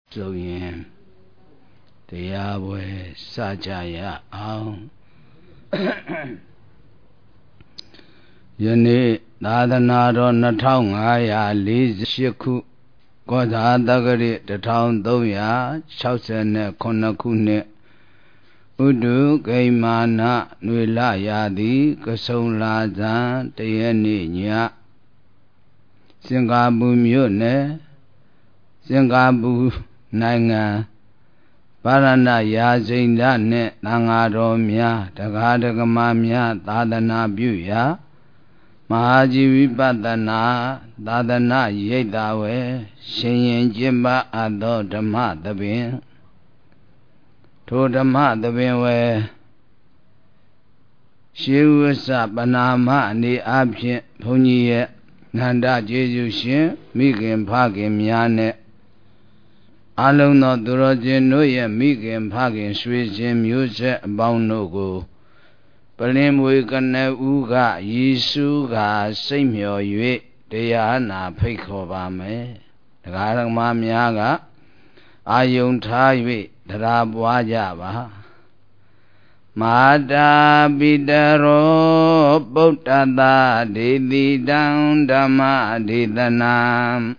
So yin the Yahweh Sajaya Ang Yoni Nadanado Natanga Liziku Goda Dagari the town Doya Chausene Konakune Udu Gaimana Nuila Yadi Kasola Zan Tayani Nya Singabu Mune Singabu Nanga Parana Yazinda Ne Nangaromya Tagadagama Tadana Buya Mahaji Vipatana Tadana Yedawe Shin Jimba Ado Dhamma Tabin To Dhamma Tabin we Shiwasa Panama Ni Abshin Punye Nanda Jesu Shin Mikin Pakim Yane Along no Durojin no ye Mikin Pakin Switching Music Baunogo Palim Wikane Uga Yisuga Simyo Yue Diana Pekobame Garama Miaga Ayun Taiwi Darabwajaba Mada Bidaro Bottada Didi Down Dama Didanam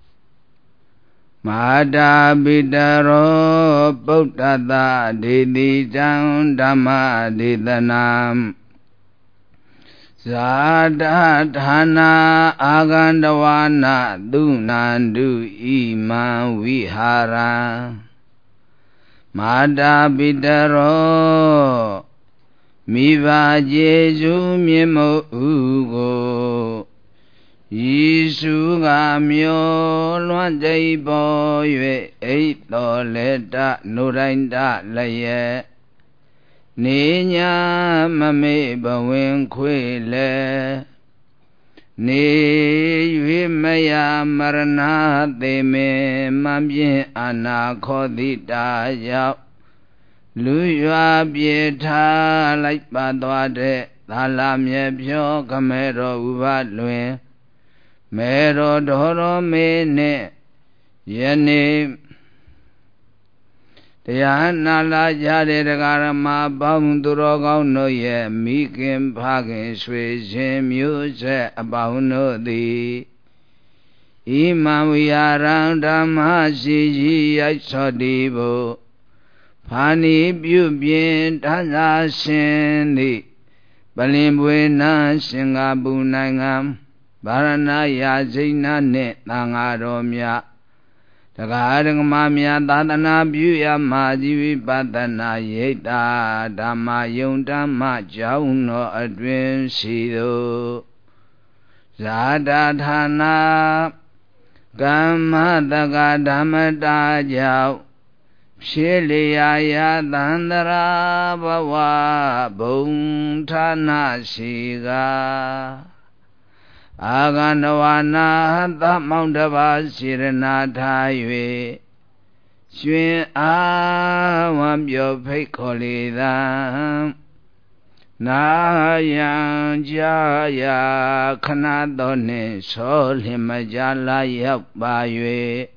Mada Bidaro Bottada Didi Down Dama Didanam Zada Dhana Agandawana Dunandu Iman Vihara Mada Bidaro Miva Jesu Mimo Ugo Yisu Gamyo Luanjai Boye Eito Leta Nurainda Laye Ninya Mame Bawin Kwele Ni Vimaya Marana Deme Mambye Anakodita Yao Luya Bieta Like Badwade Dalamye Pyo Kamero Uvalwe Mero Doro Mene Yene Dhyana la jade garama baunduro no ye mikin pagin switching music about no the Imam Yaran Damasi I saw divo Pani Bubien Tana Sendi Balimbuena Singabu Nangam Barana Yazina Net Nangaromya Tagadang Mamya Dadana Buya Maji Badana Yeda Dama Yundama Jauno Advin Sido Zada Dhana Gama Daga Damada Jau Shiliya Dandara Bawa Buntana Siga Aganawana Damondava Sirana Taiwe Swin Awam Yo Pekolida Nayan Jaya Kanadone Sol Himajala Yakbaywe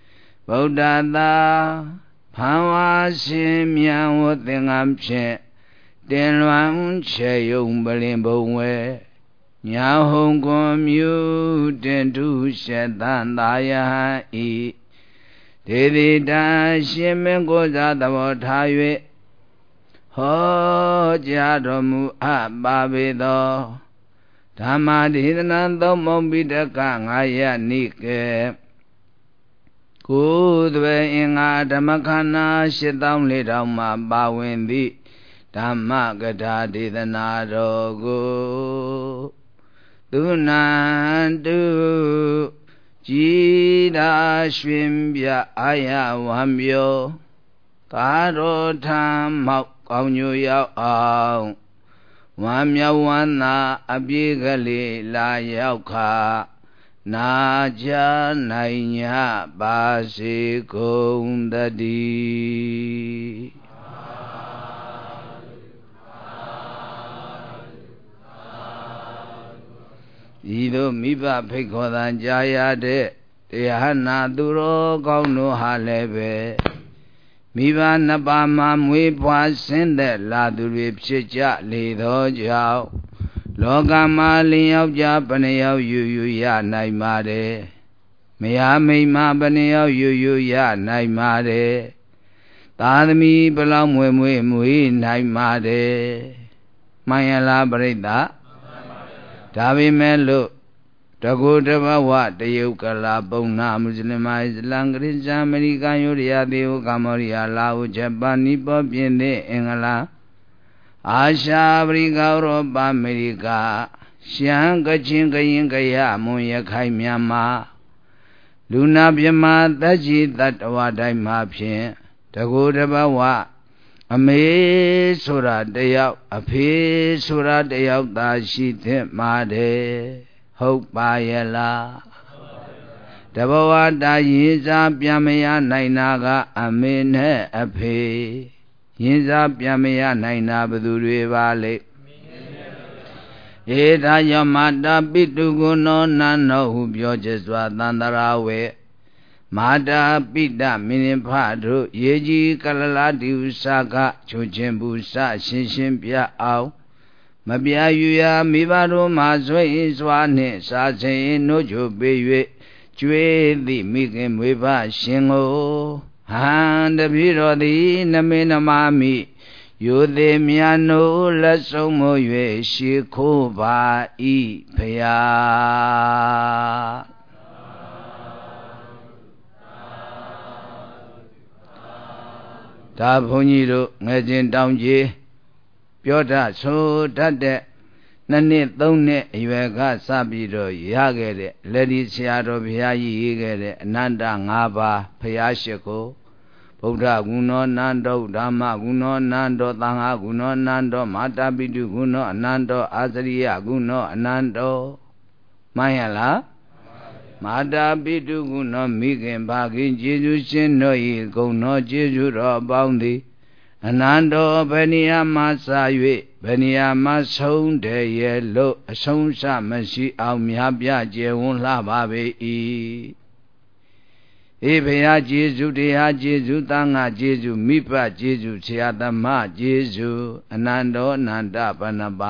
Bodada Pawa Simyan Wotingam Che Denwan Che Yung Balimbowe Nya Hong Kong Mu Dendu Shetan Daya E Didi Da Shimen Goza Davo Taiwe Ho Jadomu Ababido Dhamadhinan Dombidaka Ngaya Nike Kudwe Inga Dhamakana Shitang Lidama Bawindi Dhamakata Didana Rogo Dunandu Jida Shwimbya Aya Wambyo Karo Tham Kaunyo Yao Aung Wamya Wana Abigali La Yauka Naja Nainya Basi Kundadi Ido Miba Pekodan Jaya de တရားနာသူတော်ကောင်းတို့ဟာလည်းပဲမိဘနှစ်ပါးမှာမွေးဖွားဆင်းသက်လာသူတွေဖြစ်ကြလေသောကြောင့်လောကမှာလင်ယောက်ျားဘယ်နှယောက်ယူရနိုင်ပါတယ်မယားမိန်းမဘယ်နှယောက်ယူရနိုင်ပါတယ်သာသမီဘယ်လောက်မွေနိုင်ပါတယ်မှန်ရလားပြိဿဒါပေမဲ့လို့တကူတဘဝတရုတ်ကလာပုံနာမွတ်စလင်အစ္စလမ်ခရစ်ယာန်အမေရိကန်ယိုရီးယားသေဝကမ္ဘောဒီးယားလာအိုဂျပန်နီပေါပြင်သစ်အင်္ဂလန်အာရှအာဖရိကဥရောပအမေရိကရှမ်းကချင်ကရင်ကရမွန်ရခိုင်မြန်မာလူနာမြမသက်ကြီးတတ္တဝတိုင်းမှာဖြင့်တကူတဘဝအမေဆိုတာတယောက်အဖေဆိုတာတယောက်သာရှိသင့်ပါတယ်ဟုတ်ပါရဲ့လားတဘဝတာရင်စားပြန်မရနိုင်တာကအမေနဲ့အဖေရင်စားပြန်မရနိုင်တာဘယ်သူတွေပါလဲဧဒါယမတာပိတုကုနောနန္နောဟုပြောချက်စွာသန္တရာဝေမာတာပိတမင်းဖတို့ရေကြီးကလလာတိဥစကချိုချင်းဘူးစရှင်းပြအောင်မပြယူရမိဘတို့မှဆွေးစွာနှင့်စာစဉ်နိုးချိုပေး၍ကျွေးသည့်မိခင်မွေးဖရှင်ကိုဟန်တပည့်တော်သည်နမေနမမိယိုသေးမြတ်နိုးလက်ဆုံးမို့၍ရှိခိုးပါ၏ဖရာဒါဘုန်းကြီးတို့ငယ်ချင်းတောင်ကြီးပြောတတ်ဆိုတတ်တဲ့2နှစ်3နှစ်အရွယ်ကစပြီးတော့ရခဲ့တဲ့လက်ဒီဆရာတော်ဘုရားကြီးရေးခဲ့တဲ့အနန္တ5ပါးဘုရားရှိခိုးဗုဒ္ဓဂုဏောနန္တောဓမ္မဂုဏောနန္တောသံဃာဂုဏောနန္တောမာတာပိတုဂုဏောအနန္တောအာသရိယဂုဏောအနန္တောမှန်ရလားမာတာပိတုဂုဏောမိခင်ဘာခင်ကျေးဇူးရှင်တို့၏ဂုဏောကျေးဇူးတော်ပေါင်းသည်အနန္တောဘယ်နေရာမှစာ၍ဘယ်နေရာမှဆုံးတယ်ရဲ့လို့အဆုံးစမရှိအောင်များပြကျယ်ဝန်းလှပါပေ၏ဧဘုရားကျေးဇူးတရားကျေးဇူးသံဃာကျေးဇူးမိဘကျေးဇူးဆရာသမားကျေးဇူးအနန္တောအနန္တဘဏ္ဍပါ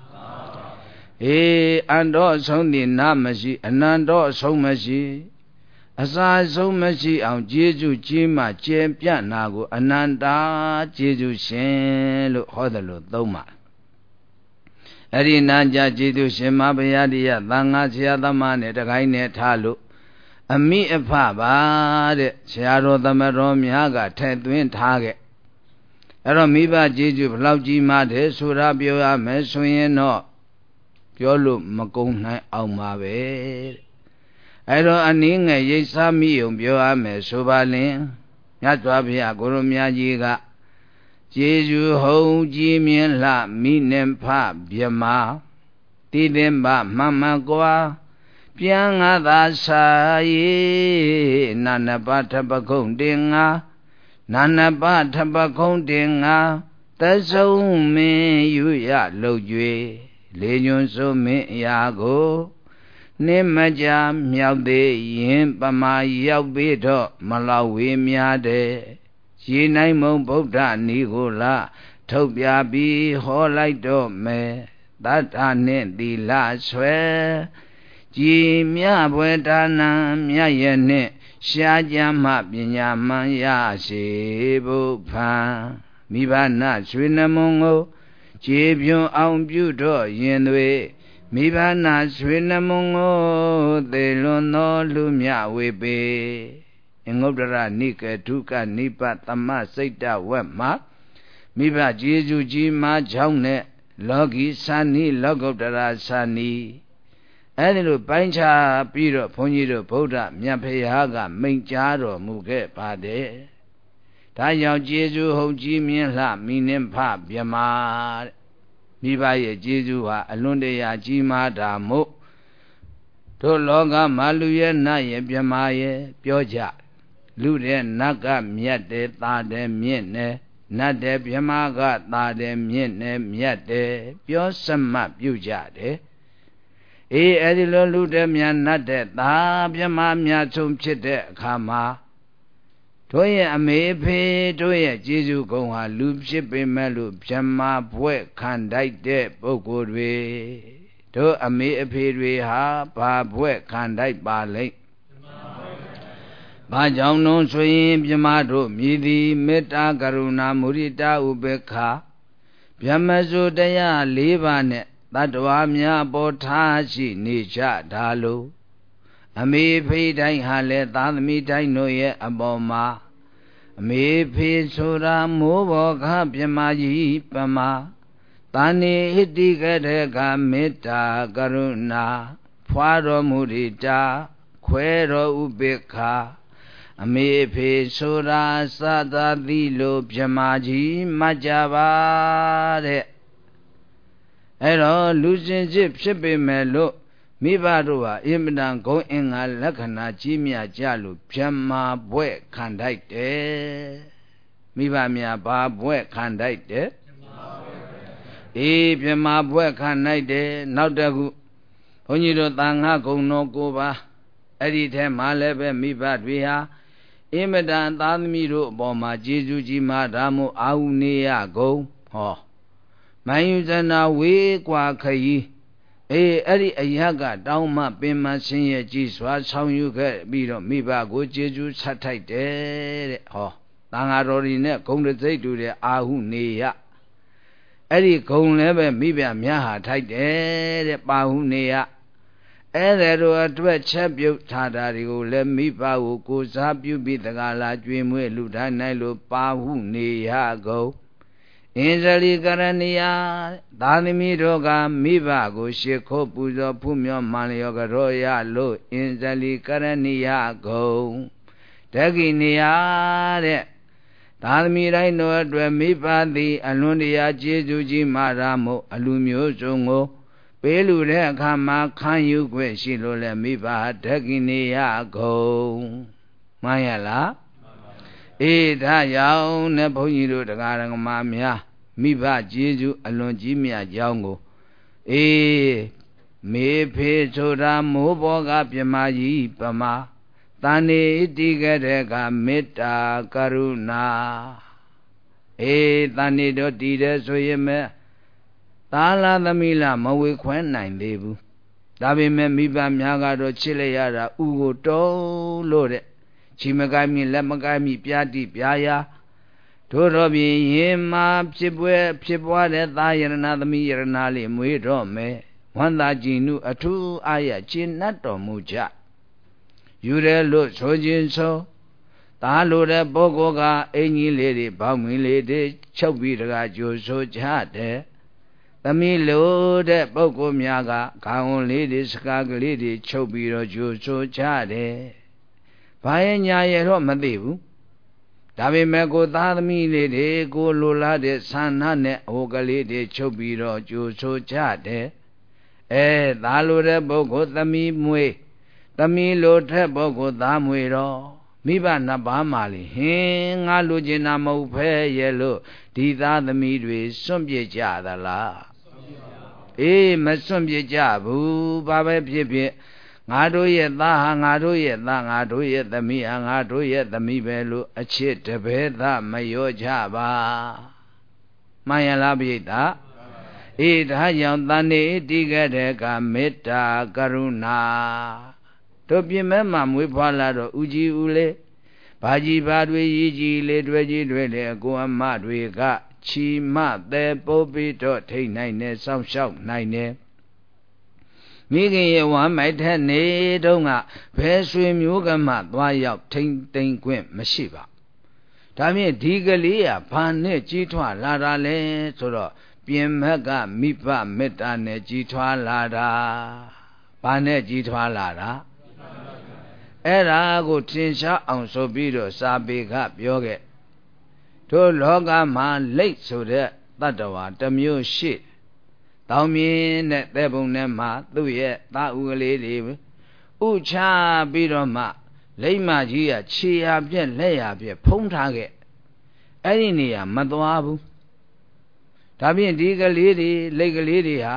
အန္တောအဆုံးသည်နာမရှိအနန္တောအဆုံးမရှိအစာဆုံးမရှိအောင်ကျေးဇူးကြီးမှကျယ်ပြန့်နာကိုအနန္တာကျေးဇူးရှင်လို့ဟောတယ်လို့သုံးပါအဲ့ဒီနာကြကျေးဇူးရှင်မဘုရားတရားသံဃာဆရာသမားနဲ့တခိုင်းနဲ့ထားလို့အမိအဖပါတဲ့ဆရာတော်သမတော်များကထည့်သွင်းထားခဲ့အဲ့တော့မိဘကျေးဇူးဘလောက်ကြီးမှတဲ့ဆိုတာပြောရမယ်ဆိုရင်တော့ပြောလို့မကုန်နိုင်အောင်ပါပဲအဲ့တော့အနည်းငယ်ရိပ်စားမိုံပြောရမယ်ဆိုပါလင်မြတ်စွာဘုရားကိုရမကြီးကကျေးဇူးဟုံးကြည်မြင်လှမိနေဖဗျမတည်တင်ပါမှန်မှန်ကွာပြန်ငါသာစာရေနာနပထပခုံတင်ငါနာနပထပခုံတင်ငါသဆုံးမင်းယူရလှုပ်ကြွေလေညွန်းစုံမင်းအရာကိုနှင်းမကြမြောက်သေးရင်ပမာရောက်ပြီးတော့မလောက်ဝေးများတဲ့ရေနိုင်မုံဗုဒ္ဓနီကိုလာထုတ်ပြပြီးဟောလိုက်တော့မယ်တတ္ထနှင့်သီလဆွဲကြည်မြဘွယ်ဒါနံမြတ်ရဲ့နှင့်ရှားကြမှပညာမှန်ရရှိဘုဖန်မိဘနာရွှေနှမုံကိုခြေပြွန်အောင်ပြုတော့ရင်တွေမိဘနာရွှေနှမုံကိုသေလွန်သောလူမြဝေပေအငုတ္တရနိကေဒုက္ခနိပသမစိတ်တဝက်မှာမိဘကျေးဇူးကြီးမှာကြောင်းနဲ့လောကီသာနိလောကုတ္တရာသာနိအဲ့ဒီလိုပိုင်းခြားပြီးတော့ဘုန်းကြီးတို့ဗုဒ္ဓမြတ်ဖရာကမိန့်ကြားတော်မူခဲ့ပါတယ်ဒါကြောင့်ကျေးဇူးဟုတ်ကြီးမြင်လှမိနှင့်ဖဗျမာတဲ့မိဘရဲ့ကျေးဇူးဟာအလွန်တရာကြီးမားတာမို့တို့လောကမှာလူရဲ့နတ်ရဲ့ဗျမာရဲ့ပြောကြလူတဲ့နတ်ကမြတ်တယ်သားတယ်မြင့်တယ်နတ်တဲ့ဗျမာကသားတယ်မြင့်တယ်မြတ်တယ်ပြောစမှတ်ပြုကြတယ်အဲ့ဒီလိုလူတဲ့မြတ်နတ်တဲ့သာပြမမြတ်ဆုံးဖြစ်တဲ့အခါမှာတို့ရဲ့အမေဖေတို့ရဲ့ကျေးဇူးကုံဟာလူဖြစ်ပေမဲ့လို့ပြမဘွဲ့ခံတိုက်တဲ့ပုဂ္ဂိုလ်တွေတို့အမေအဖေတွေဟာဘာဘွဲ့ခံတိုက်ပါလိမ့်ဘာကြောင့်လို့ဆိုရင်ပြမတို့မြည်သည်မေတ္တာကရုဏာမုဒိတာဥပေက္ခဗျမစုတရား၄ပါးနဲ့တတ္တဝါများပေါ်ထားရှိနေကြတာလို့အမေဖေတိုင်းဟာလဲသာသမီတိုင်းတို့ရဲ့အပေါ်မှာအမေဖေဆိုတာမိုးဘောခပြမကြီးပမာတာနေဟိတိကတဲ့ကမေတ္တာကရုဏာဖွာတော်မူရိတာခွဲတော်ဥပေက္ခအမေဖေဆိုတာစသာတိလို့ပြမကြီးမှတ်ကြပါတဲ့အဲ့တော့လူစင်စစ်ဖြစ်ပေမဲ့လို့မိဘတို့ဟာအင်မတန်ဂုဏ်အင်္ဂါလက္ခဏာကြီးမြတ်ကြလို့ပြမဘွဲ့ခံတိုက်တယ်မိဘများဘာဘွဲ့ခံတိုက်တယ်ပြမဘွဲ့ခံတိုက်တယ်နောက်တစ်ခုဘုန်းကြီးတို့သံဃာဂုဏ်တော်9ပါးအဲ့ဒီထဲမှာလည်းပဲမိဘတွေဟာအင်မတန်သားသမီးတို့အပေါ်မှာကျေးဇူးကြီးမားတာမို့အာဟုနေရကုန်ဟောမယုဇနာဝေးกว่าခရီးအဲ့ဒီအရကတောင်းမှပင်မဆင်းရဲကြည်စွာဆောင်ယူခဲ့ပြီးတော့မိဘကိုကျေးဇူးဆက်ထိုက်တယ်တဲ့ဟောသံဃာတော်တွေနဲ့ဂုဏ်တစိတ်တူတဲ့အာဟုနေရအဲ့ဒီဂုဏ်လည်းပဲမိဘများဟာထိုက်တယ်တဲ့ပါဟုနေရအဲ့ဒါတို့အတွက်ချက်ပြုတ်ထားတာတွေကိုလည်းမိဘကိုစားပြုပြီးတကားလာကြွေမွေးလူတိုင်းနိုင်လို့ပါဟုနေရကုန်အင်ဇလိကရဏီယသာသမီတို့ကမိဘကိုရှ िख ိုးပူဇော်ဖူးမြော်မှန်လျောကရောရလို့အင်ဇလိကရဏီယကုန်တက္ကိနေယတဲ့သာသမီတိုင်းတို့အတွက်မိဘသည်အလွန်တရာကျေးဇူးကြီးမာရမို့အလူမျိုးစုံကိုပေးလူတဲ့အခါမှာခံယူခွင့်ရှိလို့လဲမိဘတက္ကိနေယကုန်မှန်ရလားဒါကြောင့်နဲ့ဘုန်းကြီးတို့တရားဓမ္မများမိဘကျေးဇူးအလွန်ကြီးမြတ်ကြောင်းကိုမေဖေဆိုတာမိုးဘောကပြမကြီးပမာတာနေတိကတဲ့ကမေတ္တာကရုဏာတာနေတော့တည်တယ်ဆိုရင်မဲ့သာလာသမီးလားမဝေခွဲနိုင်သေးဘူးဒါပေမဲ့မိဘများကတော့ချစ်လိုက်ရတာဥကိုတုံးလို့တဲ့ချီမကိုင်းမြလက်မကိုင်းမြပြာတိပြာယာတို့တော့ပြင်ရင်မှာဖြစ်ပွားတဲ့သာယရဏသမီးယရဏလေးမွေးတော့မယ်ဝန္တာကြည်နုအထူးအာရကျင့်တ်တော်မူကြယူရဲလို့ဆိုခြင်းဆိုသာလိုတဲ့ပုဂ္ဂိုလ်ကအင်ကြီးလေးတွေဘောင်းမင်းလေးတွေချုပ်ပြီးတကားကြိုဆိုကြတယ်သမီးလိုတဲ့ပုဂ္ဂိုလ်များကခေါင်းလေးတွေစကားကလေးတွေချုပ်ပြီးတော့ကြိုဆိုကြတယ်ဘာရဲ့ညာရဲ့တော့မသိဘူးဒါပေမဲ့ကိုသားသမီးလေးတွေကိုလိုလားတဲ့ဆန္ဒနဲ့ဟိုကလေးတွေချုပ်ပြီးတော့ကြိုဆိုကြတယ်သားလိုတဲ့ပုဂ္ဂိုလ်သမီးမွေးသမီးလိုတဲ့ပုဂ္ဂိုလ်သားမွေတော့မိဘနှစ်ပါးမှလေဟင်ငါလိုချင်တာမဟုတ်ဖဲရဲ့လို့ဒီသားသမီးတွေစွန့်ပြစ်ကြသလားမစွန့်ပြစ်ကြဘူးဘာပဲဖြစ်ဖြစ်ငါတို့ရဲ့သားဟာငါတို့ရဲ့သားငါတို့ရဲ့သမီးဟာငါတို့ရဲ့သမီးပဲလို့အချစ်တပည့်သားမရောကြပါမှန်ရလားပိဋကဒါကြောင့်တန်နေတိကတဲ့ကမေတ္တာကရုဏာတို့ပြင်မဲ့မှာမွေးဖွားလာတော့ဦးကြီးဦးလေးဘာကြီးဘာတွေကြီးကြီးလေးတွေကြီးတွေလေအကိုအမတွေကချီမတဲ့ပိုးပြီးတော့ထိတ်နိုင်နေစောင့်ရှောက်နိုင်နေမိခင်ရဲ့ဝမ်းမိုက်တဲ့နေတုန်းကဘယ်ဆွေမျိုးကမှသွားရောက်ထိမ့်သိမ့်ခွင့်မရှိပါဒါဖြင့်ဒီကလေးကဘာနဲ့ကြီးထွားလာတာလဲဆိုတော့ပြင်မက်ကမိဘမေတ္တာနဲ့ကြီးထွားလာတာဘာနဲ့ကြီးထွားလာတာအဲ့ဒါကိုထင်ရှားအောင်ဆိုပြီးတော့စာပေကပြောခဲ့တို့လောကမှာလိတ်ဆိုတဲ့တတ္တဝါတစ်မျိုးရှိတောင်းမြင်တဲ့သဲပုံထဲမှာသူ့ရဲ့သားဦးကလေးတွေဥချပြီးတော့မှလိမ့်မကြီးကခြေရပြက်လက်ရပြက်ဖုံးထားခဲ့အဲ့ဒီနေရာမသွားဘူးဒါဖြင့်ဒီကလေးတွေလိတ်ကလေးတွေဟာ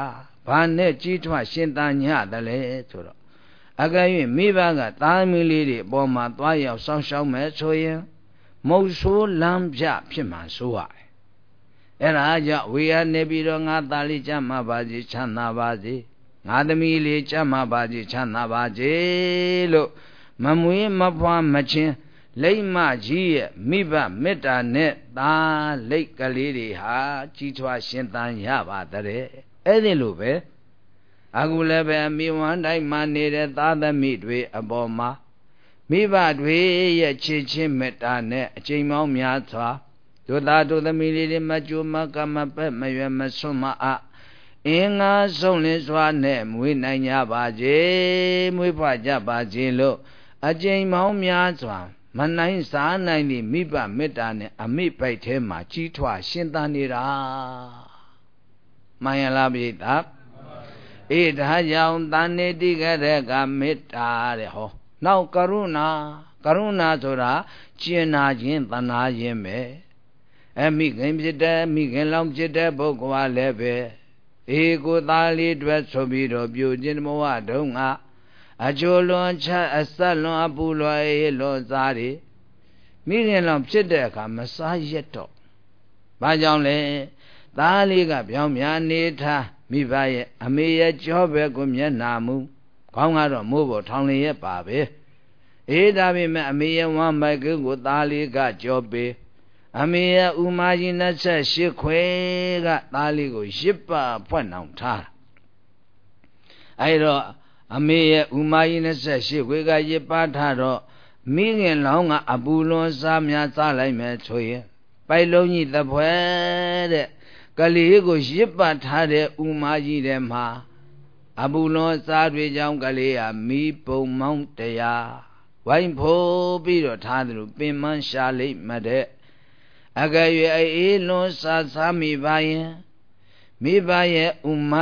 ဘာနဲ့ကြီးထွားရှင်သန်ညတယ်လဲဆိုတော့အကယ်၍မိဘကသားမီးလေးတွေအပေါ်မှာသွားရောက်စောင့်ရှောက်မယ်ဆိုရင်မုတ်ဆိုးလမ်းပြဖြစ်မှဆိုရတယ်အဲ့ဒါကြောင့်ဝေယနေပြီးတော့ငါသားလေးကြမှာပါစေချမ်းသာပါစေငါသမီးလေးကြမှာပါစေချမ်းသာပါစေလို့မမွေးမဖွားမချင်းလိမ့်မကြီးရဲ့မိဘမေတ္တာနဲ့သားလိတ်ကလေးတွေဟာကြီးထွားရှင်သန်ရပါတဲ့အဲ့ဒီလိုပဲအခုလည်းပဲမိဝမ်းတိုင်းမှာနေတဲ့သားသမီးတွေအပေါ်မှာမိဘတွေရဲ့ချစ်ချင်းမေတ္တာနဲ့အချိန်ပေါင်းများစွာတို့သားတို့သမီးလေးတွေမကြိုမကမပဲ့မရွယ်မဆွမအင်းငါဆုံးလင်းစွာနဲ့မွေးနိုင်ကြပါစေမွေးဖွားကြပါစေလို့အချိန်ပေါင်းများစွာမနိုင်စားနိုင်သည့်မိဘမေတ္တာနဲ့အမိပိုက်ထဲမှာကြီးထွားရှင်သန်နေတာမှန်ရလားပိဋကအေးဒါကြောင့်တဏှိတိကရကမေတ္တာတဲ့ဟောနောက်ကရုဏာဆိုတာကျင်နာခြင်းတဏှာခြင်းပဲမိခင်ဖြစ်တဲ့မိခင်လောင်ဖြစ်တဲ့ပုဂ္ဂိုလ်ဟာလည်းပဲအေကိုသားလေးတွေဆိုပြီးတော့ပြုခြင်းဘဝတုန်းကအချိုလွန်ချအဆက်လွန်အပူလွယ်လွန်စားတွေမိခင်လောင်ဖြစ်တဲ့အခါမစားရက်တော့ဘာကြောင့်လဲသားလေးကပြောင်းများနေထားမိဘရဲ့အမေရဲ့ကြောဘက်ကိုမျက်နာမူခေါင်းကတော့မိုးပေါ်ထောင်လျက်ပါပဲအေးဒါပေမဲ့အမေရဲ့ဝမ်းမိုက်ကိုသားလေးကကြောပေးအမေရဲ့ဥမာကြီး28ခွဲကသားလေးကိုရစ်ပဖွက်နှောင်ထားအဲ့တော့အမေရဲ့ဥမာကြီး28ခွဲကရစ်ပထားတော့မိခင်လောင်းကအပူလွန်စားများစားလိုက်မယ်ဆိုရင်ပိုက်လုံးကြီးသပွဲတဲ့ကလေးကိုရစ်ပတ်ထားတဲ့ဥမာကြီးထဲမှာအပူလွန်စားတွေကြောင့်ကလေးဟာမိပုံမောင်းတရားဝိုင်းဖို့ပြီးတော့ထားတယ်လို့ပင်မရှာလိမ့်မတဲ့အကယ်၍အေးလွန်စားမိပါရင်မိဘရဲ့ဥမ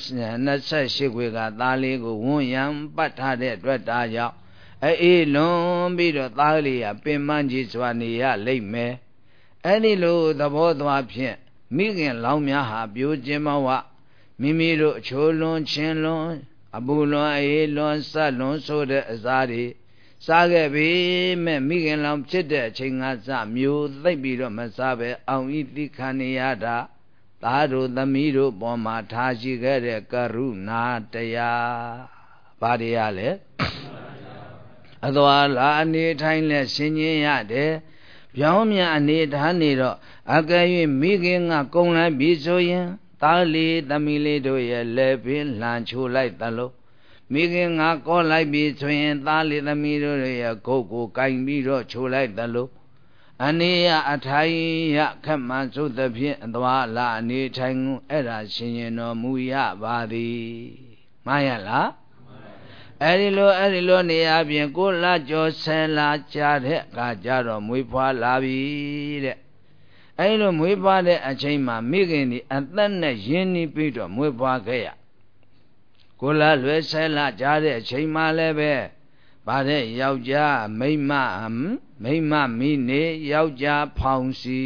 28ခွေကသားလေးကိုဝန်းရံပတ်ထားတဲ့အတွက်ဒါကြောင့်အေးလွန်ပြီးတော့သားလေးဟာပင်မကြီးစွာနေရလိမ့်မယ်အဲ့ဒီလိုသဘောသွားဖြင့်မိခင်လောင်းများဟာပြိုခြင်းမဝမိမိတို့အချိုလွန်ချင်းလွန်အပူလွန်အေးလွန်ဆက်လွန်ဆိုတဲ့အစားတွေစားခဲ့ပြီမဲ့မိခင်လောင်ဖြစ်တဲ့အချိန်ကစမျိုးသိပ်ပြီးတော့မစားပဲအောင်ဤသိခံနေရတာသားတို့သမီးတို့ပေါ်မှာထားရှိခဲ့တဲ့ကရုဏာတရားဘာတရားလဲအသွာလာအနေထိုင်လက်ဆင်ញင်ရတယ်ပြောင်းမြန်အနေထားနေတော့အကယ်၍မိခင်ကကုံလိုက်ပြီဆိုရင်သားလေးသမီးလေးတို့ရဲ့လက်ပင်လှန်ချိုလိုက်သလိုမိခင်ကကောလိုက်ပြီဆိုရင်သားလေးသမီးတို့ရဲ့ဂုတ်ကိုကင်ပြီးတော့ချိုလိုက်သလိုအနေရအထိုင်ရခက်မှန်သုသဖြင့်အသွာလာအနေထိုင်အဲ့ဒါရှင်ရင်တော်မူရပါသည်မှန်ရလားအဲ့ဒီလိုနေရာပြင်ကိုလာကြောဆယ်လာကြာတဲ့အခါကျတော့မွေးဖွားလာပြီတဲ့အဲ့လိုမွေးဖွားတဲ့အချိန်မှာမိခင်ဒီအသက်နဲ့ရင်းနှီးပြီးတော့မွေးဖွားခဲ့ရကိုလာလွယ်ဆယ်လာကြာတဲ့အချိန်မှလည်းပဲဗါတဲ့ယောက်ျားမိန်းမမိနေယောက်ျားဖောင်စီ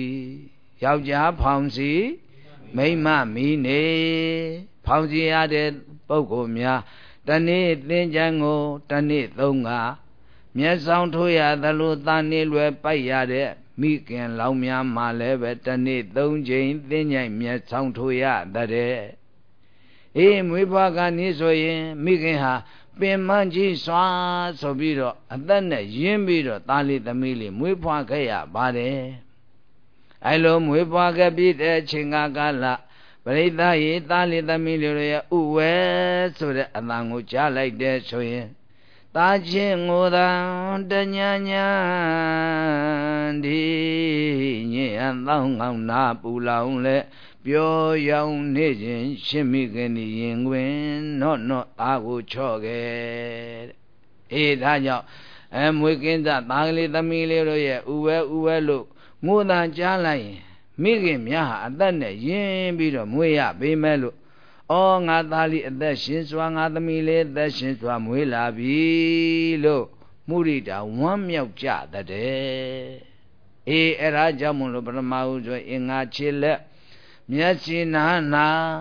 မိန်းမမိနေဖောင်စီရတဲ့ပုဂ္ဂိုလ်များတနေ့သင်္ကြန်ကိုတနေ့3ခါမျက်စောင်းထိုးရသလိုသာနေလွယ်ပိုက်ရတဲ့မိခင်လောင်များမှလည်းပဲတနေ့3ချိန်သင်္ကြန်မျက်စောင်းထိုးရတဲ့အေးမွေးဖွားကနေဆိုရင်မိခင်ဟာပင်မကြီးစွာဆိုပြီးတော့အသက်နဲ့ရင်းပြီးတော့သားလေးသမီးလေးမွေးဖွားခဲ့ရပါတယ်အဲလိုမွေးဖွားခဲ့ပြီးတဲ့အချိန်ကာလပရိသတ်ရေသားလေးသမီးလေးရဲ့ဥဝဲဆိုတဲ့အတန်ကိုကြားလိုက်တဲ့ဆိုရင်သားချင်းငိုတန်တညာညာဒီညင်အသောင်းကောင်းနာပူလောင်လဲပြောရောင်နေခြင်းရှင်မိခင်ဒီရင်ခွင်နော့အားကိုချော့ခဲ့တဲ့အေးဒါကြောင့်မွေကင်းသားသားကလေးသမီးလေးတို့ရဲ့ဥဝဲလို့ငိုတန်ကြားလိုက်ရင်မိခင်များဟာအသက်နဲ့ရင်းပြီးတော့မွေးရပေးမဲ့လို့ဩငါသားလေးအသက်ရှင်စွာငါသမီးလေးအသက်ရှင်စွာမွေးလာပြီလို့မုရိဒာဝမ်းမြောက်ကြတဲ့အေးအဲ့ဒါကြောင့်မလို့ပရမဟုဆိုအင်္ဂါခြေလက်မျက်စိနာ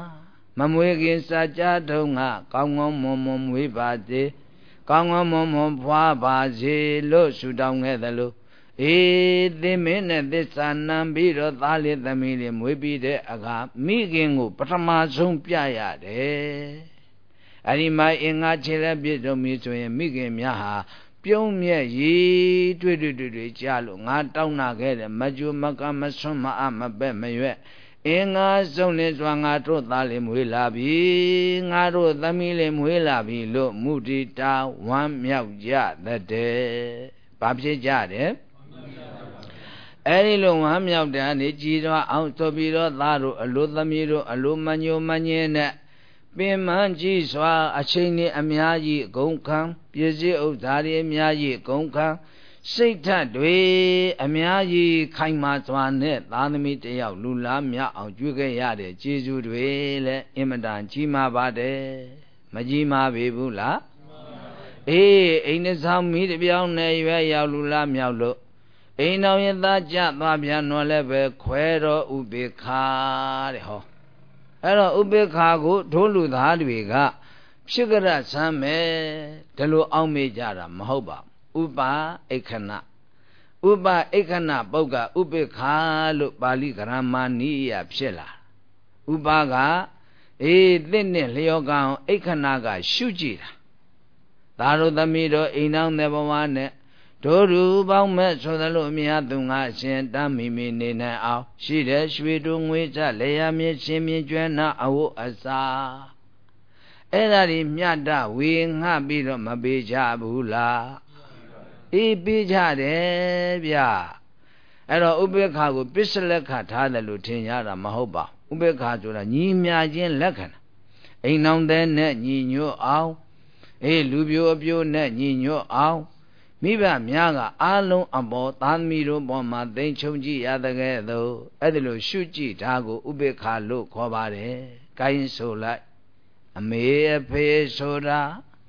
မမွေးခင်စာကြတုံးကကောင်းကောင်းမွန်မွန်မွေးပါစေကောင်းကောင်းမွန်မွန်ဖွားပါစေလို့ဆုတောင်းခဲ့သလိုသင်မင်းနဲ့သစ္စာနံပြီးတော့သားလေးသမီးလေးမွေးပြီးတဲ့အခါမိခင်ကိုပထမဆုံးပြရတယ်အဲ့ဒီမှာအင်္ဂါခြေလက်ပြည့်စုံပြီဆိုရင်မိခင်များဟာပြုံးမြက်ရည်တွေ့ကြားလို့ငါတောင်းနာခဲ့တယ်မကြိုမကမဆွမ်းမအမပဲ့မရွက်အင်္ဂါဆုံးလင်းစွာငါတို့သားလေးမွေးလာပြီငါတို့သမီးလေးမွေးလာပြီလို့မုဒိတာဝမ်းမြောက်ကြတဲ့ဘာဖြစ်ကြတယ်အဲ့ဒီလိုဝမ်းမြောက်တဲ့နေကြည်တော့အောင်ဆိုပြီးတော့သားတို့အလိုသမီးတို့အလိုမညိုမညင်းနဲ့ပင်မကြည့်စွာအချိန်နဲ့အများကြီးအကုန်ခံပစ္စည်းဥစ္စာတွေအများကြီးအကုန်ခံစိတ်ဓာတ်တွေအများကြီးခိုင်မာစွာနဲ့သားသမီးတယောက်လူလားမြအောင်ကြွေးခဲ့ရတဲ့ကျေးဇူးတွေလည်းအင်မတန်ကြီးမားပါတယ်မကြီးမားပေဘူးလားအိမ်ဆောင်မိတပြောင်းနဲ့ရွယ်ရောက်လူလားမြောက်လို့အိမ်တော်ရင်သားကြသွားပြန်တော့လည်းပဲခွဲတော်ဥပေက္ခတဲ့ဟောအဲ့တော့ဥပေက္ခကိုဒို့လူသားတွေကဖြစ်ကြရစမ်းမယ်ဒီလိုအောက်မေ့ကြတာမဟုတ်ပါဥပအိက္ခဏဥပအိက္ခဏပုဂ္ဂဥပေက္ခလို့ပါဠိဂရမာနိယဖြစ်လာဥပကသင့်နဲ့လျောကံအိက္ခဏကရှုကြည့်တာသာတို့သမီးတို့အိမ်တော်တဲ့ဘဝနဲ့တို့ရူပေါင်းမဲ့ဆိုသလိုအများသူငါအရှင်တမ်းမိမိနေနိုင်အောင်ရှိတဲ့ရွှေတို့ငွေကြလေယာမြင့်ရှင်မြင့်ကျွမ်းနာအဝတ်အစားအဲ့ဒါတွေမြတ်တဝေငှပြီးတော့မပေးကြဘူးလားပေးကြတယ်ဗျအဲ့တော့ဥပေက္ခကိုပစ္စလက်ခထားတယ်လို့ထင်ရတာမဟုတ်ပါဥပေက္ခဆိုတာညီမြခြင်းလက္ခဏာအိမ်အောင်တဲ့နဲ့ညီညွတ်အောင်လူပြိုအပြိုနဲ့ညီညွတ်အောင်မိဘများကအားလုံးအပေါ်သားသမီးတို့ပေါ်မှာသိမ့်ချုံကြည့်ရတဲ့ကဲ့သို့အဲ့ဒီလိုရှုကြည့်တာကိုဥပေက္ခလို့ခေါ်ပါတယ်။ကိုင်းဆိုလိုက်အမေအဖေဆိုတာ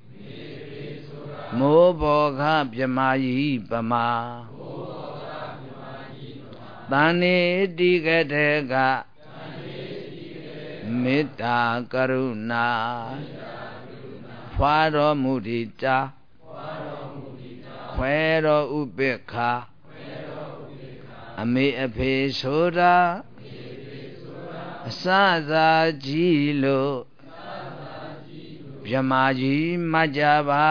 မိုးဘောခပြမကြီးပမာတန်နေတိကတေကမေတ္တာကရုဏာဖွာတော်မူတည်တာခွဲတော်ဥပေက္ခအမေအဖေဆိုတာအစသာကြီးလို့မြမကြီးမှတ်ကြပါ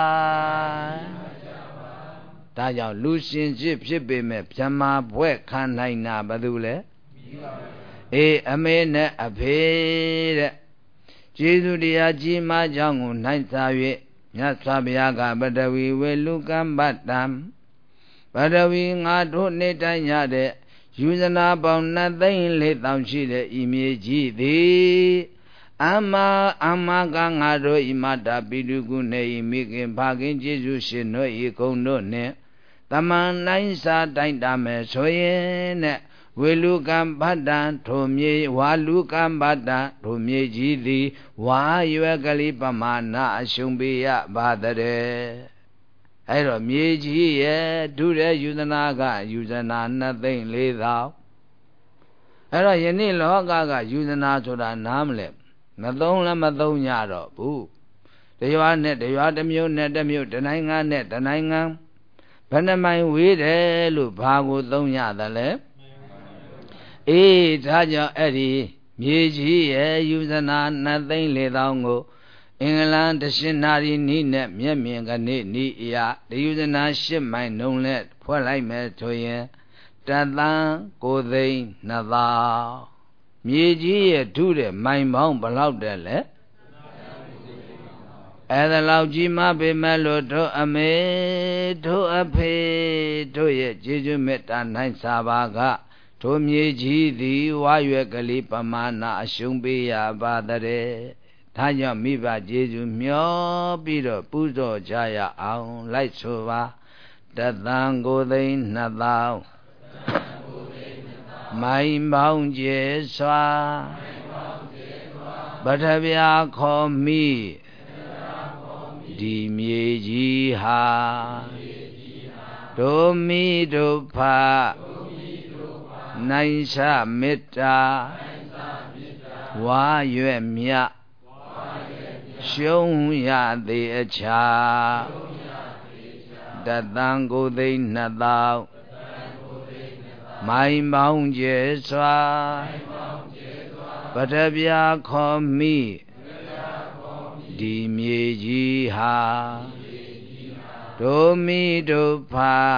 ဒါကြောင့်လူရှင်ဖြစ်ပေမဲ့မြမဘွဲ့ခံနိုင်တာဘာလို့လဲအမေနဲ့အဖေတဲ့ကျေးဇူးတရားကြီးမားကြောင်းကိုနိုင်သာ၍မြတ်စွာဘုရားကပတဝီဝေလူကံပတ္တံပတဝီငါတို့နေတိုင်းရတဲ့ယူဇနာပေါင်း2,400,000ရှိတဲ့ဤမြေကြီးသည်အမကငါတို့ဤမတာပိတုကုနေဤမိခင်ဖခင်ကျေးဇူးရှင်တို့ဤကုံတို့နှင့်တမန်တိုင်းစာတိုင်းတာမယ်ဆိုရင်တဲ့ဝေလူကံပတ္တံထိုမြေဝါလူကံပတ္တံထိုမြေကြီးသည်ဝါရွယ်ကလေးပမာဏအရှုံးပေးရပါတဲ့အဲ့တော့မြေကြီးရဲ့ဒုရဲယူဇနာကယူဇနာ2,400,000အဲ့တော့ယနေ့လောကကယူဇနာဆိုတာနားမလဲမသုံးလည်းမသုံးကြတော့ဘူးတရွာနဲ့တရွာတစ်မျိုးနဲ့တစ်မျိုးတနိုင်ငံနဲ့တနိုင်ငံဘယ်နှမိုင်ဝေးတယ်လို့ဘာကိုသုံးရသလဲဒါကြောင့်အဲ့ဒီမြေကြီးရဲ့ယူဇနာ2,400,000ကိုအင်္ဂလန်ဒရှင်နာရီနီးနဲ့မျက်မြင်ကနေနီးအရာတယူဇနာ8မိုင်နှုံးနဲ့ဖွဲ့လိုက်မယ်ဆိုရင်1,9,2,000မြေကြီးရဲ့ထုတဲ့မိုင်ပေါင်းဘယ်လောက်တဲ့လဲအဲ့ဒါလောက်ကြီးမပေမဲ့လို့တို့အမေတို့အဖေတို့ရဲ့ကျေးဇူးမေတ္တာနိုင်စာပါကထိုမြေကြီးသည်ဝါရွယ်ကလေးပမာဏအရှုံးပေးရပါတဲ့ဒါကြောင့်မိဘကျေးဇူးမျောပြီးတော့ပူဇော်ကြရအောင်လိုက်ဆိုပါ1,9,2,000မိုင်ပေါင်းကျဲစွာပထဗျာခေါ်မိဒီမြေကြီးဟာတို့မိတို့ဖနိုင်စမေတ္တာဝဝါရွက်မြရှုံးရသည်အခြားတသံကိုသိန်းနှစ်သောင်းမိုင်ပေါင်းကျဲစွာပထဗျာခေါ်မိဒီမြေကြီးဟာဒုမိဒုဖ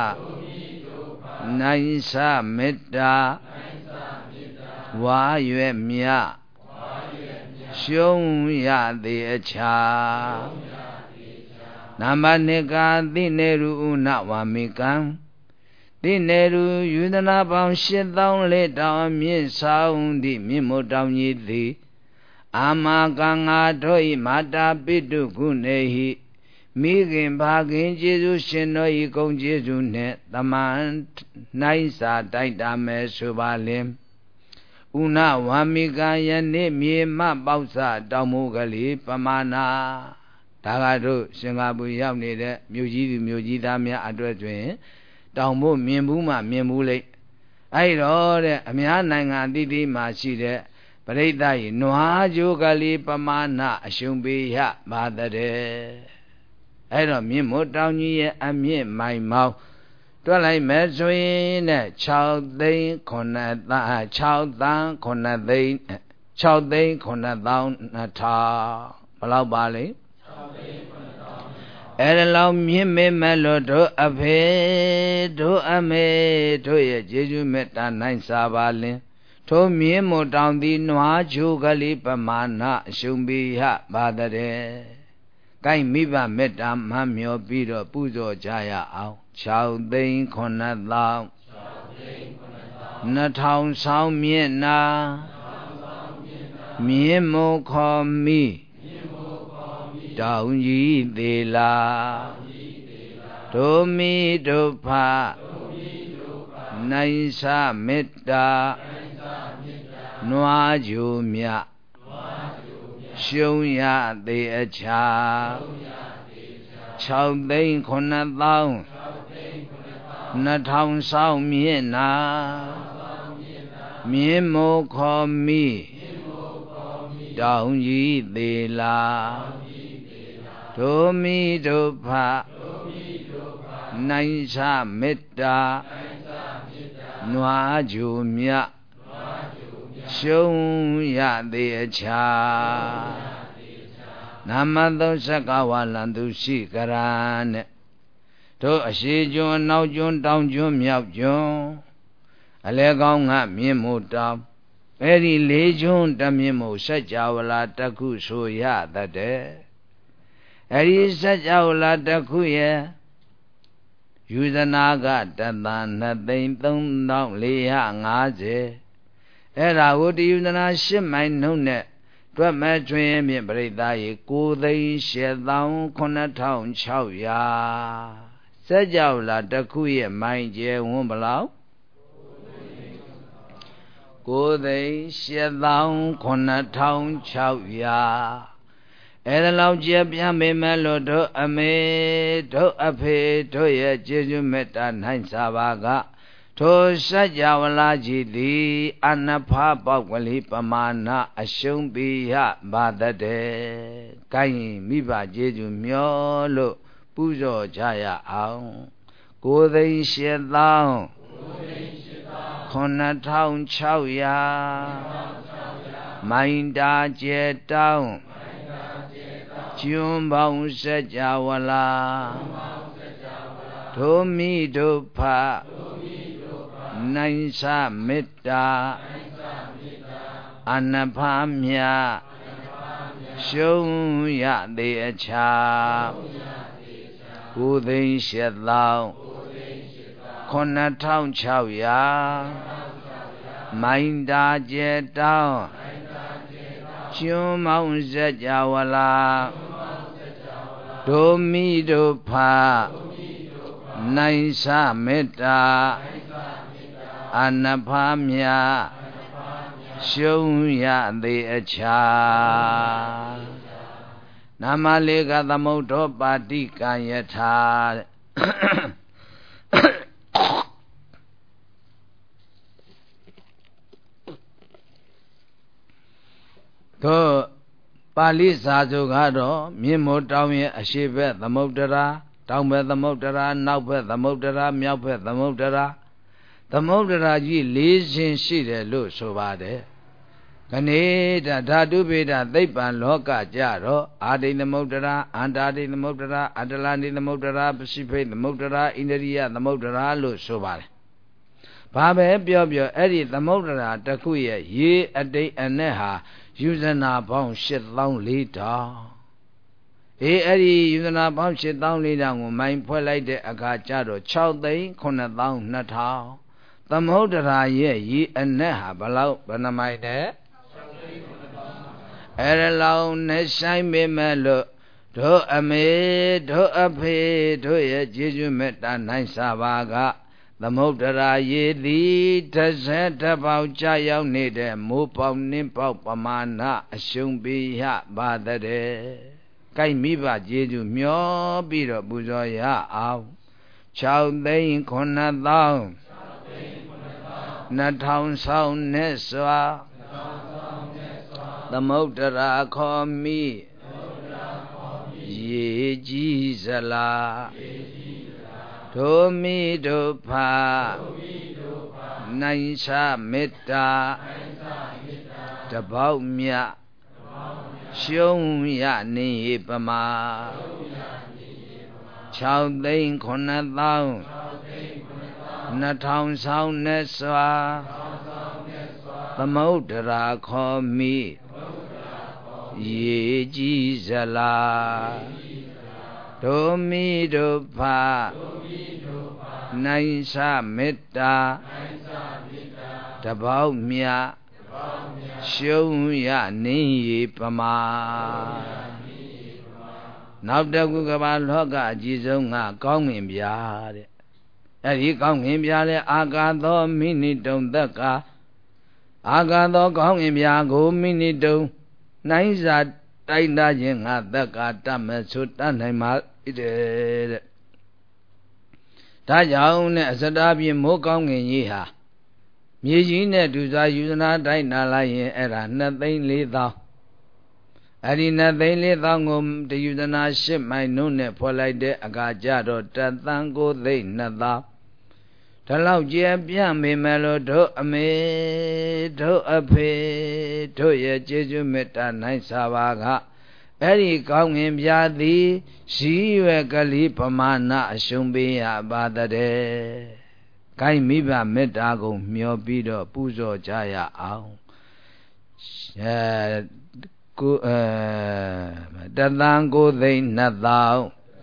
နိုင်စမေတ္တာဝါရွယ်မြရှုံးရသည်အခြားနမနိကာသိနေရုဥနဝါမိကံသိနေရုယူဒနာပေါင်း8000လေးတောင်မြင့်ဆောင်သည့်မြင့်မို့တောင်ကြီးသည်အာမကံငါတို့ဤမာတာပိတုကုနေဟိမိခင်ဘာခင်ကျေးဇူးရှင်တို့ဤကုံကျေးဇူးနှင့်တမန်နိုင်စာတိုက်တာမယ်ဆိုပါလင်ဥနဝါမိကယနေ့မြေမပေါက်စတောင်မိုးကလေးပမာဏဒါကတို့စင်ကာပူရောက်နေတဲ့မြို့ကြီးသူမြို့ကြီးသားများအတွက်တွင်တောင်မိုးမြင်ဘူးမှမြင်ဘူးလိမ့်အဲ့တော့တဲ့အများနိုင်ငံအသီးသီးမှာရှိတဲ့ပရိသတ်ဤနွားကြိုးကလေးပမာဏအရှုံးပေးရပါတဲ့အဲ့တော့မြင့်မို့တောင်ကြီးရဲ့အမြင့်မိုင်မောင်းတွက်လိုက်မယ်ဆိုရင်တဲ့6သိန်း9သန်း6သန်း9သိန်း6သိန်း9သောင်း2000ဘယ်လောက်ပါလဲ6သိန်း9သောင်းအဲ့ဒါလောက်မြင့်မေမဲ့လို့တို့အဖေတို့အမေတို့ရဲ့ကျေးဇူးမေတ္တာနိုင်စားပါလင်ထိုမြင့်မို့တောင်သည်နွားချိုးကလေးပမာဏအရှုံးပေးရပါတဲ့ကိုင်မိဘမေတ္တာမှန်မျောပြီးတော့ပူဇော်ကြရအောင်6သိန်း9သောင်း2000ဆောင်းမြင့်နာမြင့်မို့ခေါ်မိတောင်ကြီးသေးလားဒုမိဒုဖနိုင်စမေတ္တာနွားကြိုမြရှုံးရသေးအခြား6သိန်း9သောင်း2000ဆောင်းမြင့်နာမြင့်မို့ခေါ်မိတောင်ကြီးသေးလားဒုမိဒုဖနိုင်စမေတ္တာနွားကြိုမြရှုံးရသေးအခြားနာမသောစကဝါလံသူရှိကရနဲ့တို့အရှိကျွန်းအနောက်ကျွန်းတောင်ကျွန်းမြောက်ကျွန်းအလဲကောင်းကမြင့်မို့တောင်အဲ့ဒီလေးကျွန်းတမြင့်မို့စัจ java လာတခုဆိုရတတ်တယ်အဲ့ဒီစัจ java လာတခုရဲ့ယူဇနာကတသံ2,3450အဲ့ဒါကိုတယူဇနာ8မိုင်နှုတ်နဲ့တွက်မဲ့တွင်မြင့်ပရိသတ်ရေ9,86,600စัจ java လာတခုရဲ့မိုင်ကျယ်ဝန်းဘလောက်9,86,600အဲ့ဒါလောက်ကျပြမေမဲ့လို့တို့အမေတို့အဖေတို့ရဲ့ကျေးဇူးမေတ္တာနိုင်စားပါကထိုစัจ java လာကြီးသည်အနဖပေါက်ကလေးပမာဏအရှုံးပေးရပါတတ်တယ်။ကိုင်းမိဘကျေးဇူးမျောလို့ပူဇော်ကြရအောင်9,800,9,600မိုင်တာကျဲတောင်းကျွန်းပေါင်းစัจ java လာဒုမိဒုဖနိုင်စမေတ္တာအနဖမြရှုံးရသေးအခြား9,800,9,600မိုင်တာကျဲတောင်းကျွန်းပေါင်းစัจ java လာဒုမိဒုဖနိုင်စမေတ္တာအနဖမြရှုံးရသေးအခြားနာမလေးကသမုဒ္ဒောပါတိကံယထာသောပါဠိစာစုကတော့မြင့်မို့တောင်းရဲ့အရှိဘက်သမုဒ္ဒရာတောင်ဘက်သမုဒ္ဒရာနောက်ဘက်သမုဒ္ဒရာမြောက်ဘက်သမုဒ္ဒရာကြီး၄ဆင်းရှိတယ်လို့ဆိုပါတယ်ခဏိတဓာတုဗေဒသိပ္ပံလောကကြတော့အာဒိသမုဒ္ဒရာအန္တာဒိသမုဒ္ဒရာအတ္တလန္တိသမုဒ္ဒရာပစိဖိတ်သမုဒ္ဒရာဣန္ဒရိယသမုဒ္ဒရာလို့ဆိုပါတယ်ဘာပဲပြောအဲ့ဒီသမုဒ္ဒရာတစ်ခုရဲ့ရေအတိတ်အနဲ့ဟာယူဇနာပေါင်း84,000အဲ့ဒီယူဇနာပေါင်း84,000ကိုမိုင်းဖွဲ့လိုက်တဲ့အခါကျတော့6,9,2,000သမုဒ္ဒရာရဲ့ရေအနဲ့ဟာဘယ်နှမိုင်တဲ့အဲ့ဒါလောက်နဲ့ဆိုင်ပေမဲ့လို့တို့အမေတို့အဖေတို့ရဲ့ကျေးဇူးမေတ္တာနိုင်စာပါကသမုဒ္ဒရာရေသည်တစ်ဆက်တစ်ပေါက်ကြာရောက်နေတဲ့မိုးပေါက်နှင်းပေါက်ပမာဏအရှုံးပေးရပါတဲ့။ကိုက်မိဘကျေးဇူးမျောပြီးတော့ပူဇော်ရအောင်6,9,000 2,000ဆောင်နဲ့စွာသမုဒ္ဒရာခေါ်မိရေကြီးစလားဒုမိဒုဖာနိုင်ချမေတ္တာတပေါက်မြရှုံးရနေပမာ6,9,000 2,000ဆောင်နဲ့စွာသမုဒ္ဒရာခေါ်မိရေကြီးစလားဒုမိဒုဖာနိုင်ချမေတ္တာတပေါက်မြရှုံးရနေပမာနောက်တစ်ခုကဘာလောကအကြည့်ဆုံးကကောင်းငင်ပြာတဲ့အဲ့ဒီကောင်းငင်ပြာလဲအာကာသောမိနိတုံသက်ကာအာကာသောကောင်းငင်ပြာကိုမိနိတုံနိုင်စာတိုက်တာခြင်းငါသက်ကာတတ်မဲ့ဆိုတတ်နိုင်မှာတဲ့ဒါကြောင့်နဲ့အစတာပြင်းမိုးကောင်းငင်ကြီးဟာမြေကြီးနဲ့ဒုစာယူဇနာတိုက်နာလိုက်ရင်အဲ့ဒါ2,400,000အဲ့ဒီ2,400,000ကိုတယူဇနာ8မိုင်နှုတ်နဲ့ဖွက်လိုက်တဲ့အခါကျတော့1,9,2,000ဒါလောက်ကျပြန့်မိမယ်လို့တို့အမေတို့အဖေတို့ရဲ့ကျေးဇူးမေတ္တာနိုင်စာပါကအဲ့ဒီကောင်းငင်ပြာသည်ရှိရွယ်ကလေးပမာဏအရှုံးပေးရပါတဲ့။ကိုင်းမိဘမေတ္တာကိုမျှော်ပြီးတော့ပူဇော်ကြရအောင်။1,9,2,000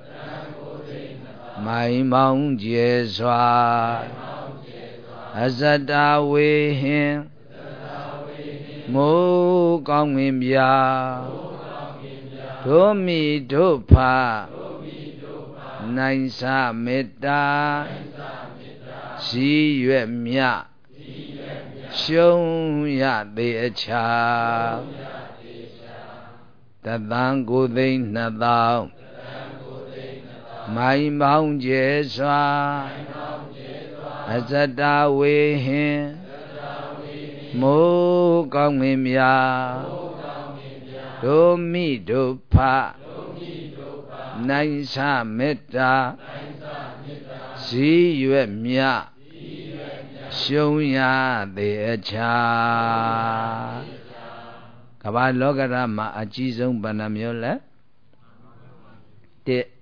မိုင်မောင်းကျဲစွာအဇတဝေဟင်မိုးကောင်းငင်ပြာဒုမိဒုဖာနိုင်စာမေတ္တာရှိရွက်မြရှုံးရသေးအချာ1,9,2,000မိုင်ပေါင်းကျဲစွာအဇတဝေဟင်မိုးကောင်းငင်မြာဒုမိဒုဖနိုင်စာမေတ္တာရှိရွက်မြရှုံးရသေးအချာကမ္ဘာလောကဓာတ်မှာအကြီးဆုံးဘယ်နှမျိုးလဲ1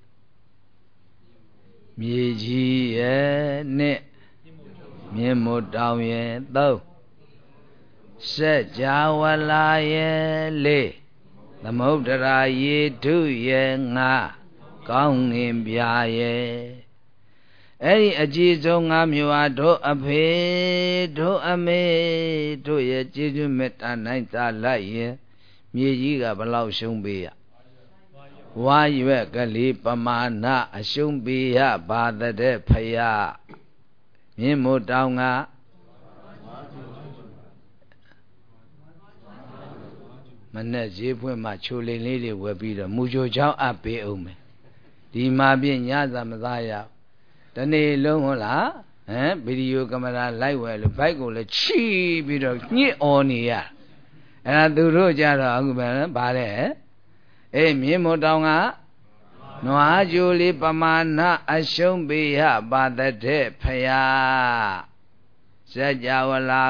မြေကြီးရဲ့2မြင့်မို့တောင်ရဲ့3စัจ java လာရဲ့4သမုဒ္ဒရာရေထုရဲ့5ကောင်းငင်ပြာရဲ့အဲ့ဒီအကြီးဆုံး5မျိုးဟာတို့အဖေတို့အမေတို့ရဲ့ကျေးဇူးမေတ္တာနိုင်သာလိုက်ရင်မြေကြီးကဘလောက်ရှုံးပေးရဝါရွက်ကလေးပမာဏအရှုံးပေးရပါတဲ့ဖယားမြင့်မို့တောင်ကမနဲ့ဈေးဖွင့်မှချိုလိန်လေးတွေဝယ်ပြီးတော့မူချိုချောင်းအပ်ပေးအောင်မယ်ဒီမှာပြညစာမသားရတနေ့လုံးဟုတ်လားဗီဒီယိုကင်မရာလိုက်ဝယ်လို့ဘိုက်ကိုလည်းချီပြီးတော့ညှစ်អော်နေရသူတို့ကြတော့အခုပဲဗါတဲ့မြင်းမို့တောင်ကနွားကြိုလေးပမာဏအရှုံးပေးရပါတဲ့ဖယားစัจ java လာ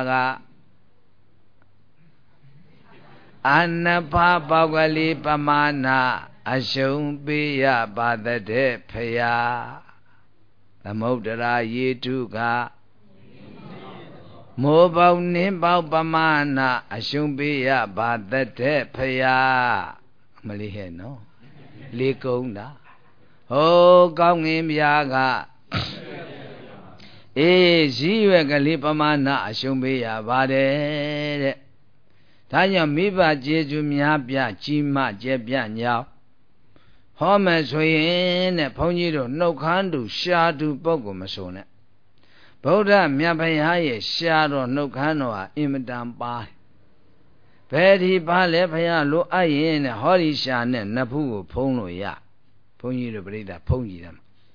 ကအနဖပေါကလေးပမာဏအရှုံးပေးရပါတဲ့ဖယားသမုဒ္ဒရာရေထုကမိုးပေါနင်းပေါပမာဏအရှုံးပေးရပါတဲ့ဖယားမလေးဟဲ့နော်လေးကုန်းတာဟိုကောင်းငင်ပြားကရည်ရွယ်ကလေးပမာဏအရှုံးပေးရပါတယ်တဲ့ဒါကြောင့်မိဘကျေးဇူးများပြကြီးမားကျက်ပြညောင်းဟောမယ်ဆိုရင်တဲ့ဘုန်းကြီးတို့နှုတ်ခမ်းတူရှာတူပုဂ္ဂိုလ်မဆိုနဲ့ဗုဒ္ဓမြတ်ဘုရားရဲ့ရှာတော်နှုတ်ခမ်းတော်ဟာအင်မတန်ပါဘယ်ဒီပါလဲဘုရားလိုအပ်ရင်တဲ့ဟောဒီရှာနဲ့နဖူးကိုဖုံးလို့ရဘုန်းကြီးတို့ပြိဿဖုံးကြည့်တယ်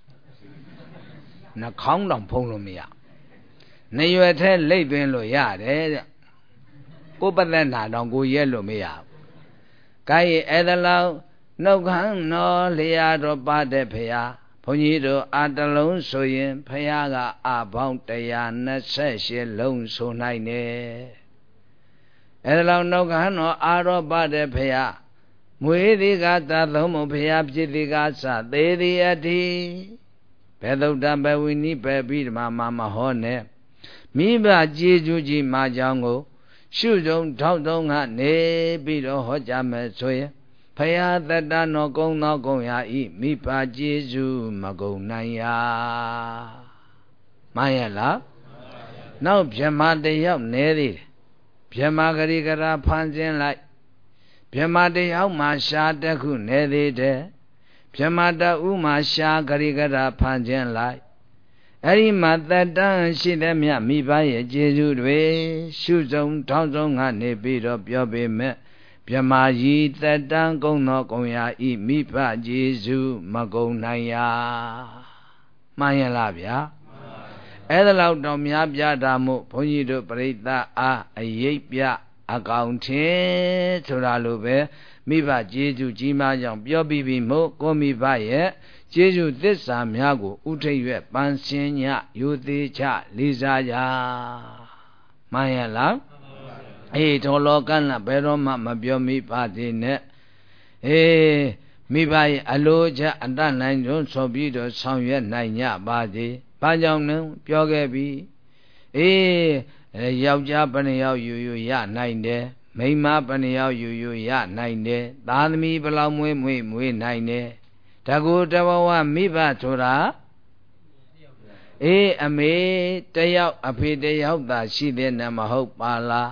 နှာခေါင်းတောင်ဖုံးလို့မရနေရွယ်ထဲလိတ်သွင်းလို့ရတယ်တဲ့ကိုပသက်နာတောင်ကိုရဲလို့မရဘူး။ကိုင်းအဲ့ဒါလောက်နှုတ်ခမ်းတော်လျာတော်ပါတဲ့ဖရာဘုန်းကြီးတို့အာတလုံးဆိုရင်ဖရာကအပေါင်း128လုံးဆိုနိုင်တယ်။အဲ့ဒါလောက်နှုတ်ခမ်းတော်အာရောပါတဲ့ဖရာမွေးသည်ကသာသုံးမဖရာဖြစ်သည်ကစသေးသည်အထိဘယ်သုဒ္ဓဘယ်ဝိနိဘယ်ပြီးဓမ္မမဟောနဲ့မိဘကျေးဇူးကြီးမှာကြောင်းကိုရှုဆုံးထောက်သုံးကနေပြီးတော့ဟောကြားမယ်ဆိုရင်ဖယားတတနောကုံသောကုံရာဤမိဘကျေးဇူးမကုံနိုင်ရာမှန်ရဲ့လားနောက်ဗြဟ္မာတယောက်နေသေးတယ်ဗြဟ္မာဂရိကရာဖန်ဆင်းလိုက်ဗြဟ္မာတယောက်မှာရှားတစ်ခုနေသေးတယ်ဗြဟ္မာတဥမှာရှားဂရိကရာဖန်ဆင်းလိုက်အဲ့ဒီမှာတတန်းရှိတဲ့မြတ်မိဘရဲ့ကျေးဇူးတွေရှုဆုံးထောင်းဆုံးကနေပြီးတော့ပြောပေမဲ့ဗြဟ္မာကြီးတတန်းကုံသောကုံရာဤမိဘကျေးဇူးမကုံနိုင်ရာမှန်ရလားဗျာအဲ့ဒါလောက်တော့များပြတာမို့ဘုန်းကြီးတို့ပြိဿအားအရေးပြအကောင်ထင်းဆိုတာလိုပဲမိဘကျေးဇူးကြီးမားကြောင့်ပြောပြီးပြီမို့ကိုမိဘရဲ့ကျေးဇူးသစ္စာများကိုဥထိပ်ရွက်ပန်းစင်ညယူသေးချလေးစားကြမှန်ရလားထော်လောကနဘယ်တော့မှမပြောမိပါသေးနဲ့မိဘရဲ့အလိုချက်အတတ်နိုင်ဆုံးဆိုပြီးတော့ဆောင်ရွက်နိုင်ကြပါသေးဘာကြောင့်လဲပြောခဲ့ပြီယောက်ျားဘယ်နှယောက်ယူရနိုင်တယ်မိန်းမဘယ်နှယောက်ယူရနိုင်တယ်သားသမီးဘယ်လောက်မွေးနိုင်တယ်တကူတဘဝမိဘဆိုတာအမေတယောက်အဖေတယောက်သာရှိတဲ့နမဟုတ်ပါလား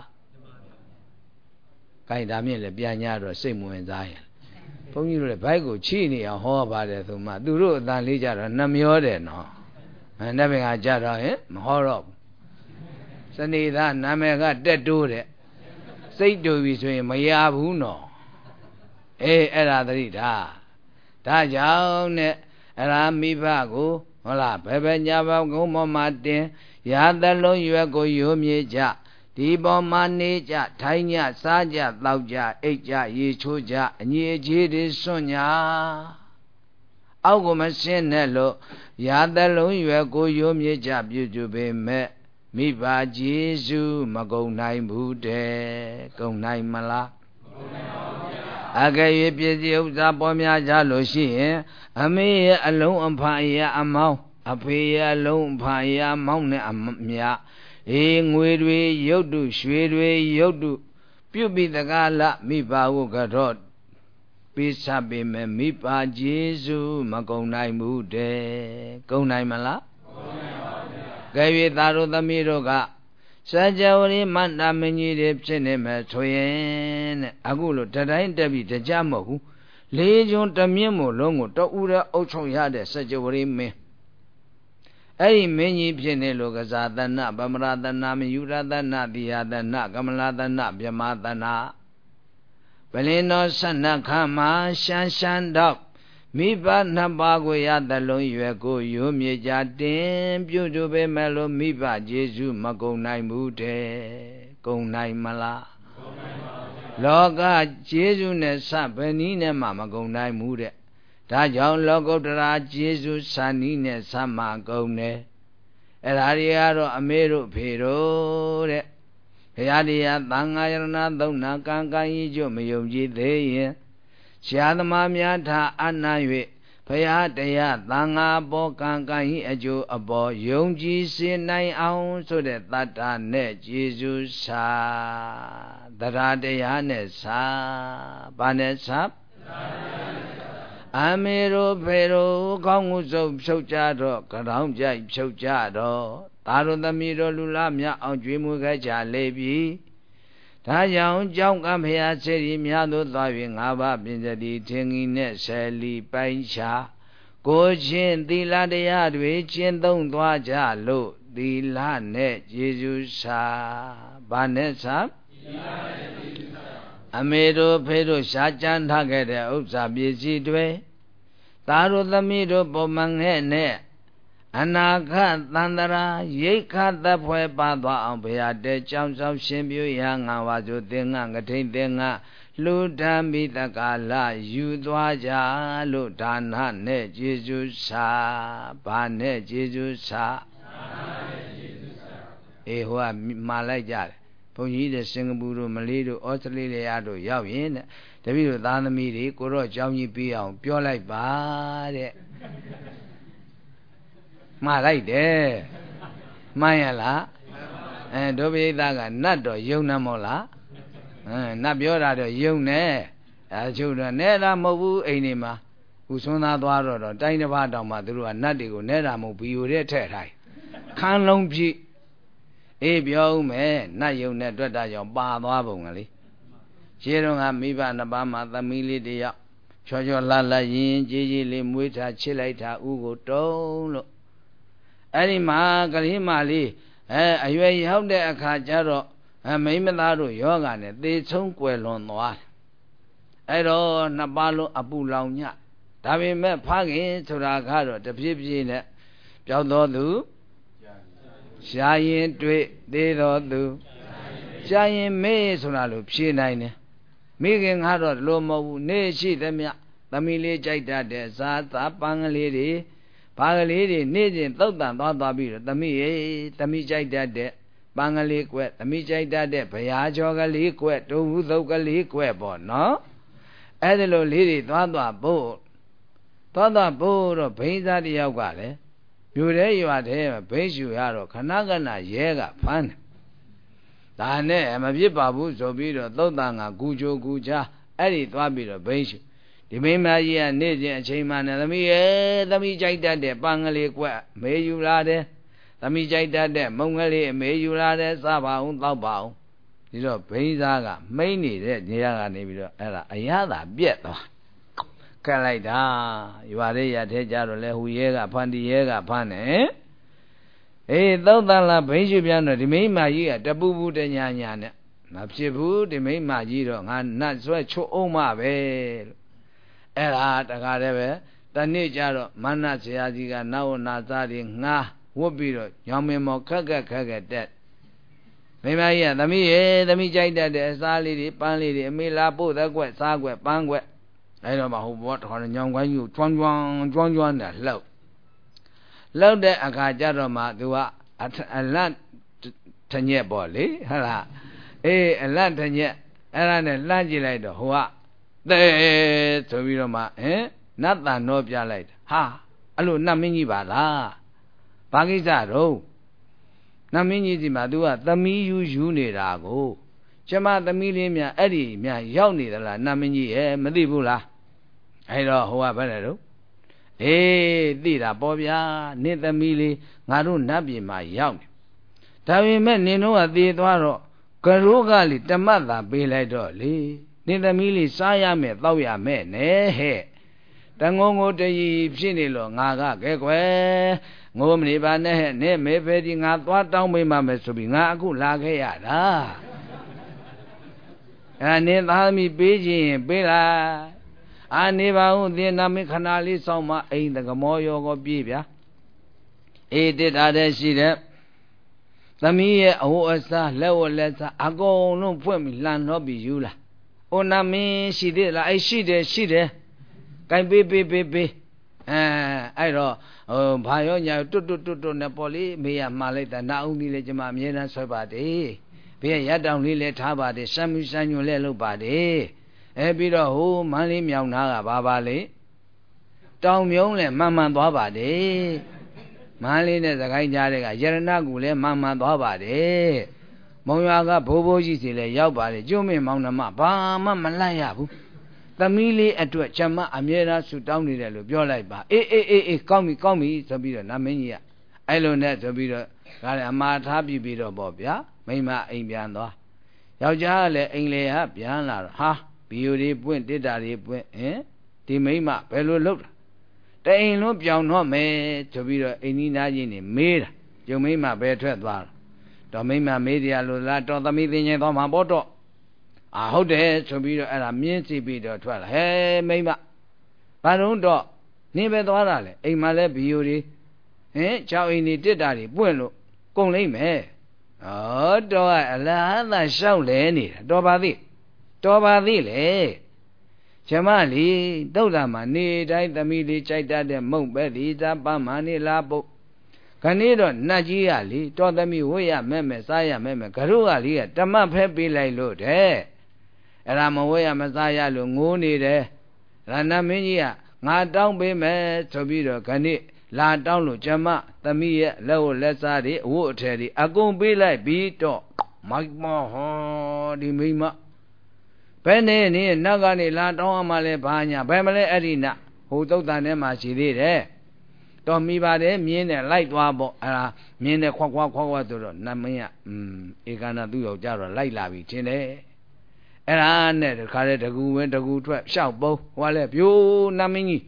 ကိုင်ဒါမြင့်လည်းပြန်냐တော့စိတ်မဝင်စားရင်ဘုန်းကြီးတို့လည်းဘိုက်ကိုချိနေအောင်ဟောပါတယ်ဆိုမှသူတို့အတန်လေးကြတော့နှမျောတယ်နော်နတ်ဘင်ကကြတော့မဟောတော့ဘူးစနေသားနာမည်ကတက်တိုးတဲ့စိတ်တူပြီဆိုရင်မရဘူးနော်အဲ့ဒါသတိထားဒါကြောင့်နဲ့အရာမိဘကိုဟုတ်လားဘယ်ဘညာဘကုန်းပေါ်မှာတင်ရာသလုံးရွယ်ကိုရိုးမြေကြဒီပေါ်မှာနေကြထိုင်ကြစားကြတောက်ကြအိတ်ကြရေချိုးကြအညီအကျေးတွေစွန့်ညာအောက်ကိုမရှင်းနဲ့လို့ရာသလုံးရွယ်ကိုရိုးမြေကြပြုစုပေမဲ့မိဘကျေးဇူးမကုန်နိုင်ဘူးတဲ့ကုန်နိုင်မလားအကယ်၍ပြည့်စည်ဥစ္စာပေါ်များကြလို့ရှိရင်အမေရဲ့အလုံးအဖာရအမောင်းအဖေရဲ့အလုံးအဖာရမောင်းနဲ့အမြငွေတွေရုပ်တုရွှေတွေရုပ်တုပြုပြီးတကားလမိဘဟုကတော့ပေးချပေးမယ်မိဘကျေးဇူးမကုန်နိုင်ဘူးတဲ့ကုန်နိုင်မလားကုန်နိုင်ပါဗျာကဲ၍သားတို့သမီးတို့ကစัจ java ရိမန္တမင်းကြီးတွေဖြစ်နေမယ်ဆိုရင်တဲ့အခုလို့တတိုင်းတက်ပြီးတကြမဟုတ်ဘူးလေးကျွန်းတမြင့်မို့လုံးကိုတအူရအုပ်ချုပ်ရတဲ့စัจ java ရိမင်းအဲ့ဒီမင်းကြီးဖြစ်နေလို့ကစားတဏဗမရတဏမယူရတဏတိယတဏကမလတဏဗြဟ္မာတဏပလင်တော်12ခါမှာရှမ်းတော့မိဘနှစ်ပါးကိုရသလုံးရွယ်ကိုရိုးမြေကြတင်ပြုစုပေမဲ့လို့မိဘကျေးဇူးမကုန်နိုင်ဘူးတဲ့ကုန်နိုင်မလားကုန်နိုင်ပါဗျ Loka Jesu ne Sabani ne Mama Gonai Mude. Dajon Logodra Jesu Sani ne Sama Gone. Elariaro Amero Pero. Yadia Tangayana Dona Kankai Jomayoji Deye. Siadamamiata Anawe. Payataya Tanga Bo Kankai Ajo Abo Yongji Sinai Aun so that Tata Ne Jesus Sa Daradaya Ne Sa Banesa Amero Pero Konguzo Chojado Karam Jai Chojado Taro the Miro Lulamia on Jimugaja Levi Tayang Jongam Hea Seri Miado Thaving Aba Binjadi Tingi Ne Seli Paisha Gojin Dila de Adwe Chin Don Dwaja Lo Dila Ne Jesus Sa Banesa Amedo Pedo Shajan Hagade Upsa Bisi Dwe Taro the Miro Bomang Ne Anaka Tandara Yeka the Pue Baba Ampea de Chams of Shimbu Yang Awajo Dinga Gatinga Lutambi the Gala Yudwaja Lutana Ne Jesus Sa Bane Jesus Sa Ehua Malaja Pony the Singapore Malido Australia do Yawin the Vido Danamiri Kuro Johnny Pia Pure like Bade Malay de Mayala and Dobe Daga Nato Yunamola Nabiora do Yune as children Nera Mobu Enima Usuna Dwaro Dainava Maduru and Nadigo Nera Mobu Retai Can long be Ebio me Nayune Dada your Barbongali Jerong Amiba Nabama the Mili de Chojo Lala Yin Gigi Limuita Chilata Ugo Tolo Anima Galimali, a way held a cajaro, a Maimado Yoga, they soon quellon noir. Edo Nabalo Abu Launya. Tavi me pagi to Ragaro, the Pipsine, Jaudodu, Shayin Dwe, they do. Shayin May Sonalu, Pshinine. Megan Harrod Lomo, Ne she them ya, the Mili Jaita de Sata Pangalidi. Pagali needing Thotan Tabi, the me jai that Bangali quet, the me jai that Payajogali quet, to Uzogali quebo, no? Adelo lady, Tada boat. Tada boat of Payza the Yogale. You there you are there, Pays you are, Kanagana, Yega, Pan. Dane, am a Babu, Zobido, Totanga, Gujo, Guja, Eddie Twabido, Bays. The main Magia needed a chairman and the me jai that Bangali quet, may you lade, the me jai that Mongali, may you lade, Saba, Untao. You know, Payzaga, may need it, Yaga, Ayada, Biet. Kalaida, you are there, Tejaro, Lehuyega, Pandiega, Pane, eh? Though la Payiano, the main Magia, Tabu, the Yan, Napsibu, the main Magiro, and not so Oma Bell. Era Tagareve, the Nijaro, Manasiaziga, now Nazari, Na, Wobiro, Yamimo Kaga dead. Maybe the me jai that the Sali, Panli, Mila, the Quet, Sagwe, Pangue. I don't know what on young one you, John, that low. Low there, a Kajaroma, do a land Tanya Bolly, Hala, a land Tanya, and a langilator, who are. There, so we don't not that no light. Ha, allo, Namini Bala. Pagizaro. Namini Madua, the me you need a go. Chama the million, Eddie, Mia, Yoni, the Namini, Medibula. I know who are better. Eh, Dida Bobia, neither Mili, Naru Nabi, my young. Tavi men, you know, at the Dwaro. Karugali, the mother, be like Dolly. Neither Mili Saya me, Tawia me, ne, Tango de Sinilo, Naga, Gekwe, Gomni Bane, ne, me, bedding up what down with Mamma to be Naku, Lagayada. And then Hami Beijing, Bella. I never owned the Namikanali Soma in the Gamoyo or Bibia. It did other see that. The me, oh, as a level letter, I go no point, land hobby, Yula. နာမင်းရှိသေးလားအဲ့ရှိတယ်ကိုင်ပေးအဲ့တော့ဘာရောညာတွတ်နဲ့ပေါ်လေးမေးရမှာလိုက်တာနာဦးကြီးလေကျွန်မအမြဲတမ်းဆွဲပါတယ်ဘေးရတောင်လေးလည်းထားပါတယ်စမ်းမှုစမ်းညွန်လည်းလုပ်ပါတယ်ပြီးတော့ဟိုမန်းလေးမြောင်သားကဘာလေတောင်မြုံလည်းမှန်သွားပါတယ်မန်းလေးနဲ့စကိုင်းကြားတဲ့ကရတနာကူလည်းမှန်သွားပါတယ်မုံရွာကဘိုးကြီးစီလည်းရောက်ပါတယ်ကျွန်းမင်းမောင်နှမဘာမှမလိုက်ရဘူးသမီးလေးအတွက်ကျွန်မအမြဲတမ်းဆူတောင်းနေတယ်လို့ပြောလိုက်ပါအေးကောင်းပြီဆိုပြီးတော့နာမင်းကြီးကအဲ့လိုနဲ့ဆိုပြီးတော့ဒါလည်းအမှားထားပြီးတော့ပေါ့ဗျာမိမအိမ်ပြန်သွားယောက်ျားကလည်းအိမ်လေဟာပြန်လာတော့ဟာဘီယိုတွေပွင့်တစ်တာတွေပွင့်ဒီမိမဘယ်လိုလုပ်တာတအိမ်လုံးပြောင်းတော့မယ်ဆိုပြီးတော့အိမ်ကြီးသားချင်းနေမေးတာကျုံမိမဘယ်ထွက်သွားတော့မိမမေးတယ်လို့လားတော်သမီးသိငယ်သွားမှာပေါ့တော့ဟုတ်တယ်ဆိုပြီးတော့အဲ့ဒါမြင်းစီပြီးတော့ထွက်လာဟဲမိမဘာလို့တော့နင်းပဲသွားတာလေအိမ်မှာလဲဘီယိုတွေကြောက်အိမ်တွေတစ်တာတွေပွင့်လို့ကုန်လိမ့်မယ်တော့အလားသာရှောက်လဲနေတာတော်ပါသေးလေကျမလီတုတ်တာမှာနေတိုင်းသမီးလေးကြိုက်တတ်တဲ့မုံပဲဒီသားပန်းမနေလားပုတ်ခဏတော့နတ်ကြီးကလေတော်သမီးဝတ်ရမဲ့စားရမဲ့ကရုကလေးကတမတ်ဖဲပေးလိုက်လို့တဲ့အဲ့ဒါမဝတ်ရမစားရလို့ငိုးနေတယ်ရဏမင်းကြီးကငါတောင်းပေးမယ်ဆိုပြီးတော့ခဏလာတောင်းလို့ကျမသမီးရဲ့လက်ဝတ်လက်စားတွေအဝတ်အထည်တွေအကုန်ပေးလိုက်ပြီးတော့မိုက်မောဟောဒီမိမဘယ်နဲ့နင်းနောက်ကနေလာတောင်းရမှလဲဘာညာဘယ်မလဲအဲ့ဒီနဟိုသုတ်တန်ထဲမှာရှိသေးတယ်တော့မိပါတယ်မြင်းနဲ့လိုက်သွားပေါ့အဲ့ဒါမြင်းနဲ့ခွာဆိုတော့နတ်မင်းကဧကနာသူ့ယောက်ျားတော့လိုက်လာပြီထင်တယ်အဲ့ဒါနဲ့တခါလေတကူဝင်တကူထွက်ရှောက်ပုံဟိုကလည်းပြိုးနတ်မင်းကြီး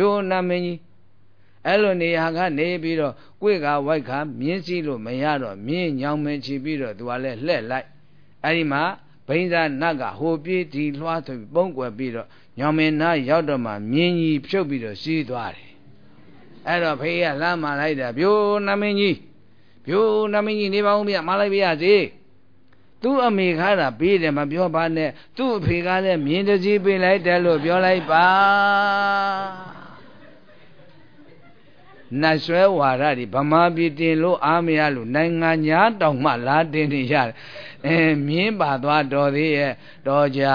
အဲ့လိုနေရာကနေပြီးတော့ကိုယ်ကဝိုက်ခါမြင်းစည်းလို့မရတော့မြင်းညောင်မင်းချပြီးတော့သူကလည်းလှက်လိုက်အဲ့ဒီမှာဘိန်းစားနတ်ကဟိုပြေးဒီလွှားဆိုပြီးပုံကွယ်ပြီးတော့ညောင်မင်းနားရောက်တော့မှမြင်းကြီးဖြုတ်ပြီးတော့စီးသွားတယ်အဲ့တော့ဖေးကလမ်းမာလိုက်တာပြိုးနမင်းကြီးနေပါဦးဗျမလိုက်ပါရစေသူ့အမေခါတာပေးတယ်မပြောပါနဲ့သူ့အဖေကလည်းမြင်းတစည်းပေးလိုက်တယ်လို့ပြောလိုက်ပါနတ်ဆွဲဝါရတွေဗမာပြည်တင်လို့အားမရလို့နိုင်ငံညာတောင်မှလာတင်နေရတယ်မြင်းပါသွားတော်သေးရဲ့တော်ကြာ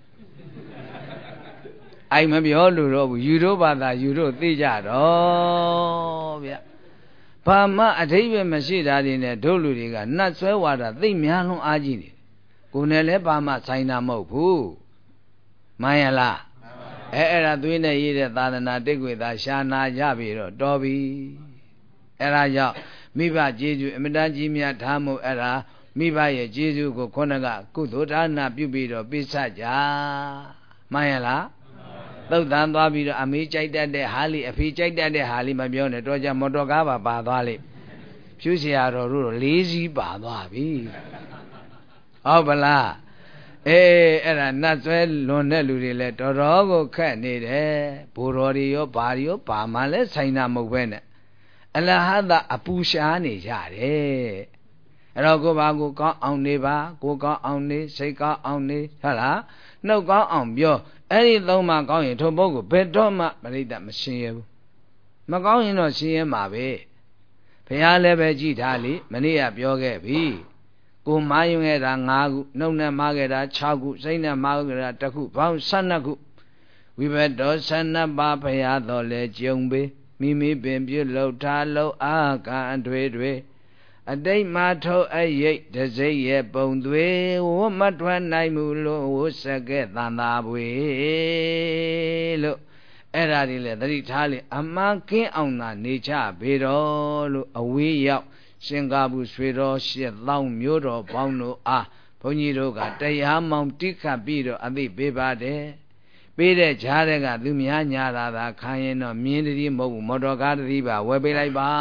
အိုင်မပြောလို့တော့ဘူးယူတို့ဘာသာယူတို့သိကြတော့ဗျဘာမှအထိပ္ပယ်မရှိတာတွေနဲ့တို့လူတွေကနတ်ဆွဲဝါဒသိများလုံးအားကြီးနေကိုယ်နဲ့လည်းဘာမှဆိုင်တာမဟုတ်ဘူးမှန်ရလားအဲ့ဒါသွေးနဲ့ရေးတဲ့သာသနာတိတ်ွေသာရှာနာကြပြီတော့တော်ပြီအဲ့ဒါကြောင့်မိဘကျေးဇူးအမတန်ကြီးမြတ်ထားမှုအဲ့ဒါမိဘရဲ့ကျေးဇူးကိုခေါင်းကကုသိုလ်ဒါနပြုပြီးတော့ပိစကြမှန်ရလားသုတ်တန်သွားပြီးတော့အမေကြိုက်တတ်တဲ့ဟာလီအဖေကြိုက်တတ်တဲ့ဟာလီမပြောနဲ့တော့ကြမော်တော်ကားပါသွားလိမ့်ဖြူเสียတော်တို့၄စီးပါသွားပြီဟုတ်ပလားအဲ့ဒါနတ်ဆွဲလွန်တဲ့လူတွေလဲတော်တော်ကိုခက်နေတယ်ဘိုးတော်တွေရောဘာမှလဲဆိုင်တာမဟုတ်ပဲနဲ့အလဟသအပူရှားနေကြတယ်အဲ့တော့ကိုဘာကိုကောင်းအောင်နေပါကိုကောင်းအောင်နေစိတ်ကောင်းအောင်နေဟုတ်လားနှုတ်ကောင်းအောင်ပြောအဲ့ဒီသုံးပါကောင်းရင်ထိုပုဂ္ဂိုလ်ဘယ်တော့မှပရိသတ်မရှင်းရဘူးမကောင်းရင်တော့ရှင်းရမှာပဲဘုရားလည်းပဲကြည်ထားလေမနေ့ကပြောခဲ့ပြီကိုမာယုံခဲ့တာ9ခုနှုတ်နဲ့မားခဲ့တာ6ခုစိတ်နဲ့မားခဲ့တာ1ခုဘောင်း12ခုဝိဘတ်တော်12ပါးဘုရားတော်လဲကြုံပေမိမိပင်ပြုလုပ်ထားလို့အာကံအတွေအတိတ်မှာထုတ်အရိတ်တစိမ့်ရဲ့ပုံသွေဝမထွက်နိုင်မှုလို့ဝစကဲ့သန္တာပွေလို့အဲ့ဒါတွေလေသတိထားလေအမှန်ကင်းအောင်သာနေကြပေတော်လို့အဝေးရောက်ရှင်ကားဘူးဆွေတော်8000မျိုးတော်ပေါင်းတို့အားဘုန်းကြီးတို့ကတရားမောင်တိခတ်ပြီးတော့အသိပေးပါတယ်ပေးတဲ့ကြားတဲ့ကသူများညာတာသာခံရင်တော့မြင်းတည်းမဟုတ်ဘူးမော်တော်ကားတည်းပါဝယ်ပေးလိုက်ပါ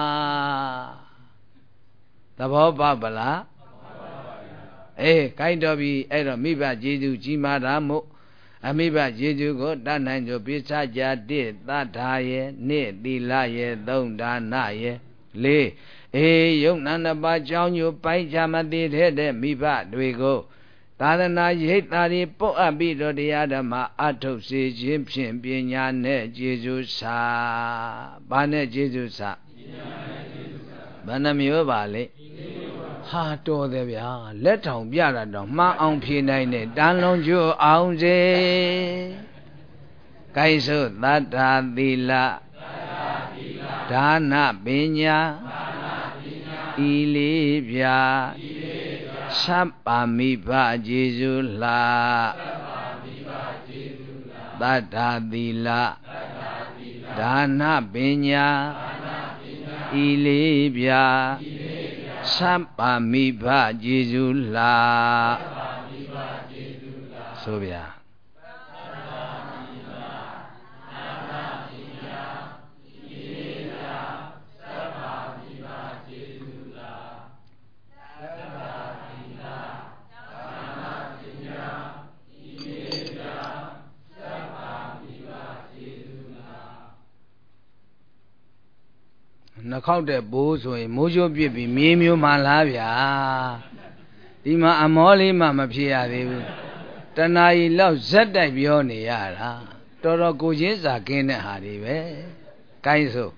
သဘောပေါက်ပလားကိုက်တော်ပြီအဲ့တော့မိဘကျေးဇူးကြီးမားတာမို့အမိဘကျေးဇူးကိုတတ်နိုင်ကြပိစကြတိသတ္ထာယေနိသီလယေသုံးဒါနယေ၄ယုံနာနှစ်ပါးကြောင်းညိုပိုက်ချမသိတဲ့မိဘတွေကိုသာသနာရိပ်သာတွေပုတ်အပ်ပြီးတော့တရားဓမ္မအထုတ်စေခြင်းဖြင့်ပညာနဲ့ကျေစုစာဘာနဲ့ကျေစုစာဘယ်နှမျိုးပါလဲဟာတော်တယ်ဗျာလက်ထောင်ပြတာတော့မှားအောင်ဖြေနိုင်တဲ့တန်လုံးကျိုးအောင်စေကိုင်းစုသတ္တာသီလဒါနပညာဤလေးပြသဗ္ဗမိဘကျေစုလာသတ္တာသီလဒါနပညာဤလေးပြသဗ္ဗမိဘကျေစုလာဆိုဗျာနှခေါက်တဲ့ဘိုးဆိုရင်မိုးချိုးပြစ်ပြီးမြေမျိုးမှလားဗျာဒီမှာအမောလေးမှမဖြစ်ရသေးဘူးတဏှာကြီးလောက်ဇက်တိုက်ပြောနေရတာတော်တော်ကိုချင်းစာကင်းတဲ့ဟာတွေပဲကိုင်းစို့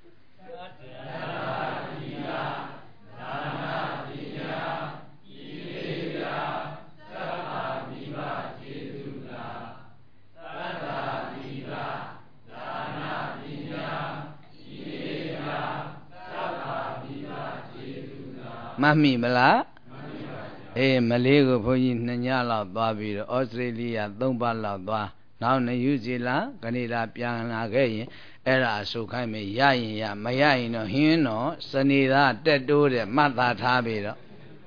မမိမလားအေးမလေးကိုဘုန်းကြီး2ညလောက်သွားပြီးတော့ဩစတြေးလျ3ပတ်လောက်သွားနောက်နယူးဇီလန်ကနေဒါပြန်လာခဲ့ရင်အဲ့ဒါအဆုခိုင်းမယ်ရရင်ရမရရင်တော့ဟင်းတော့စနေသားတက်တိုးတဲ့မှတ်သားထားပြီးတော့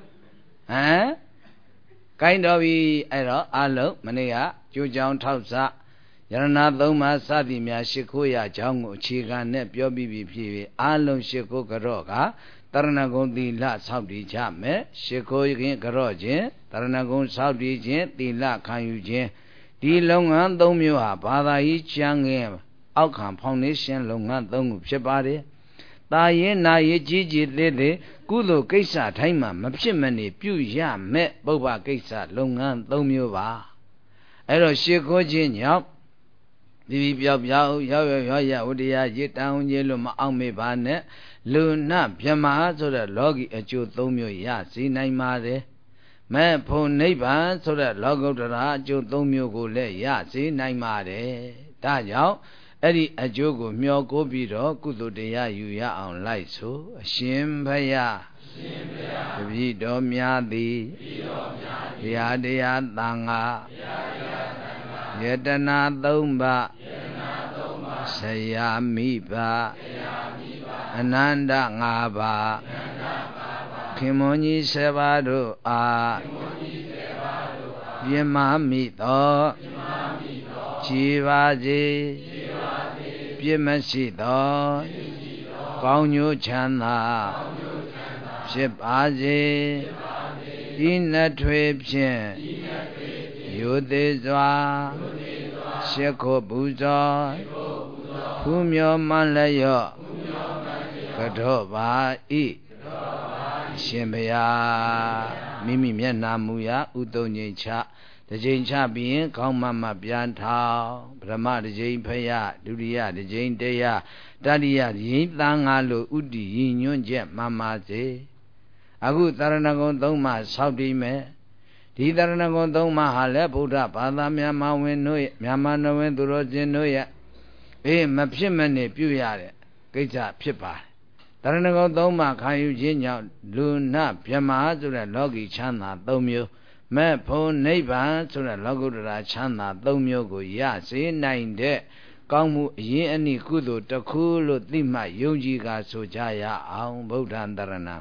ကိုင်းတော်ပြီအဲ့တော့အလုံးမနေ့ကကျိုးကြောင်ထောက်စယရဏသုံးပါးစသည်များရှိခိုးရကြောင်းကိုအခြေခံနဲ့ပြောပြီးပြီဖြစ်ပြီးအလုံးရှိခိုးကြော့ကတရဏဂုံသီလဆောက်တည်ကြမယ်ရှိခိုးခြင်းကြော့ခြင်းတရဏဂုံဆောက်တည်ခြင်းသီလခံယူခြင်းဒီလုပ်ငန်း၃မျိုးဟာဘာသာရေးကျမ်းငယ်အောက်ခံဖောင်ဒေးရှင်းလုပ်ငန်း၃ခုဖြစ်ပါတယ်တာရင်နာရင်ကြီးကြီးသေးသေးကုသိုလ်ကိစ္စတိုင်းမှာမဖြစ်မနေပြုရမယ်ပုဗ္ဗကိစ္စလုပ်ငန်း၃မျိုးပါအဲ့တော့ရှိခိုးခြင်းကြောင့်ဒီပြောက်ပြောက်ရောက်ရဝတ္တရားရတန်ကြီးလို့မအောင်မေပါနဲ့လူနာဗြဟ္မာဆိုတဲ့လောကီအကျိုး၃မျိုးရစီနိုင်ပါတယ်မဲ့ဖို့နိဗ္ဗာန်ဆိုတဲ့လောကုတ္တရာအကျိုး၃မျိုးကိုလည်းရစီနိုင်ပါတယ်ဒါကြောင့်အဲ့ဒီအကျိုးကိုမျှော်ကိုပြီးတော့ကုသိုလ်တရားယူရအောင်လိုက်ဆိုအရှင်ဘုရားတပည့်တော်များသည်ဘုရားတရားသံဃာယတနာ၃ပါးဆရာမိဘအနန္တ၅ပါးခင်မွန်ကြီး7ပါးတို့အားပြမမိသောခြေပါစေပြစ်မရှိသောကောင်းကျိုးချမ်းသာဖြစ်ပါစေဤနှစ်ထွေဖြင့်ရိုသေစွာရှစ်ခုပူဇော်ဖူးမြော်မှန်လျော့ကတော့ပါဤရှင်ဘုရားမိမိမျက်နာမူရာဥတုံငိမ်ချတစ်ကြိမ်ချပြီးရင်ခေါင်းမပြန်ထောင်ပထမတစ်ကြိမ်ဖယားဒုတိယတစ်ကြိမ်တရားတတိယတစ်ကြိမ်သံဃာလို့ဥတည်ရည်ညွှန်းချက်မှန်ပါစေအခုတရဏဂုံ၃ပါးဆောက်တည်မယ်ဒီတရဏဂုံ၃ပါးဟာလည်းဗုဒ္ဓဘာသာမြန်မာဝင်တို့မြန်မာနဝင်သူတော်စင်တို့ရဲ့မဖြစ်မနေပြုရတဲ့ကိစ္စဖြစ်ပါတယ်တရဏဂုံ၃ပါးခံယူခြင်းကြောင့်လူနာဗြဟ္မာဆိုတဲ့လောကီချမ်းသာ၃မျိုးမဲ့ဖို့နိဗ္ဗာန်ဆိုတဲ့လောကုတ္တရာချမ်းသာ၃မျိုးကိုရစေနိုင်တဲ့ကောင်းမှုအရင်အနည်းကုသိုလ်တစ်ခုလို့သိမှယုံကြည်ကာဆိုကြရအောင်ဗုဒ္ဓံတရဏံ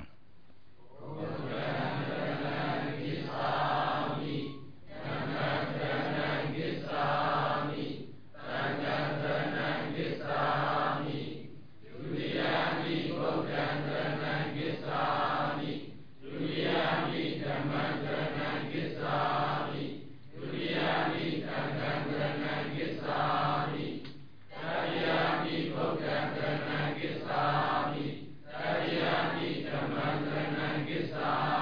Gissa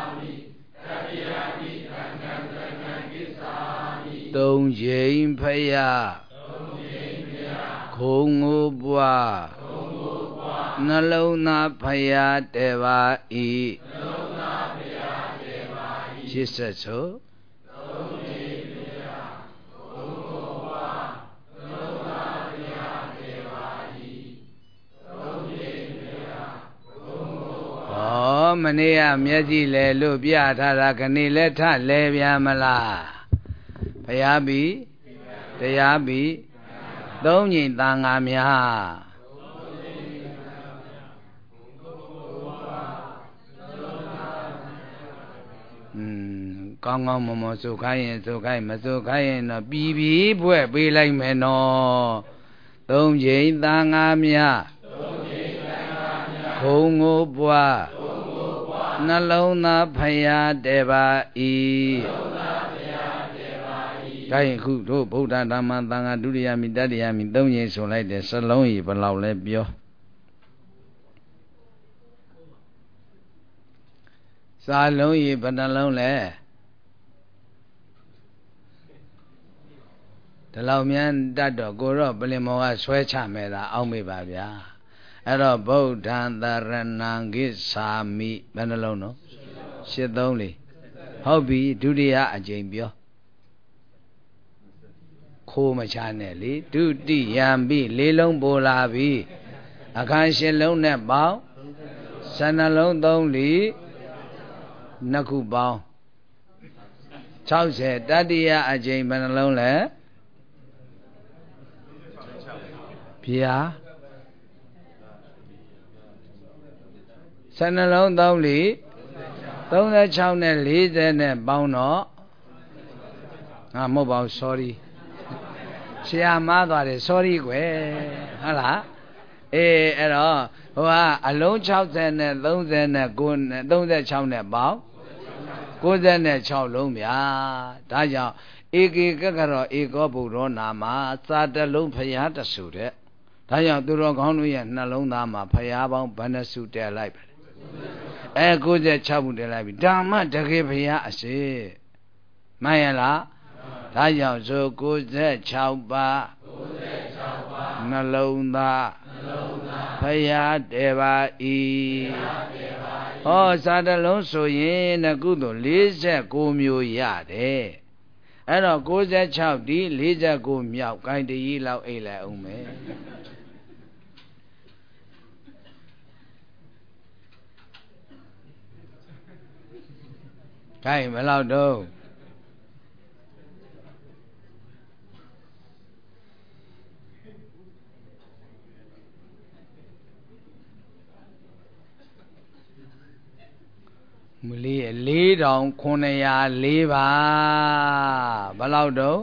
သုံးချိန်ဖယားခုံငိုပွားနှလုံးသားဖယားတည်ပါ၏ရှစ်ဆက်ဆိုမနေ့ကမျက်စိလဲလို့ပြထားတာခဏလဲထလဲပြန်မလားဖယားပြီတရားပြီသုံးညင်တန်ဃာများကောင်းကောင်းမွန်မွန်စုခိုင်းရင်စုခိုင်းမစုခိုင်းရင်တော့ပြီးဖွဲ့ပေးလိုက်မယ်နော်သုံးချိန်တန်ဃာများခုံငိုပွားနှလုံးသားဖယားတည်ပါ၏ဒါရင်ခုတို့ဗုဒ္ဓဓမ္မသံဃာဒုတိယမိတတိယမိသုံးချိန်ဆိုလိုက်တယ်စလုံးကြီးဘယ်လောက်လဲပြောစာလုံးကြီးဘယ်နှလုံးလဲဒီလောက်မြန်တတ်တော့ကိုတော့ပလင်မောကဆွဲချမယ်လားအောက်မေ့ပါဗျာအဲ့တော့ဗုဒ္ဓံတရဏံကိသာမိဘယ်နှလုံးနော်ရှစ်သုံးလေဟုတ်ပြီဒုတိယအကြိမ်ပြောခိုးမချနဲ့လေဒုတိယံပြီလေးလုံးပေါ်လာပြီအခန်းရှစ်လုံးနဲ့ပေါင်း12လုံးသုံးလီနှစ်ခုပေါင်း60တတိယအကြိမ်ဘယ်နှလုံးလဲဗျာ12လုံးသုံးလီ36နဲ့40နဲ့ပေါင်းတော့မဟုတ်ပါဘူး sorry ဆရာမားသွားတယ် sorry ကွယ်ဟုတ်လားအဲ့တော့ဟိုကအလုံး60နဲ့30နဲ့36နဲ့ပေါင်း96လုံးဗျာဒါကြောင့်ဧကေကကရောဧကောဗုဒ္ဓောနာမှာစာတလုံးဖရာတဆူတဲ့ဒါကြောင့်သူတော်ကောင်းတို့ရဲ့နှလုံးသားမှာဖရာပေါင်းဘယ်နှစုတည်လိုက်ပဲ96ခုတည်လိုက်ပြီဒါမှတကယ်ဖရာအစေမှန်ရလားဒါကြောင့်ဆို96ပါနှလုံးသားဖရာတည်ပါ၏ဟောစာတလုံးဆိုရင်ကုသိုလ်49မျိုးရတယ်အဲ့တော့96ဒီ49မြောက်ဂိုင်းတကြီးလောက်အိတ်လိုက်အောင်မယ်ဂိုင်းဘယ်လောက်တော့မလေး4904ပါဘယ်လောက်တော့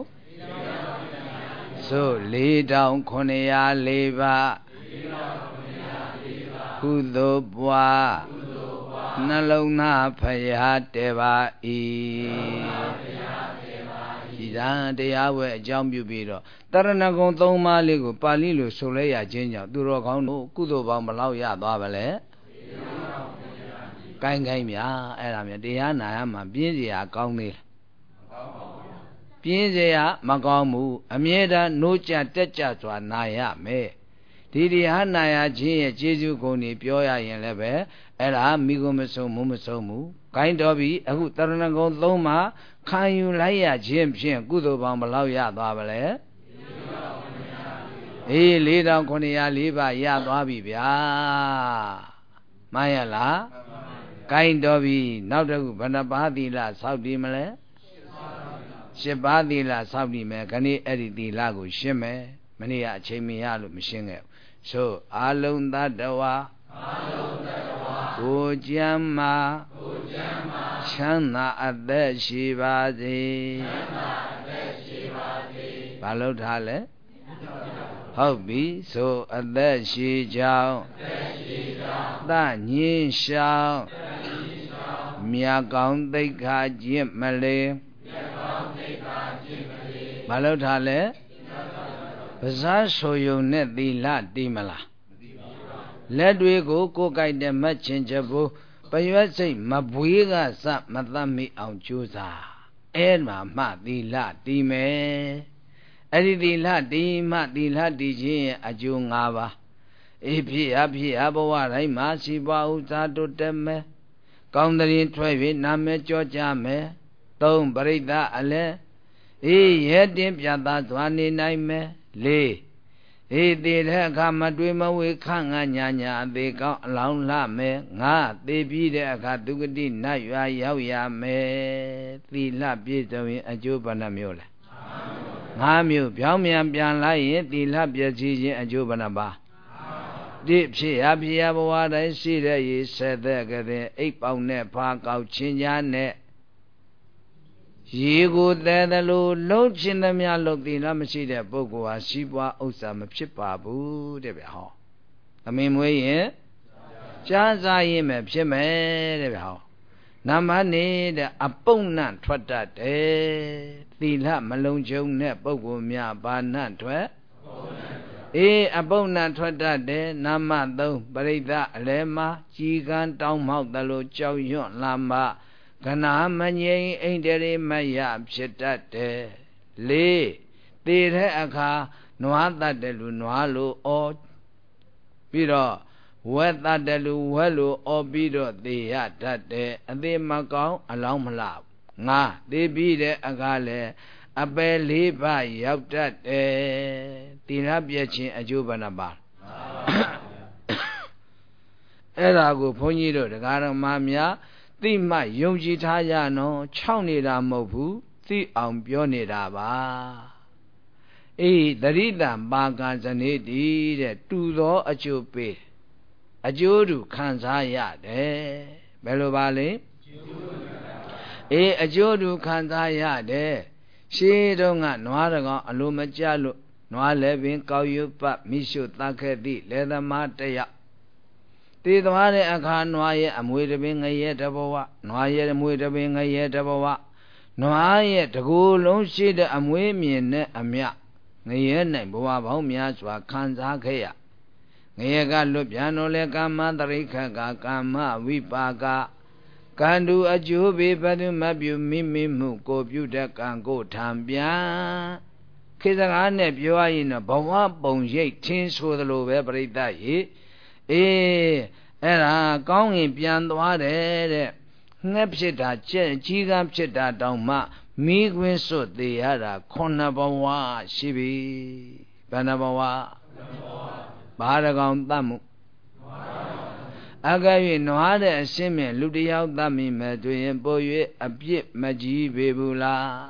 ဆို4904ပါကုသိုလ်ပွားနှလုံးသားဖရာတည်ပါ၏ဒီသာတရားဝဲအကြောင်းပြုပြီးတော့တရဏဂုံ3ပါးလေးကိုပါဠိလိုဆိုလဲရခြင်းကြောင့်သူတော်ကောင်းတို့ကုသိုလ်ပေါင်းဘယ်လောက်ရသွားပါလဲကိုင်းမြာအဲ့ဒါမြတရားနာရမှာပြင်းစရာကောင်းသေးလားပြင်းစရာမကောင်းဘူးအမြဲတမ်းနိုးကြတက်ကြစွာနာရမယ်ဒီတရားနာရခြင်းရဲ့ကျေးဇူးဂုဏ်တွေပြောရရင်လည်းပဲအဲ့ဒါမိကိုမဆုံးမဆုံးဘူးကိုင်းတော်ပြီအခုတရဏဂုံ3မှာခံယူလိုက်ရခြင်းဖြင့်ကုသိုလ်ပေါင်းဘယ်လောက်ရသွားပါလဲ4904ပါရသွားပြီဗျာမှန်ရလားကိုင်းတော်ပြီနောက်တစ်ခုဘယ်နှပါးသီလစောင့်တည်မလဲ10ပါးသီလစောင့်တည်မယ်ခဏအဲ့ဒီသီလကိုရှင်းမယ်မနေ့ကအချိန်မရလို့မရှင်းခဲ့ဘူးဆိုအာလုံတတ္တဝါကိုကျမ်းမာချမ်းသာအသက်ရှိပါစေဘာလို့ထားလဲဟုတ်ပြီဆိုအသက်ရှိကြောင်းသညင်းရှောင်းမြတ်ကောင်းသိက္ခာကျင့်မလေဘာလို့ထားလဲပါးစားဆိုယုံနဲ့သီလတည်မလားလက်တွေကိုကိုယ်ကြိုက်တဲ့မတ်ချင်းချက်ဖို့ပရွက်စိတ်မဘွေးကစမသတ်မိအောင်ကြိုးစား Edma the lati me. Edi lati ma the lati jin ajungava. Epi abawa raima siba uzato teme. Countering 12 name Georgia me. Tom Barida ale. Yet in Piata 29 me. Le. Did Kamadwima we Kanganya, they got long lame, they be there Katugadi, Naya me, the lapis of a Jubanamula. Hamu, Piamian Pian Lai, the lapis and Jubanaba. Deep she, Abiawa, I see that ye said there, 8 pound net park out Chinjane. Ye go there the low chin the mea look the Lamasi de Bogua, Shibwa, Osam, Chipabu, de Beho. I mean, way here? Jaza him a Pime de Beho. Namani the Aponan Twata de the La Malone Joan Bogumia Banan Twe. Aponan Twata de Namado, Barida, Lema, Chigan, Town Mouth, the Lo Chow Yon Lamba. Kana manye indere maya psitate le tere akha nwa tatelu nwa lo o pi ro we tatelu we lo o pi ro te ya tatte athe ma kaung along mla nga te pi de akha le ape le ba yauk tatte tina pyet chin ajo bana ba era ko phon ji do daga rama mya Ti ma yongji tha no chao neda mok bu ti aung pyo neda ba darita ba ka zane ti de tu tho ajo pe ajo tu khan sa ya de bel lo ba le ajo tu khan sa ya de she dong nga nwa da kaung a lo ma ja lo nwa le bin kaw yu pa mi shu ta khet ti le thama tayak Ti the Akha Noye, a Muidabing a yet of a Noye, a Muidabing a yet of a Noye, the go long shade a Muimian a mia. Nayen, Boa Homias were Kanzakea. Nayaga Lupiano Lega Madarika Kama Vipaga. Can do a jubi, but you mabu mimi muko, budak and go tambia. Kizagane, you are in a Bawa bone yet, tins for the low every day. Era gong in pian doa de Nepsita Chigam Chita Doma, Migwin so the other Konabawa, Shibi, Banabawa, Baragon Damu. Again, no other similar Ludia Dami Medwin Boye, a bit Maji Bebula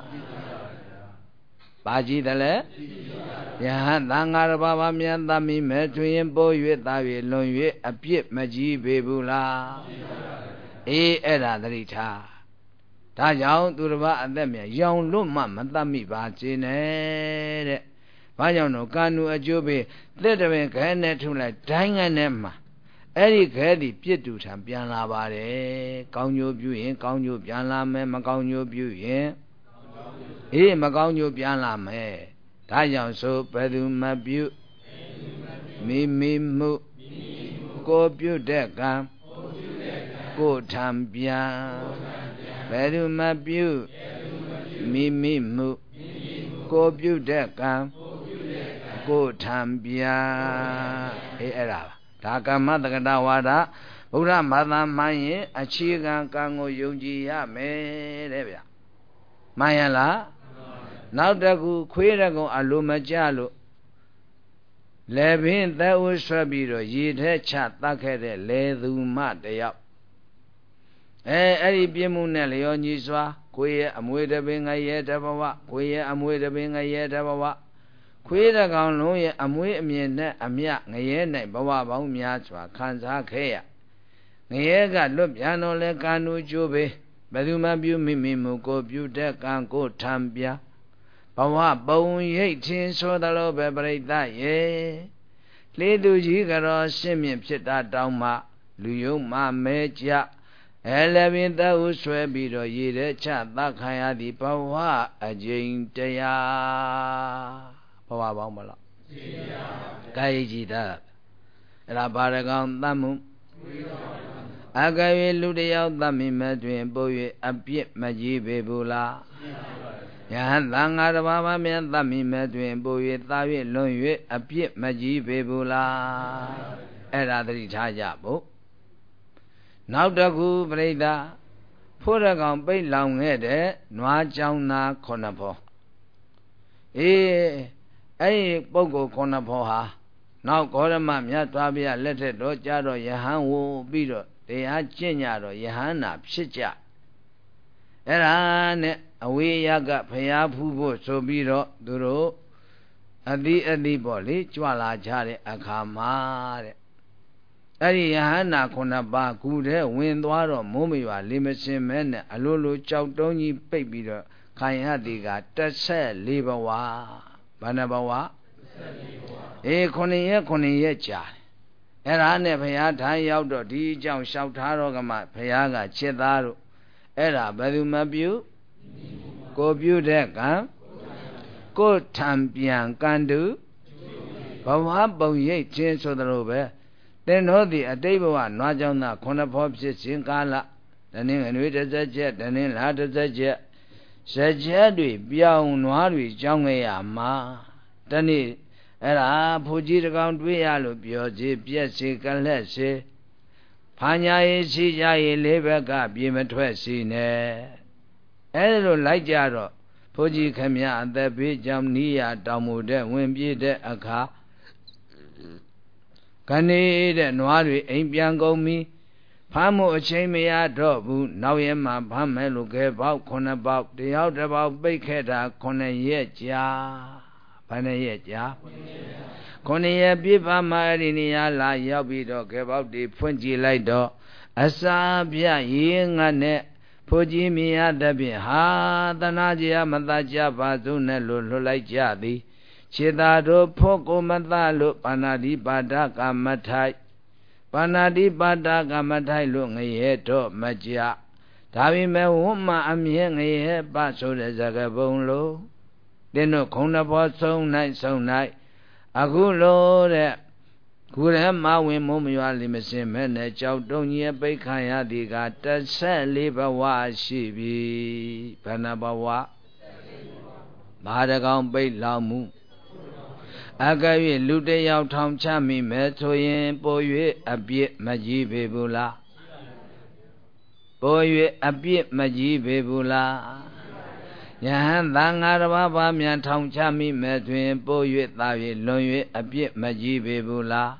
Baji the le. Yahan Dangar Baba Mian Dami Metwin Boye Davi Lonye, a bit Maji Bebula Era the Rita. Tajao Durba and them, young Luma, Madami Bacine. Vayano Kanu Ajobe, let them can to like Dang and Emma. Eric Heddy Pietu Champion Lavare, Count your view, Count your Piana, Macon your view, Macon your Piana, me. Tayan so pedu mabu mimi mu ko pyu det kan ko tham pian pedu mabu mimi mu ko pyu det kan ko tham pian era da kamma takata wada Buddha Mata Mayin achigan kan ko yongji ya me de bya Mayan la Now the good queerago aluma jalo Levin that was Sabiro, ye'd chat that had a leather mat up. Eddie Bimunelli on Yiswa, queer, I'm with a being a yet of a queer, I'm with a being a yet of a queeragon, no, I'm with me and a mia, a yen, Bawa Miatswa, Kansa Kea. Niega look yano le canu jube, Baduma bu mimimu go butek and go tambia. Bawa bone 18 so the low beverage that ye. Little jigger simian pit that down ma, Luyo ma meja, 11 those swear be the year chat that high the Bawa a jing dea. Bawa Bamala Kaiji that. La Baragon Damu Agavi Ludia Dami Medwin Boy a bit Maji Bebula Yahanga Baba Mian Dami Medwin Boy Tavi Loye a bit Maji Bebula Era the Tajabo Now the good Breda Puragon Bay Long Head Noa Jauna Conapo Bogo Conapoha Now Gorama Miatabia let it do Jaro Yahan wo Bido they had Genyaro Yahana Psitja Eran away yaga Payapu so Bido Duro Adi Boli Chwala Jari Akamare Adi Yahana Konaba Gude Windwaro Mumiwa Limisin Men Alulu Chowdoni Baby Kayadiga Tase Libawa Banabawa Koniye Jar Era ne Payata Yaudo Di Jam Shoutarogama Payaga Chedaru Era Badumabu Go Budeka Go Tampian Kandu Bawabo Ye Chin so the Robe Then know the Adabawa Najana Konapopsis in Gala the name and with the jet the name ladder the jet Sajadi Biao Noiri Jangaya Ma Dani Era Puji account we allo Bioji Piesi Galese Panya isi Jai Lebega Bimetwesine Elo Lajaro Puji Kamya and the Bijam Nia Damude Wimbi de Aka Kani de Noiri Impiango mi Pamo Chemia Dobu Nauyama Pamelu gave out Conabau the out about Bakeda Conayeja Panayeja Conaya Biba Marinia La Yabido gave out the Punji Lido Asabia Yingane Puji Mia Debi Ha Danajia Mataja Bazuna Lulai Jadi Chidado Poko Matalu Panadi Badaka Matai Panadi Badaka Matai Lungayeto Magia Tavi me Wuma Amyang a Baso de Zagabonlo Deno Konabo so night Agulo de Kurema Wimumua Limisin Mene Chow Donia Bakaya Diga Tase Libawa Shibi Panabawa Badagam Bay Lamu Agavi Lude Yao Tom Chami Metoyen Boye a bit Maji Bebula Boye a bit Maji Bebula Yahan Dangaraba Mian Tom Chami Metwin Boye Tavi Loye a bit Maji Bebula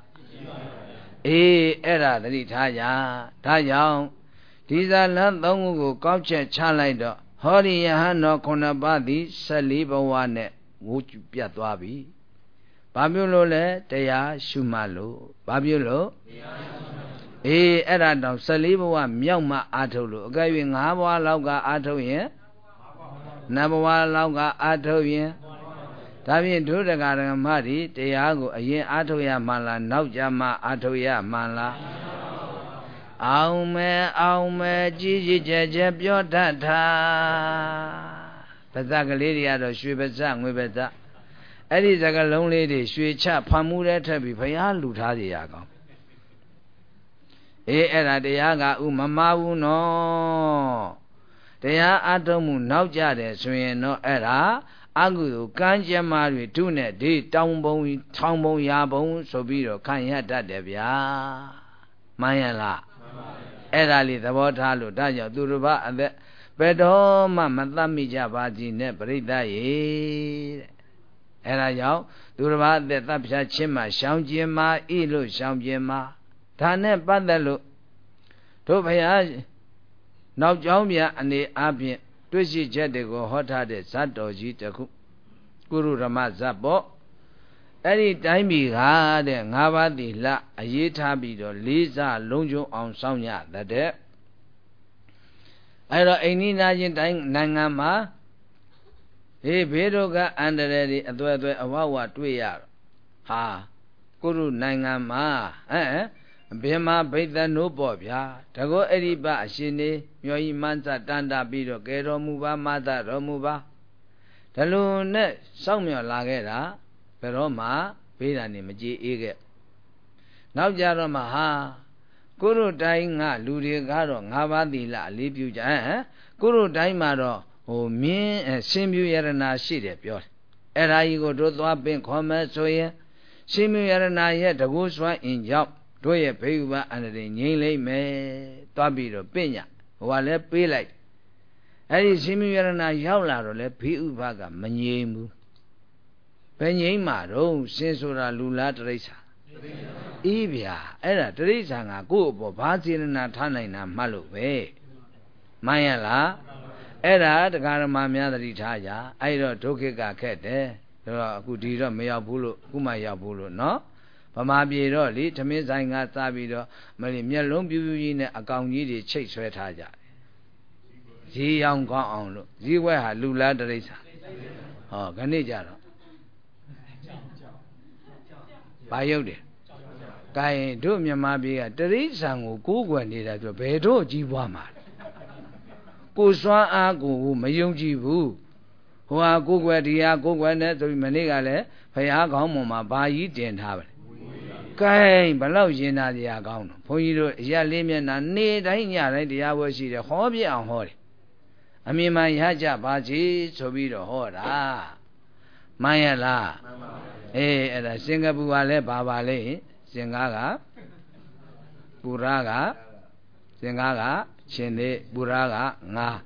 Era the Taya Tayang Tiza Landongu Gopche Chalido Hori Yahano Konabadi Saliba Wane Wuch Piatwabi Babulo le Teya Shumalo Babulo Era Dom Saliba Myama Atolo Gaving Hawa Lauga Atoye Nabawa Lauga Atoye Tavi to the Garden Mari Teyago Aye Atoya Mala Naujama Atoya Mala Aume Gigi Jebio Data Pazagalidia do Shubazang with Eddie Zaga lonely day, sweet chap, Pamura Tabi, Paya Lutadiago. Era de Yaga Umamawu no. They are Atomu now Jade, Swin no era, Agu, Kanja Mari, Tune, De, Tombo, Yabo, Sobiro, Kanya Debia. Mayala. Era li the Watalu, Daja, Duruba, and the Bedo, Mamma Jabaji, Nebrida ye. Era Yao, Duraba de Tapsa Chima, Shamjima, Ilu, Shamjima, Tane Bandalu, Topaya, now Jamia and the Abian, Twisi Jedego, Hota de Sato Jitaku, Guru Ramazabo, any time he had and Havadi La, Ayetabido, Liza, Lonjo on Sonya, the de Era any Najin Nangama. Bedoga under the Awawa Twia. Ha, Guru Nangama, Bema Beta no Bobia, Tago Ediba, Shine, Yoi Mansa Tanda Bido, Gero Muba, Mata Romuba. Talune, Somio Lagera, Peroma, Beda Nimaji Ege. Now Jaroma ha, ကိုရုတိုင်းကလူတွေကတော့၅ပါးသီလအလေးပြုကြကိုရုတိုင်းမှာတော့မင်းရှင်ပြုယရနာရှိတယ်ပြောတယ်အဲ့ဒါကြီးကိုတို့သွားပင်ခေါ်မယ်ဆိုရင်ရှင်ပြုယရနာရဲ့တကူစွမ်းအင်ကြောင့်တို့ရဲ့ဘိက္ခုအန္တရာယ်ငြိမ့်လိမ့်မယ်သွားပြီးတော့ပညာဟိုကလည်းပေးလိုက်အဲ့ဒီရှင်ပြုယရနာရောက်လာတော့လဲဘိဥပကမငြိမ်ဘူးဘယ်ငြိမ်မှာတော့ရှင်ဆိုတာလူလားတိရစ္ဆာန်အေးဗျာအဲ့ဒါတိရစ္ဆာန်ကကိုယ့်အပေါ်ဘာစေတနာထားနိုင်တာမှတ်လို့ပဲမှန်ရလားအဲ့ဒါတရားဓမ္မများသတိထားကြအဲ့တော့ဒုက္ခကခက်တယ်ဒါတော့အခုဒီတော့မရောက်ဘူးလို့အခုမှရောက်ဘူးလို့နော်ဗမာပြည်တော့လေသမင်းဆိုင်ကစားပြီးတော့မလီမျက်လုံးပြူးပြူးကြီးနဲ့အကောင်ကြီးတွေချိတ်ဆွဲထားကြတယ်ဈေးရောင်းကောင်းအောင်လို့ဈေးဝဲဟာလူလားတိရစ္ဆာန်ဟောခဏကြတော့ဘာရုပ်တယ်ကဲတို့မြန်မာပြည်ကတိရစ္ဆာန်ကိုကိုးကွယ်နေတာဆိုဘယ်တော့ကြီးပွားမှာကိုစွမ်းအားကိုမယုံကြည်ဘူးဟိုဟာကိုကွယ်ဒီဟာကိုကွယ်နဲ့ဆိုပြီးမနေ့ကလည်းဖရာကောင်းပေါ်မှာဘာကြီးတင်ထားပါလဲကဲဘလောက်ရင်နာတရားကောင်းတော့ဘုန်းကြီးတို့အရလေးမျက်နှာနေတိုင်းညတိုင်းတရားပွဲရှိတယ်ဟောပြအောင်ဟောတယ်အမြင်မှန်ရကြပါစေဆိုပြီးတော့ဟောတာမှန်ရလားအေးအဲ့ဒါစင်ကာပူကလည်းဘာပါလဲစင်ကားကပူရာကစင်ကားကရှင်သေးပူရာကငါ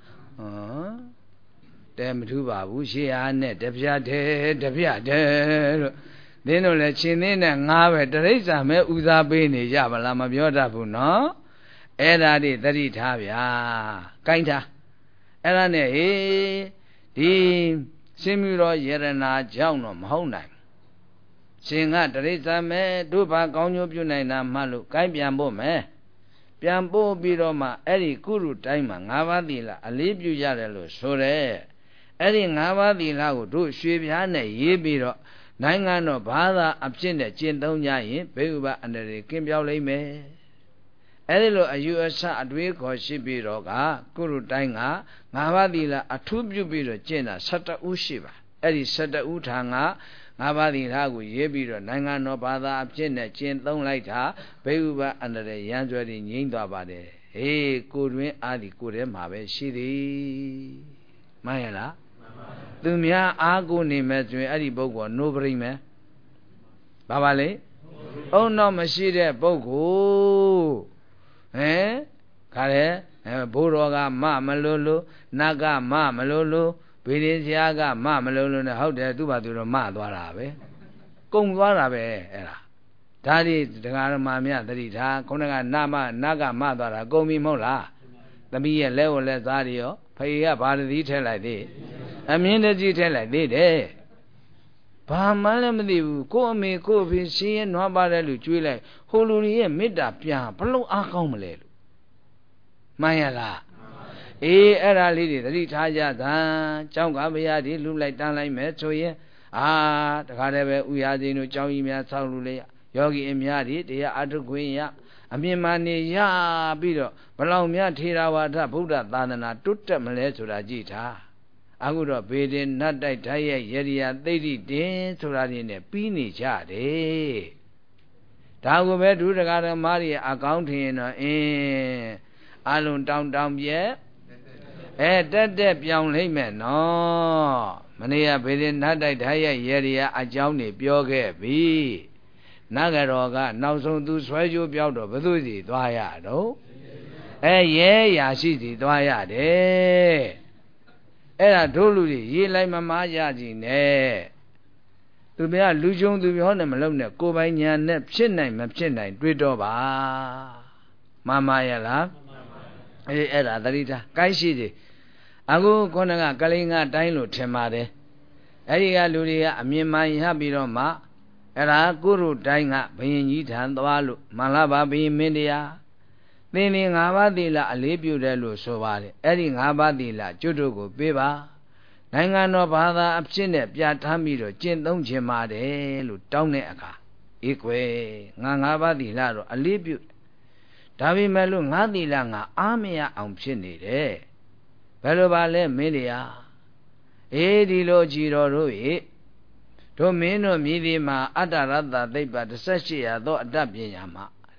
တဲမထူးပါဘူးရှေ့အားနဲ့တပြတ်တယ်တပြတ်တယ်လို့သင်တို့လည်းရှင်သေးနဲ့ငါပဲတရိစ္ဆာန်ပဲဥစားပေးနေကြပါလားမပြောတတ်ဘူးနော်အဲ့ဒါတွေသတိထားဗျာကိုင်းထားအဲ့ဒါနဲ့ဟေးဒီရှင်မြူတော်ယရနာကြောင့်တော့မဟုတ်နိုင်ရှင်ကတရိစ္ဆာန်ပဲတို့ဘာကောင်းကျိုးပြုနိုင်တာမှလို့ကိုင်းပြန်ဖို့မယ်ပြန်ပို့ပြီးတော့မှအဲ့ဒီကုရုတိုင်းမှာ၅ပါးသီလအလေးပြုရတယ်လို့ဆိုတယ်အဲ့ဒီ၅ပါးသီလကိုတို့ရွှေပြားနဲ့ရေးပြီးတော့နိုင်ငံတော်ဘာသာအဖြစ်နဲ့ကျင့်သုံးကြရင်ဘိက္ခုအန္တရာယ်ကင်းပြောင်းလိမ့်မယ်အဲ့ဒီလိုအယူအဆအတွေးခေါ်ရှိပြီးတော့ကကုရုတိုင်းက၅ပါးသီလအထူးပြုပြီးတော့ကျင့်တာ12ဦးရှိပါအဲ့ဒီ12ဦးထာငါငါးပါးသီလကိုရေးပြီးတော့နိုင်ငံတော်ဘာသာအဖြစ်နဲ့ကျင့်သုံးလိုက်တာဘိက္ခုအန္တရာယ်ရန်ကြွယ်တွေငြိမ့်သွားပါတယ်ဟေးကိုတွင်အားဒီကိုထဲမှာပဲရှိသည်မှန်ရလားသူများအားကိုနေမဲ့ဆိုရင်အဲ့ဒီပုဂ္ဂိုလ်နိုးပရိမယ်ဘာပါလဲအုံတော့မရှိတဲ့ပုဂ္ဂိုလ်ခါတယ်ဘိုးတော်ကမလို့လို့နတ်ကမလို့လို့ဗေဒင်ဆရာကမလို့လို့နဲ့ဟုတ်တယ်သူ့ဘာသူတော့မသွားတာပဲကုံသွားတာပဲအဲ့ဒါဒါဒီတရားဓမ္မများသတိထားခုနကနတ်ကမသွားတာကုံပြီမဟုတ်လားသမီးရဲ့လက်ဝလက်သားတွေရောဖေကဘာတည်းထည့်လိုက်သေးအမြင်တကြီးထည့်လိုက်သေးတယ်ဘာမှလည်းမသိဘူးကို့အမေကို့အဖေရှင်းရနွားပါတယ်လို့ကြွေးလိုက်ဟိုလူတွေရဲ့မေတ္တာပြန်ဘလို့အားကောင်းမလဲလို့မှန်ရလားအေးအဲ့ဒါလေးတွေသတိထားကြသာကျောင်းကဗျာဒီလူလိုက်တန်းလိုက်မယ်ဆိုရင်တခါတည်းပဲဥရသိန်းတို့ကျောင်းကြီးများဆောက်လို့လေယောဂီအများတွေတရားအထုခွင့်ရအမြင်မှန်နေရပြီးတော့ဘလောက်များထေရဝါဒဗုဒ္ဓသာသနာတွတ်တက်မလဲဆိုတာကြည့်ထားအခုတော့ဘေဒင်နတ်တိုက်ထိုက်ရဲ့ယရိယာသိတိတင်ဆိုတာတွေနဲ့ပြီးနေကြတယ်ဒါကိုပဲဒုဒကာဓမ္မတွေအကောင်းထင်ရင်တော့အလုံးတောင်းပြဲတက်ပြောင်းလိမ့်မယ်နော်မနေ့ကဘေဒင်နတ်တိုက်ထိုက်ရဲ့ယရိယာအကြောင်းတွေပြောခဲ့ပြီနဂရောကနောက်ဆုံးသူဆွဲကြိုးပြောက်တော့ဘယ်သူစီသွားရတော့ရဲရာရှိစီသွားရတယ်အဲ့ဒါတို့လူတွေရေးလိုက်မမားရကြည်နဲ့သူများလူချုံသူပြောနဲ့မလုံးနဲ့ကိုယ်ပိုင်ညာနဲ့ဖြစ်နိုင်မဖြစ်နိုင်တွေးတော့ပါမှန်ပါရဲ့လားအဲ့ဒါသတိထားကိုင်းရှိတယ်အခုခေါင်းကကလိန်ကတိုင်းလို့ထင်ပါတယ်အဲ့ဒီကလူတွေကအမြင်မှန်ရပြီးတော့မှအဲ့ဒါကုရုတိုင်းကဘယင်ကြီးထံသွားလို့မန္လပါဘယင်မင်းတရားသင်္ဃာ၅ပါးသီလအလေးပြုတယ်လို့ဆိုပါတယ်အဲ့ဒီ၅ပါးသီလကျွတ်တို့ကိုပေးပါနိုင်ငံတော်ဘာသာအဖြစ်နဲ့ပြဋ္ဌာန်းပြီးတော့ကျင့်သုံးခြင်းပါတယ်လို့တောင်းတဲ့အခါအေးကွယ်ငါ၅ပါးသီလတော့အလေးပြုဒါပေမဲ့လို့ငါသီလငါအားမရအောင်ဖြစ်နေတယ်ဘယ်လိုပါလဲမင်းတရားဒီလိုကြည်တော်တို့တို့မင်းတို့မြည်ဒီမှာအတ္တရတ္တသိပ္ပ1800သောအတ္တပညာမှာ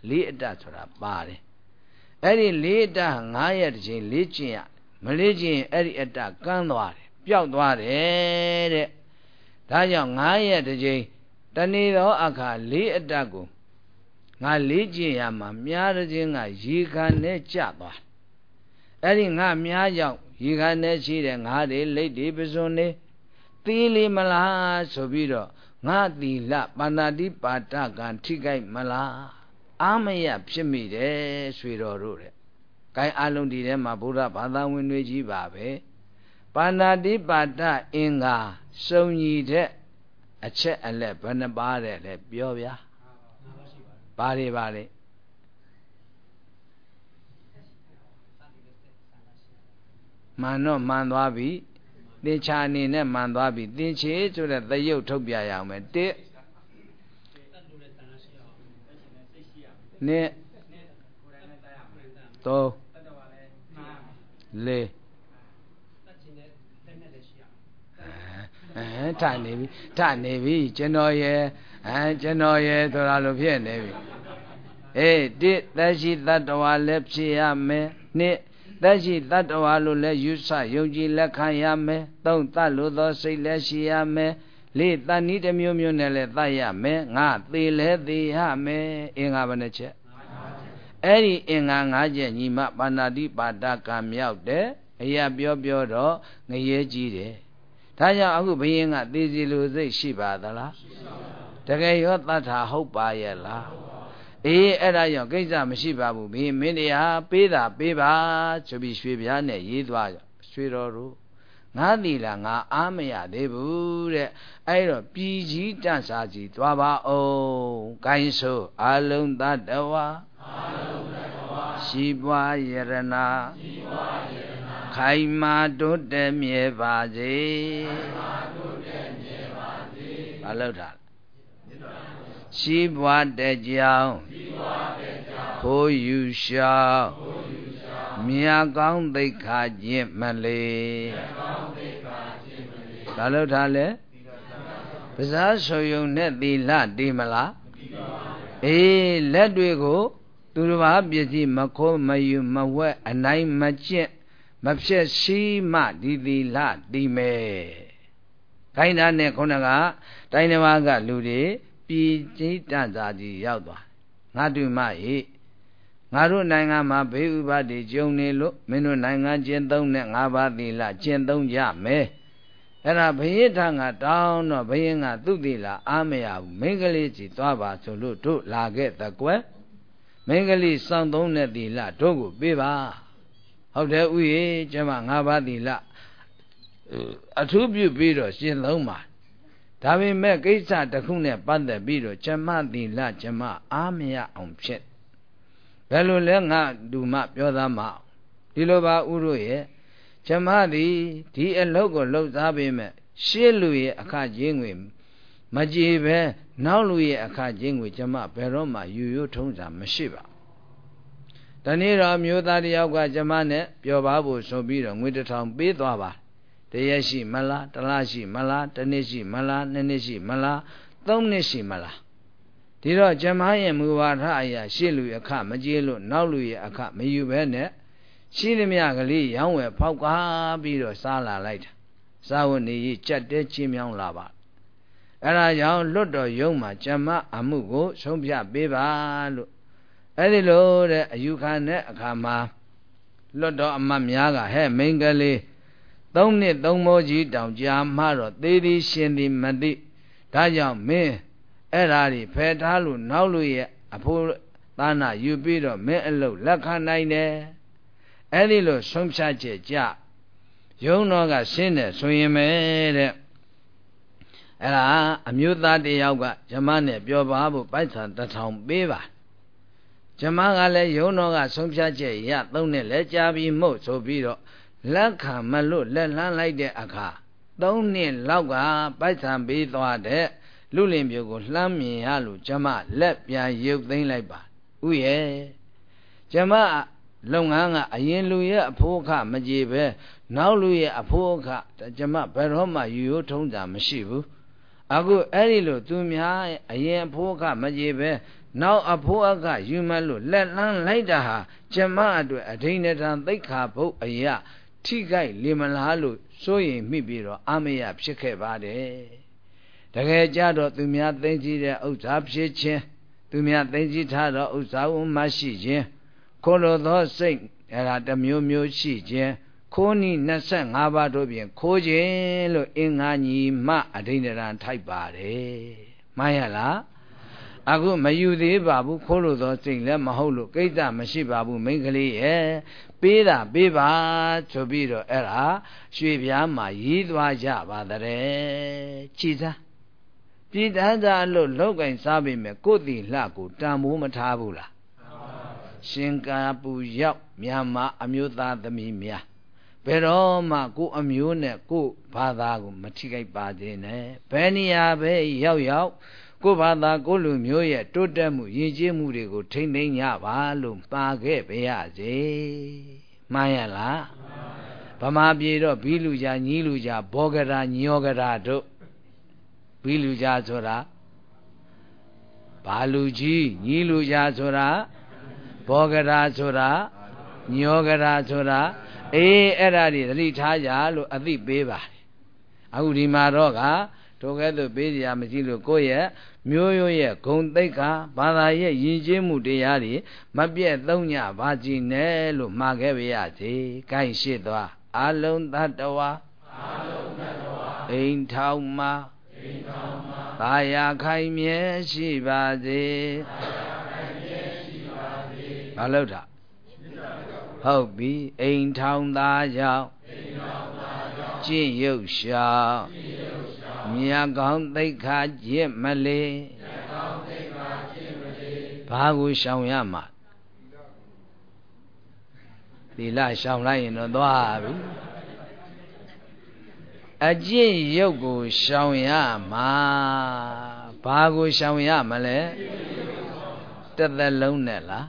လေးအတ္တဆိုတာပါတယ်အဲ့ဒီလေးအတ္တ9ရက်တစ်ချိန်လေးကျင့်ရမလေးကျင့်အဲ့ဒီအတ္တကန်းသွားတယ်ပျောက်သွားတယ်တဲ့ဒါကြောင့်9ရက်တစ်ချိန်တဏီသောအခါလေးအတ္တကိုငါလေးကျင့်ရမှာမြားတစ်ခြင်းကရေခံနဲ့ကြသွားအဲ့ဒီငါမြားကြောင့်ရေခံနဲ့ရှိတဲ့ငါးတွေလိတ်တွေပစွန်တွေသီးလေးမလားဆိုပြီးတော့ငါသီလပါဏာတိပါဒကံထိခိုက်မလားအာမယဖြစ်မိတယ်ဆွေတော်တို့တဲ့။ကိုင်းအလုံးဒီထဲမှာဘုရားဘာသာဝင်တွေကြီးပါပဲ။ပါဏာတိပါဒအင်္ဂါစုံညီတဲ့အချက်အလက်ဘယ်နှပါတဲ့လဲပြောဗျာ။ဘာတွေပါလဲ။မှန်တော့မှန်သွားပြီ။သင်္ချာအနေနဲ့မှန်သွားပြီ။သင်္ချေဆိုတဲ့သရုပ်ထုတ်ပြရအောင်မယ်။တစ်နှစ်သုံးလေးထနေပြီကျွန်တော်ရဲ့ဆိုတာလို့ဖြစ်နေပြီတစ်သက်ရှိတတ္တဝါလည်းဖြစ်ရမယ်နှစ်သက်ရှိတတ္တဝါလို့လည်းယူဆယုံကြည်လက်ခံရမယ်သုံးသတ်လို့သောစိတ်လည်းရှိရမယ်လေးတဏှိတစ်မျိုးမျိုးနဲ့လည်းသတ်ရမယ်ငါသေလည်းသေရမယ်အင်္ဂါဘယ်နှချက်အဲ့ဒီအင်္ဂါ5ချက်ညီမပါဏာတိပါဒကံမြောက်တယ်အရာပြောတော့ငရဲကြီးတယ်ဒါကြောင့်အခုဘုရင်ကသေစီလိုစိတ်ရှိပါသလားတကယ်ရောတတ်တာဟုတ်ပါရဲ့လားအဲ့ဒါကြောင့်ကိစ္စမရှိပါဘူးဘုရင်မင်းတရားပေးတာပေးပါဆိုပြီးရွှေပြားနဲ့ရေးသွားရွှေတော်တို့ငါသီလငါအားမရသေးဘူးတဲ့အဲ့တော့ပြည်ကြီးတန့်စာကြီးသွားပါအောင်ကိုင်းဆိုအလုံးသတ္တဝါရှိပွားယရနာခိုင်မာတိုးတက်မြဲပါစေဘာလို့ထားရှိပွားတဲ့ကြောင်းခိုးယူရှောင်းမြတ်ကောင်းသိက္ခာခြင်းမလေးဘာလို့ထားလဲပဇာဆိုယုံနဲ့သီလတည်မလားလက်တွေကိုသူတစ်ပါးပစ္စည်းမခိုးမယူမဝဲအနိုင်မကျင့်မဖြစ်ရှိမှဒီသီလတည်မယ်ခိုင်းတာနဲ့ခုနကတိုင်းတစ်ပါးကလူတွေပြည်ကြီးတန့်စာကြီးရောက်သွားငါတို့မှငါတို့နိုင်ငံမှာဘေးဥပါဒ်ကြုံနေလို့မင်းတို့နိုင်ငံကျင့်သုံးတဲ့5ပါးသီလကျင့်သုံးကြမယ်အဲ့ဒါဘုရင်ထံကတောင်းတော့ဘုရင်ကသူ့သီလအားမရဘူးမိန်းကလေးကြီးသွားပါဆိုလို့တို့လာခဲ့တဲ့ကွယ်မိန်းကလေးစောင့်သုံးတဲ့သီလတို့ကိုပေးပါဟုတ်တယ်ဥယေကျမ5ပါးသီလအထူးပြုပြီးတော့ရှင်းသုံးပါဒါပေမဲ့ကိစ္စတစ်ခုနဲ့ပတ်သက်ပြီးတော့ကျမသီလကျမအားမရအောင်ဖြစ်ဘယ်လိုလဲငါဒူမပြောသားမဒီလိုပါဥတို့ရဲ့ကျမသည်ဒီအလုပ်ကိုလှုပ်စားပေးမဲ့ရှေ့လူရဲ့အခကြေးငွေမကြည်ပဲနောက်လူရဲ့အခကြေးငွေကျမဘယ်တော့မှယူရထုံးစာမရှိပါတနေ့တော့မျိုးသားတယောက်ကကျမနဲ့ပြောပါဖို့ဆိုပြီးတော့ငွေ1000ပေးသွားပါတရက်ရှိမလားတစ်လရှိမလားတစ်နှစ်ရှိမလားနှစ်နှစ်ရှိမလားသုံးနှစ်ရှိမလားဒီတော့ကျမရဲ့မူဝါဒအရာရှေ့လူအခမကြေးလို့နောက်လူရဲ့အခမယူပဲနဲ့ရှိသမျှကလေးရောင်းဝယ်ဖောက်ကားပြီးတော့စားလာလိုက်တာစားဝတ်နေကြီးကြက်တဲချင်းမြောင်းလာပါအဲ့ဒါကြောင့်လွတ်တော်ရုံးမှာကျမအမှုကိုဆုံးဖြတ်ပေးပါလို့အဲ့ဒီလိုတဲ့အယူခံတဲ့အခါမှာလွတ်တော်အမတ်များကဟဲ့မိန်းကလေး3နှစ်3မိုးကြီးတောင်ကြာမှတော့သေးသည်ရှင်သည်မသိဒါကြောင့်မင်းအဲ့ဓာတွေဖယ်ထားလို့နောက်လူရဲ့အဖိုးသားနာယူပြီးတော့မင်းအလုပ်လက်ခံနိုင်တယ်အဲ့ဒီလိုဆုံးဖြတ်ချက်ကြရုံးတော်ကရှင်းတယ်ဆိုရင်ပဲတဲ့အဲ့ဒါအမျိုးသားတယောက်ကဂျမနဲ့ပြောပါဖို့ပိုက်ဆံ1000ပေးပါဂျမကလည်းရုံးတော်ကဆုံးဖြတ်ချက်ရ3နှစ်လဲကြာပြီးမို့ဆိုပြီးတော့လက်ခံမလို့လက်လှမ်းလိုက်တဲ့အခါ3နှစ်လောက်ကပိုက်ဆံပေးသွားတဲ့လူလင်ပြိုကိုလှမ်းမြင်ရလို့ဂျမလက်ပြန်ရုပ်သိမ်းလိုက်ပါဥရဲ့ဂျမလုပ်ငန်းကအရင်လူရဲ့အဖိုးအခမကြေပဲနောက်လူရဲ့အဖိုးအခဂျမဘယ်တော့မှယူရိုးထုံးတာမရှိဘူးအခုအဲ့ဒီလိုသူများအရင်အဖိုးအခမကြေပဲနောက်အဖိုးအကယူမလို့လက်လန်းလိုက်တာဟာကျမအတွက်အဒိဋ္ဌံသိက္ခာပုတ်အရာထိခိုက်လေမလားလို့စိုးရင်မိပြီးတော့အမရဖြစ်ခဲ့ပါတယ်တကယ်ကြတော့သူများသိသိတဲ့ဥစ္စာဖြစ်ခြင်းသူများသိသိထားတော့ဥစ္စာဝမရှိခြင်းခိုးလို့သောစိတ်အဲ့ဒါတစ်မျိုးမျိုးရှိခြင်းခိုးနီ25ပါးတို့ဖြင့်ခိုးခြင်းလို့အင်္ဂါညီမှအဒိဋ္ဌံထိုက်ပါတယ်မှန်ရလားအခုမယူသေးပါဘူးခိုးလို့သောစိတ်လည်းမဟုတ်လို့ကိစ္စမရှိပါဘူးမိန်းကလေးရဲ့ပေးတာပေးပါဆိုပြီးတော့အဲ့ဒါရွှေပြားမှာရီးသွားကြပါတဲ့ကြည်သားပြည်သားသားလို့လောက်ကင်စားပေမဲ့ကိုယ်တီလှကိုတန်မိုးမထားဘူးလားရှင်ကာပူရောက်မြန်မာအမျိုးသားသမီးများဘယ်တော့မှကိုယ်အမျိုးနဲ့ကိုယ်ဘာသာကိုမထိခိုက်ပါသေးနဲ့ဘယ်နေရာပဲရောက်ကိုယ်ဘာသာကိုယ်လူမျိုးရဲ့တိုးတက်မှုရည်ကြည်မှုတွေကိုထိမ့်သိမ်းကြပါလို့ပါခဲ့ပါရစေမှန်ရလားဗမာပြည်တော့ဘီလူကြာညီးလူကြာဘောဂရာညောဂရာတို့ဘီလူကြာဆိုတာဘာလူကြီးညီးလူကြာဆိုတာဘောဂရာဆိုတာညောဂရာဆိုတာအေးအဲ့ဒါတွေသတိထားကြလို့အသိပေးပါတယ်အခုဒီမှာတော့ကတို့ကဲ့သို့ပေးကြမရှိလို့ကိုယ့်ရဲ့မျိုးရိုးရဲ့ဂုံသိက္ခာဘာသာရဲ့ယဉ်ကျေးမှုတရားတွေမပြတ်သုံးညပါကြည်နဲ့လို့မှာခဲ့ပါရစေ။ကိုင်းရှိသွားအလုံးသတ္တဝါအိမ်ထောင်မှာသာယာခိုင်မြဲရှိပါစေ။ဘာလို့တာဟုတ်ပြီအိမ်ထောင်သားကြောင့်ကျင့်ရုပ်ရှောင်မြတ်ကောင်းသိက္ခာကျင့်မလေဘာကိုရှောင်ရမှာသီလရှောင်လိုက်ရင်တော့သွားပြီအကျင့်ရုပ်ကိုရှောင်ရမှာဘာကိုရှောင်ရမလဲတစ်သက်လုံးနဲ့လား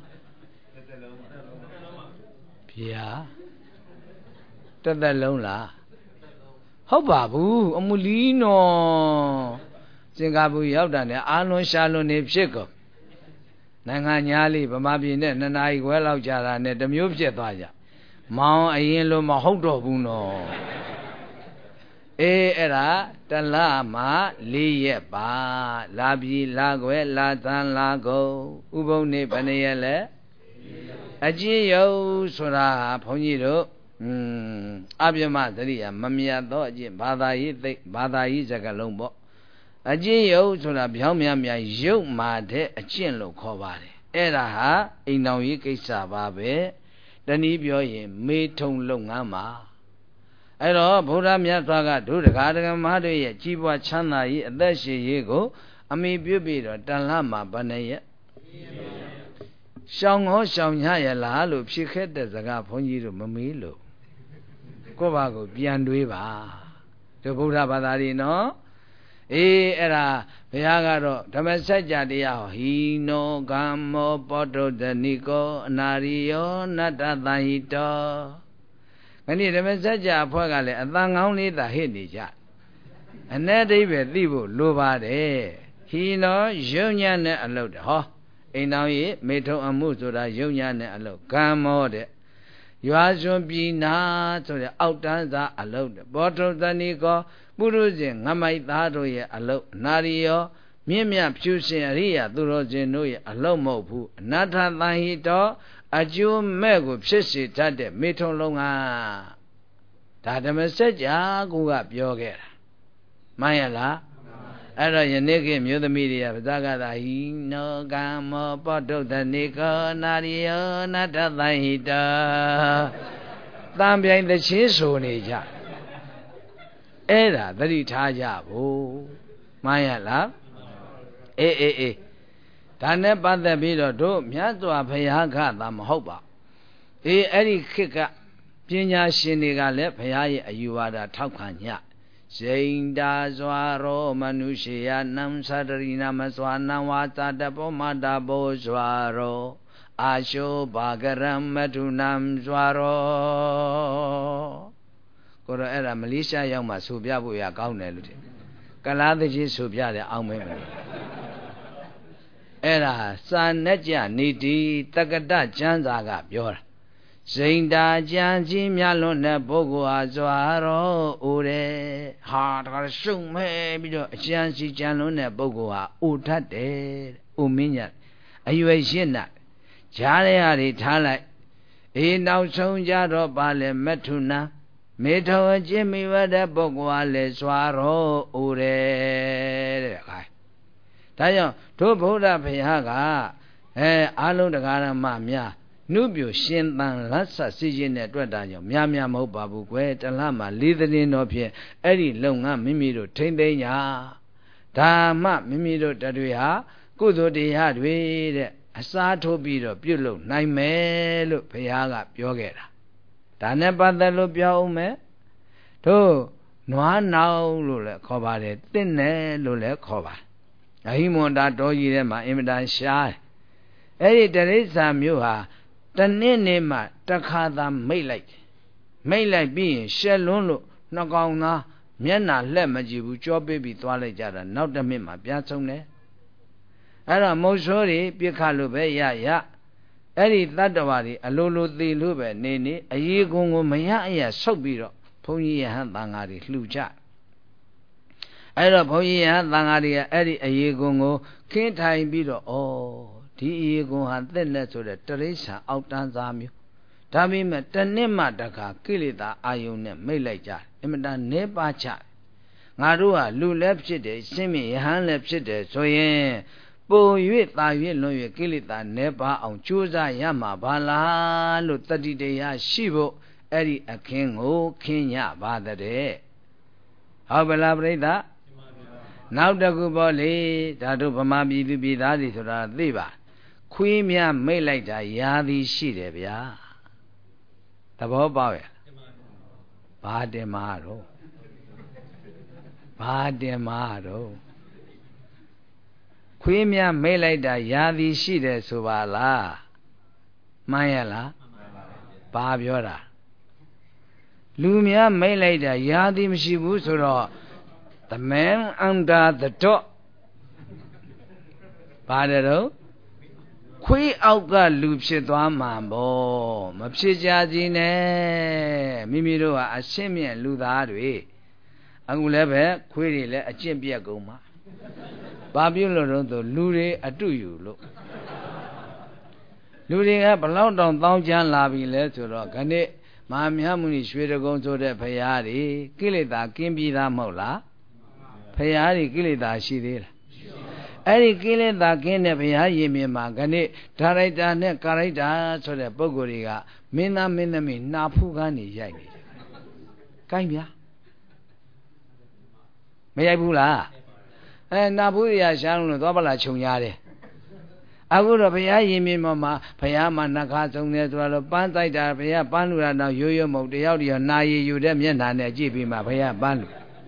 ဗျာတစ်သက်လုံးလားဟုတ်ပါဘူးအမူလီနော်စင်ကာပူရောက်တာနဲ့အာလွန်ရှာလွန်နေဖြစ်ကုန်နိုင်ငံညာလေးဗမာပြည်နဲ့2 နာရီခွဲလောက်ကြာတာနဲ့တမျိုးဖြစ်သွားကြမောင်အရင်လိုမဟုတ်တော့ဘူးနော်အေးအဲ့ဒါတလမှာ4ရက်ပါလာပြီလာခွဲလာသန်လာကုန်ဥပုံနေဘယ်နှရက်လဲအကျဉ်းရုပ်ဆိုတာဘုန်းကြီးတို့အပြမသတိယမမြတ်သောအကျင့်ဘာသာရေးစကားလုံးပေါ့အကျင့်ရုပ်ဆိုတာပြောင်းများရုပ်မာတဲ့အကျင့်လို့ခေါ်ပါတယ်အဲ့ဒါဟာအိမ်တော်ရေးကိစ္စပါပဲတနည်းပြောရင်မေထုံလုပ်ငန်းမှာအဲ့တော့ဗုဒ္ဓမြတ်စွာကဒုဒကာဒကမတို့ရဲ့ကြီးပွားချမ်းသာရေးအသက်ရှင်ရေးကိုအမိပြုပြီးတော့တန်လမှာဘယ်နှရက်ရှောင်ညရလားလို့ဖြစ်ခဲ့တဲ့စကားဘုန်းကြီးတို့မမေးလို့ကိုယ့်ဘာကိုပြန်တွေးပါတို့ဗုဒ္ဓဘာသာတွေနော်အေးအဲ့ဒါဘုရားကတော့ဓမ္မစကြာတရားဟောဟိနောကမ္မောပောတုတနိကောအနာရိယောနတ္တသံဟိတောခဏိဓမ္မစကြာအဖွဲ့ကလည်းအတန်ကောင်းလေးသာဟစ်နေကြအ내အိဗယ်သိဖို့လိုပါတယ်ဟိနောယုံညာနဲ့အလုတ်ဟောအိမ်တော်ကြီးမေထုံအမှုဆိုတာယုံညာနဲ့အလုတ်ကမ္မောတဲ့ရွာစွန်ပြည်နာဆိုတဲ့အောက်တန်းစားအလုတ်ပောထုတဏိကောပုရုဇဉ်ငမိုက်သားတို့ရဲ့အလုတ်နာရီယောမြင့်မြတ်ဖြူရှင်အရိယာသူတော်စင်တို့ရဲ့အလုတ်မဟုတ်ဘူးအနတ္ထသံဟိတောအကျိုးမဲ့ကိုဖြစ်စေတတ်တဲ့မေထုံလုံးကဒါဓမ္မစကြာကိုကပြောခဲ့တာမှန်ရလားအဲ့တော့ယနေ့ခေတ်မျိုးသမီးတွေကဗဇဂတာဟိနောကမ္မောပောတုတနိကောနာရိယောနတ္ထသံဟိတောတံပြိုင်သချင်းဆိုနေကြအဲ့ဒါသတိထားကြဖို့မှန်ရလားအေးဒါနဲ့ပတ်သက်ပြီးတော့တို့မြတ်စွာဘုရားကသာမဟုတ်ပါအေးအဲ့ဒီခေတ်ကပညာရှင်တွေကလည်းဘုရားရဲ့အယူဝါဒထောက်ခံညဇိန္ဒာစွာရောမနုရှိယနံသတရိနာမစွာနံဝါသတပောမတာဘောစွာရောအာရှောဘာဂရမထုနံစွာရောကိုတော့အဲ့ဒါမလေးရှားရောက်မှဆိုပြဖို့ရကောင်းတယ်လို့ထင်ကလားသချင်းဆိုပြတယ်အောင်မင်း era sanetja niti takata janzaga biora Zinda janji myalon ne bogo azwaro ure ha da shung me bido janji janlon ne bogo ha utate uminya ayue shina jare hari thalai e nau song ja do ba le metuna me tho jin mi wa de bogo ha le swaro ure de kai da yaw do Buddha Bhaya ga alon dagara ma mya Nubio shin than lassa sijin at Daniel, Miamia Mobabu, Guet, and Lama, Lithin of here, Eddie Longa, Mimido, Tendaya, Dama, Mimido, Tadua, Kudo de Hadwe, Asato Bido, Bulo, Naime, look, Payaga, Yogera. Daneba the Lupia me? To, no now, Lule, Cobade, Thinne, Lule, Coba. Ahimonda Doyema, Imidan Shai. Eddie Teresa Muha. The name ma takada may like being shallow no gonna miana lemajibu job baby toilet jara not the mima piazzone. Era mosori picalube ya Eri Tadawari a lolo de lube nene a ye gongo maya sobiro pony hand bangari luja. Era pony hand bangaria eri a ye gongo can't time biro oh. Di go had then let to the Teresa out and Zamu. Tami met the Nemataka, Kilita, Ayune, Melaja, Emidan Nebacha. Narua, Lu lepside, Simi, Han lepside, so ye. Bo you I will know you Kilita, Nepa, on Chuza Yama, Bala, Lu 30 days, Shivo, Eri a king, oh, Kenya, Bada de. How elaborate that? Now the Gubali, Tadu Pamabi, be that is Diva. Quimia may like the Yadi Shidebia. The Boba Bademaro Bademaro Quimia may like the Yadi Shide Subala Mayala Babiora Lumia may like the Yadi Mshibusuro the man under the door Badero Qui outga loops it one mambo, Mapsijazine, Mimiro, a semian Ludari. Angulebe, query a chimpia goma. Babulo, the Lure, a do you look. Luring up a lot on Downjan Labi letter, Gane, Mamiamuni, Shweda go to the Payari, Kilita, Kimbi da Mola, Payari, Kilita, she did. Eri killing the king of Yayimi Magani, Tarita ne Karita, so the Bogoriga, Mina Minami, Napugani Yagi. Kaimia Mayabula and Nabuya Shan Dobala Chunyare. I would have Yayimi Mama, Payama Nakazo Netwalo, Pantaita, Paya Panura, now you mo the audio, Nayi, you dem Yana, Jibima, Paya Banu.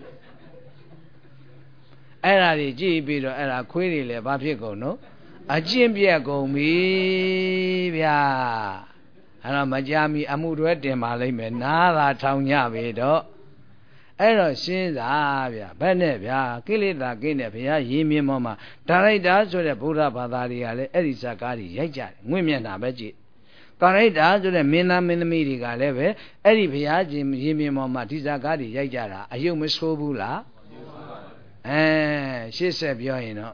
Era the G. era query le Bapico, no? A Jimbia go me, ya. And a Majami Amudwete Malime, nada town yavido. Era sins avia, Benevia, Kilita, Guinevia, Yimi Mama, Tarida, so the Buddha Padariale, Erisakari, Yaja, women are veggie. Tarida, so the Mina Minamidiga leve, Eripia, Yimi Mama, Tizakari, Yajara, a human sobula. She said, you know.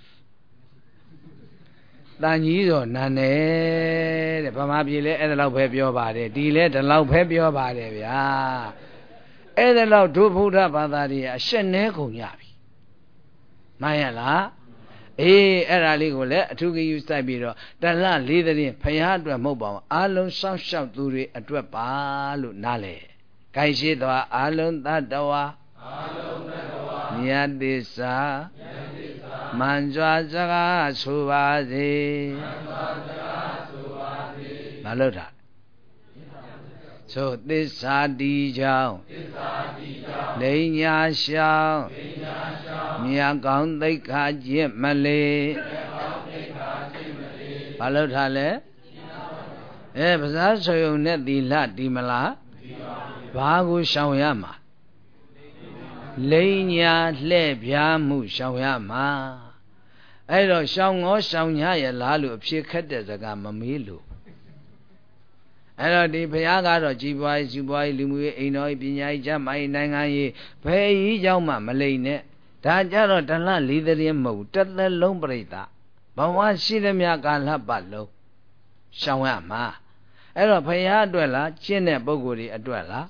Then you don't know, the Pamabile and the love of your body, delay the love of your body, ya. And the love to put up other day, a shenego yabi. Mayala, era legal, to give you Stabiro, the land leader in Payadra mobile, alone some shout to it at a palu nale. Kaishidwa, alone that doa. Yadisa Manjajaga Suvazi Malota. So this Adijao Lenya Shao Miagang they Kaji Malay Malotale Bazazo you net the la dimala Bagu Shawyama Lenya Lebya Mushawama အဲ့တော့ရှောင်းငေါရှောင်းညရဲ့လားလို့အဖြစ်ခက်တဲ့စကားမမေးလို့အဲ့တော့ဒီဘုရားကတော့ကြီးပွားရေးစုပွားရေးလူမှုရေးအိမ်တော်ရေးပညာရေးကျမ်းမာရေးနိုင်ငံရေးဘယ်ကြီးကြောင့်မှမလိမ့်နဲ့ဒါကြတော့တလလေးသတင်းမဟုတ်တစ်သက်လုံးပြိတ္တာဘဝရှိသမျှကာလပတ်လုံးရှောင်ရမှာအဲ့တော့ဘုရားအတွက်လားကျင့်တဲ့ပုဂ္ဂိုလ်တွေအတွက်လား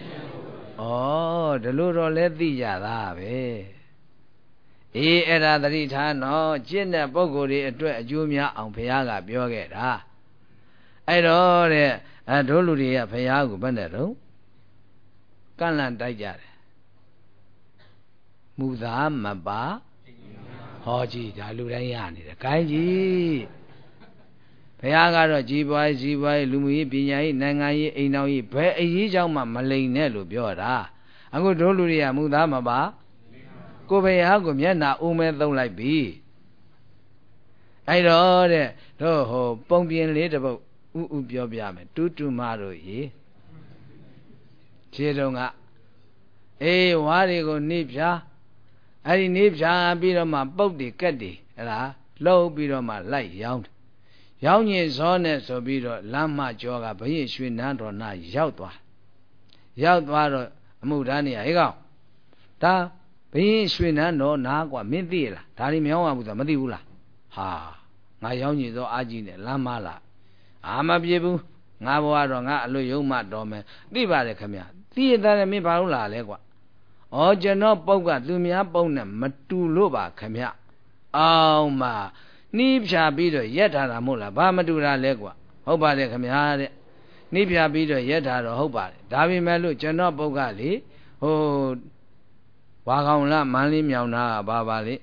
ဩဒီလိုတော့လဲသိကြတာပဲအေးအဲ့ဒါသတိထားနော်ကျင့်တဲ့ပုဂ္ဂိုလ်တွေအတွက်အကျိုးများအောင်ဘုရားကပြောခဲ့တာအဲ့တော့တဲ့တို့လူတွေကဘုရားကိုဘယ်နဲ့တော့ကန့်လန့်တိုက်ကြတယ်မူသားမပါဟောကြည့်ဒါလူတိုင်းရနေတယ်ခိုင်းကြည့်ဘုရားကတော့ကြီးပွားရေးစီးပွားရေးလူမှုရေးပညာရေးနိုင်ငံရေးအိမ်တော်ရေးဘယ်အရေးကြောင့်မှမလိမ်နဲ့လို့ပြောတာအခုတို့လူတွေကမူသားမပါကိုဘုရားကိုမျက်နှာအိုးမဲသုံးလိုက်ပြီအဲ့တော့တဲ့တို့ဟိုပုံပြင်လေးတစ်ပုဒ်ဥပြောပြမယ်တူတူမတို့ရေခြေတုံးကအေးဝါးတွေကိုနှိဖြာအဲ့ဒီနှိဖြာပြီးတော့မှပုတ်တွေကက်တွေအဲ့ဒါလှုပ်ပြီးတော့မှလိုက်ရောင်းညင်စောနဲ့ဆိုပြီးတော့လမ်းမကျော်ကဘုရင်ရွှေနန်းတော်နာရောက်သွားတော့အမှုသားနေရဟဲ့ကောင်ဒါဘုရင်ရွှေနန်းတော်နာกว่าမင်းသိလားဒါတွေမရောင်းရဘူးဆိုမသိဘူးလားဟာငါရောင်းညင်စောအာကြီးနဲ့လမ်းမလာအာမပြေဘူးငါဘဝတော့ငါအလွတ်ယုံမှတော်မယ်သိပါတယ်ခင်ဗျသိရတဲ့မင်းဘာလို့လာလဲကွာဩကျွန်တော်ပုတ်ကသူများပုတ်နဲ့မတူလို့ပါခင်ဗျအောင်မနှီးဖြာပြီးတော့ရက်ထားတာမဟုတ်လားဘာမတူတာလဲကွာဟုတ်ပါတယ်ခင်ဗျာတဲ့နှီးဖြာပြီးတော့ရက်ထားတော့ဟုတ်ပါတယ်ဒါပေမဲ့လို့ကျွန်တော်ပုတ်ကလေဟိုဝါကောင်လားမန်းလေးမြောင်နာဘာပါလေ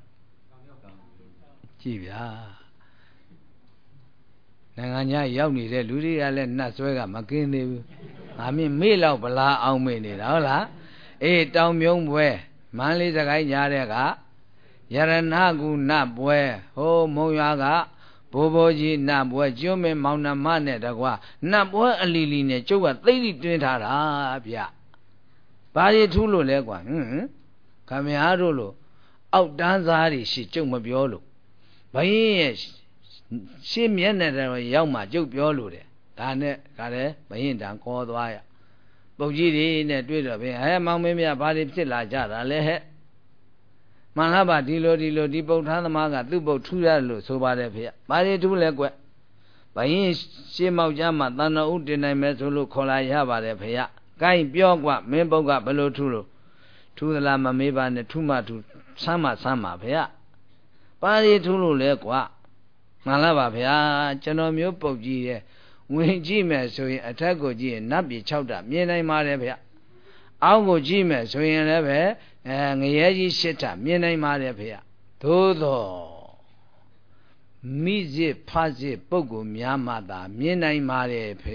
ကြည့်ဗျာနိုင်ငံခြားရောက်နေတဲ့လူတွေကလည်းနှတ်ဆွဲကမကင်းသေးဘူးငါမင်းမေ့လောက်ဗလားအောင်မေ့နေတာဟုတ်လားအေးတောင်မြုံပွဲမန်းလေးစကိုင်းကြားတဲ့ကယရဏကုနပွဲဟိုမုံရွာကဘိုးဘိုးကြီးနတ်ပွဲကျွန်းမင်းမောင်နှမနဲ့တကွာနတ်ပွဲအလီလီနဲ့ကျုပ်ကသိသိတွင်းထားတာဗျဘာတွေထူးလို့လဲကွာခမရတို့လို့အောက်တန်းစားတွေရှိကျုပ်မပြောလို့ဘယင်းရဲ့ရှင်းမျက်နှာတော်ရောက်မှကျုပ်ပြောလို့တယ်ဒါနဲ့ကလည်းဘယင်းတန်ခေါ်သွားရပုတ်ကြီးတွေနဲ့တွေ့တော့ဘယ်မောင်မင်းမြဘာတွေဖြစ်လာကြတာလဲဟဲ့မှန်လားပါဒီလိုဒီပုတ်ထားသမားကသူ့ပုတ်ထူရတယ်လို့ဆိုပါတယ်ဖေ။ဘာတွေထူးလဲကွ။ဘယင်းရှင်းမောက်ကြမှာတန်တော်ဥတင်နိုင်မယ်ဆိုလို့ခေါ်လာရပါတယ်ဖေ။ကိုင်းပြောကွမင်းပုတ်ကဘယ်လိုထူးလို့ထူးသလားမမေးပါနဲ့ထူးမှထူးဆမ်းမှဖေ။ဘာတွေထူးလို့လဲကွ။မှန်လားပါဗျာကျွန်တော်မျိုးပုတ်ကြီးရဲ့ဝင်ကြည့်မယ်ဆိုရင်အထက်ကိုကြည့်ရင်နတ်ပြည်6တာမြင်နိုင်ပါတယ်ဗျ။အောက်ကိုကြည့်မယ်ဆိုရင်လည်းပဲငရဲကြီး8တာမြင်နိုင်ပါတယ်ဖေ။သို့သောမိစစ်ဖစစ်ပုဂ္ဂိုလ်များမှသာမြင်နိုင်ပါတယ်ဖေ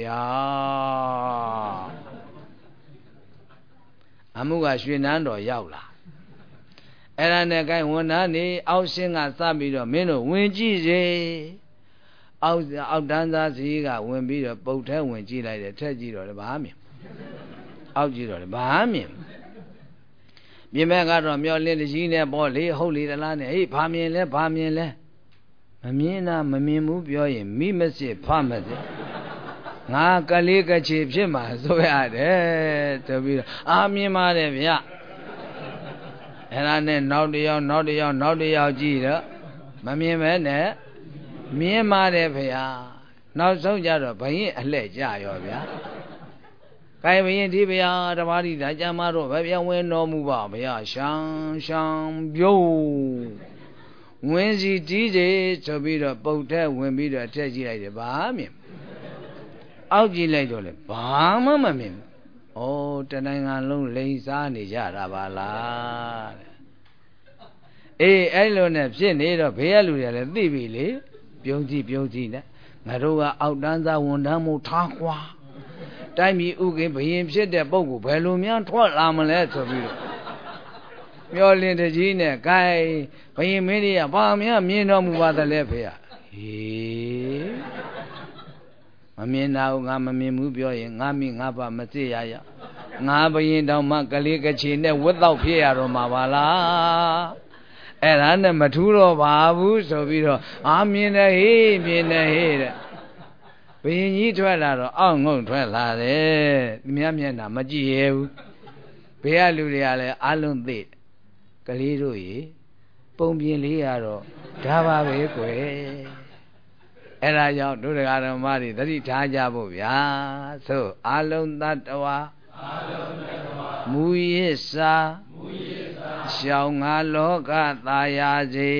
။အမှုကရွှေနန်းတော်ရောက်လာအဲ့ဒါနဲ့ကိုင်းဝန်သားနေအောက်ရှင်းကစပြီးတော့မင်းတို့ဝင်ကြည့်စေအောက်တန်းသားစီကဝင်ပြီးတော့ပုတ်ထဲဝင်ကြည့်လိုက်တယ်ထက်ကြည့်တော့လည်းဘာမြင်အောက်ကြည့်တော့လည်းဘာမြင်ပြင်မဲ့ကတော့မျောလင်းတကြီးနဲ့ပေါ့လေဟုတ်လေတလားနဲ့ဟေးဘာမြင်လဲမမြင်တာမမြင်ဘူးပြောရင်မိမစစ်ဖမစစ်ငါကလေးကချေဖြစ်မှာဆိုရတယ်ဆိုပြီးတော့အာမြင်ပါတယ်ဗျအဲ့ဒါနဲ့နောက်တစ်ယောက်ကြည့်တော့မမြင်ပဲနဲ့မြင်ပါတယ်ဖေဟာနောက်ဆုံးကြတော့ဘယင်းအလှဲ့ကြရောဗျာကိုင်ဘယင်းဒီဗျာဓမ္မတိဒါကြမှာတော့ဘယ်ပြန်ဝင်တော်မူပါဗျာရှောင်းပြုံးဝင်စီတီးစေဆိုပြီးတော့ပုတ်ထဲဝင်ပြီးတော့အထက်ကြည့်လိုက်တယ်ဘာမြင်အောက်ကြည့်လိုက်တော့လေဘာမှမမြင်ဘူးဩတနိုင်ငံလုံးလိန်စားနေကြတာပါလားတဲ့အေးအဲ့လိုနဲ့ဖြစ်နေတော့ဘေးကလူတွေလည်းသိပြီလေပြုံးကြည့်နဲ့ငါတို့ကအောက်တန်းသားဝန်တန်းမှုထားကွာတိုင်းပြည်ဥကိဘယင်ဖြစ်တဲ့ပုဂ္ဂိုလ်ဘယ်လိုများထွက်လာမလဲဆိုပြီးတော့မျောလင်းတကြီးနဲ့ဂိုင်းဘယင်မင်းကြီးကဘာများမြင်တော်မူပါသလဲဖေဟေးမမြင်တာကိုငါမမြင်ဘူးပြောရင်ငါမိငါပါမစစ်ရရငါဘယင်တောင်မှကလေးကချေနဲ့ဝတ်တော့ဖြစ်ရတော့မှာပါလားအဲ့ဒါနဲ့မထူးတော့ပါဘူးဆိုပြီးတော့မြင်တယ်ဟေးမြင်တယ်ဟေးတဲ့ဘယင်ကြီးထွက်လာတော့အောက်ငုံထွက်လာတယ်သူများမျက်နှာမကြည့်ရဘူးဘေးကလူတွေကလည်းအလုံးသိကလေးတို့ရေပုံပြင်လေးရတော့ဒါပါပဲကွယ်အဲ့ဒါကြောင့်ဒုဒကာဓမ္မတွေသတိထားကြဖို့ဗျာဆိုအလုံးသတ္တဝါမူရစ်စာရှောင်းငါလောကသာယာစေ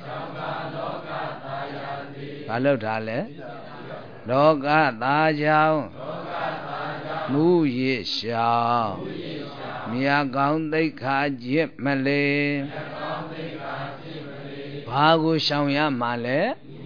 ဘာလို့ထားလဲလောကသာကြောင့်မူရစ်ရှောင်းမြတ်ကောင်းသိက္ခာကျင့်မလေဘာကိုရှောင်ရမှာလဲ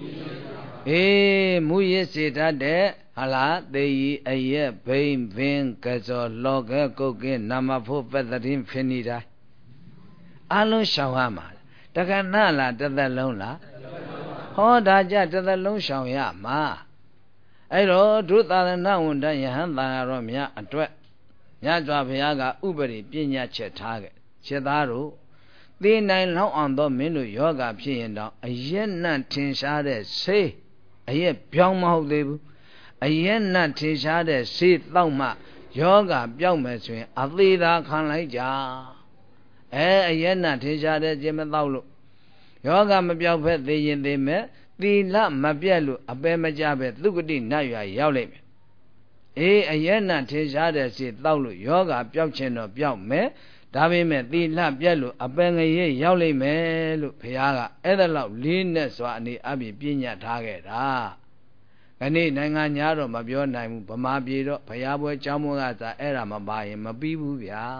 မူရစ်စေတတ်တဲ့ဟလားသေဤအရက်ဘိမ့်ဘင်းကစောလောကကုတ်ကင်းနာမဖို့ပတ္တိဖိနိတာအလုံးရှောင်ရမှာတက္ကနာလားတစ်သက်လုံးလားဟောဒါကြတစ်သက်လုံးရှောင်ရမှာအဲ့တော့ဒုသာရဏဝန်တယဟန်သာရောမြတ်အတွက်ညစွာဘုရားကဥပရိပညာချက်ထားခဲ့ချက်သားတို့သေနိုင်လောက်အောင်သောမင်းတို့ယောဂဖြစ်ရင်တော့အရက်နတ်ထင်ရှားတဲ့ဆေးအရက်ပြောင်းမဟုတ်သေးဘူးအရက်နတ်ထင်ရှားတဲ့ဆေးတောက်မှယောဂပြောင်းမယ်ဆိုရင်အသေးသာခံလိုက်ကြအရက်နတ်ထင်ရှားတဲ့ခြင်းမတောက်လို့ယောဂမပြောင်းဖက်သေးရင်သေးမယ်သီလမပြတ်လို့အပဲမကြပဲသုဂတိနတ်ရွာရောက်လိမ့်မယ်အရက်နတ်ထင်ရှားတဲ့ဆေးတောက်လို့ယောဂပြောင်းခြင်းတော့ပြောင်းမယ်ဒါပေမဲ့သီလပြတ်လို့အပယ်ငရဲရောက်လိမ့်မယ်လို့ဘုရားကအဲ့ဒါလောက်လေးနဲ့စွာအနေအပြည့်ပြညတ်ထားခဲ့တာခဏနိုင်ငံညာတော့မပြောနိုင်ဘူးဗမာပြည်တော့ဘုရားပွဲကျောင်းမွေးကသာအဲ့ဒါမပါရင်မပြီးဘူးဗျာ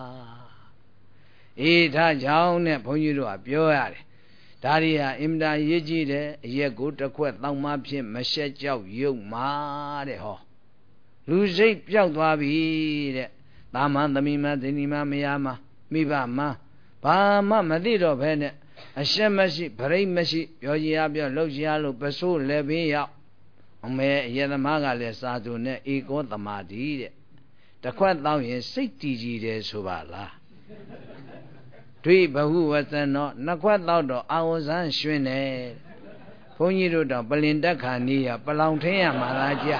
ဒါကြောင့်နဲ့ဘုန်းကြီးတို့ကပြောရတယ်ဒါတွေဟာအင်မတန်ရေးကြည့်တယ်အရက်ကိုတစ်ခွက်တောင်းမှဖြစ်မရှက်ကြောက်ရုပ်မာတဲ့ဟောလူစိတ်ပျောက်သွားပြီတဲ့သာမန်သမီးမဇနီးမမယားမမိဘမဘာမှမသိတော့ဘဲနဲ့အရှက်မရှိဗရိတ်မရှိပြောကြရပြောလှုပ်ရှားလို့ပစိုးလည်းပင်ရောက်အမေအယသမားကလည်းစာသူနဲ့ဧကောသမာဓိတဲ့တခွက်တောင်းရင်စိတ်တည်ကြည်တယ်ဆိုပါလားဒွိဘဟုဝဇနောနှစ်ခွက်တောက်တော့အာဝဇန်ရွှင်တယ်ဘုန်းကြီးတို့တော့ပလင်တက်ခါနီးရပလောင်ထင်းရမှာလားကြ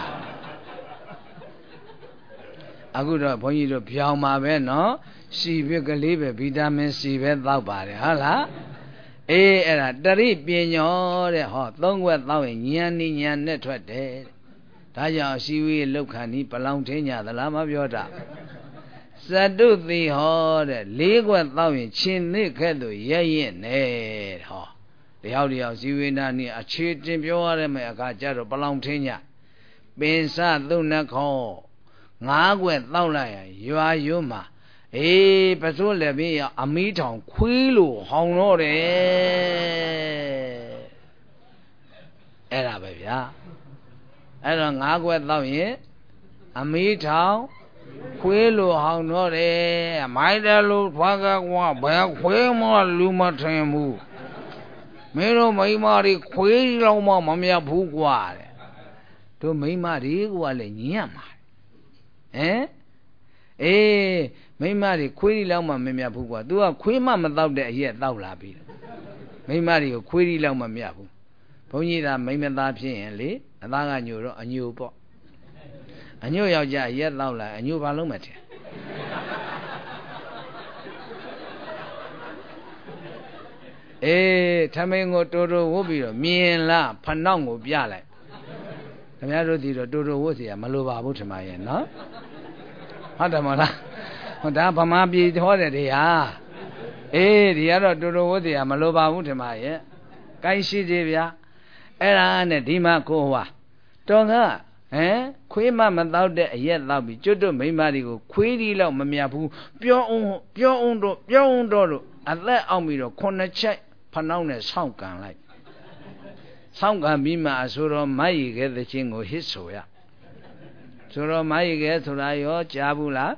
အခုတော့ဘုန်းကြီးတို့ပြောင်းပါပဲနော်စီပြကလေးပဲဗီတာမင်စီပဲတောက်ပါတယ်ဟုတ်လားအဲ့ဒါတရိပညောတဲ့ဟောသုံးခွက်တောက်ရင်ဉာဏ်နဲ့ဉာဏ်နဲ့ထွက်တယ်ဒါကြောင့်ရှိဝေးလောက်ခဏီပလောင်ထင်းကြသလားမပြောတာသတုတိဟောတဲ့လေးခွက်တောက်ရင်ရှင်သစ်ခဲ့သူရဲ့ရင်နဲ့ဟောတယောက်တယောက်ရှိဝေးနာနီအခြေတင်ပြောရတဲ့မဲ့အခါကျတော့ပလောင်ထင်းကြပင်စသုနခောငါးခွက်တောက်လိုက်ရင်ရွာရွမှာပစိုးလည်းပြရအမီးထောင်ခွေးလို့ဟောင်တော့တယ်အဲ့ဒါပဲဗျာအဲ့တော့ငါးခွက်တောက်ရင်အမီးထောင်ခွေးလို့ဟောင်တော့တယ်မိုက်တယ်လို့ဖွားကကွာဘယ်ခွေးမှလူမထင်ဘူးမင်းတို့မိန်းမတွေခွေးလောက်မှမမြတ်ဘူးကွာတဲ့တို့မိန်းမတွေကလည်းညံ့မှာမိမတွေခွေးရီလောက်မှမမြတ်ဘူးကွာ तू ကခွေးမှမတောက်တဲ့အရက်တောက်လာပြီမိမတွေကိုခွေးရီလောက်မှမမြတ်ဘူးဘုန်းကြီးကမိမသားဖြစ်ရင်လေအသားကညိုတော့အညိုပေါ့အညိုယောက်ျားအရက်တောက်လာအညိုဘာလုံးမထင်ထမင်းကိုတိုးတိုးဝုတ်ပြီးတော့မြင်လားဖနှောက်ကိုပြလိုက်ခင်ဗျားတို့ဒီတော့တိုးတိုးဝုတ်เสียမလိုပါဘူးထင်ပါရဲ့နော်ဟုတ်တယ်မလားဟောဒါဗမာပြည်ဟောတယ်တရားဒီကတော့တူတူဝတ်တရားမလိုပါဘူးထင်ပါရဲ့ကိုင်းရှိသေးဗျာအဲ့ဒါနဲ့ဒီမှာကိုဟွာတော်ကခွေးမမတောက်တဲ့အရက်တောက်ပြီးကျွတ်တို့မိန်းမတွေကိုခွေးဒီလောက်မမြတ်ဘူးပြောအောင်တော့လို့အသက်အောင်ပြီးတော့9ချက်ဖနှောင်းနဲ့ဆောင်းကန်လိုက်ဆောင်းကန်ပြီးမှအဆိုတော်မယီခဲတဲ့ချင်းကိုဟစ်ဆိုရဆိုတော့မယီခဲဆိုတာရောကြားဘူးလား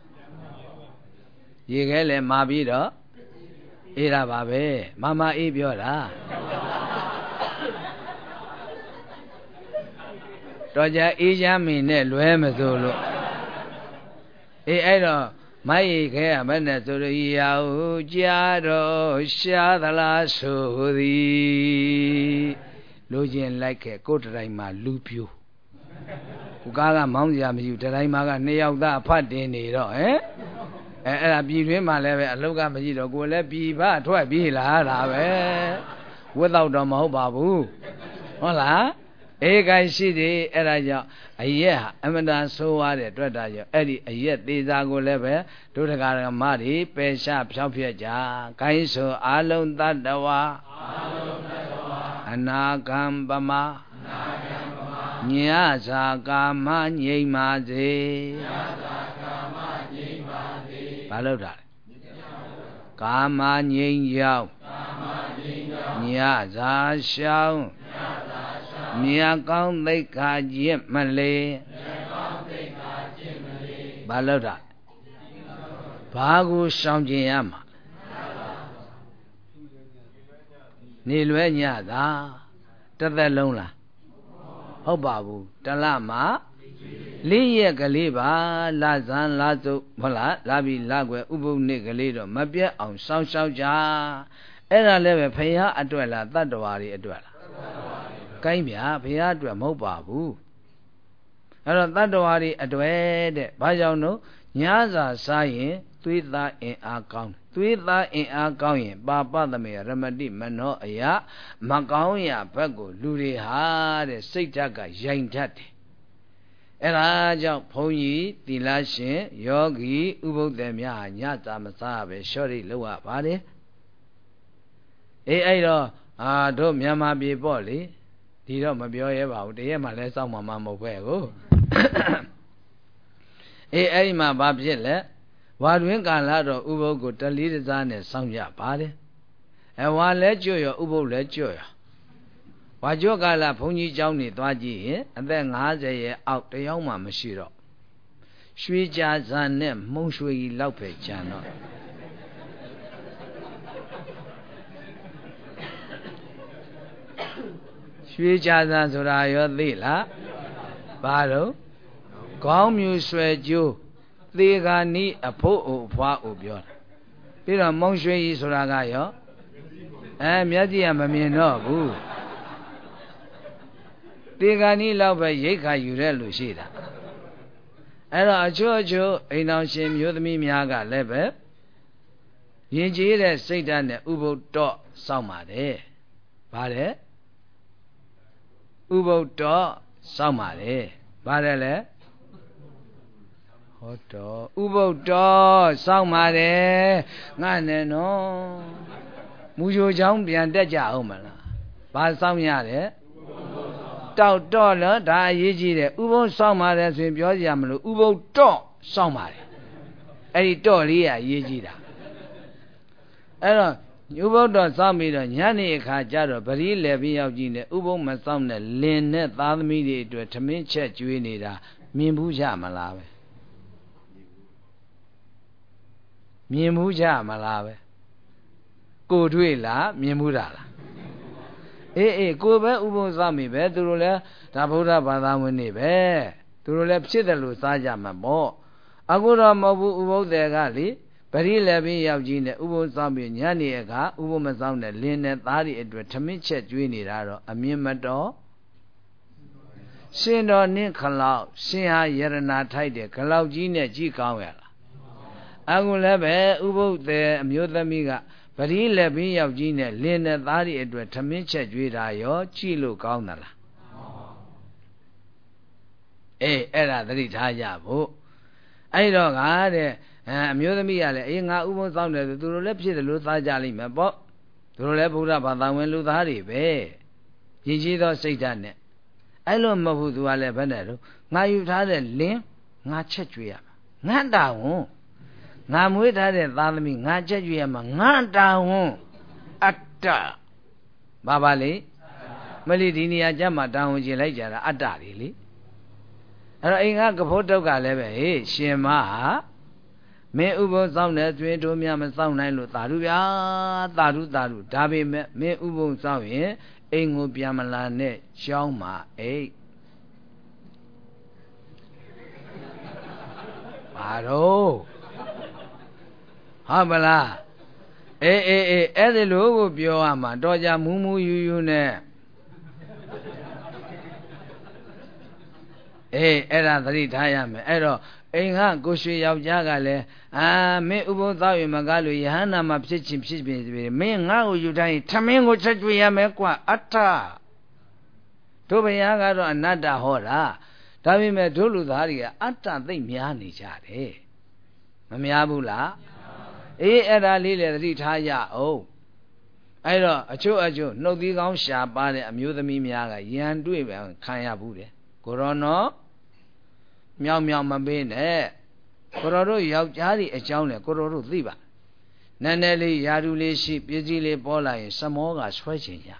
ရေခဲလည်းမာပြီးတော့ဒါပါပဲမအေးပြောတာတော့ကြအေးချမ်းမင်းနဲ့လွဲမစိုးလို့အဲ့တော့မိုက်ခဲမနဲ့ဆိုရရောက်ကြတော့ရှားသလားဆိုသည်လူချင်းလိုက်ခဲ့ကိုယ်တိုင်မှာလူပြိုကိုကားကမောင်းစရာမရှိဘူးတိုင်မှာက2ယောက်သားအဖတ်တင်နေတော့ဟမ်အဲ့ဒါပြည်တွင်းမှာလည်းပဲအလုတ်ကမရှိတော့ကိုယ်လည်းပြည်ပထွက်ပြေးလာတာပဲဝတ်တော့မဟုတ်ပါဘူးဟုတ်လားဧကိုင်ရှိတယ်အဲ့ဒါကြောင့်အရက်ဟာအမတန်ဆိုးရတဲ့အတွက်ဒါကြောင့်အဲ့ဒီအရက်သေးစားကိုလည်းပဲဒုဒကာရမတွေပယ်ရှားဖြောက်ပြက်ကြခိုင်းဆိုအာလုံးတတ္တဝါအနာဂံပမညစာကာမငြိမ်ပါစေဘာလို့တာလဲကာမငြိမ်ကြောင်းညစာရှောင်းမြတ်ကောင်းသိက္ခာကျင့်မလေဘာလို့တာဘာကိုရှောင်ကျင်ရမှာနေလွဲညသာတစ်သက်လုံးလားဟုတ်ပါဘူးတလမှာ4ရက်ကလေးပါလဇန်လစုပ်ဟုတ်လားလာပြီလကွယ်ဥပုပ်နေ့ကလေးတော့မပြတ်အောင်စောင့်ရှောက်ကြအဲ့ဒါလည်းပဲဖရာအတွက်လားတတ္တဝါတွေအတွက်လားကိုင်းဗျာဖရာအတွက်မဟုတ်ပါဘူးအဲ့တော့တတ္တဝါတွေအတွက်တဲ့ဘာကြောင့်လို့ညစာစားရင်သွေးသားအင်အားကောင်းသွေးသားအင်အားကောင်းရင်ပါပသမေရမတိမနောအယမကောင်းရာဘက်ကိုလူတွေဟာတဲ့စိတ်ဓာတ်ကရိုင်တတ်တယ်အဲ့ဒါကြောင့်ဘုန်းကြီးသီလရှင်ယောဂီဥပုသ်တယ်များညစာမစားပဲလျှော့ရိပ်လောက်ရပါတယ်အဲ့တော့တို့မြန်မာပြည်ပေါ့လေဒီတော့မပြောရဲပါဘူးတရက်မှလည်းစောင့်မှမဟုတ်ပဲကိုအဲ့ဒီမှာဘာဖြစ်လဲဝါတွင်ကာလတော့ဥပုပ်ကိုတလီတစားနဲ့စောင့်ကြပါတယ်ဝါလဲကြွရောဥပုပ်လဲကြွရောဝါကြွကာလဘုန်းကြီးเจ้าနေသွားကြည့်ရင်အသက်50ရဲ့အောက်တယောက်မှမရှိတော့ရွှေကြာဇန်နဲ့မှုံရွှေကြီးလောက်ပဲကြံတော့ရွှေကြာဇန်ဆိုတာရောသိလားဘာတော့ခေါင်းမြူဆွဲကျိုးသေဂာနီးအဖို့အဖွားကိုပြောတာပြီးတော့မုံရွှေကြီးဆိုတာကရောမျက်စိကမမြင်တော့ဘူးသေဂာနီးလောက်ပဲရိတ်ခါယူတဲ့လူရှိတာအဲ့တော့အချို့အိမ်တော်ရှင်မျိုးသမီးများကလည်းပဲရင်ကျေးတဲ့စိတ်ဓာတ်နဲ့ဥပုပ်တော့စောင့်ပါတယ်ဗါတယ်ဥပုပ်တော့စောင့်ပါတယ်ဗါတယ်လေဟောတော့ဥပုပ်တော့စောင့်ပါတယ်ငါနဲ့နော်မူချိုချောင်းပြန်တက်ကြအောင်မလားဘာစောင့်ရတယ်တောက်တော့လို့ဒါအရေးကြီးတယ်ဥပုပ်စောင့်ပါတယ်ဆိုရင်ပြောကြရမလို့ဥပုပ်တော့စောင့်ပါတယ်အဲ့ဒီတော့လေးကအရေးကြီးတာအဲ့တော့ဥပုပ်တော့စောင့်ပြီးတော့ညနေအခါကျတော့ပရိလေပြီးရောက်ကြည့်နေဥပုပ်မစောင့်နဲ့လင်နဲ့သားသမီးတွေအတွက်ထမင်းချက်ကျွေးနေတာမြင်ဘူးကြမလားပဲမြင်ဘူးကြမလားပဲကိုတွေ့လားမြင်ဘူးတာလားအေးကိုပဲဥပုသ်စားမိပဲသူတို့လည်းဒါဗုဒ္ဓဘာသာဝင်နေပဲသူတို့လည်းဖြစ်တယ်လို့စားကြမှာပေါ့အခုတော့မဟုတ်ဘူးဥပုသ်တွေကလေပရိလည်းပြီးရောက်ကြီးနဲ့ဥပုသ်စားပြီးညနေအခါဥပုသ်မဆောင်တဲ့လင်းနဲ့သားတွေအတွက်ထမင်းချက်ကျွေးနေတာတော့အမြင်မတော်ရှင်တော်နင်းခလောက်ရှင်ဟာယရနာထိုက်တယ်ခလောက်ကြီးနဲ့ကြည့်ကောင်းရလားအခုလည်းပဲဥပုသ်တွေအမျိုးသမီးကပရိလည်းပြီးရောက်ကြီးနဲ့လင်းနဲ့သားတွေအတွက်ထမင်းချက်ကျွေးတာရောကြည့်လို့ကောင်းသလားအဲ့ဒါသတိထားကြဖို့အဲ့တော့တဲ့အမျိုးသမီးကလည်းငါဥပုသ်ဆောင်တယ်ဆိုသူတို့လည်းဖြစ်တယ်လို့သားကြလိမ့်မယ်ပေါ့သူတို့လည်းဗုဒ္ဓဘာသာဝင်လူသားတွေပဲရည်ကြီးသောစိတ်ဓာတ်နဲ့အဲ့လိုမဟုတ်ဘူးသူကလည်းဘယ်နဲ့တော့ငါယူထားတဲ့လင်းငါချက်ကျွေးရမှာငါတာဝန်ငါမွေးထားတဲ့သားသမီးငါချက်ကျွေးရမှာငါတာဝန်အတ္တဘာပါလေမလီဒီနေရာကျမှတာဝန်ကျင်လိုက်ကြတာအတ္တတွေလေအဲ့တော့အိမ်ကကဖို့တုတ်ကလည်းပဲဟေးရှင်မဟာမင်းဥပုသ်ဆောင်တဲ့တွင်တို့များမဆောင်နိုင်လို့သာဓုဗျာသာဓုဒါပေမဲ့မင်းဥပုသ်ဆောင်ရင်အိမ်ကိုပြန်မလာနဲ့ရှောင်းမှာအိတ်ဘာတော့ဟုတ်ပါလားအေးအဲ့ဒီလိုကိုပြောရမှာတော့ကြမူးမူးယူယူနဲ့အဲ့ဒါသတိထားရမယ်အဲ့တော့အိမ်ကကိုရွှေယောက်ျားကလည်းမင်းဥပုသ်သောရင်မကားလို့ယဟန္တာမှာဖြစ်ချင်းဖြစ်ပြီမင်းငါ့ကိုယူတိုင်းထမင်းကိုချက်ကျွေးရမယ်ကွာအတ္တတို့ဘုရားကတော့အနတ္တဟောတာဒါပေမဲ့တို့လူသားတွေကအတ္တသိမ့်များနေကြတယ်မများဘူးလားအဲ့ဒါလေးလည်းသတိထားရအောင်အဲ့တော့အချို့နှုတ်သီးကောင်းရှာပါတဲ့အမျိုးသမီးများကရန်တွေ့ပဲခံရဘူးတယ်ကိုရောနော်မြောက်မပေးနဲ့ကိုရောတို့ယောက်ျားတွေအကြောင်းလေကိုရောတို့သိပါနည်းနည်းလေးယာရုလေးရှိပစ္စည်းလေးပေါ်လာရင်စမောကဆွဲချင်ကြ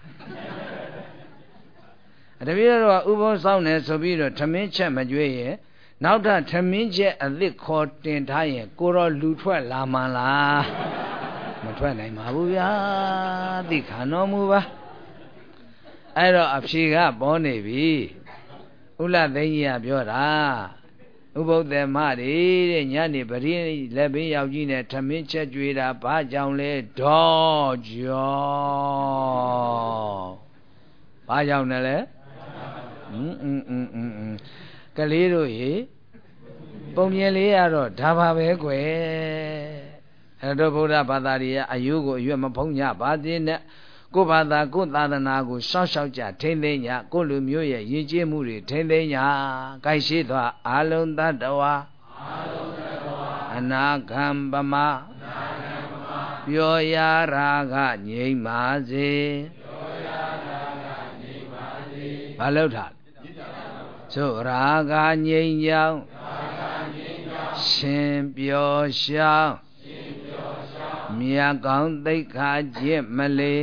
တပည့်တော်ကဥပုသ်ဆောင်နေဆိုပြီးတော့ထမင်းချက်မကြွေးရင်နောက်ထပ်ထမင်းချက်အသစ်ခေါ်တင်ထားရင်ကိုရောလူထွက်လာမှန်လားမထွက်နိုင်ပါဘူးဗျာသိခါတော်မူပါအဲ့တော့အဖြေကပေါ်နေပြီဥလသိန်းကြီးကပြောတာဥပုသ်သေမတွေတဲ့ညနေပရိလက်ပင်ရောက်ကြီးနဲ့ထမင်းချက်ကြွေးတာဘာကြောင့်လဲဒေါ်ကြောဘာကြောင့်လဲကလေးတို့ရေပုံမြင်လေးရတော့ဒါပါပဲကွယ်အဲ့တော့ဗုဒ္ဓဘာသာတွေကအယုကိုအရွက်မဖုံးကြပါသေးနဲ့ကိုယ့်ဘာသာကိုယ့်သာသနာကိုစောင့်ရှောက်ကြထိမ့်သိမ်းကြကိုယ့်လူမျိုးရဲ့ယဉ်ကျေးမှုတွေထိမ့်သိမ်းကြကိုက်ရှိသွားအာလုံးတ attva အနာဂံပမပျော်ရာရာဂငြိမ်းပါစေဘာလို့ထားဆိုရာဂငြိမ်းကြောင်းရှင်ပျော်ရှောင်းမြတ်ကောင်းသိက္ခာကျင့်မလေး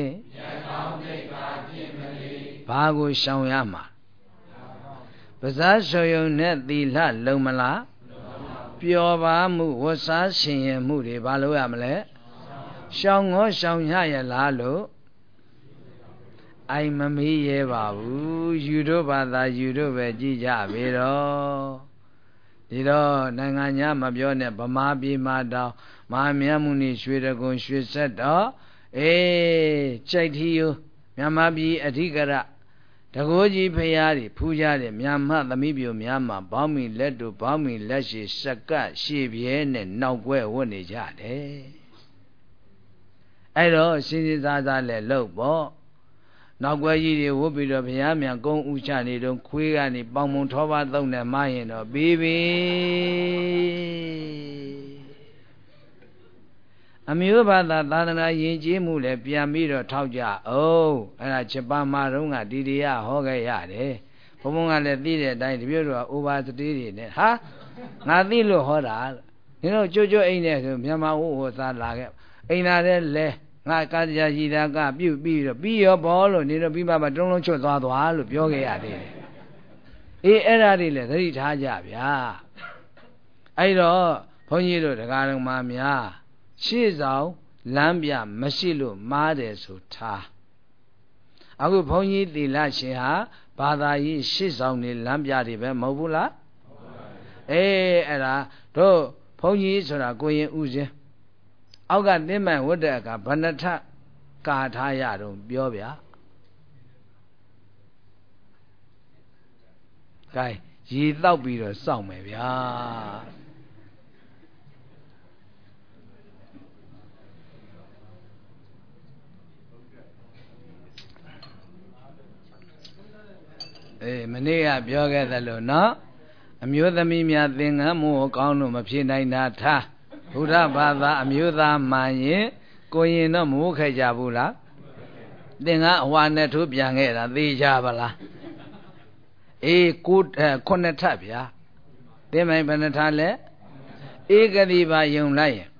ဘာကိုရှောင်ရမှာပါဇာဆိုယုံနဲ့သီလလုံမလားပျော်ပါမှုဝတ်စားရှင်ရမှုတွေဘာလို့ရမလဲရှောင်ရှောင်ရရလားလို့အိမ်မမေးရဲပါဘူးယူတို့ဘာသာယူတို့ပဲကြည်ကြပြီတော့ဒီတော့နိုင်ငံညာမပြောနဲ့ဗမာပြည်မှာတောင်မဟာမြတ်မုနီရွှေတကုံရွှေဆက်တော့ကြိုက်ထီယမြန်မာပြည်အဓိကရတကိုးကြီးဖရာတွေဖူးကြတဲ့မြန်မာသမီးပြိုများမှာဘောင်းမီလက်တို့ဘောင်းမီလက်ရှိစကတ်ရှေ့ပြဲနဲ့နောက်ကွဲဝတ်နေကြတယ်အဲ့တော့စင်စင်စားစားလဲလှုပ်ပေါ့နောက်ွယ်ကြီးတွေဝုတ်ပြီးတော့ဘုရားမြန်ကုန်းဥချနေတော့ခွေးကနေပေါင်မုံထောပါသုံးနဲ့မရင်တော့ပြီးပြီအမျိုးဘာသာသာသနာယဉ်ကျေးမှုလည်းပြန်ပြီးတော့ထောက်ကြအောင်အဲ့ဒါဂျပန်မှာတုန်းကဒီတရားဟောခဲ့ရတယ်ဘုံဘုံကလည်းသိတဲ့အတိုင်းတပြည့်တော့ဥပါစတိတွေနဲ့ဟာငါသိလို့ဟောတာဒီတော့ကြွကြွအိမ်နဲ့ဆိုမြန်မာဝဟောစားလာခဲ့အိမ်လာတဲ့လဲငါကာကြရည်တာကပြုတ်ပြီးတော့ပြီးရောဘောလို့နေတော့ပြီးမှတုံးလုံးချွတ်သွားလို့ပြောခဲ့ရသေးတယ်အဲ့ဒါတွေလည်းသတိထားကြဗျာအဲ့တော့ဘုန်းကြီးတို့တရားတော်မှာများရှေ့ဆောင်လမ်းပြမရှိလို့မားတယ်ဆိုထားအခုဘုန်းကြီးသီလရှင်ဟာဘာသာရေးရှေ့ဆောင်နေလမ်းပြတွေပဲမဟုတ်ဘူးလားအဲ့ဒါတို့ဘုန်းကြီးဆိုတာကိုရင်ဥစဉ်အောက်ကသင်းမှန်ဝတ်တဲ့အခါဘဏ္ဍထကာထားရတော့ပြောဗျာကဲရေတောက်ပြီးတော့စောင့်မယ်ဗျာမနေ့ကပြောခဲ့သလိုနော်အမျိုးသမီးများသင်္ကန်းမို့ကောင်းလို့မဖြစ်နိုင်တာထားဘုရားဘာသာအမျိုးသားမှန်ရင်ကိုရင်တော့မဟုတ်ခဲ့ကြဘူးလားသင်္ကန်းအဝါနဲ့ထိုးပြန်ခဲ့တာသိကြပါလားခုနှစ်ထပ်ဗျာသင်မိုင်ဘယ်နှထပ်လဲဧကတိပါယုံလိုက်ရင်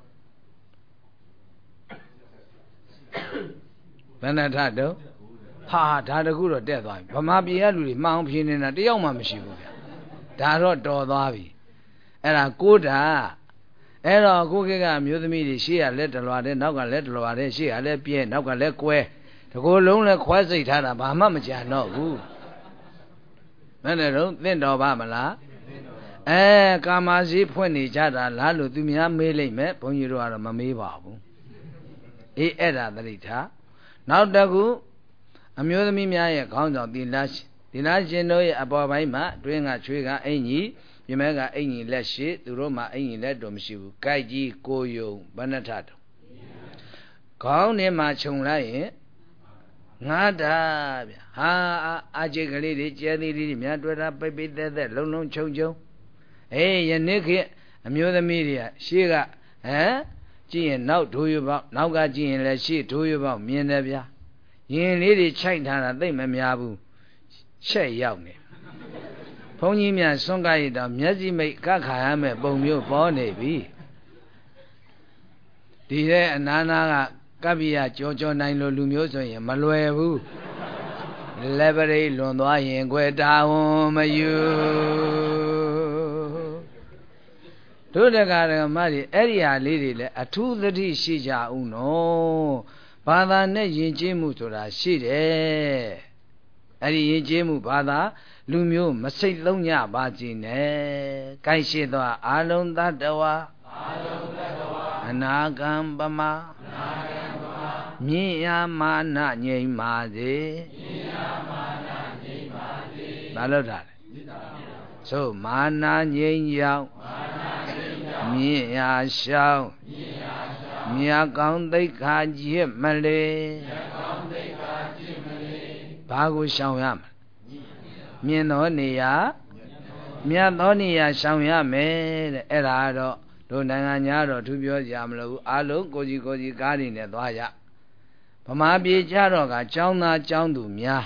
ဘယ်နှထပ်တော့ဟာဒါတခုတော့တက်သွားပြီဗမာပြည်ကလူတွေမှောင်ဖြင်းနေတာတယောက်မှမရှိဘူးဗျာဒါတော့တော်သွားပြီအဲ့ဒါကိုဓာအဲ့တော့ကိုကိကအမျိုးသမီးတွေရှေ့ကလက်တလွာတဲ့နောက်ကလက်တလွာတဲ့ရှေ့ကလည်းပြဲနောက်ကလည်းကွဲတကိုယ်လုံးလည်းခွဲစိတ်ထားတာဘာမှမကြံတော့ဘူးဘယ်နဲ့တော့သင့်တော်ပါမလားကာမစီဖွင့်နေကြတာလားလို့သူများမေးလိုက်မယ်ဘုန်းကြီးတို့ကတော့မမေးပါဘူးအဲ့ဒါသတိထားနောက်တစ်ခုအမျိုးသမီးများရဲ့ခေါင်းဆောင်သီလရှင်တို့ရဲ့အပေါ်ပိုင်းမှာတွင်းကချွေးကအင်ကြီးပြမဲကအင်ကြီးလက်ရှိသူတို့မှာအင်ကြီးလက်တော်မရှိဘူးကြိုက်ကြီးကိုယုံဘဏ္ဍထတော်ခေါင်းထဲမှာခြုံလိုက်ရင်ငါးတာဗျဟာအာချိတ်ကလေးတွေကျဲသေးလေးတွေများတွေ့တာပိတ်ပိတ်သက်သက်လုံလုံချုံချုံယနေ့ခေတ်အမျိုးသမီးတွေကရှေ့ကကြည့်ရင်နောက်ဒိုးရပေါက်နောက်ကကြည့်ရင်လည်းရှေ့ဒိုးရပေါက်မြင်တယ်ဗျာရင်လေးတွေခြိုက်ထားတာသိမများဘူးချက်ရောက်နေဘုန်းကြီးများစွန့်ကြရတော့မျက်စိမိတ်ကခါရမယ်ပုံမျိုးပေါ်နေပြီဒီတဲ့အနာနာကကပ္ပိယကြောနိုင်လို့လူမျိုးဆိုရင်မလွယ်ဘူးလက်ပရိလွန်သွားရင်ခွဲတာဝန်မယူတို့တက္ကရာမတွေအဲ့ဒီဟာလေးတွေလည်းအထူးသတိရှိကြအောင်နော်ဘာသာနဲ့ယဉ်ကျေးမှုဆိုတာရှိတယ်အဲ့ဒီယဉ်ကျေးမှုဘာသာလူမျိုးမစိတ်လုံးညပါစေနဲ့ကိုင်းရှိသောအာလုံးသတ္တဝါအနာဂံပမမြင့်ရမာနငြိမ်ပါစေဘာလို့ထားလဲဆိုမာနငြိမ်ရောက်မြင့်ရရှောင်းမြတ်ကောင်းသိက္ခာကျင့်မလေဘာကိုရှောင်ရမလဲမြင့်သောနေရာမြတ်သောနေရာရှောင်ရမယ်တဲ့အဲ့ဒါတော့တို့နိုင်ငံညာတော့သူပြောကြမလို့အားလုံးကိုကြီးကားနေနဲ့သွားရဗမာပြည်ကြတော့ကကျောင်းသားကျောင်းသူများ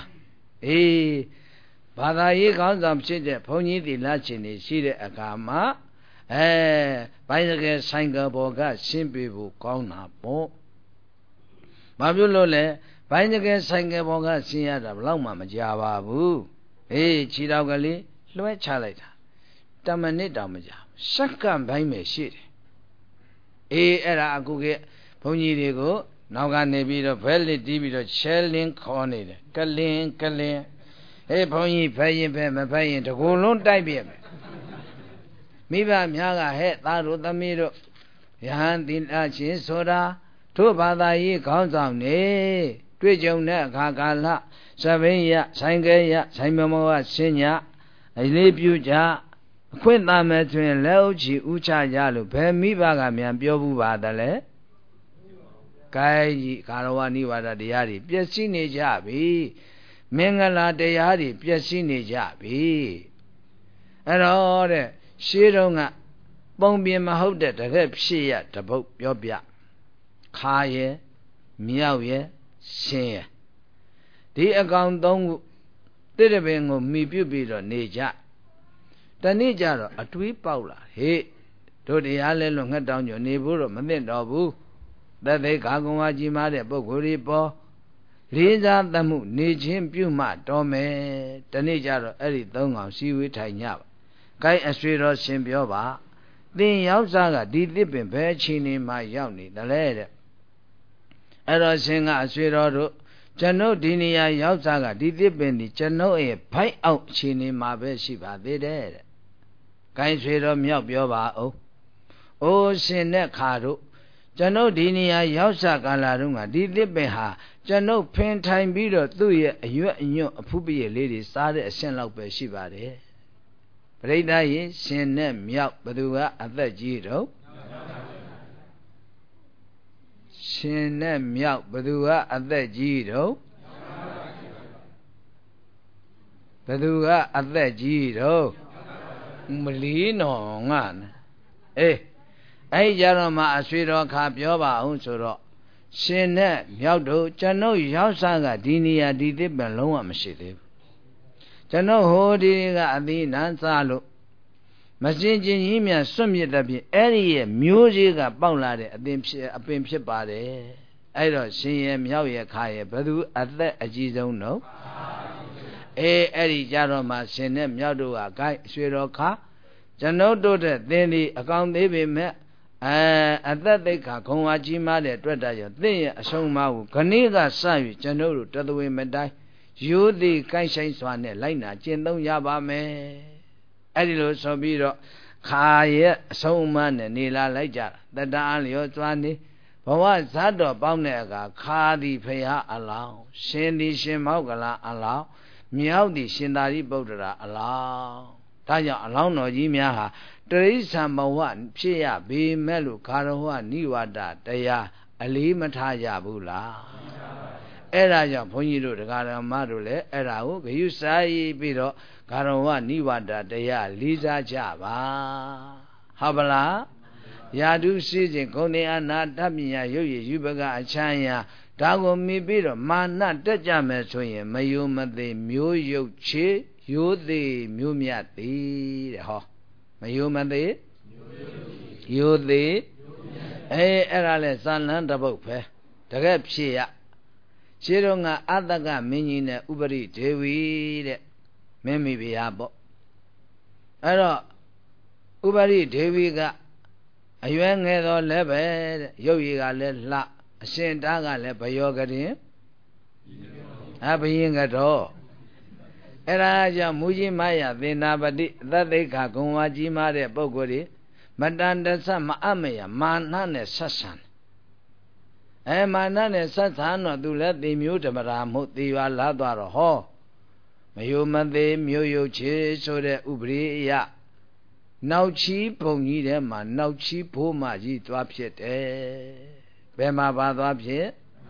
ဘာသာရေးခေါင်းဆောင်ဖြစ်တဲ့ဘုန်းကြီးသီလရှင်တွေရှိတဲ့အခါမှာဘိုင်းစကဲဆိုင်ကဘောကရှင်းပြဖို့ကောင်းတာပေါ့ဘာဖြစ်လို့လဲဘိုင်းစကဲဆိုင်ကဘောကရှင်းရတာဘယ်တော့မှမကြပါဘူးခြေတော်ကလေးလွှဲချလိုက်တာ10မိနစ်တောင်မကြာစက္ကန့်ပိုင်းပဲရှိတယ်အဲ့ဒါအခုကဘုန်းကြီးတွေကိုနောက်ကနေပြီးတော့ဖဲလစ်တီးပြီးတော့ချဲလင်းခေါ်နေတယ်ကလင်းဘုန်းကြီးဖဲရင်ဖဲမဖဲရင်တကူလုံးတိုက်ပြမယ်မိဘများကသားတို့သမီးတို့ယဟန်သီလရှင်ဆိုတာတို့ဘာသာရေးခေါင်းဆောင်နေတွေ့ကြုံတဲ့အခါကာလသဗ္ဗိယဆိုင်ကဲယဆိုင်မမောဆင်းညအလေးပြုကြအခွင့်သာမဲ့တွင်လက်ဥချီဥချကြလို့ဘယ်မိဘကမြန်ပြောဘူးပါတလဲကိုင်းကြီးကာရဝနိဝါဒတရားတွေပျက်စီးနေကြပြီမင်္ဂလာတရားတွေပျက်စီးနေကြပြီအဲ့တော့တဲ့ရှေးတုန်းကပုံပြင်မဟုတ်တဲ့တကယ်ဖြစ်ရတပုတ်ပြောပြခါရဲ့မြောက်ရဲ့ရှင်ရဲ့ဒီအကောင်သုံးခုတိတပင်ကိုမိပြုပြီးတော့နေကြတနေ့ကျတော့အတွေးပေါက်လာတို့တရားလဲလို့ငှက်တောင်းညနေဖို့တော့မသိတော့ဘူးသက်သိခါကုံဝါကြီးမားတဲ့ပုဂ္ဂိုလ်တွေပေါ်လေးစားသမှုနေခြင်းပြုမှတော်မယ်တနေ့ကျတော့အဲ့ဒီသုံးကောင်စီဝေးထိုင်ညပါကိုင်းအဆွေတော်ရှင်ပြောပါသင်ရောက်စားကဒီသစ်ပင်ဘယ်အချိန်နေမှရောက်နေတယ်လဲတဲ့အဲ့တော့ရှင်ကအဆွေတော်တို့ကျွန်ုပ်ဒီနေရာရောက်စားကဒီသစ်ပင်ဒီကျွန်ုပ်ရဲ့ဘိုက်အောက်အချိန်နေမှပဲရှိပါသေးတယ်တဲ့ကိုင်းဆွေတော်မြောက်ပြောပါအောင်အိုးရှင်တဲ့ခါတို့ကျွန်ုပ်ဒီနေရာရောက်စားကာလတုန်းကဒီသစ်ပင်ဟာကျွန်ုပ်ဖင်ထိုင်ပြီးတော့သူ့ရဲ့အရွက်အညွန့်အဖူးပြည့်လေးတွေစားတဲ့အဆင့်လောက်ပဲရှိပါတယ်ပရိသတ်ရေရှင်နဲ့မြောက်ဘသူကအသက်ကြီးတော့ရှင်နဲ့မြောက်ဘသူကအသက်ကြီးတော့ဘသူကအသက်ကြီးတော့မလီနော်ငါအဲ့ကြတော့မှအဆွေတော်ခါပြောပါအောင်ဆိုတော့ရှင်နဲ့မြောက်တို့ကျွန်ုပ်ရောက်စားကဒီနေရာဒီသစ်ပင်လုံးဝမရှိသေးဘူးကျွန်ုပ်ဟိုဒီကအသီးနန်းစားလို့မစင်ကျင်ကြီးများစွန့်မြစ်တဲ့ဖြင့်အဲ့ဒီရဲ့မျိုးစေ့ကပေါက်လာတဲ့အပင်ဖြစ်ပါတယ်အဲ့တော့ရှင်ရဲ့မြောက်ရဲ့ခါရဲ့ဘယ်သူအသက်အကြီးဆုံးတော့အဲ့ဒီကြတော့မှရှင်နဲ့မြောက်တို့ကဂိုက်ရွှေတော်ခါကျွန်ုပ်တို့တဲ့သင်ဒီအကောင်သေးပေမဲ့အသက်သိက္ခာဂုံဝါကြီးမားတဲ့အတွက်တည်းရောသင်ရဲ့အဆုံးအမကိုခဏကစ၍ကျွန်ုပ်တို့တသဝေမတိုင်းရိုးသည်ကိုက်ဆိုင်စွာနဲ့လိုက်နာကျင့်သုံးရပါမယ်အဲ့ဒီလိုဆိုပြီးတော့ခါရဲ့အဆုံးအမနဲ့နေလာလိုက်ကြတတအားလျောသွားနေဘဝဇတ်တော်ပေါင်းတဲ့အခါခါသည်ဖရာအလောင်းရှင်သည်ရှင်မောက္ကလအလောင်းမြောက်သည်ရှင်သာရိပုတ္တရာအလောင်းဒါကြောင့်အလောင်းတော်ကြီးများဟာတရိစ္ဆာန်ဘဝဖြစ်ရပေမဲ့လို့ခါရဝနိဝတတရားအလေးမထားကြဘူးလားအဲ့ဒါကြောင့်ဘုန်းကြီးတို့တရားဓမ္မတို့လည်းအဲ့ဒါကိုဂရုစိုက်ပြီးတော့ခါရဝနိဝတတရားလေးစားကြပါဟုတ်ပါလားယာတုရှိခြင်းဂုဏ်တရားနာတပညာရုပ်ရည်ယူပကအချမ်းရာဒါကိုမြည်ပြီးတော့မာနတက်ကြမယ်ဆိုရင်မယုံမသေးမျိုးရုပ်ချေရိုးသေးမျိုးမြတ်သေးတဲ့ဟောမယုံမသေးရိုးသေးအဲ့ဒါလဲဇာလန်းတပုတ်ပဲတကယ်ဖြစ်ရရှင်းတော့ကအတ္တကမင်းကြီးနဲ့ဥပရိဒေဝီတဲ့မင်းမိဖုရားပေါ့အဲ့တော့ဥပရိဒေဝီကအရွယ်ငယ်တော့လည်းပဲတဲ့ရုပ်ရည်ကလည်းလှအရှင်တားကလည်းဘယောကရင်ဘယင်ကတော့အဲ့ဒါကြောင့်မူကြီးမယသေနာပတိအတ္တိခဂုံဝါကြီးမားတဲ့ပုဂ္ဂိုလ်တွေမတန်တဆမအမယမာနနဲ့ဆက်ဆံမာနနဲ့ဆက်ဆံတော့သူလည်းသေမျိုးဓမ္မရာမဟုတ်သေရွာလာသွားတော့ဟောမယုံမသေးမျိုးယုတ်ချေဆိုတဲ့ဥပရိယနောက်ချီဘုံကြီးထဲမှာနောက်ချီဘိုးမကြီးသွားဖြစ်တယ်ဘယ်မှာပါသွားဖြစ်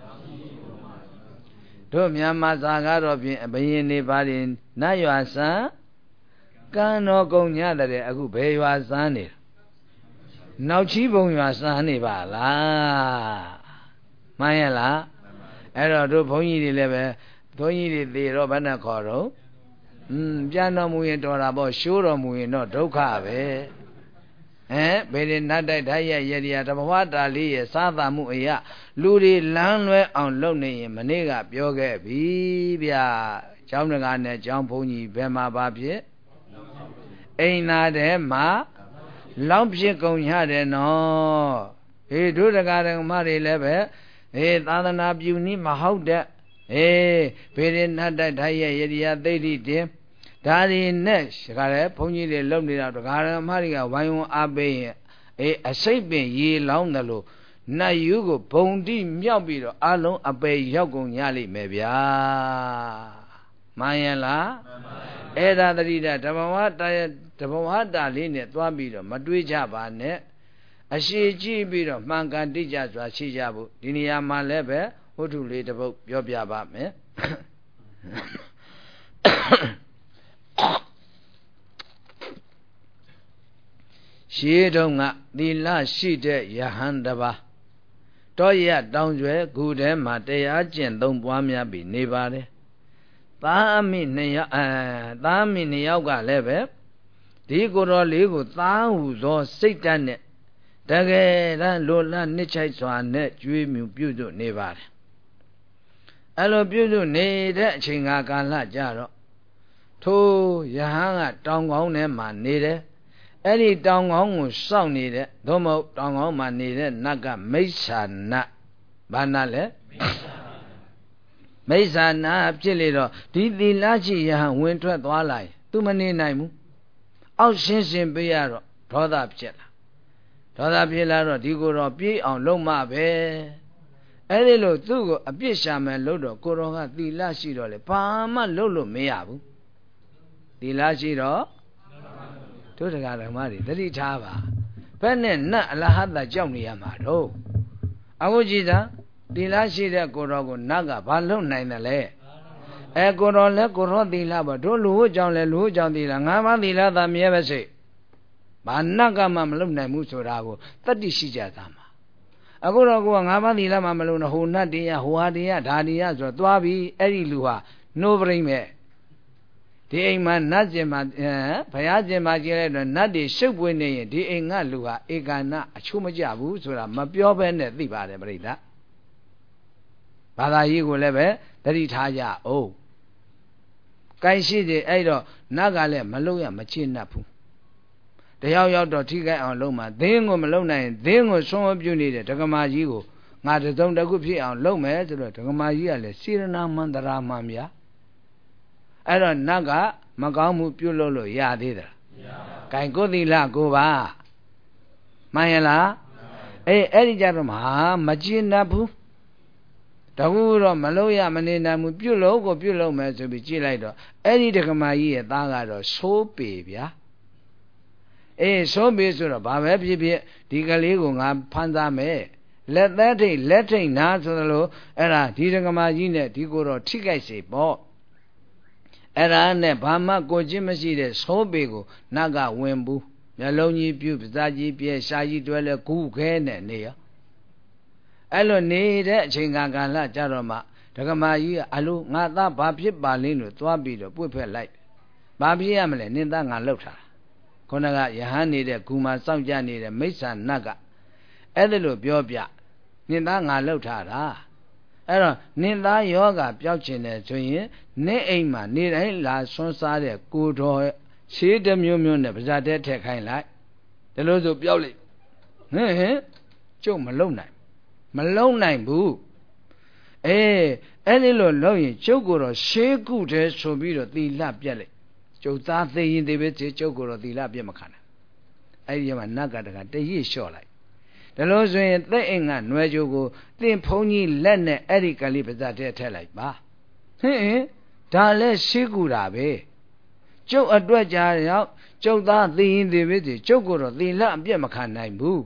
တို့မြန်မာစာကတော့ဖြင့်ဘယင်နေပါရင်နတ်ရွာစံကံတော်ကုံညတဲ့အခုဘယ်ရွာစံနေနောက်ချီဘုံရွာစံနေပါလားမှန်ရဲ့လားအဲ့တော့တို့ဘုန်းကြီးတွေလည်းပဲဘုန်းကြီးတွေသေတော့ဘယ်နဲ့ခေါ်တော့ပြန်တော်မူရင်တော်တာပေါ့ရှိုးတော်မူရင်တော့ဒုက္ခပဲဘယ်နဲ့နတ်တိုက်တိုက်ရရရတဘဝတာလေးရဲ့စားသာမှုအရာလူတွေလမ်းလွဲအောင်လုပ်နေရင်မနေ့ကပြောခဲ့ပြီဗျာကျောင်းတကာနဲ့ကျောင်းဘုန်းကြီးဘယ်မှာပါဖြစ်အိမ်နာထဲမှာလောက်ဖြစ်ကုန်ရတယ်နော်တို့တကာဓမ္မတွေလည်းပဲသာသနာပြုနည်းမဟုတ်တဲ့ဘယ်နဲ့နတ်တိုက်တိုက်ရရရသိတိတင်ဒါတွေနဲ့ခါလဲဘုန်းကြီးတွေလုံနေတာဒကာရမတွေကဝိုင်းဝန်းအားပေးရင်အစိတ်ပင်ရေလောင်းတယ်လို့နတ်ယူကိုဘုံတိမြောက်ပြီးတော့အလုံးအပေရောက်ကုန်ရလိမ့်မယ်ဗျာမှန်ရဲ့လားအဲ့ဒါတတိတဓမ္မဝါတာလေးနဲ့သွားပြီးတော့မတွေးကြပါနဲ့အရှိကြည့်ပြီးတော့မှန်ကန်တိကျစွာရှိကြဖို့ဒီနေရာမှာလည်းပဲဝတ္ထုလေးတစ်ပုဒ်ပြောပြပါမယ်ရှေးတုန်းကသီလရှိတဲ့ယဟန်တစ်ပါးတောရတောင်ကျွဲဂူထဲမှာတရားကျင့်သုံးပွားများပြီးနေပါတယ်သားအမိနှစ်ယောက်ကလည်းပဲဒီကိုယ်တော်လေးကိုသားဟုသောစိတ်ဓာတ်နဲ့တကယ်တမ်းလိုလားနှစ်ချိုက်စွာနဲ့ကျွေးမြူပြုစုနေပါတယ်အဲ့လိုပြုစုနေတဲ့အချိန်ကာလကြတော့ထိုယဟန်ကတောင်ကောင်းထဲမှာနေတယ်အဲ့ဒီတောင်ကောင်းကိုစောင့်နေတဲ့သို့မဟုတ်တောင်ကောင်းမှာနေတဲ့နတ်ကမိစ္ဆာနတ်ဘာနတ်လဲမိစ္ဆာနတ်ဖြစ်လေတော့ဒီသီလရှိယဟန်ဝင်ထွက်သွားလိုက်သူမနေနိုင်ဘူးအောက်ရှင်းရှင်းပေးရတော့ဒေါသဖြစ်လာတော့ဒီကိုယ်တော်ပြေးအောင်လုပ်မှပဲအဲ့ဒီလိုသူ့ကိုအပြစ်ရှာမယ်လို့တော့ကိုယ်တော်ကသီလရှိတော့လေဘာမှလုပ်လို့မရဘူးသီလရှိတော့တို့တရားဓမ္မတွေသတိထားပါဘယ်နဲ့နတ်အလဟတကြောက်နေရမှာတော့အခုကြည်သာသီလရှိတဲ့ကိုယ်တော်ကိုနတ်ကဘာလုပ်နိုင်တယ်လဲကိုယ်တော်လဲကိုယ်တော်သီလပါတို့လူဟုတ်ကြောင့်လဲလူဟုတ်ကြောင့်သီလငါးပါးသီလသာမြဲပါစေဘာနတ်ကမှမလုပ်နိုင်ဘူးဆိုတာကိုတတ္တိရှိကြသမှာအခုတော့ကိုကငါးပါးသီလမှမလုပ်နဲ့ဟိုနတ်တရားဟိုဟာတရားဒါတရားဆိုတော့သွားပြီးအဲ့ဒီလူဟာနိုးပရိမ့်မဲ့ဒီအိမ်မှာနတ်ကျင်မှာဘုရားကျင်မှာကျင်လိုက်တော့နတ်တွေရှုပ်ပွေးနေရင်ဒီအိမ်ကလူဟာဧကနာအချိုးမကြဘူးဆိုတာမပြောဘဲနဲ့သိပါတယ်ပြိဿဘာသာရေးကိုလည်းပဲသတိထားကြအောင်ကိုင်းရှိတယ်အဲ့တော့နတ်ကလည်းမလုပ်ရမချစ်နတ်ဘူးတယောက်ယောက်တော့ထိခိုက်အောင်လုပ်မှာသင်းကိုမလုပ်နိုင်ရင်သင်းကိုဆုံးမပြုနေတဲ့ဒကမာကြီးကိုငါတစုံတစ်ခုဖြစ်အောင်လုပ်မယ်ဆိုတော့ဒကမာကြီးကလည်းစေရနာမန္တရာမှန်ဗျာအဲ့တော့နတ်ကမကောင်းမှုပြုလုပ်လို့ရသေးသလားကိုင်ကိုသီလကိုပါမှန်ရလားအဲ့ဒီကြတော့မကျင်납ဘူးတကူတော့မလို့ရမနေနိုင်ဘူးပြုတ်လို့ကိုပြုတ်လို့မယ်ဆိုပြီးကြည့်လိုက်တော့အဲ့ဒီဒကမာကြီးရဲ့သားကတော့ဆိုးပေဗျာဆိုးပေဆိုတော့ဘာပဲဖြစ်ဖြစ်ဒီကလေးကိုငါဖမ်းသားမယ်လက်ထိတ်နာဆိုသလိုအဲ့ဒါဒီဒကမာကြီးနဲ့ဒီကိုတော့ထိကြိုက်စေပေါ့အဲ့ဒါနဲ့ဘာမှကိုချင်းမရှိတဲ့ဆိုးပေကိုနတ်ကဝင်ဘူးမျက်လုံးကြီးပြုတ်ပါးစပ်ကြီးပြဲရှားကြီးတွဲလဲကူးခဲနဲ့နေရောအဲ့လိုနေတဲ့အချိန်ကာလကြတော့မှဒကမာကြီးကအလိုငါသားဘာဖြစ်ပါလိမ့်လို့သွားပြီးတော့ပွေ့ဖက်လိုက်ဘာဖြစ်ရမလဲနင်းသားငါလှုပ်တာခုနကယဟန်နေတဲ့ဂူမှာစောင့်ကြနေတဲ့မိစ္ဆာနတ်ကအဲ့ဒါလို့ပြောပြနင်းသားငါလှုပ်ထားတာအဲ့တော့နင်းသားယောဂပျောက်ခြင်းတယ်ဆိုရင်နေအိမ်မှာနေတိုင်းလာဆွမ်းစားတဲ့ကိုတော်ရှေးတစ်မျိုးမျိုးနဲ့ပါဇာတဲထည့်ခိုင်းလိုက်ဒါလို့ဆိုပျောက်လိမ့်ကျုပ်မလုံနိုင်ဘူးအဲ့ဒီလိုလုပ်ရင်ကျုပ်ကိုတော့ရှေးကုတယ်ဆိုပြီးတော့သီလပြတ်လိုက်ကျုပ်သားသိရင်သိပဲကျုပ်ကိုတော့သီလပြတ်မခံနိုင်အဲ့ဒီမှာနတ်ကတကတရစ်လျှော့လိုက်ဒါလို့ဆိုရင်သက်အင်ကနွယ်ကြိုကိုသင်ဖုံးကြီးလက်နဲ့အဲ့ဒီကလေးပါဇာတဲထည့်လိုက်ပါဒါလည်းရှေးကုတာပဲကျုပ်အတွက်ကြာရောက်ကျုပ်သားသိရင်သိပဲကျုပ်ကိုတော့သီလအပြတ်မခံနိုင်ဘူး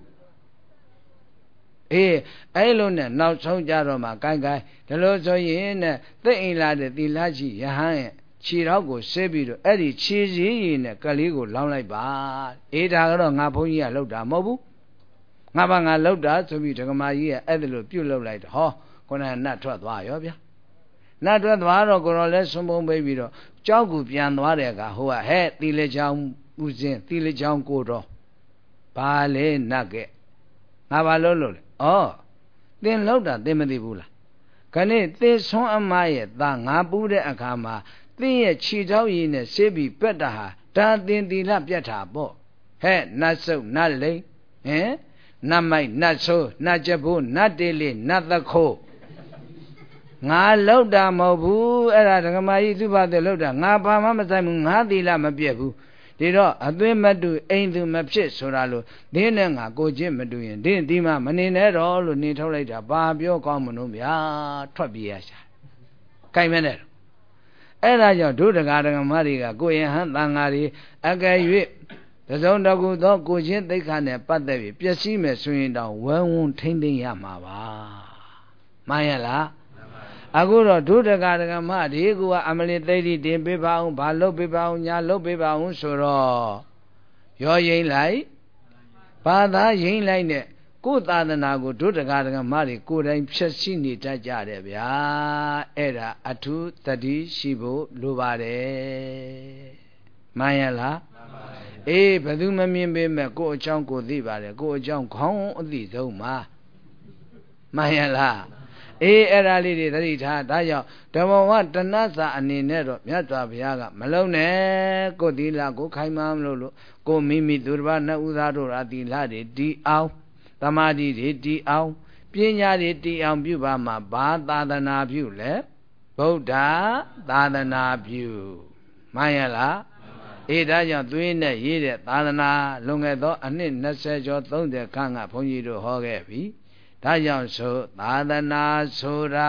အဲ့လိုနဲ့နောက်ဆုံးကြတော့မှကိုင်းဒါလို့ဆိုရင်နဲ့သက်အိမ်လာတဲ့သီလရှိယဟန်ရဲ့ခြေထောက်ကိုဆဲပြီးတော့အဲ့ဒီခြေစည်းရည်နဲ့ကလေးကိုလောင်းလိုက်ပါဒါကတော့ငါဘုန်းကြီးကလှုပ်တာမဟုတ်ဘူးငါလှုပ်တာဆိုပြီးဒကမာကြီးကအဲ့ဒါလို့ပြုတ်လှုပ်လိုက်တော့ဟောခုနကနတ်ထွက်သွားရောဗျာနတ်ထွက်သွားတော့ကိုရောလဲဆွံပုံပေးပြီးတော့ကြောက်ကူပြန်သွားတဲ့အခါဟိုကသီလချောင်းဦးစင်းသီလချောင်းကိုတော့ဘာလဲနတ်ကဲငါဘာလို့လဲသင်လောက်တာသင်မသိဘူးလားခဏသင်ဆွမ်းအမရဲ့သားငါပူးတဲ့အခါမှာသင်ရဲ့ခြေထောက်ရည်နဲ့ဆေးပြီးပက်တာဟာဒါသင်သီလပြတ်တာပေါ့နတ်ဆုပ်နတ်လိန်နတ်မိုက်နတ်ဆိုးနတ်ကြဖို့နတ်တေးလေးနတ်သခိုးငါလောက်တာမဟုတ်ဘူးအဲ့ဒါဒကမာကြီးသူ့ဘာတဲ့လောက်တာငါဘာမှမဆိုင်ဘူးငါသီလမပြတ်ဘူးဒီတော့အသွင်မတူအိမ်သူမဖြစ်ဆိုတာလို့ဒင်းနဲ့ငါကိုချင်းမတူရင်ဒင်းဒီမှာမနေနဲ့တော့လို့နေထုတ်လိုက်တာဘာပြောကောင်းမလို့ဗျာထွက်ပြေးရရှာကြိုက်မဲနဲ့အဲ့ဒါကြောင့်ဒုဒကာဒကမတွေကကိုရင်ဟန်တန်ဃာတွေအကယ်၍တစုံတကူသောကိုချင်းသိက္ခာနဲ့ပတ်သက်ပြီးပျက်စီးမယ်ဆိုရင်တော့ဝန်းဝန်းထိမ့်သိမ့်ရမှာပါမှန်ရလားအခုတော့ဒုဒကာဒကမဒီကအမလီသိတိတင်ပေးပါအောင်ဘာလုပ်ပေးပါအောင်ညာလုပ်ပေးပါအောင်ဆိုတော့ရောရင်လိုက်ဘာသာရင်လိုက်နဲ့ကိုယ်သာသနာကိုဒုဒကာဒကမတွေကိုယ်တိုင်ဖြည့်ဆည်းနေတတ်ကြတယ်ဗျာအဲ့ဒါအထူးသတိရှိဖို့လိုပါတယ်မှန်ရလားဘယ်သူမမြင်ပေမဲ့ကိုယ်အကြောင်းကိုသိပါတယ်ကိုယ်အကြောင်းခေါင်းအသိဆုံးမှာမှန်ရလားအဲ့ဒါလေးတွေသတိထားဒါကြောင့်ဓမ္မဝတဏ္ဍစာအနေနဲ့တော့မြတ်စွာဘုရားကမလုံးနဲ့ကိုသီလကိုခိုင်မာမလို့ကိုမိမိသူတစ်ပါးနှစ်ဦးသားတို့ရာသီလတွေတည်အောင်သမာဓိတွေတည်အောင်ပညာတွေတည်အောင်ပြုပါမှာဘာသာသနာပြုလဲဗုဒ္ဓသာသနာပြုမှန်ရလားဒါကြောင့်သွေးနဲ့ရေးတဲ့သာသနာလွန်ခဲ့သောအနှစ်20ကျော်30ခန့်ကဘုန်းကြီးတို့ဟောခဲ့ပြီဒါကြောင့်ဆိုသာသနာဆိုတာ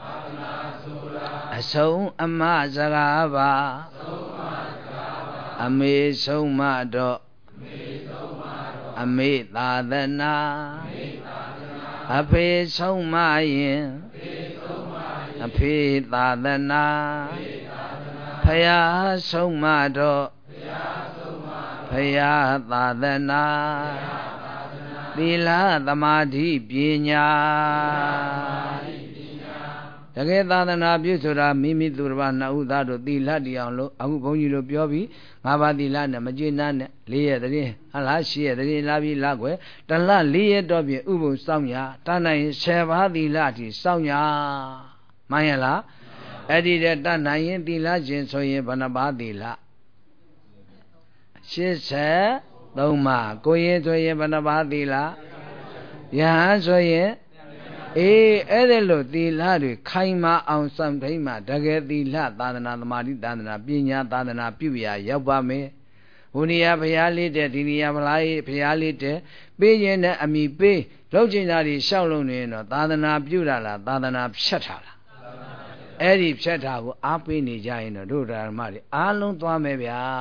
အဆုံးအမစကားပါအမေဆုံးမတော့အမေသာသနာအဖေဆုံးမရင်အဖေသာသနာဖယားဆုံးမတော့ဖယားသာသနာသီလသမာဓိပညာတကယ်သာသနာပြုဆိုတာမိမိသူတစ်ပါးနှစ်ဦးသားတို့သီလတရားလို့အခုဘုန်းကြီးတို့ပြောပြီး၅ပါးသီလနဲ့မကျေနပ်နဲ့၄ရက်တည်းဟလား၈ရက်တည်းလာပြီးလာွယ်တလ၄ရက်တော့ပြင်ဥပုံစောင့်ညာတတ်နိုင်10ပါးသီလအထိစောင့်ညာမှန်ရလားအဲ့ဒီတဲ့တတ်နိုင်ရင်သီလရှင်ဆိုရင်ဘယ်နှပါးသီလ83ပါးကိုရင်ဆိုရင်ဘယ်နှပါးသီလယဟန်ဆိုရင်အဲ့ဒါလို့သီလတွေခိုင်မာအောင်စံထိန်မှာတကယ်သီလသာသနာသမာဓိသာသနာပညာသာသနာပြုရာရောက်ပါမယ်ဟိုနေရာဘုရားလေးတဲ့ဒီနေရာဘုရားလေးတဲ့ပေးရင်နဲ့အမိပေးလောက်ကျင်တာတွေရှောက်လို့နေတော့သာသနာပြုတာလားသာသနာဖြတ်တာလားအဲ့ဒီဖြတ်တာကိုအားပေးနေကြရင်တော့တို့ဓမ္မတွေအားလုံးသွားမယ်ဗျာ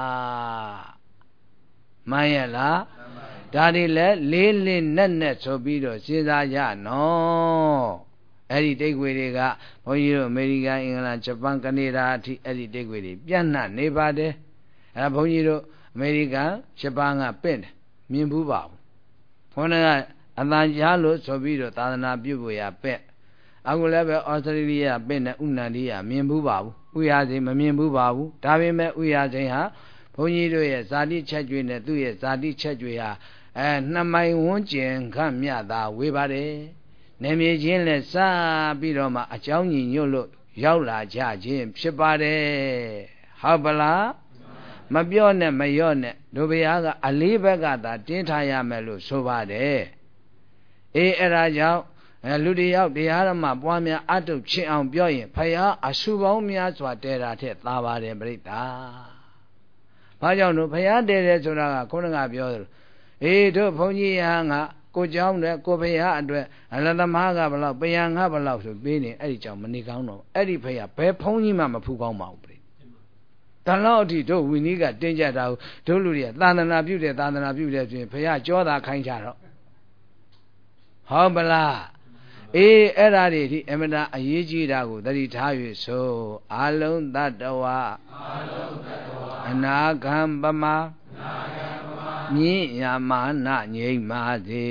မှန်ရဲ့လားဒါတွေလည်းလေးလေးနက်နက်ဆိုပြီးတော့စဉ်းစားကြနော်အဲ့ဒီတိတ်ခွေတွေကဘုန်းကြီးတို့အမေရိကန်အင်္ဂလန်ဂျပန်ကနေဒါအထိအဲ့ဒီတိတ်ခွေတွေပြန့်နှံ့နေပါတယ်အဲ့ဒါဘုန်းကြီးတို့အမေရိကန်ဂျပန်ကပင့်တယ်မြင်ဘူးပါဘူးဘုန်းကြီးကအတန်ကြားလို့ဆိုပြီးတော့သာသနာပြုဖို့ရပင့်အခုလည်းပဲဩစတြေးလျပင့်တဲ့ဥနန္ဒီယမြင်ဘူးပါဘူးဥရစိန်မမြင်ဘူးပါဘူးဒါပေမဲ့ဥရစိန်ဟာဘုန်းကြီးတို့ရဲ့ဇာတိချက်ကျွေးနဲ့သူ့ရဲ့ဇာတိချက်ကျွေးဟာ2မိုင်ဝန်းကျင်ခန့်မြတာဝေးပါတယ်နေမြေချင်းလည်းစပြီးတော့မှအကြောင်းညီညွတ်လို့ရောက်လာကြခြင်းဖြစ်ပါတယ်ဟုတ်ပလားမပြောနဲ့မရော့နဲ့တို့ဘုရားကအလေးဘက်ကသာတင်းထားရမယ်လို့ဆိုပါတယ်အေးအဲ့ဒါကြောင့်လူတယောက်တရားဓမ္မပွားများအတုတ်ချင်းအောင်ပြောရင်ဘုရားအဆူပေါင်းများစွာတဲတာထက်သာပါတယ်ပြိတ္တာဘာကြောင့်လို့ဘုရားတဲတယ်ဆိုတာကခုနကပြောသလိုအေးတို့ဘုန်းကြီးဟာငါကိုเจ้าနဲ့ကိုဘုရားအတွက်အလသမားကဘလောက်ပယံငါဘလောက်ဆိုပေးနေအဲ့ဒီကြောင့်မနေကောင်းတော့အဲ့ဒီဘုရားဘယ်ဘုန်းကြီးမှမဖူးကောင်းပါဘူးပြိတ္တာတလောက်အထိတို့ဝိနည်းကတင်းကြတာတို့လူတွေကသာသနာပြုတယ်သာသနာပြုတယ်ဆိုရင်ဘုရားကြောတာခိုင်းကြတော့ဟုတ်ပလားအေးအဲ့ဓာတွေဒီအမတာအရေးကြီးတာကိုသတိထား၍ဆိုအာလုံးတတ္တဝအနာဂံပမမြင့်ရာမာနငြိမ်ပါစေ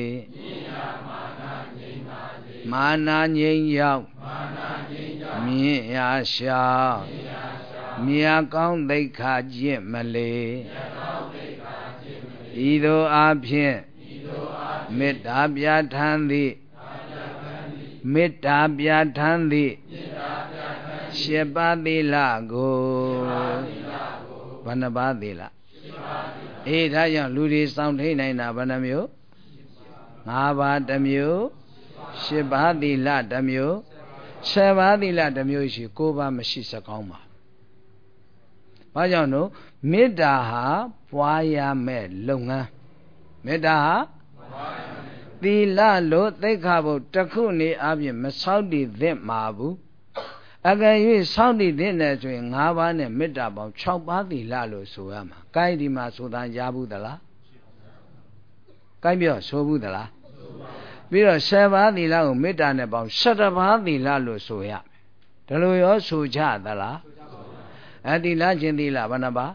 မာနငြိမ်ရောက်မြင့်ရာရှောင်းမြတ်ကောင်းသိက္ခာကျင့်မလေဤသို့အားဖြင့်မေတ္တာပြဋ္ဌာန်းသည့်မေတ္တာပြဋ္ဌာန်းသည့်7ပါးသီလကိုဘယ်နှပါးသီလအေးဒါကြောင့်လူတွေစောင့်ထိန်နိုင်တာဘယ်နှမျိုး5ပါးတစ်မျိုး7ပါးသီလတစ်မျိုး7ပါးသီလတစ်မျိုးရှိ9ပါးမရှိစကောင်းပါဘာကြောင့်လို့မေတ္တာဟာပွားရမဲ့လုပ်ငန်းမေတ္တာဟာသီလလို့သိက္ခာပုဒ်တစ်ခုနေအပြင်မဆောက်တည်သင့်ပါဘူးအကယ်၍ဆောက်တည်သင့်တယ်ဆိုရင်5ပါးနဲ့မေတ္တာပေါင်း6ပါးသီလလို့ဆိုရမှာကိုင်းဒီမှာဆိုတာရဘူးသလားကိုင်းပြောဆိုဘူးသလားပြီးတော့7ပါးသီလကိုမေတ္တာနဲ့ပေါင်း7ပါးသီလလို့ဆိုရမယ်ဒါလိုရောဆိုကြသလားသီလချင်းသီလဘယ်နှပါး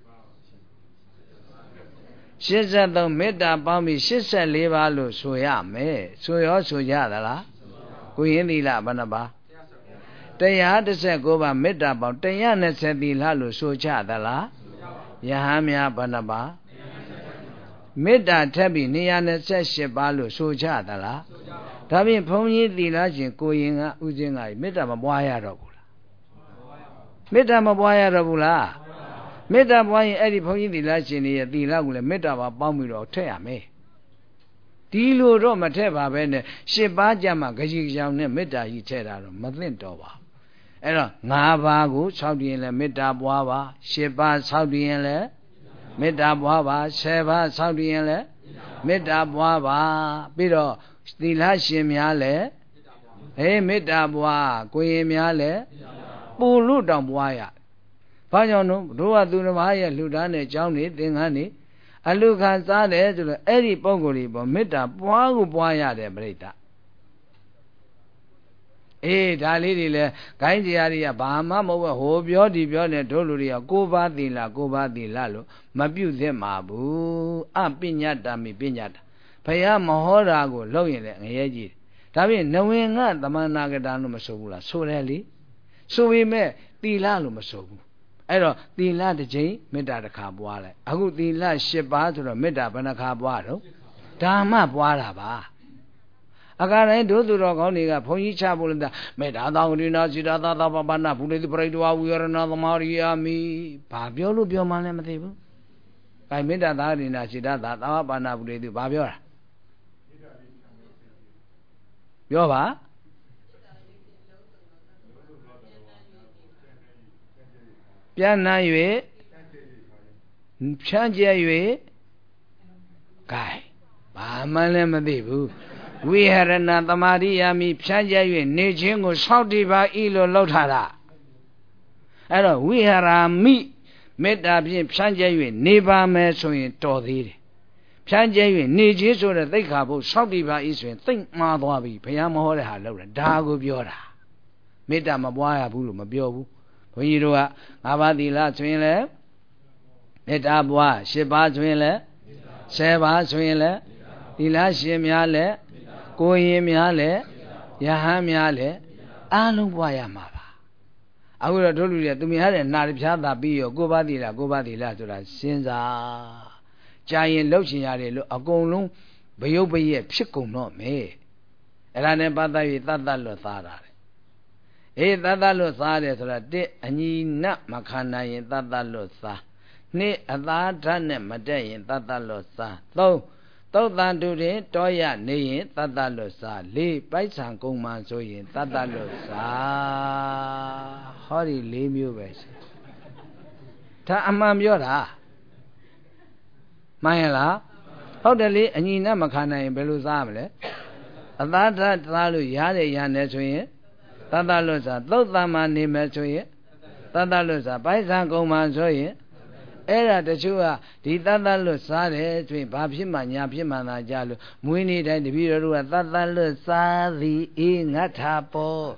83မေတ္တာပေါင်းပြီး84ပါးလို့ဆိုရမယ်ဆိုရောဆိုကြသလားကိုရင်းသီလဘယ်နှပါး119ပါးမေတ္တာပေါင်း120သီလလို့ဆိုကြသလားယဟန်များဘယ်နှပါးမေတ္တာထပ်ပြီး228ပါးလို့ဆိုကြသလားဒါဖြင့်ဘုန်းကြီးသီလရှင်ကိုရင်ကဥစဉ်ကမေတ္တာမပွားရတော့ဘူးလားမေတ္တာမပွားရတော့ဘူးလားမေတ္တာပွားရင်အဲ့ဒီဘုန်းကြီးသီလရှင်တွေရဲ့သီလကိုလည်းမေတ္တာပါပေါင်းပြီးတော့ထည့်ရမယ်ဒီလိုတော့မထည့်ပါပဲနဲ့10ပါးကြမှာကြည်ကြောင်နဲ့မေတ္တာကြီးထည့်တာတော့မသင့်တော်ပါအဲ့တော့5ပါးကိုဆောက်တည်ရင်လည်းမေတ္တာပွားပါ10ပါးဆောက်တည်ရင်လည်းမေတ္တာပွားပါ10ပါးဆောက်တည်ရင်လည်းမေတ္တာပွားပါပြီးတော့သီလရှင်များလည်းမေတ္တာပွားကိုရင်များလည်းပူလို့တောင်ပွားရဘာကြောင့်တို့ကသူတစ်ပါးရဲ့လှူဒါန်းတဲ့ကြောင်းနေသင်္ကန်းနေအလူခံစားတယ်ဆိုတော့အဲ့ဒီပုံကိုယ်ကြီးပေါ့မေတ္တာပွားကိုပွားရတယ်ပြိတ္တာအေးဒါလေးတွေလဲဂိုင်းတရားတွေကဘာမှမဟုတ်ဘူးဟိုပြောဒီပြောနေတို့လူတွေက9ပါးသီလ9ပါးသီလလို့မပြုသင့်ပါဘူးအပညာတမိပညာတာဘုရားမဟောတာကိုလောက်ရင်လည်းငရဲကြီးဒါဖြင့်နဝင်ကသမဏဂတလို့မဆိုဘူးလားဆိုတယ်လေဆိုပေမဲ့သီလလို့မဆိုဘူးအဲ့တော့သီလတစ်ချိန်မေတ္တာတစ်ခါပွားလိုက်အခုသီလ10ပါးဆိုတော့မေတ္တာဘယ်နှခါပွားတော့ဒါမှပွားတာပါအကာတိုင်းတို့သူတော်ကောင်းတွေကဘုန်းကြီးချဖို့လို့မေတ္တာသောဝိနာစိတ္တသာသပပနာဘုလေတိပရိတဝဝိရဏသမารိယာမိဘာပြောလို့ပြောမှလည်းမသိဘူး။အဲမေတ္တာသာဝိနာစိတ္တသာသပပနာဘုလေတိဘာပြောတာပြောပါပြန်နှံ့၍ Pianjay, Guy, Bamalemadebu, we had another Maria, me, Pianjay, Nejingo, Saudi by Ilo Lotara. We had a meat, made up in Pianjay, Neba Meso Todi. Pianjay, Nejin, so that they have Saudi by Israel, think Madwabi, Payamo, Dago Biora. Made up a boy, Bulu, Mabio. When you do a Abadi La Twinle, it abwa, Sheba Twinle, Seba Twinle, Ilashim Yale, Goyim Yale, Yaham Yale, Alubayamaba. I would have told you that to me had a Naripsada be or Gobadi La to that Sinza Giant Lochiare, a golum, Bayobe, Pico no me. And I never thought that Lothara. Tata Lotha so that de Ani not Makana in Tata Lotha. Ne Atata Made in Tata Lotha. Though than do de Toya ne Tata Lotha. Lay by San Goma so in Tata Lotha. Hurry, leave you best. Ta Amam Yora Mayala. How the lay Anina Makana in Beluzamle? Atata Talu Yade Yaneswin. Tata Losa, Totama Nimesoye, Tata Losa, Paisan Goma Soye, Era the Chua, the Tata Losa, between Papima, Yapimana Jalo, Muni, and the Viro, Tata Losa, the Ingatapo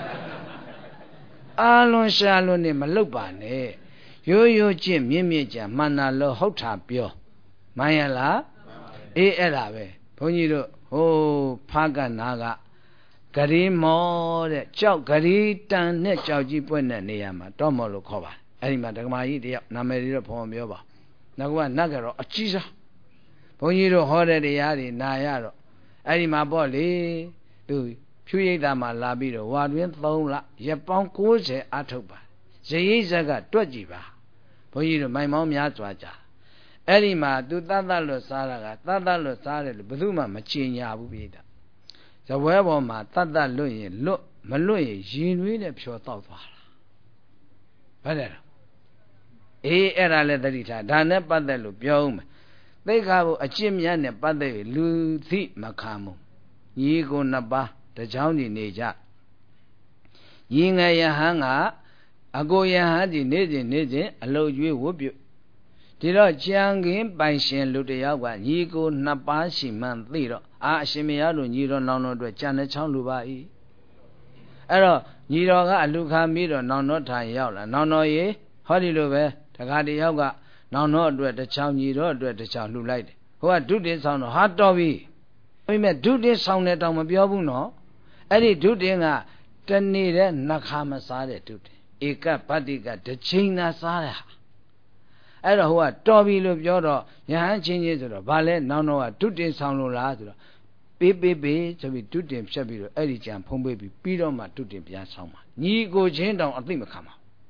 Alon Shaloni Malupane, Yo Jim, Mimija, Manalo, Hotapio, Mayala, Erabe, Poniro, oh, Paganaga. Gari more the chow gari tan net chow jipuna neama, Tomolo Kova, Animatama idia, Nameri upon Yoba. Nagua Nagaro, a chisa. Poniro Hore de Yari, Nayaro, Anima Boli, do Puyedama Labido, Wadwin Thola, Yapon Kose Atoba. Zayizaga, Twajiba. Poniro, my mom Yatwaja. Anima, do Tadalo Saraga, Tadalo Sara, Buduma Machinia Bubida. The web ma Tata Louis, look, Malloy, Jean really pure thought. But era letter, Dana Padelo, Biome. They have a chimian and Pade, Luthi Macamo. Ye go Naba, the Johnny Neja. Yinga Yahanga, Ago Yahadi, Nede, allow you whoop you. Did I jang him by Shan Luteawa, ye go Naba, she man theatre. Shimiado, you don't know the Janet Chanlubai. Error, you don't got Luca Mido, no not Tayala, no ye, Hollywood, Tagadi Yoga, no not do the Chow Nido, do the Chow Lulite. Who are do this on a hot doggy? We may do this sound at Omabiabuno. Eddie do dinner, then need a Nakama Sade to Eka Patika, the China Sada. Error who are Toby Lubiodo, Yan changes to the ballet, no, a two days sound Lula. Baby, so we do them Shabby, Eddie Jam, Pombaby, Peter, my two dim Yasama. Ye go chain down a thing come.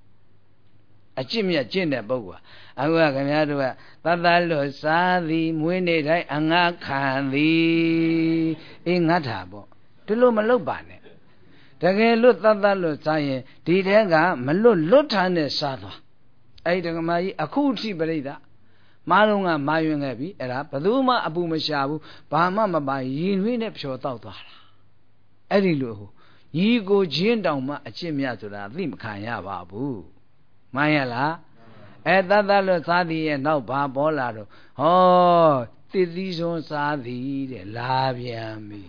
A Jimmy a gin at Boga. I work an adwa, Tadalo Sadi, Mwene, Anga the Ingatabo. To Lomalobane. Tagay look Tadalo Saye, Didanga, Malo Lotane Sada. I don't my a cool tea berida. Malunga Mayungabi, era Paduma Abu Mashabu, Bahama by Yin Winep Shotauta. Edilu, ye go gin down a chimia to that limb Kaya Babu. Mayala, at that Sadi and now Babolado. Oh, these on Sadi, Labiami.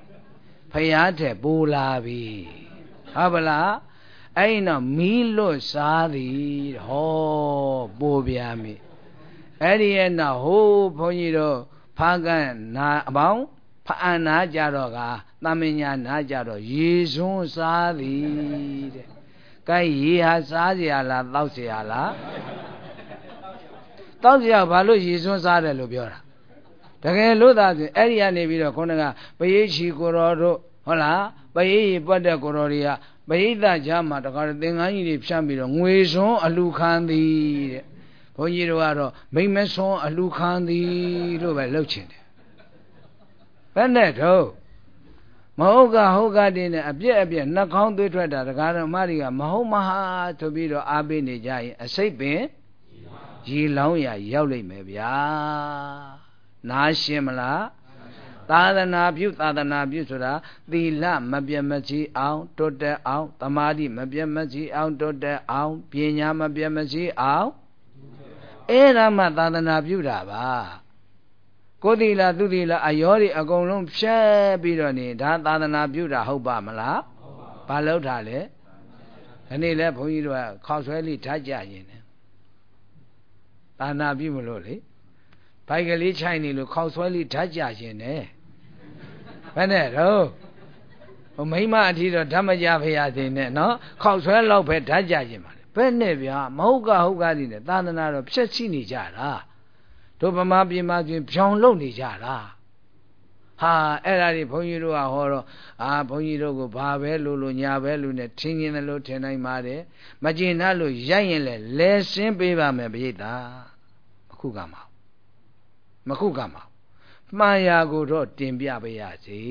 Payate Bulabi. Habala, Aina Milo Sadi, oh, Bobiami. Ariana ho Poniro Pagan na about Paana Jaroga, Naminya Najaro, Yizun Sadi. Kai has Adiala, Lausiala. Tausia Balu Yizun Sada Lubiora. Tagay Luda, Aria Nevida Konaga, Bayichi Cororo, Hola, Bayi Bada Cororia, Bayida Jama, the Garden I need Shambiro, Wizon, a Lucandi. Oyiro, Maymeson, a Lucandi, Lochin. Benedetto Mahoga Hoga din a Bia, not count the treasure, the Garden Maria, Mahomaha, Tobido, Abinijai, a sape. ရေလောင်းရာရောက်လိမ့်မယ်ဗျာနားရှင်းမလားသာသနာပြုဆိုတာသီလမပြတ်မစည်းအောင်တိုးတက်အောင်သမာဓိမပြတ်မစည်းအောင်တိုးတက်အောင်ပညာမပြတ်မစည်းအောင်အဲ့ဒါမှသာသနာပြုတာပါကိုယ်သီလသူသီလအယောတွေအကုန်လုံးဖြတ်ပြီးတော့နေဒါသာသနာပြုတာဟုတ်ပါမလားဘာလို့ထားလဲဒီနေ့လဲဘုန်းကြီးတို့ကခေါက်ဆွဲလေးထားကြရင်သာသနာပြုမလို့လေဘိုက်ကလေးချိုင်နေလို့ခေါက်ဆွဲလေးထားကြရင်နဲ့ဘယ်နဲ့တော့မိမအထီတော့ဓမ္မကြဖရာသိနဲ့နော်ခေါက်ဆွဲလောက်ပဲဓာတ်ကြရင်ပါလေဘယ်နဲ့ဗျာမဟုတ်ကသည်နဲ့သာသနာတော့ဖြက်ချိနေကြတာတို့ဗမာပြည်မှာဆိုဖြောင်လုံနေကြတာဟာအဲ့ဒါတွေဘုန်းကြီးတို့ကဟောတော့ဘုန်းကြီးတို့ကိုဘာပဲလို့ညာပဲလို့နဲ့ထင်းရင်လို့ထင်နိုင်ပါတယ်မကျင်သားလို့ရိုက်ရင်လဲလဲရှင်းပေးပါမယ်ပြိတ္တာအခုကမှာမှန်ရာကိုတော့တင်ပြပေးရစီ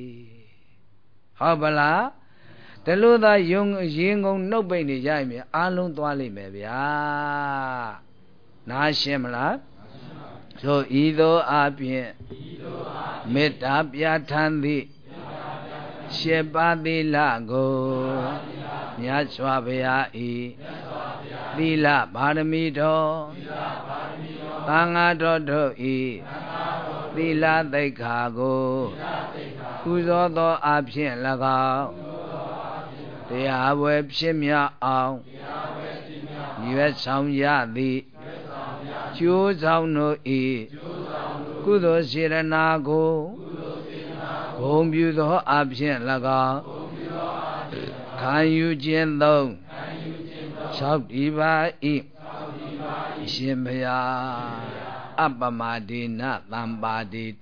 ဟုတ်ပလားတလို့သာရင်ကုန်နှုတ်ပိတ်နေကြရင်အားလုံးသွားလိမ့်မယ်ဗျာနားရှင်းမလားဆိုဤသို့အပြင်မေတ္တာပြဋ္ဌာန်းသည့်ရှစ်ပါးသီလကိုမြတ်စွာဘုရားဤသီလပါရမီတော်သံဃာတော်တို့ဤသီလသိက္ခာကိုပူဇော်သောအဖြစ်၎င်းတရားဝယ်ဖြစ်မြောက်အောင်ရွယ်ဆောင်ရသည်ကျိုးဆောင်တို့ဤကုသိုလ်စေရနာကိုဂုဏ်ပြုသောအဖြစ်၎င်းခံယူခြင်းသုံး၆ဒီပါဤရှင်ဘုရားအပ္ပမဒေနသံပါတိထ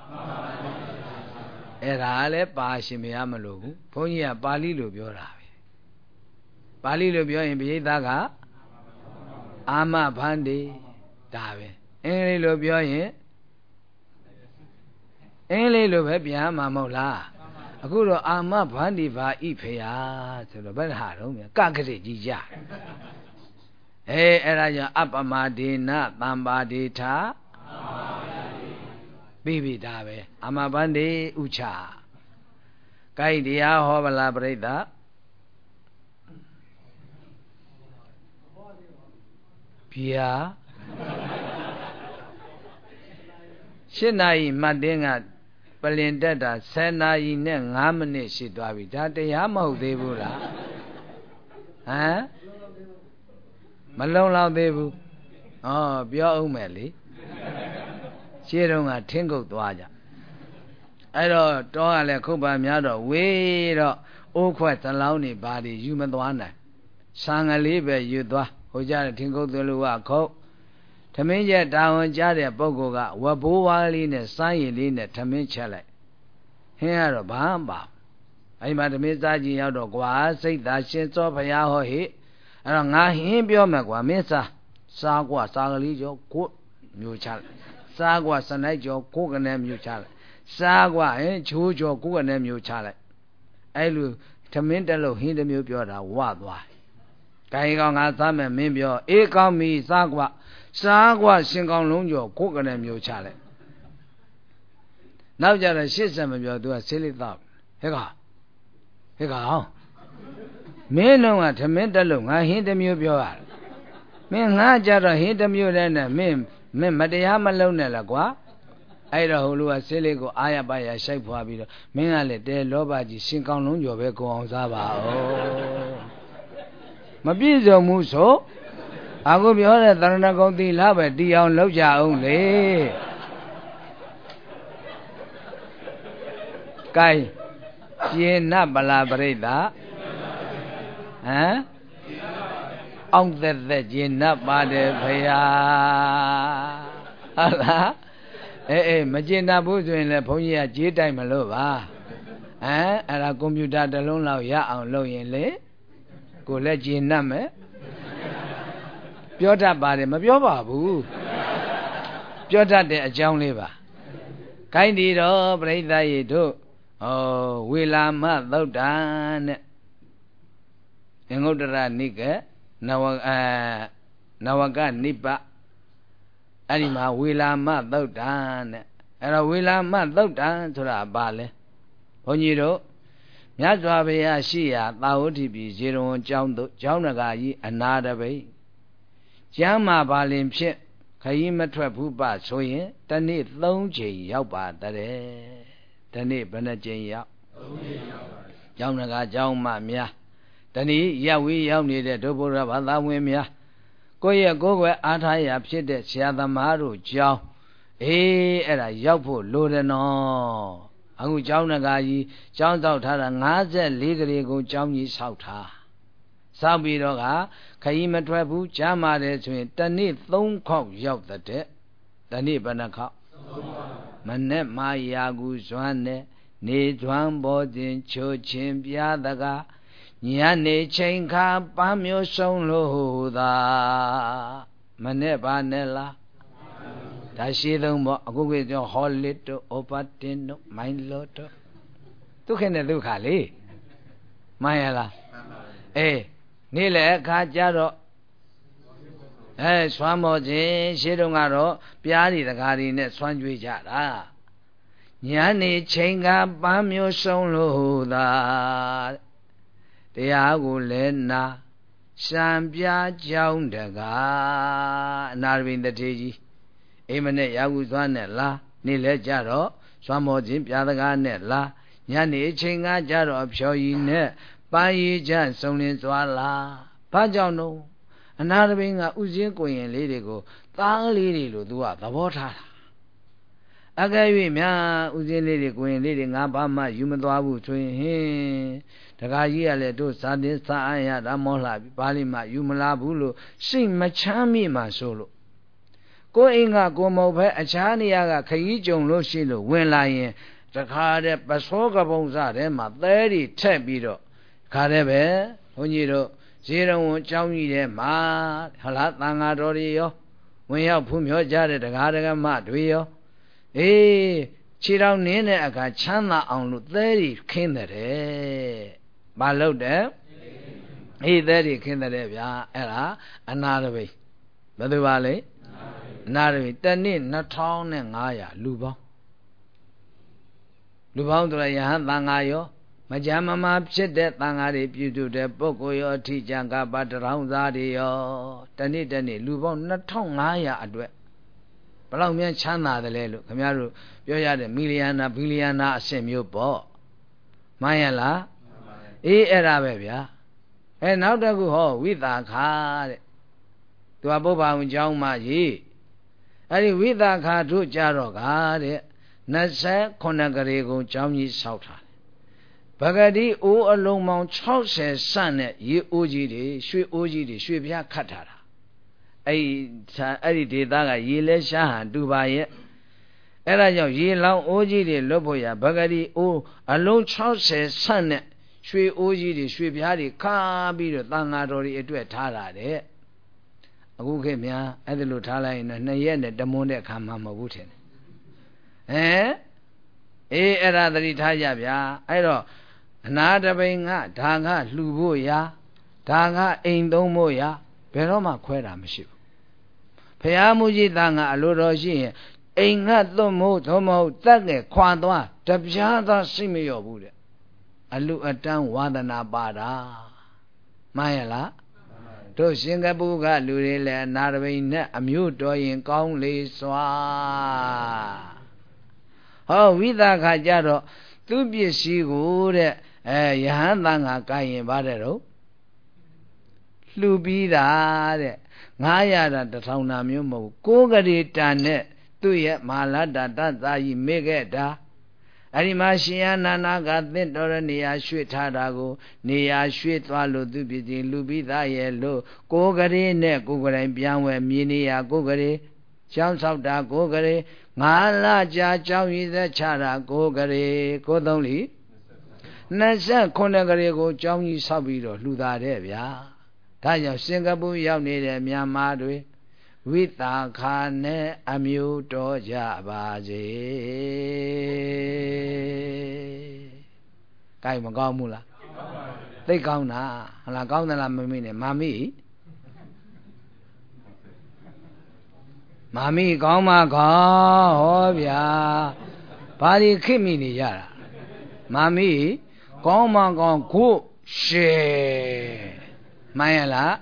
အဲ့ဒါလည်းပါရှင်ဘုရားမလို့ဘူးဘုန်းကြီးကပါဠိလိုပြောတာပဲပါဠိလိုပြောရင်ပရိသတ်ကအာမဘန္တိဒါပဲအင်္ဂလိပ်လိုပြောရင်အင်္ဂလိပ်လိုပဲပြန်မှာမဟုတ်လားအခုတော့အာမဘန္တိဘာဣဖေယဆိုတော့ဘယ်ဟာတော့ကကတိကြီးကြအဲ့ဒါကြောင့်အပ္ပမဒေနသံပါတိထပြီဒါပဲအာမဘန္တိဥချကိုက်တရားဟောဗလားပြိဿဗျာ8 နာရီမှတ်တင်းကပလင်တက်တာ10 နာရီနဲ့5 မိနစ်ရှိသွားပြီဒါတရားမဟုတ်သေးဘူးလားဟမ်မလုံလောက်သေးဘူးပြောအောင်မယ်လေရှင်းတော့ကထင်းကုတ်သွားကြအဲ့တော့တောကလည်းခုတ်ပါများတော့ဝေးတော့အိုးခွက်သလောင်းနေပါဒီယူမသွားနိုင်ဆံကလေးပဲယူသွားဟိုကြတဲ့ထင်းကုတ်သလိုကခုတ်ထမင်းချက်တာဝန်ကြားတဲ့ပုဂ္ဂိုလ်ကဝဘိုးဝါးလေးနဲ့စမ်းရည်လေးနဲ့ထမင်းချက်လိုက်ဟင်းကတော့ဘာမှပါအဲ့မှာထမင်းစားကြည့်ရောက်တော့ကွာစိတ်သာရှင်စောဘုရားဟောဟိအဲ့တော့ငါဟင်းပြောမယ်ကွာမင်းစားကွာစားကလေးကျော်ကိုမျိုးချလိုက်စားကွာစနိုက်ကျော်ကိုကနေမျိုးချလိုက်စားကွာချိုးကျော်ကိုကနေမျိုးချလိုက်အဲ့လိုထမင်းတက်လို့ဟင်းတစ်မျိုးပြောတာဝသွားကိုင်ကောင်ငါစားမယ်မင်းပြောအေးကောင်းပြီစားကွာရှင်ကောင်လုံးကျော်ကိုကနေမျိုးချလိုက်နောက်ကြတော့80မပြောသူကဆေးလေးတောက်ဟဲ့ကောင်မင်းလုံးကထမင်းတက်လို့ငါဟင်းတစ်မျိုးပြောရတယ်မင်းငါကြတော့ဟင်းတစ်မျိုးတည်းနဲ့မင်းမတရားမလုံးနဲ့လားကွာအဲ့တော့ဟိုလူကဆေးလေးကိုအာရပါရရှိုက်ဖွာပြီးတော့မင်းကလည်းတဲလောဘကြီးရှင်ကောင်းလုံးကျော်ပဲကိုအောင်စားပါဦးမပြည့်စုံဘူးဆိုအခုပြောတဲ့သရဏဂုံသီလပဲတီအောင်လောက်ကြအောင်လေကဲကျင်နပလာပရိသအောင်သက်ကျင်နပါတယ်ဖေဟာဟုတ်လားအေးမကျင်နဘူးဆိုရင်လည်းဘုန်းကြီးကကြေးတိုက်မလို့ပါအဲ့ဒါကွန်ပျူတာတစ်လုံးလောက်ရအောင်လုပ်ရင်လေကိုလည်းကျင်နမယ်ပြောတတ်ပါတယ်မပြောပါဘူးပြောတတ်တဲ့အကြောင်းလေးပါခိုင်းဒီတော့ပြိဿရေတို့ဝေလာမသုတ်တံနဲ့ငုတ္တရနိကနဝကနိပအဲ့ဒီမှာဝေလာမသုတ်တံတဲ့အဲ့တော့ဝေလာမသုတ်တံဆိုတာဘာလဲဘုန်းကြီးတို့မြတ်စွာဘုရားရှိရာသာဝတိပြည်ဇေရဝံကျောင်းတို့ကျောင်းနဂါကြီးအနာတပိတ်ကျမ်းမှာပါလင်ဖြစ်ခရီးမထွက်ဘူးပဆိုရင်တနေ့3ချိန်ရောက်ပါတဲ့တနေ့ဘယ်နှချိန်ရောက်3ချိန်ရောက်ပါကျောင်းနဂါကျောင်းမများတနေ့ရပ်ဝေးရောက်နေတဲ့ဒုဗုဒ္ဓဘာသာဝင်များကိုယ့်ရဲ့ကိုယ်ွယ်အားထားရာဖြစ်တဲ့ဆရာသမားတို့ကျောင်းအဲ့ဒါရောက်ဖို့လိုတယ်နော်အခုကျောင်းနဂါကြီးကျောင်းဆောက်ထားတာ54ကလေးကိုကျောင်းကြီးဆောက်ထားဆောက်ပြီးတော့ကခရီးမထွက်ဘူးကြားမာတယ်ဆိုရင်တနေ့3ခေါက်ရောက်တဲ့တနေ့ဘယ်နှခေါက်မနဲ့မာယာကူဇွမ်းနဲ့နေဇွမ်းပေါ်တင်ချိုချင်းပြားတကားညနေချိန်ခါပန်းမျိုးဆုံးလို့သာမနဲ့ပါနဲ့လားဒါရှိသုံးပေါ့အခုကကြောဟောလစ်တို့ဩပတင်တို့မိုင်းလောတို့ဒုက္ခနဲ့ဒုက္ခလေမှန်ရလားနေ့လေအခါကျတော့ဆွမ်းမောခြင်းရှေ့တုန်းကတော့ပြားတွေတကားတွေနဲ့ဆွမ်းကြွေးကြတာညနေချိန်ကပန်းမျိုးဆုံးလို့သာတရားကိုလည်းနာရှံပြားကြောင်းတကားအနာရဘိန်တထေကြီးအိမ်မနဲ့ရာဟုသွားနဲ့လားနေ့လဲကြတော့ဆွမ်းမောခြင်းပြားတကားနဲ့လားညနေချိန်ကကြတော့အဖြော်ကြီးနဲ့ပန်းရည်ချစုံလင်သွားလားဘာကြောင့်တော့အနာရဘိန်ကဥစဉ်ကိုရင်လေးတွေကိုသားလေးတွေလို့သူကသဘောထားတာအကယ်၍များဥစဉ်လေးတွေကိုရင်လေးတွေငါဘာမှယူမသွားဘူးဆိုရင်ဟင်းတခါကြီးကလည်းတို့စာတင်စာအရတာမောလှပြီဘာလို့မှယူမလာဘူးလို့စိတ်မချမ်းမြေ့မှဆိုလို့ကိုယ်အိမ်ကကိုမဟုတ်ပဲအခြားနေရာကခရီးကြုံလို့ရှိလို့ဝင်လာရင်တခါတဲ့ပစောကပုံစထဲမှာသဲတွေထက်ပြီးတော့ခါတဲ့ပဲဘုန်းကြီးတို့ဇေရဝံကျောင်းကြီးထဲမှာဟလားသံဃာတော်တွေရောဝင်ရောက်ဖူးမြောကြတဲ့တရားဓမ္မတွေရောခြေတော်နင်းတဲ့အခါချမ်းသာအောင်လို့သဲတွေခင်းတဲ့မလုပ်တဲ့သဲတွေခင်းတဲ့ဗျာအဲ့ဒါအနာတပိတ်ဘယ်သူပါလဲအနာတပိတ်တနေ့2500လူပေါင်းဆိုရယဟန်သံဃာရောမကြမ်းမမာဖြစ်တဲ့သံဃာတွေပြုစုတဲ့ပုဂ္ဂိုလ်ရောအထီးကျန်ကပါတရောင်းသားတွေရောတနေ့လူပေါင်း2500အတွက်ဘယ်လောက်များချမ်းသာတယ်လဲလို့ခင်ဗျားတို့ပြောရတဲ့မီလီယံနာဘီလီယံနာအဆင့်မျိုးပေါ့မှန်ရလားအဲ့ဒါပဲဗျာနောက်တစ်ခုဟောဝိသခာတဲ့သူကပုဗ္ဗာဝင်ကျောင်းမှာရေးအဲ့ဒီဝိသခာတို့ကြတော့ကတဲ့29ကလေးကိုကျောင်းကြီးဆောက်ထားပဂတိအိုးအလုံးပေါင်း60ဆန့်နဲ့ရေအိုးကြီးတွေရွှေအိုးကြီးတွေရွှေပြားခတ်ထားတာအဲ့ဒီဒေသကရေလဲရှားဟန်တူပါရဲ့အဲ့ဒါကြောင့်ရေလောင်အိုးကြီးတွေလွတ်ဖို့ရပဂတိအိုးအလုံး60ဆန့်နဲ့ရွှေအိုးကြီးတွေရွှေပြားတွေခါပြီးတော့သံဃာတော်တွေအတွက်ထားတာတဲ့အခုခေတ်များအဲ့ဒါလို့ထားလိုက်ရင်2ရက်နဲ့တမွန်းတဲ့ခါမှမဟုတ်ဘူးထင်တယ်အဲ့ဒါသတိထားကြဗျာအဲ့တော့အနာတပိန်ကဒါကလှူဖို့ရာဒါကအိမ်သုံးဖို့ရာဘယ်တော့မှခွဲတာမရှိဘူးဖရာမူကြီးသားကအလိုတော်ရှိရင်အိမ်ကသွတ်မို့သို့မဟုတ်တက်ငယ်ခွာသွားတပြားသားစိတ်မလျော့ဘူးတဲ့အလူအတန်းဝါဒနာပါတာမှန်ရလားတို့စင်ကာပူကလူတွေလည်းအနာတပိန်နဲ့အမျိုးတော်ရင်ကောင်းလေစွာဟောဝိသခါကြတော့သူပစ္စည်းကိုတဲ့ယဟန်သံဃာကိုင်ရင်ဗါတဲ့တော့လှူပြီးတာတဲ့900တာ1000တာမျိုးမဟုတ်ကိုးကလေးတန်နဲ့သူ့ရဲ့မာလတ္တတသာကြီးမေခဲ့တာအဲ့ဒီမှာရှင်ယနာနာကသင့်တော်တဲ့နေရာရွှေ့ထားတာကိုနေရာရွှေ့သွားလို့သူပစ္စည်းလှူပြီးသားရဲ့လို့ကိုးကလေးနဲ့ကိုယ်ကိုယ်တိုင်ပြန်ဝယ်မြေနေရာကိုယ်ကလေးကျောင်းဆောက်တာကိုယ်ကလေး9လကြာကျောင်းရည်သက်ချတာကိုယ်ကလေးကိုသုံးလီ29ကလေးကိုကျောင်းကြီးဆောက်ပြီးတော့လှူတာတဲ့ဗျာဒါကြောင့်စင်ကာပူရောက်နေတဲ့မြန်မာတွေဝိသခာနဲ့အမျိုးတော်ကြပါစေ။ကိုင်မကောင်းဘူးလား။သိကောင်းတာဟလားကောင်းသလားမမေ့နဲ့မာမိ Mami gong ma gong hobya. Bari kimi ni yara. Mami gong ma gong gu she. Mayala.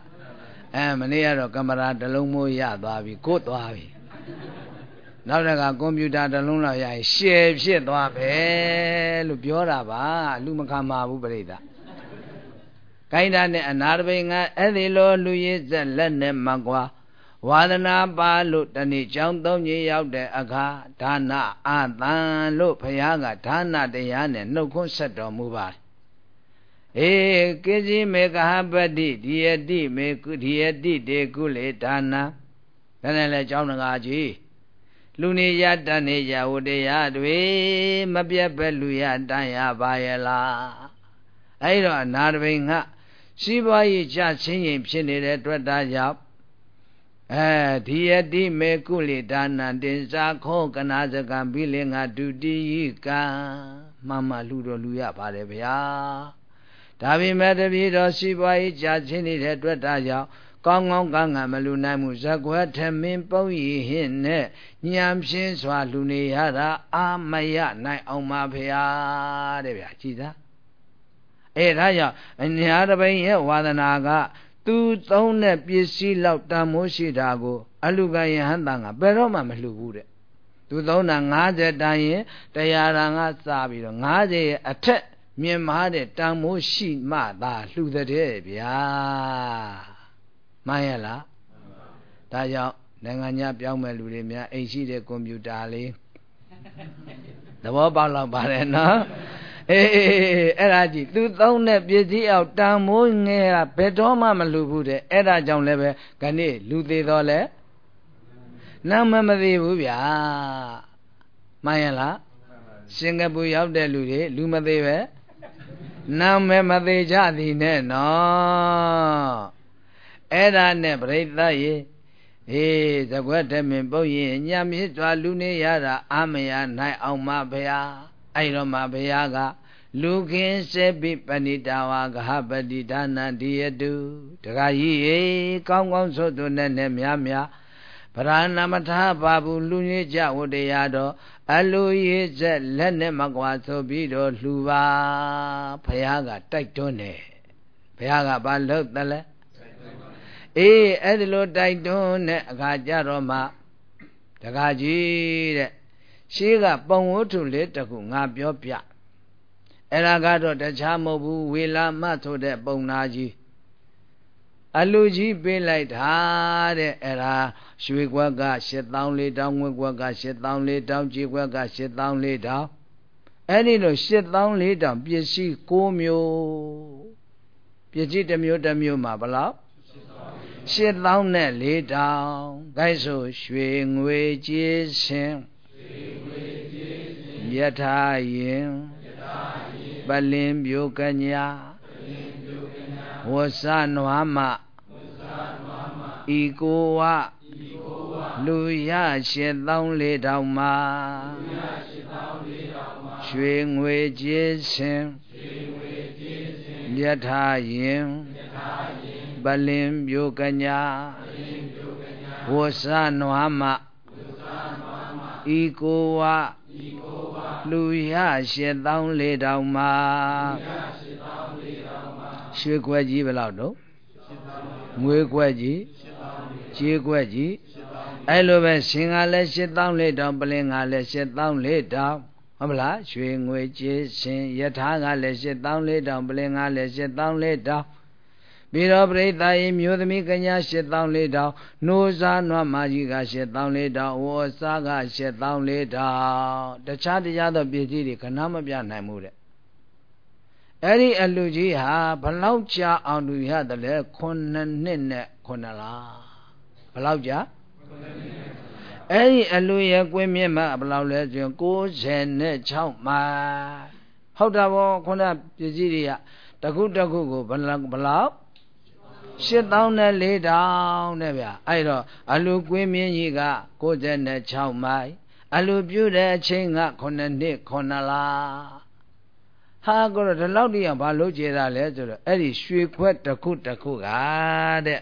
Mani yaro kamera dalung mo ya dwabi gu dwabi. နောက်တကကွန်ပျူတာတစ်လုံးလောက်ရရင်ရှယ်ဖြစ်သွားပဲလို့ပြောတာပါလူမခံပါဘူးပြိတ္တာကိုင်းတာနဲ့အနာတပိန်ကအဲ့ဒီလိုလူရည်ဆက်လက်နဲ့မကွာဝါဒနာပါလို့တနေ့ကျောင်းသုံးကြီးရောက်တဲ့အခါဒါနအာသံလို့ဘုရားကဒါနတရားနဲ့နှုတ်ခွန်းဆက်တော်မူပါတယ်အေကိစီမေကဟပတိဒီယတိမေကုဒီယတိတေကုလေဒါနဒါနဲ့လဲကျောင်းတကားကြီးလူနေရတန်နေရဝတရားတွေမပြတ်ပဲလူရတန်ရပါရဲ့လားအဲ့တော့အနာတပိန်ကစီးပွားရေးကြချင်းရင်ဖြစ်နေတဲ့အတွက်ဒါကြောင့်ဒီယတိမေကုလိဒါနံတင်္စာခောကနာစကံဘိလင်္ဂဒုတိယကံမလူတော်လူရပါတယ်ဗျာဒါပေမဲ့တပည့်တော်စီးပွားရေးကြချင်းနေတဲ့အတွက်ဒါကြောင့်ကောင်းကောင်းကံကံမလူနိုင်မှုဇကွဲထမင်းပုံရည်ဟင်းနဲ့ညံဖြင်းစွာလူနေရတာအာမရနိုင်အောင်ပါဖေဟာတဲ့ဗျာကြည်သားဒါကြောင့်အညာတပိန်ရဲ့ဝါဒနာကသူသုံးတဲ့ပစ္စည်းလောက်တန်မိုးရှိတာကိုအလူကယဟန်တန်ကဘယ်တော့မှမလှူဘူးတဲ့သူသုံးတာ90တန်ရင်100တန်ကစပြီးတော့90ရဲ့အထက်မြင်မာတဲ့တန်မိုးရှိမှသာလှူတဲ့ဗျာမှန်ရလားဒါကြောင့်နိုင်ငံခြားပြောင်းမဲ့လူတွေများအိမ်ရှိတဲ့ကွန်ပျူတာလေးသဘောပေါက်လောက်ပါတယ်နော်အဲ့ဒါကြည့်သူသုံးတဲ့ပစ္စည်းအောက်တန်မိုးငယ်တာဘယ်တော့မှမလူဘူးတဲ့အဲ့ဒါကြောင့်လည်းပဲခဏလူသေးတော့လဲနာမမသေးဘူးဗျာမှန်ရလားစင်ကာပူရောက်တဲ့လူတွေလူမသေးပဲနာမမသေးကြသည်နဲ့နော်အဲ့ဒါနဲ့ပြိဿရေဇကွက်တမင်ပုတ်ရင်ညံမြစ်စွာလူနေရတာအာမရနိုင်အောင်မဘုရားအဲ့တော့မှဘုရားကလူခင်စေပိပဏိတာဝါဂဟပတိဒါနံဒီယတုတခါကြီးရေကောင်းကောင်းဆိုသူနဲ့များဗရဏမထပါဘူးလူညကြဝတရားတော်အလူရေးဆက်လက်နဲ့မကွာဆိုပြီးတော့လှူပါဘုရားကတိုက်တွန်းတယ်ဘုရားကဘာလုပ်တယ်လဲအဲ့ဒီလိုတိုက်တွန်းတဲ့အခါကျတော့မှတခါကြီးတဲ့ရှေးကပုံဝတ္ထုလေးတခုငါပြောပြအဲ့ဒါကတော့တခြားမဟုတ်ဘူးဝေလာမဆိုတဲ့ပုံနာကြီးအလူကြီးပေးလိုက်တာတဲ့အဲ့ဒါရွှေကွက်က8400ငွေကွက်က8400ကြေးကွက်က8400အဲ့ဒီလို8400ပစ္စည်း6မျိုးပစ္စည်းတစ်မျိုးမှာဘယ်လောက်8400ခိုင်းဆိုရွှေငွေကြေးရှင်ယထာယင်ပလင်ပြိုကညာဝဆနွားမဤကိုဝလူရ8400မှာရွှေငွေကြေးရှင်ယထာယင်ပလင်ပြိုကညာဝဆနွားမဤကိုဝလူရ8400မှာရွှေခွက်ကြီးဘယ်လောက်တော့ငွေခွက်ကြီးကြေးခွက်ကြီးအဲ့လိုပဲရှင်ကလည်း8400ပလင်ကလည်း8400ဟုတ်မလားရွှေငွေကြေးရှင်ယထာကလည်း8400ပလင်ကလည်း8400ပြီးတော့ပြိဿရေမျိုးသမီးကညာ8400နိုးစားနွားမကြီးက8400ဝေါ်စားက8400တခြားသောပစ္စည်းတွေခဏမပြနိုင်ဘူးတဲ့အဲ့ဒီအလူကြီးဟာဘလောက်ကြာအောင်လူရတယ်လဲ9နှစ်နဲ့9လားဘလောက်ကြာအဲ့ဒီအလူရဲ့ကွင်းမြင့်မှာဘလောက်လဲဆိုရင်96မိုင်ဟုတ်တာဗောခုနပစ္စည်းတွေကတခုကိုဘလောက်8400တဲ့ဗျာအဲ့တော့အလူကွင်းမြင့်ကြီးက96မိုင်အလူပြုတဲ့အချိန်က9နှစ်9လားဟာကိုတော့ဒီလောက်တည်းအောင်ဘာလို့ကျေတာလဲဆိုတော့အဲ့ဒီရွှေခွက်တစ်ခုကတဲ့ဘ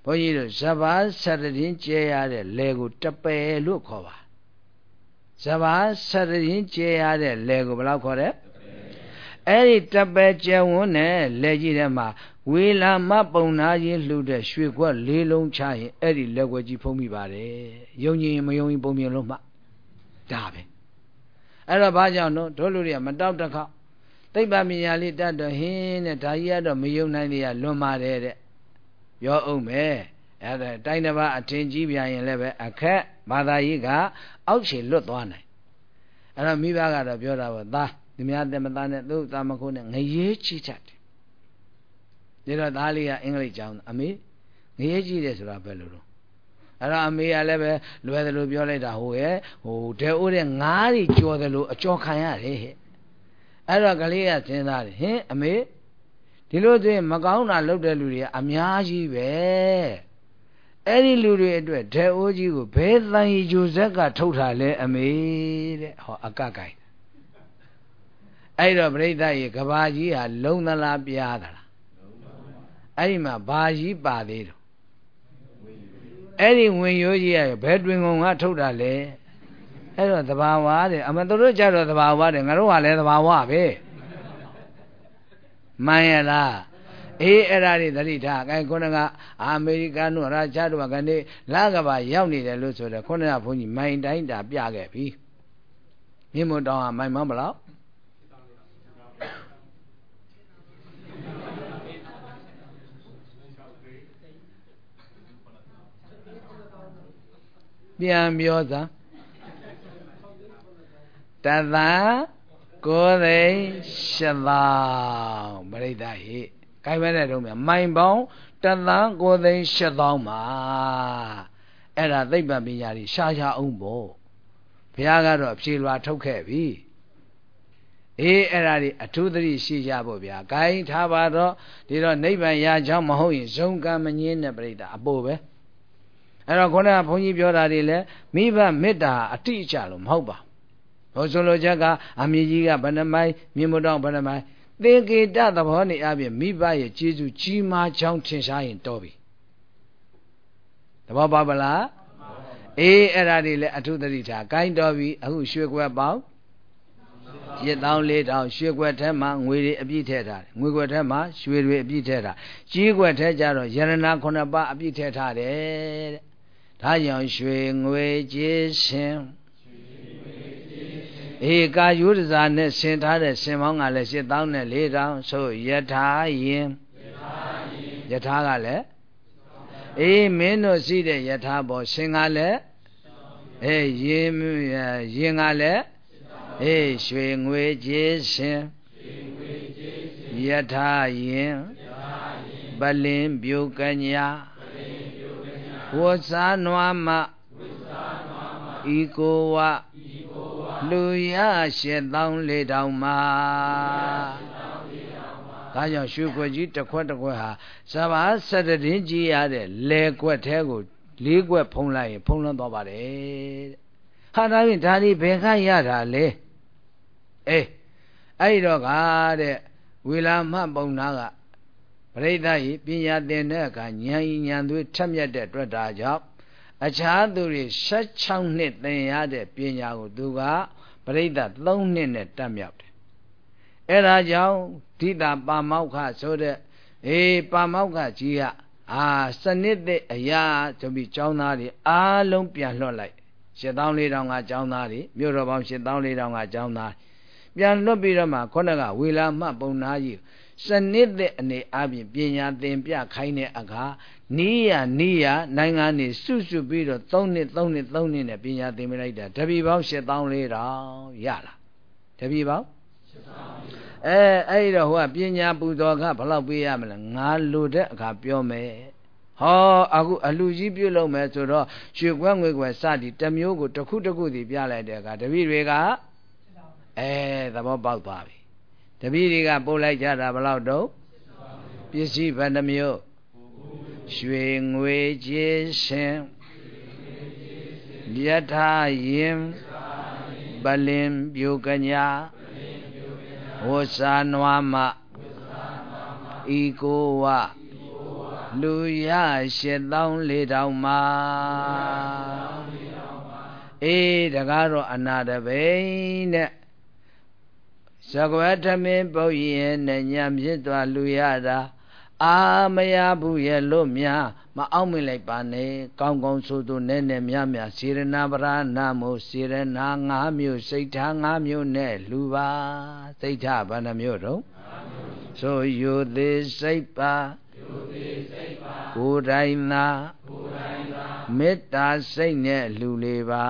ဘုန်းကြီးတို့ဇဘာ17ကျဲရတဲ့လေကိုတပယ်လို့ခေါ်ပါဇဘာ17ကျဲရတဲ့လေကိုဘယ်လောက်ခေါ်လဲအဲ့ဒီတပယ်ကျဲဝန်းနဲ့လေကြီးထဲမှာဝေလာမပုံနာကြီးလှူတဲ့ရွှေခွက်4လုံးချရင်အဲ့ဒီလက်ွက်ကြီးဖုံးမိပါတယ်ယုံကြည်ရင်မယုံရင်ပုံမြင်လို့မှဒါပဲအဲ့တော့ဘာကြောင့်တော့တို့လူတွေကမတောက်တခေါက်သိပ္ပံပညာလေးတတ်တော့ဟင်းတဲ့ဒါကြီးကတော့မယုံနိုင်သေးရလွန်ပါတယ်တဲ့ပြောအောင်မယ်အဲ့ဒါတိုင်းတစ်ပါးအထင်ကြီးပြန်ရင်လည်းပဲအခက်ဘာသာရေးကအောက်ခြေလွတ်သွားနိုင်အဲ့တော့မိဘကတော့ပြောတာပေါ့သားဒီများတဲ့မသားနဲ့သူ့သားမခိုးနဲ့ငရေချီတတ်တယ်ဒါတော့သားလေးကအင်္ဂလိပ်ကျောင်းအမေငရေချီတယ်ဆိုတာဘယ်လိုလဲအဲ့တော့အမေကလည်းပဲလွယ်တယ်လို့ပြောလိုက်တာဟိုရဲ့ဟိုတဲအိုးတဲ့ငါးတွေကြော်တယ်လို့အကြော်ခံရတယ်ဟဲ့အဲ့တော့ကလေးကစဉ်းစားတယ်ဟင်အမေဒီလိုဆိုရင်မကောင်းတာလုပ်တဲ့လူတွေကအများကြီးပဲအဲ့ဒီလူတွေအတွက်ဒဲအိုးကြီးကိုဘယ်တန်ရီဂျိုဇက်ကထုတ်ထားလဲအမေတဲ့ဟောအကကိုင်းအဲ့တော့ပြိဿရေကဘာကြီးဟာလုံသလားပြားသလားအဲ့ဒီမှာဘာကြီးပါသေးတော့အဲ့ဒီဝင်ရိုးကြီးကဘယ်တွင်ကုန်ကထုတ်တာလဲအဲ့တော့သဘာဝတဲ့အမတို့ကြတော့သဘာဝတဲ့ငါတို့ကလည်းသဘာဝပဲမှန်ရလားအေးအဲ့ဒါတွေသတိထားအဲခုနကအမေရိကန်တို့ရာချတို့ကနေလကဘာရောက်နေတယ်လို့ဆိုတော့ခုနကဘုန်းကြီးမိုင်တိုင်းတာပြခဲ့ပြီမြင့်မတောင်းဟာမိုင်မောင်းဘလောက်ပြန်ပြောစမ်းတသ9သိန်း8သောင်းပရိသတ်ဟိကိုင်မဲတဲ့တုံးမြမိုင်ပေါင်းတသ9သိန်း8သောင်းမှာအဲ့ဒါသိပ္ပံပညာကြီးရှားရှားအောင်ပေါ့ဘုရားကတော့အဖြေလွာထုတ်ခဲ့ပြီအေးအဲ့ဒါဒီအထူးသတိရှိကြဖို့ဗျာဂိုင်းထားပါတော့ဒီတော့နိဗ္ဗာန်ရကြောင်းမဟုတ်ရင်ဇုံကံမငင်းတဲ့ပရိသတ်အပို့ပဲအဲ့တော့ခုနကဘုန်းကြီးပြောတာတွေလဲမိဘမေတ္တာအတိအကျလို့မဟုတ်ပါဘူးဟိုဆိုလိုချက်ကအမြင့်ကြီးကဘယ်နှမိုင်မြင့်မတောင်းဘယ်နှမိုင်သင်္ကေတသဘောနေအပြင်မိဘရဲ့ကျေးဇူးကြီးမားကြောင်းထင်ရှားရင်တော်ပြီသဘောပေါက်ပါလားအေးအဲ့ဒါတွေလဲအထုသတိထားကိုင်းတော်ပြီအခုရွှေကွက်ပေါင်း7,400ရွှေကွက်ထဲမှာငွေတွေအပြည့်ထည့်ထားတယ်ငွေကွက်ထဲမှာရွှေတွေအပြည့်ထည့်ထားကြီးကွက်ထဲကျတော့ယရဏ9ပါးအပြည့်ထည့်ထားတယ်တဲ့ဒါကြောင့်ရွှေငွေကြေးရှင်အေကာယုဒဇာနဲ့ဆင်ထားတဲ့ဆင်ပေါင်းကလည်း7,400ဆိုယထာယင်ယထာကလည်းအေးမင်းတို့ရှိတဲ့ယထာပေါ်ရှင်ကလည်းအေးရင်ကလည်းအေးရွှေငွေကြေးရှင်ယထာယင်ပလင်ပြုကညာဝဇ္ဇာနွားမဤကိုဝလူရ7,400မှာဒါကြောင့်ရွှေခွက်ကြီးတစ်ခွက်တစ်ခွက်ဟာဇဘာ17ကြီးရတဲ့လေခွက်ထဲကို4ခွက်ဖုံးလိုက်ရင်ဖုံးလွှမ်းသွားပါတယ်တဲ့ဟာဒါဖြင့်ဒါဒီဘယ်ခါရတာလဲအေးအဲ့တော့ကတဲ့ဝေလာမပုံနာကပရိသတ်ဤပညာသင်တဲ့အခါဉာဏ်ဤဉာဏ်သွေးထက်မြက်တဲ့အတွက်ဒါကြောင့်အခြားသူတွေ16နှစ်သင်ရတဲ့ပညာကိုသူကပရိသတ်3နှစ်နဲ့တတ်မြောက်တယ်အဲ့ဒါကြောင့်ဒိတာပါမောက္ခဆိုတဲ့ပါမောက္ခကြီးကစနစ်တဲ့အရာဆိုပြီးကျောင်းသားတွေအားလုံးပြန်လွှတ်လိုက်7,400ကကျောင်းသားတွေမြို့တော်ပေါင်း7,400ကကျောင်းသားပြန်လွတ်ပြီးတော့မှခေါင်းကဝေလာမပုံနာကြီးစနစ်တဲ့အနေအပြင်ပညာသင်ပြခိုင်းတဲ့အခါနီးရနိုင်ငံနေစုပြီးတော့3နှစ်နဲ့ပညာသင်ပြလိုက်တာတပည့်ပေါင်း7,400ရလားတပည့်ပေါင်းအဲ့တော့ဟိုကပညာပူဇော်ကဘယ်လောက်ပေးရမလဲငါလိုတဲ့အခါပြောမယ်ဟောအခုအလူကြီးပြုတ်လို့မယ်ဆိုတော့ရွှေကွက်ငွေကွက်စသည်တစ်မျိုးကိုတစ်ခုစီပြလိုက်တဲ့အခါတပည့်တွေကသဘောပေါက်သွားပြီတပည့်တွေကပို့လိုက်ကြတာဘယ်လောက်တော့ပစ္စည်းဘယ်နှမျိုးရွှေငွေကြေးရှင်ယထာယင်ပလင်ပြုကညာဝဇ္ဇာနွားမဤကိုဝလူရ8,400မှာအေးတကားတော့အနာတပိနဲ့ဇဂဝထမင်းပုတ်ရင်နဲ့ညံဖြစ်သွားလူရတာအာမရဘူးရဲ့လို့များမအောင်မိလိုက်ပါနဲ့ကောင်းကောင်းဆိုသူနဲ့များများစေရနာပရဏမို့စေရနာ5မျိုးစိတ်ထား5မျိုးနဲ့လူပါစိတ်ထားဘယ်နှမျိုးတော့ဆိုယူသေးစိတ်ပါကိုယ်တိုင်သာမေတ္တာစိတ်နဲ့လူလေးပါ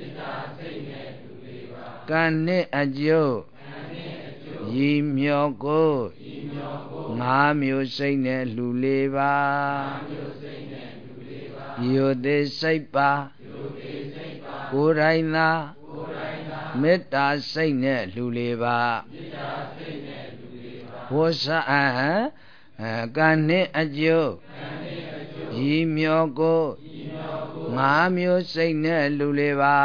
ကံနဲ့အကျိုးရည်မြော်ကို5မျိုးစိတ်နဲ့လူလေးပါယူသေးစိတ်ပါကိုယ်တိုင်သာမေတ္တာစိတ်နဲ့လူလေးပါဝဆကံနဲ့အကျိုးရည်မြော်ကို5မျိုးစိတ်နဲ့လူလေးပါ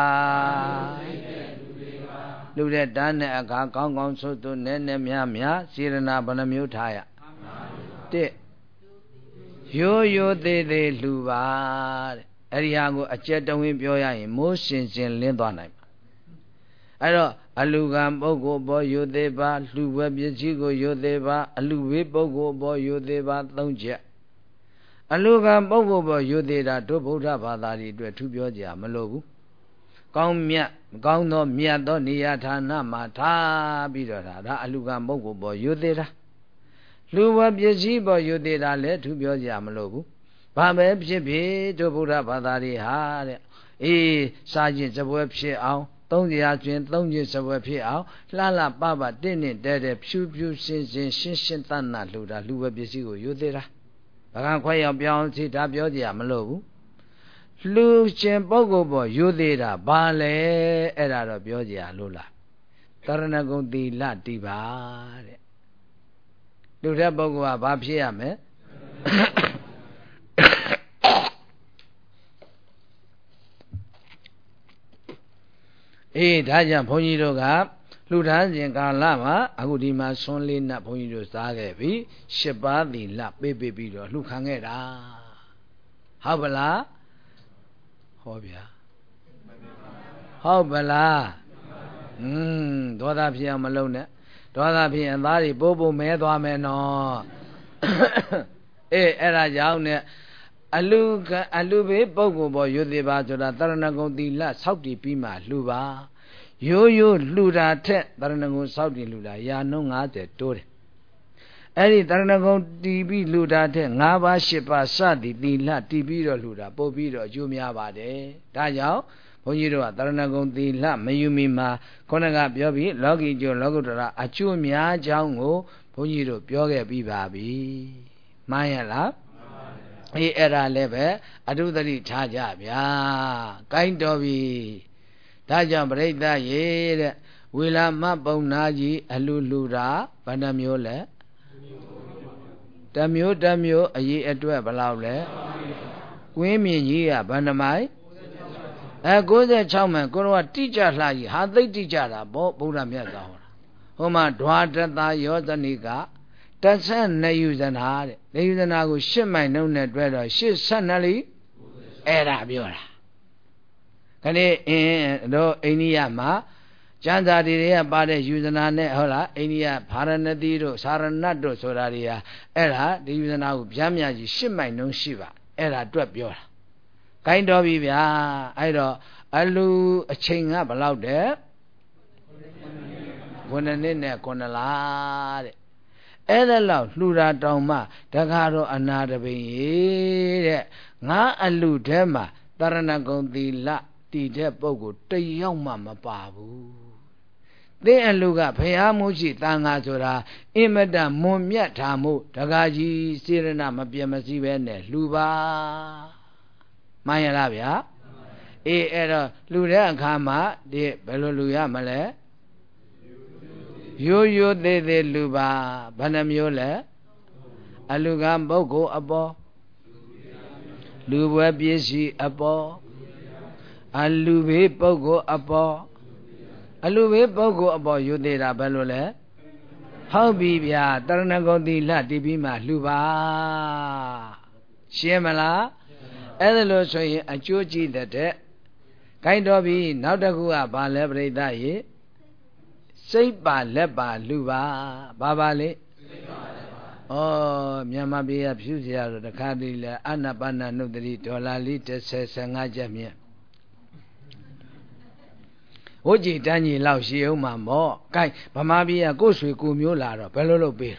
လူတဲ့တန်းနဲ့အခါကောင်းကောင်းဆိုသူနဲ့များများစေရနာဘယ်နှမျိုးထားရတစ်ရိုးသေးသေးလူပါတဲ့အဲ့ဒီဟာကိုအကျက်တဝင်းပြောရရင်မိုးရှင်ရှင်လင်းသွားနိုင်ပါအဲ့တော့အလူကံပုဂ္ဂိုလ်ဘောရိုသေးပါလူဝဲပစ္စည်းကိုရိုသေးပါအလူဝေးပုဂ္ဂိုလ်ဘောရိုသေးပါ3ချက်အလူကံပုဂ္ဂိုလ်ဘောရိုသေးတာတို့ဗုဒ္ဓဘာသာတွေအတွက်ထူးပြောကြမလို့ဘူးကောင်းမြတ်ကောင်းသောမြတ်သောနေရာဌာနမှာထားပြီးတော့ဒါအလူကံပုဂ္ဂိုလ်ဘောရိုသေးတာလူဝပစ္စည်းဘောရိုသေးတာလည်းထူးပြောကြမလို့ဘူးဘာပဲဖြစ်ဖြစ်တို့ဗုဒ္ဓဘာသာတွေဟာတဲ့အေးစာကျင်စပွဲဖြစ်အောင်300ကျွင်း3ကျင်စပွဲဖြစ်အောင်လှလှပပတင့်နဲ့တဲတဲ့ဖြူဖြူရှင်းရှင်းရှင်းရှင်းသတ်နာလှူတာလူဝပစ္စည်းကိုရိုသေးတာဘာကခွဲရောက်ပြောင်းစီဒါပြောကြမလို့ဘူးလူရှင်ပုဂ္ဂိုလ်ပေါ်ရိုသေးတာဘာလဲအဲ့ဒါတော့ပြောကြရလို့လားတရဏဂုံသီလတိပါတဲ့လူတဲ့ပုဂ္ဂိုလ်ကဘာဖြစ်ရမလဲအေးဒါကြောင့်ဘုန်းကြီးတို့ကလှူဒါန်းစဉ်ကာလမှာအခုဒီမှာဆွန်းလေးနတ်ဘုန်းကြီးတို့စားခဲ့ပြီ10ပါးသီလပေးပြီးတော့လှူခံခဲ့တာဟုတ်ပလားဟောဗျာဟုတ်ပလားဒေါသဖြစ်အောင်မလုပ်နဲ့ဒေါသဖြစ်ရင်အသားတွေပိုးမဲသွားမယ်နော်အေးအဲ့ဒါကြောင့်နဲ့အလူဘေးပုဂ္ဂိုလ်ပေါ်ရိုသေပါဆိုတာတရဏဂုံသီလဆောက်တည်ပြီးမှလှူပါရိုးလှူတာထက်တရဏဂုံဆောက်တည်လှူတာရာနှုန်း50တိုးတယ်အဲ့ဒီတရဏဂုံတည်ပြီးလှူတာထက်5ပါး10ပါးစသည်သီလတည်ပြီးတော့လှူတာပို့ပြီးတော့အကျိုးများပါတယ်ဒါကြောင့်ဘုန်းကြီးတို့ကတရဏဂုံသီလမယူမီမှာခေါင်းကပြောပြီးလောကီကျိုးလောကုတ္တရာအကျိုးများကြောင်းကိုဘုန်းကြီးတို့ပြောခဲ့ပြီးပါပြီမှန်ရလားအေးအဲ့ဒါလည်းပဲအတုသတိထားကြဗျာကိုင်းတော်ပြီဒါကြောင့်ပြိဿရေတဲ့ဝေလာမပုံနာကြီးအလူတာဘယ်နှမျိုးလဲတစ်မျိုးအရေးအတွက်ဘယ်လောက်လဲကွင်းမြင့်ကြီးကဘယ်နှမိုင်96မိုင်ကိုတော့တိကျလှကြီးဟာသိတိကျတာဗောဗုဒ္ဓမြတ်စွာဟောတာဟိုမှာဓဝါတတယောဇနိက12ယူဇနာတဲ့နေယူဇနာကို8မိုင်နှုန်းနဲ့တွဲတော့82လီအဲ့ဒါပြောတာခဏတို့အိန္ဒိယမှာကျမ်းစာတွေကပါတဲ့ယူဇနာနဲ့ဟုတ်လားအိန္ဒိယဗာရဏသီတို့စာရဏတ်တို့ဆိုတာတွေဟာအဲ့ဒါဒီယူဇနာကိုဗျာမြကြီး8မိုင်နှုန်းရှိပါအဲ့ဒါတွက်ပြောတာကိုင်းတော်ပြီဗျာအဲ့တော့အလူအချိန်ကဘယ်လောက်တဲ့9နှစ်နဲ့9လတဲ့အဲ့ဒါလောက်လှူတာတောင်မှတကားတော့အနာတပိန်တဲ့ငါအလူထဲမှာတရဏဂုံသီလတည်တဲ့ပုဂ္ဂိုလ်တယောက်မှမပါဘူးသင်အလူကဘုရားမှုရှိတန်ခါဆိုတာအင်မတန်မွန်မြတ်ထားမှုတကားကြီးစေရနာမပြတ်မစည်းပဲနဲ့လှူပါမှန်ရလားဗျာအေးအဲ့တော့လှူတဲ့အခါမှာဒီဘယ်လိုလှူရမလဲရိုးသေးသေးလူပါဘယ်နှမျိုးလဲအလူကပုဂ္ဂိုလ်အပေါ်လူဘွယ်ပစ္စည်းအပေါ်အလူဘေးပုဂ္ဂိုလ်အပေါ်အလူဘေးပုဂ္ဂိုလ်အပေါ်ရိုးသေးတာဘယ်လိုလဲဟုတ်ပြီဗျာတရဏဂုံသီလတည်ပြီးမှလှူပါရှင်းမလားအဲ့ဒါလို့ဆိုရင်အကျိုးကြည့်တဲ့ကိုင်းတော်ပြီနောက်တစ်ခုကဘာလဲပြိဿရေစိတ်ပါလက်ပါလူပါဘာပါလေဩမြန်မာပြည်ကဖြူစရာတော့တခါတည်းလဲအာနာပါနာနုတ္တိဒေါ်လာလေး30-15ကျပ်မြတ်ဝကြည်တန်းကြီးလောက်ရှိအောင်မှာမော့ကိုင်းဗမာပြည်ကကိုယ်ဆွေကိုမျိုးလာတော့ဘယ်လိုလုပ်ပေး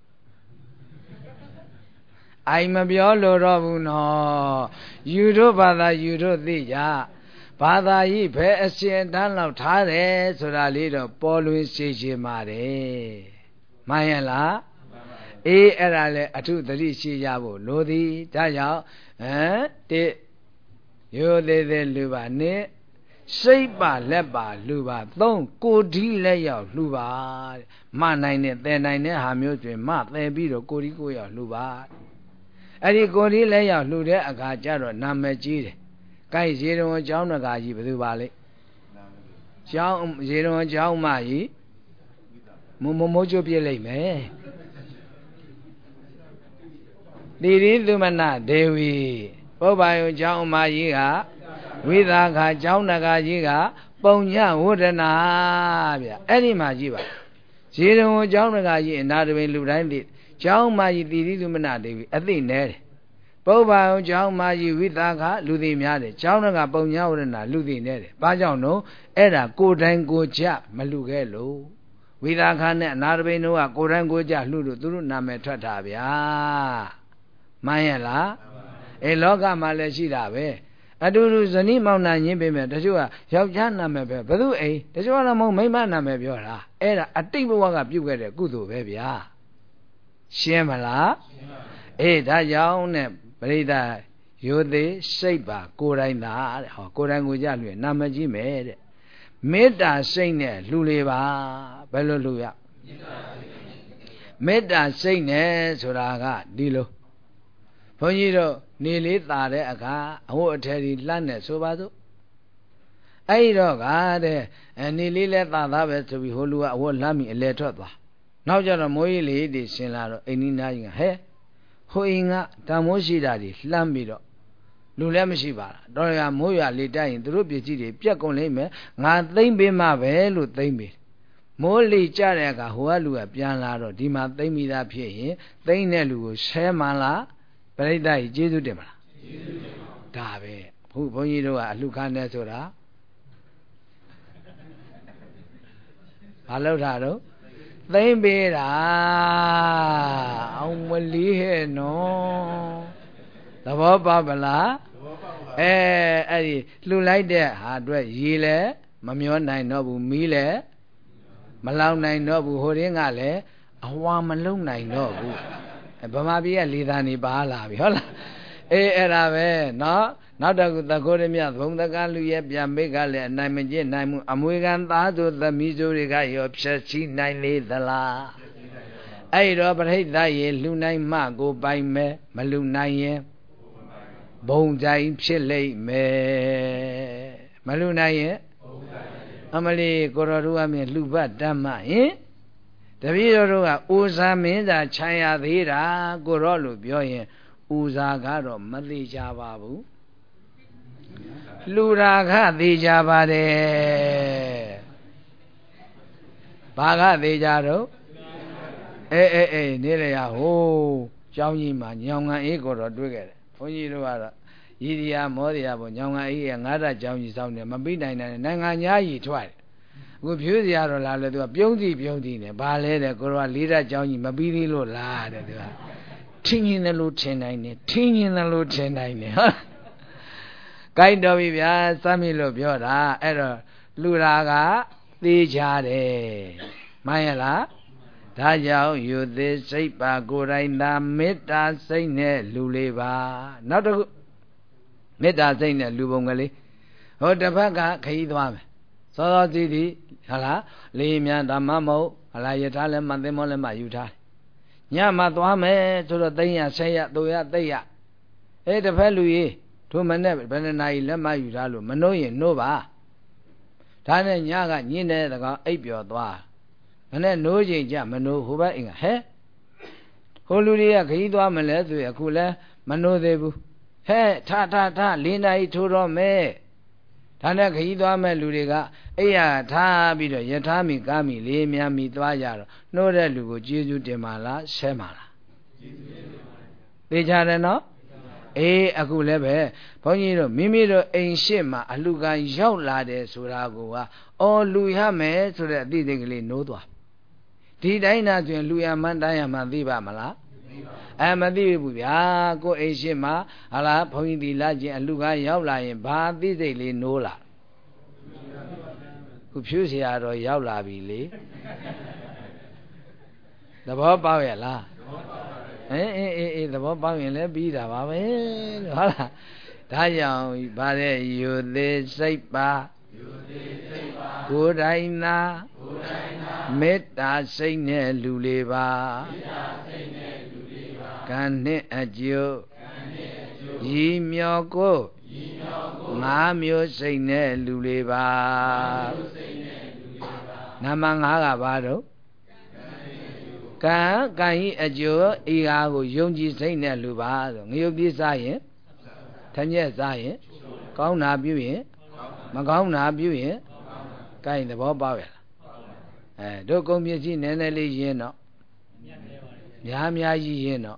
အိုင်မပြောလို့တော့ဘူးနော်ယူတို့ဘာသာယူတို့သိကြဘာသာကြီးဘယ်အရှင်တန်းလောက်ထားတယ်ဆိုတာလေးတော့ပေါ်လွင်စေချင်ပါတယ်မှန်ရလားအေးအဲ့ဒါလဲအထုသတိရှိကြဖို့လိုသည်ဒါကြောင့်တစ်ရိုသေးသေးလူပါနှစ်စိတ်ပါလက်ပါလူပါသုံးကိုဒီလက်ရောက်လူပါမနိုင်တဲ့သယ်နိုင်တဲ့ဟာမျိုးတွင်မသယ်ပြီးတော့ကိုဒီကိုရောက်လူပါအဲ့ဒီကိုဒီလက်ရောက်လူတဲ့အခါကျတော့နာမည်ကြီးတယ်ကိုင်းရေတော်ကျောင်းတကာကြီးဘယ်သူပါလဲကျောင်းရေတော်ကျောင်းမကြီးမိုးချိုးပြစ်လိုက်မယ်တိရိသုမနဒေဝီပုဗ္ဗယုကျောင်းမကြီးကဝိသခာကျောင်းတကာကြီးကပုံညဝဒနာဗျအဲ့ဒီမှာကြီးပါရေတော်ကျောင်းတကာကြီးအနာတပင်လူတိုင်းသိကျောင်းမကြီးတိရိသုမနဒေဝီအသိနဲတယ်ပုဗ္ဗယုကျောင်းမကြီးဝိသခာလူသိများတယ်ကျောင်းတကာပုံညဝဒနာလူသိနဲတယ်ဘာကြောင့်လို့အဲ့ဒါကိုယ်တိုင်ကိုကြမလူခဲ့လို့ဝိသခာနဲ့အနာတပိန်တို့ကကိုယ်တိုင်ကိုကြလှူလို့သူတို့နာမည်ထွက်တာဗျာမှန်ရဲ့လားအေးလောကမှာလည်းရှိတာပဲအတူတူဇနီးမောင်နှံရင်းပေးမယ်တချို့ကယောက်ျားနာမည်ပဲဘယ်သူအိမ်တချို့ကတော့မိန်းမနာမည်ပြောတာအဲ့ဒါအတိတ်ဘဝကပြုခဲ့တဲ့ကုသိုလ်ပဲဗျာရှင်းမလားအေးဒါကြောင့်နဲ့ပရိသတ်ရိုသေစိတ်ပါကိုယ်တိုင်သာတဲ့ဟောကိုယ်တိုင်ကိုကြလှူနာမည်ကြီးမယ်တဲ့မေတ္တာစိတ်နဲ့လှူလေပါဘယ်လိုလှူရမေတ္တာစိတ်နဲ့ဆိုတာကဒီလိုဘုန်းကြီးတို့နေလေးตาတဲ့အခါအဝတ်အထည်ကြီးလှမ်းနေဆိုပါစို့အဲ့တော့ကတဲ့နေလေးလဲตาသားပဲဆိုပြီးဟိုလူကအဝတ်လှမ်းပြီးအလဲထွက်သွားနောက်ကြတော့မိုးကြီးလေးတွေရှင်လာတော့အိမ်နီးနားကြီးကဟဲ့ဟိုအိမ်ကတန်မိုးရှိတာတွေလှမ်းပြီးတော့လူလည်းမရှိပါလားတော်ရမိုးရွာလေးတိုက်ရင်သူတို့ပြည်ကြီးတွေပြက်ကုန်လိမ့်မယ်ငါသိမ့်ပေးမှပဲလို့သိမ့်ပေးမိုးလေကြတဲ့အခါဟိုကလူကပြန်လာတော့ဒီမှာသိမ့်မိတာဖြစ်ရင်သိမ့်တဲ့လူကိုဆဲမှလားပရိသတ်ကြီးကျေးဇူးတင်မလားကျေးဇူးတင်ပါဒါပဲဘုန်းကြီးတို့ကအလှခါနဲ့ဆိုတာဘာလို့ထားတော့သိမ့်ပေးတာအောင်မလီးဟဲ့နော်သဘောပေါက်ပလားအဲ့ဒီလှူလိုက်တဲ့ဟာအတွက်ရေလည်းမမျောနိုင်တော့ဘူးမီးလည်းမလောင်နိုင်တော့ဘူးဟိုရင်းကလည်းအဝါမလုံနိုင်တော့ဘူးဗမာပြည်ကလေသာနေပါလာပြီဟုတ်လားအေးအဲ့ဒါပဲနော်နောက်တစ်ခုသခိုးရမြဘုံတကားလူရဲ့ပြန်မိကလည်းအနိုင်မကျင့်နိုင်မှုအမွေခံသားဆိုသမီးဆိုတွေကရောဖြည့်ချီနိုင်လေသလားအဲ့တော့ပရိသတ်ရေလှူနိုင်မှကိုပိုင်မယ်မလှူနိုင်ရင်ဘုံတိုင်းဖြစ်လိမ့်မယ်မလှူနိုင်ရင်အမလီကိုတော်တို့ကမြင်လှူပတ်တတ်မှဟင်တပည့်တော်တို့ကဦးစားမင်းသာခြံရသေးတာကိုရောလို့ပြောရင်ဦးစားကတော့မသေးကြပါဘူးလူရာခသေးကြပါတယ်ဘာကသေးကြတော့အေးနေရရဟိုးကျောင်းကြီးမှာညောင်ငံအေးကိုတော့တွေ့ခဲ့တယ်ဘုန်းကြီးတို့ကတော့ရည်ရမောတရားပေါ့ညောင်ငံအေးကငါးဓာတ်ကျောင်းကြီးစောင်းတယ်မပြီးနိုင်တယ်နိုင်ငံညာကြီးထွက်တယ်အခုဖြူစရာတော့လာလဲသူကပြုံးစီနေဘာလဲတဲ့ကိုတော့လေးဓာတ်ကျောင်းကြီးမပြီးသေးလို့လားတဲ့သူကထင်းရင်တယ်လို့ထင်နိုင်တယ်ထင်းရင်တယ်လို့ထင်နိုင်တယ်ဟုတ်ကိုက်တော်ပြီဗျာစမ်းမိလို့ပြောတာအဲ့တော့လူရာကသေးချတယ်မှန်ရလားဒါကြောင့်ယူသေးစိတ်ပါကိုယ်တိုင်သာမေတ္တာစိတ်နဲ့လူလေးပါနောက်တစ်ခုမေတ္တာစိတ်နဲ့လူပုံကလေးဟိုတစ်ဖက်ကခရီးသွားမယ်စောစောစီးစီးဟုတ်လားလေးမြန်ဓမ္မမဟုတ်ဟလားယထာလည်းမသိမောလည်းမယူထားညမှသွားမယ်ဆိုတော့သိရဆက်ရတို့ရသိရအဲ့တစ်ဖက်လူကြီးတို့မနဲ့ဘယ်နှနာရီလက်မယူထားလို့မနှိုးရင်နှိုးပါဒါနဲ့ညကညင်းတဲ့ကောင်အိပ်ပျော်သွားမနဲ့နှိုးချိန်ကြမနှိုးဟိုဘက်အင်္ဂဟဲဟိုလူတွေကခရီးသွားမလဲဆိုရင်အခုလဲမနှိုးသေးဘူးဟဲ့ထ၄နာရီထိုးတော့မယ်ဒါနဲ့ခရီးသွားမဲ့လူတွေကအဲ့ရထားပြီးတော့ယထာမိကာမိလေးများမိသွားကြတော့နှိုးတဲ့လူကိုကျေးဇူးတင်ပါလားဆဲပါလားသိကြတယ်နော်အေးအခုလည်းပဲဘုန်းကြီးတို့မိမိတို့အိမ်ရှိမှအလှကရောက်လာတယ်ဆိုတာကိုကအော်လူရမယ်ဆိုတဲ့အသိစိတ်ကလေးနိုးသွားဒီတိုင်းသာဆိုရင်လူရမှန်းတိုင်းရမှန်းသိပါမလားမသိဘူးဗျာကိုယ်အိမ်ရှိမှဟာလားဘုန်းကြီးဒီလာချင်းအလှကရောက်လာရင်ဘာသိစိတ်လေးနိုးလာခုဖြူเสียတော့ရောက်လာပြီလေသဘောပေါက်ရဲ့လားအေးသဘောပေါက်ရင်လည်းပြီးတာပါပဲဟုတ်လားဒါကြောင့်ဗါတဲ့ယူသေးစိတ်ပါကိုယ်တိုင်သာမေတ္တာစိတ်နဲ့လူလေးပါကံနှင့်အကျိုးရည်မြော်ကိုငါးမျိုးစိတ်နဲ့လူလေးပါနံပါတ်5ကဘာတော့ကံဤအကျိုးဤဟာကိုယုံကြည်စိတ်နဲ့လူပါဆိုငရုတ်ပြည့်စားရင်ထညက်စားရင်ကောင်းတာပြုရင်မကောင်းတာပြုရင်ကိုင်းသဘောပေါက်ရလားတို့ကုန်ပစ္စည်းနည်းနည်းလေးရင်းတော့များကြီးရင်းတော့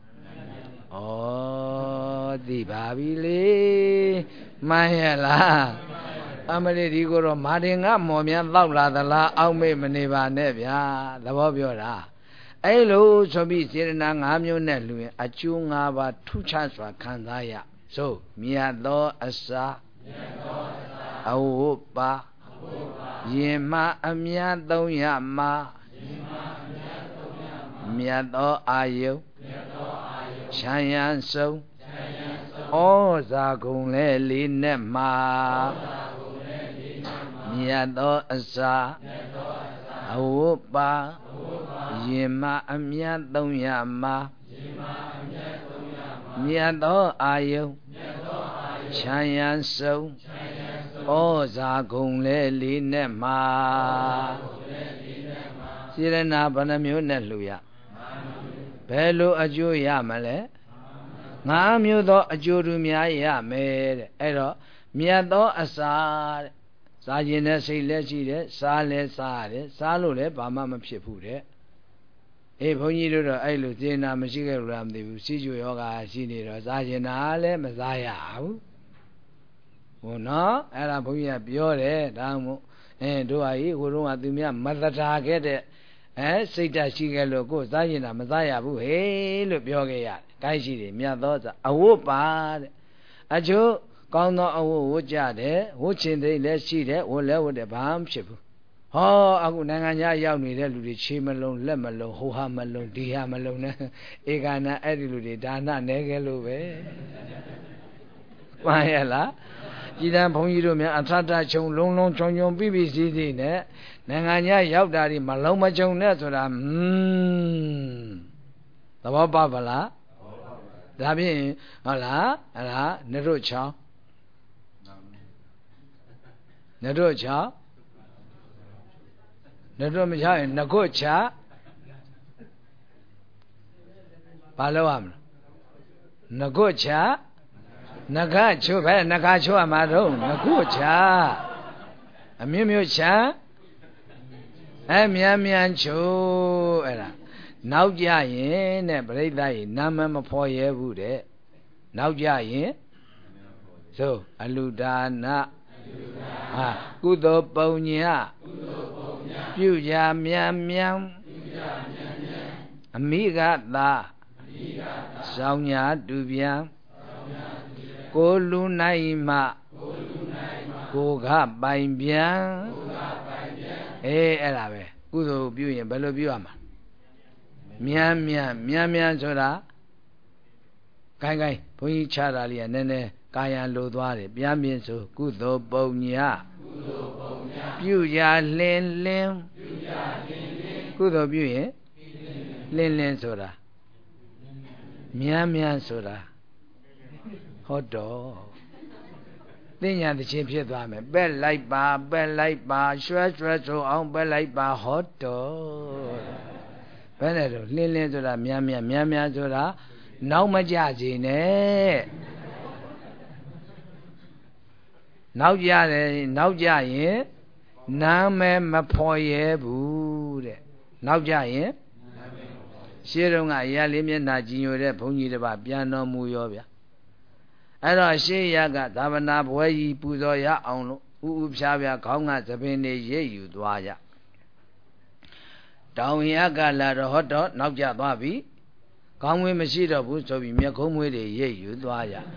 ဩသိပါပြီလေမှန်ရဲ့လားအမလေးဒီကိုတော့မာတင်ကမော်များတောက်လာသလားအောက်မေ့မနေပါနဲ့ဗျာသဘောပြောတာအဲ့လိုဆိုပြီးစေတနာ5မျိုးနဲ့လူရင်အကျိုး5ပါးထူးခြားစွာခံစားရဆိုမြတ်သောအစာအဝတ်ပါရင်မအမြတ်300မှာမြတ်သောအာယုချမ်းရန်ဆုံးဩဇာကုန်လဲလေးနဲ့မှာမြတ်သောအစာအဝတ်ပါရင်မအမြတ်300မှာမြတ်သောအာယုချမ်းရန်ဆုံးဩဇာကုန်လဲလေးနဲ့မှာစေရနာဘယ်နှမျိုးနဲ့လှူရဘယ်လိုအကျိုးရမလဲ5မျိုးသောအကျိုးတူများရမယ်တဲ့အဲ့တော့မြတ်သောအစာတဲ့စားခြင်းနဲ့စိတ်လည်းရှိတယ်စားလည်းစားရတယ်စားလို့လည်းဘာမှမဖြစ်ဘူးတဲ့အေးဘုန်းကြီးတို့တော့အဲ့လိုစေနာမရှိခဲ့လို့လားမသိဘူးစီကျွယောဂါရှိနေတော့စားခြင်းနာလည်းမစားရဘူးဟုတ်နော်အဲ့ဒါဘုန်းကြီးကပြောတယ်ဒါမှမဟုတ်တို့ဟာကြီးဟိုတုန်းကသူများမတ္တာခဲ့တဲ့စိတ်ဓာတ်ရှိခဲ့လို့ကိုယ်စားရင်တာမစားရဘူးဟေးလို့ပြောခဲ့ရတယ်။ကိုင်းရှိတယ်မြတ်သောစာအဝတ်ပါတဲ့အကျိုးကောင်းသောအဝတ်ဝတ်ကြတယ်ဝတ်ချင်တဲ့လည်းရှိတယ်ဝတ်လည်းဝတ်တယ်ဘာမှဖြစ်ဘူး။ဟောအခုနိုင်ငံခြားရောက်နေတဲ့လူတွေခြေမလုံးလက်မလုံးဟိုဟာမလုံးဒီဟာမလုံးနဲ့ဧကနာအဲ့ဒီလူတွေဒါနနဲခဲ့လို့ပဲ။မှန်ရဲ့လား။ကြည်တန်းဘုန်းကြီးတို့များအထထချုံလုံးချုံပြပြစည်းစည်းနဲ့နိုင်ငံခြားရောက်တာဒီမလုံးမကြုံနဲ့ဆိုတာသဘောပေါက်ပါလားဒါဖြင့်ဟုတ်လားအဲ့ဒါနရွတ်ချောင်းနရွတ်ချောင်းနရွတ်မချရင်ငကုတ်ချဘာလို့ရမလဲငကုတ်ချနဂချိုးပဲနဂချိုးရမှာတော့ငကုတ်ချအမျိုးချမြန်ချိုးအဲ့ဒါနောက်ကြရင်တဲ့ပြိဿရေနာမမဖော်ရဲဘူးတဲ့နောက်ကြရင်သို့အလူဒါနဟာကုသိုလ်ပုံညာပြုကြမြန်အမိကသာစောင်းညာတူပြန်ကိုလူနိုင်မှကိုကပိုင်ပြန်အဲ့ဒါပဲကုသိုလ်ပြုရင်ဘယ်လိုပြုရမှာမြန်ဆိုတာကိုင်းဘုန်းကြီးချတာလေးကနည်းနည်းကာယံလိုသွားတယ်ပြန်ပြင်းဆိုကုသိုလ်ပုံညာပြုကြလင်းကုသိုလ်ပြုရင်လင်းဆိုတာမြန်ဆိုတာဟုတ်တော့သိညာတစ်ချင်းဖြစ်သွားမယ်ပက်လိုက်ပါရွှဲဆိုအောင်ပက်လိုက်ပါဟောတော်ဘယ်နဲ့တော့လင်းလင်းဆိုတာများများများများဆိုတာနောက်မကြစေနဲ့နောက်ကြတယ်နောက်ကြရင်နာမည်မဖော်ရဲဘူးတဲ့နောက်ကြရင်ရှင်းတော့ကအရာလေးမျက်နှာကြည်ညိုတဲ့ဘုန်းကြီးတစ်ပါးပြန်တော်မူရောဗျာအဲ့တော့ရှေးရကသာဝနာဘွယ်ကြီးပူဇော်ရအောင်လို့ဥဥဖြားဖြားခေါင်းကသပင်တွေရိပ်ယူသွားကြတောင်ရကလာတော့ဟောတော့နောက်ကျသွားပြီခေါင်းမွေးမရှိတော့ဘူးဆိုပြီးမျက်ခုံးမွေးတွေရိပ်ယူသွားကြ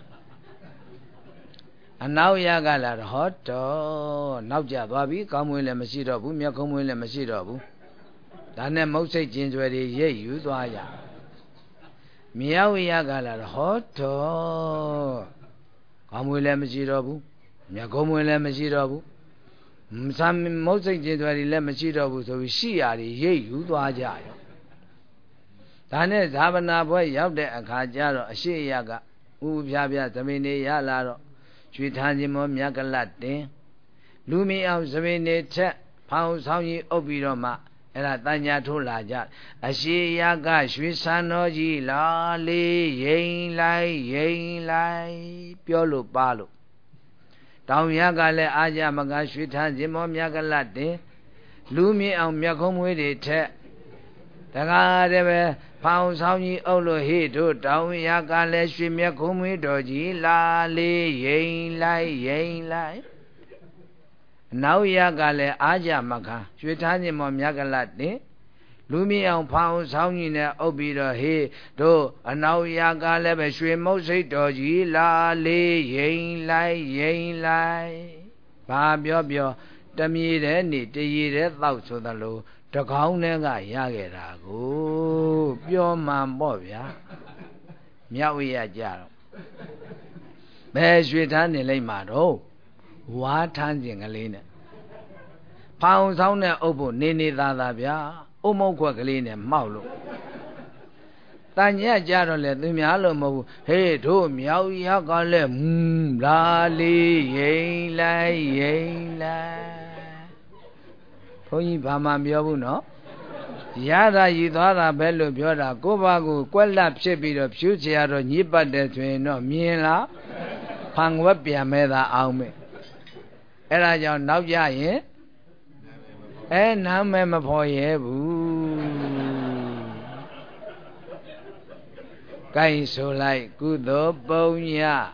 အနောက်ရကလာတော့ဟောတော့နောက်ကျသွားပြီခေါင်းမွေးလည်းမရှိတော့ဘူးမျက်ခုံးမွေးလည်းမရှိတော့ဘူးဒါနဲ့မုတ်စိတ်ကျင်ကျွယ်တွေရိပ်ယူသွားကြမြောက်ရကလာတော့ဟောတော့ခေါင်းမွေးလည်းမရှိတော့ဘူးမျက်ခုံးမွေးလည်းမရှိတော့ဘူးမုတ်စိတ်ကျင်ကျွယ်တွေလည်းမရှိတော့ဘူးဆိုပြီးရှိရာတွေရိပ်ယူသွားကြရောဒါနဲ့ဇာဗနာဘွဲရောက်တဲ့အခါကျတော့အရှိရကဥပြပြသမင်းနေရလာတော့ရွှေထန်းခြင်းမောမြတ်ကလတ်တင်လူမီအောင်သမင်းနေထက်ဖောင်းဆောင်ကြီးအုပ်ပြီးတော့မှအဲ့ဒါတန်ညာထိုးလာကြအရှိရကရွှေဆန်းတော်ကြီးလာလေးရင်လိုက်ပြောလို့ပါလို့တောင်ရကလည်းအာကြမကရွှေထန်းခြင်းမောမြတ်ကလတ်တင်လူမီအောင်မြတ်ခုံးမွေးတွေထက်တကားတည်းပဲဖောင်းဆောင်ကြီးအုပ်လို့ဟိတို့တောင်ရကလည်းရွှေမြတ်ခုံးမွေးတော်ကြီးလာလေးရင်လိုက်အနောက်ရကလည်းအာကြမခါရွှေထားခြင်းမောမြတ်ကလတ်တင်လူမီအောင်ဖောင်းဆောင်ကြီးနဲ့အုပ်ပြီးတော့ဟိတို့အနောက်ရကလည်းပဲရွှေမုတ်စိတ်တော်ကြီးလာလေးရင်လိုက်ဘာပြောတမြေတဲ့နေတရေတဲ့သောက်ဆိုသလိုတကောင်းနဲ့ကရခဲ့တာကိုပြောမှန်ပေါ့ဗျာမြောက်ရကြတော့ဘယ်ရွှေထန်းနေလိုက်မှာတော့ဝါထန်းခြင်းကလေးနဲ့ဖောင်ဆောင်နဲ့အုပ်ဖို့နေသားဗျာအုံမုတ်ခွက်ကလေးနဲ့မှောက်လို့တန်ညက်ကြတော့လေသူများလို့မဟုတ်ဘူးဟေးတို့မြောက်ရကလည်းလာလေးရင်လိုက်ဘုန်းကြီးဘာမှပြောဘူးနော်ရတာရည်သွားတာပဲလို့ပြောတာကိုယ့်ဘာကိုကွက်လက်ဖြစ်ပြီးတော့ဖြူးချရတော့ညစ်ပတ်တယ်ဆိုရင်တော့မြင်လားဖန်ဝက်ပြန်မဲ့သာအောင်မဲ့အဲ့ဒါကြောင့်နောက်ကြရင်နာမည်မဖော်ရဲဘူးကိုင်းဆိုလိုက်ကုသိုလ်ပုံည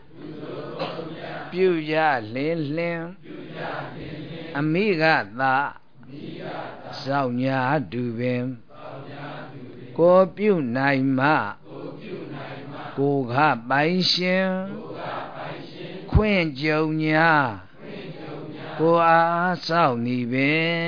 ပြုရလင်းအမိကသာစောင့်ညာတူပင်ကိုပြုနိုင်မှကိုခပိုင်ရှင်ခွင့်ကြုံညာကိုအားစောင့်နေပ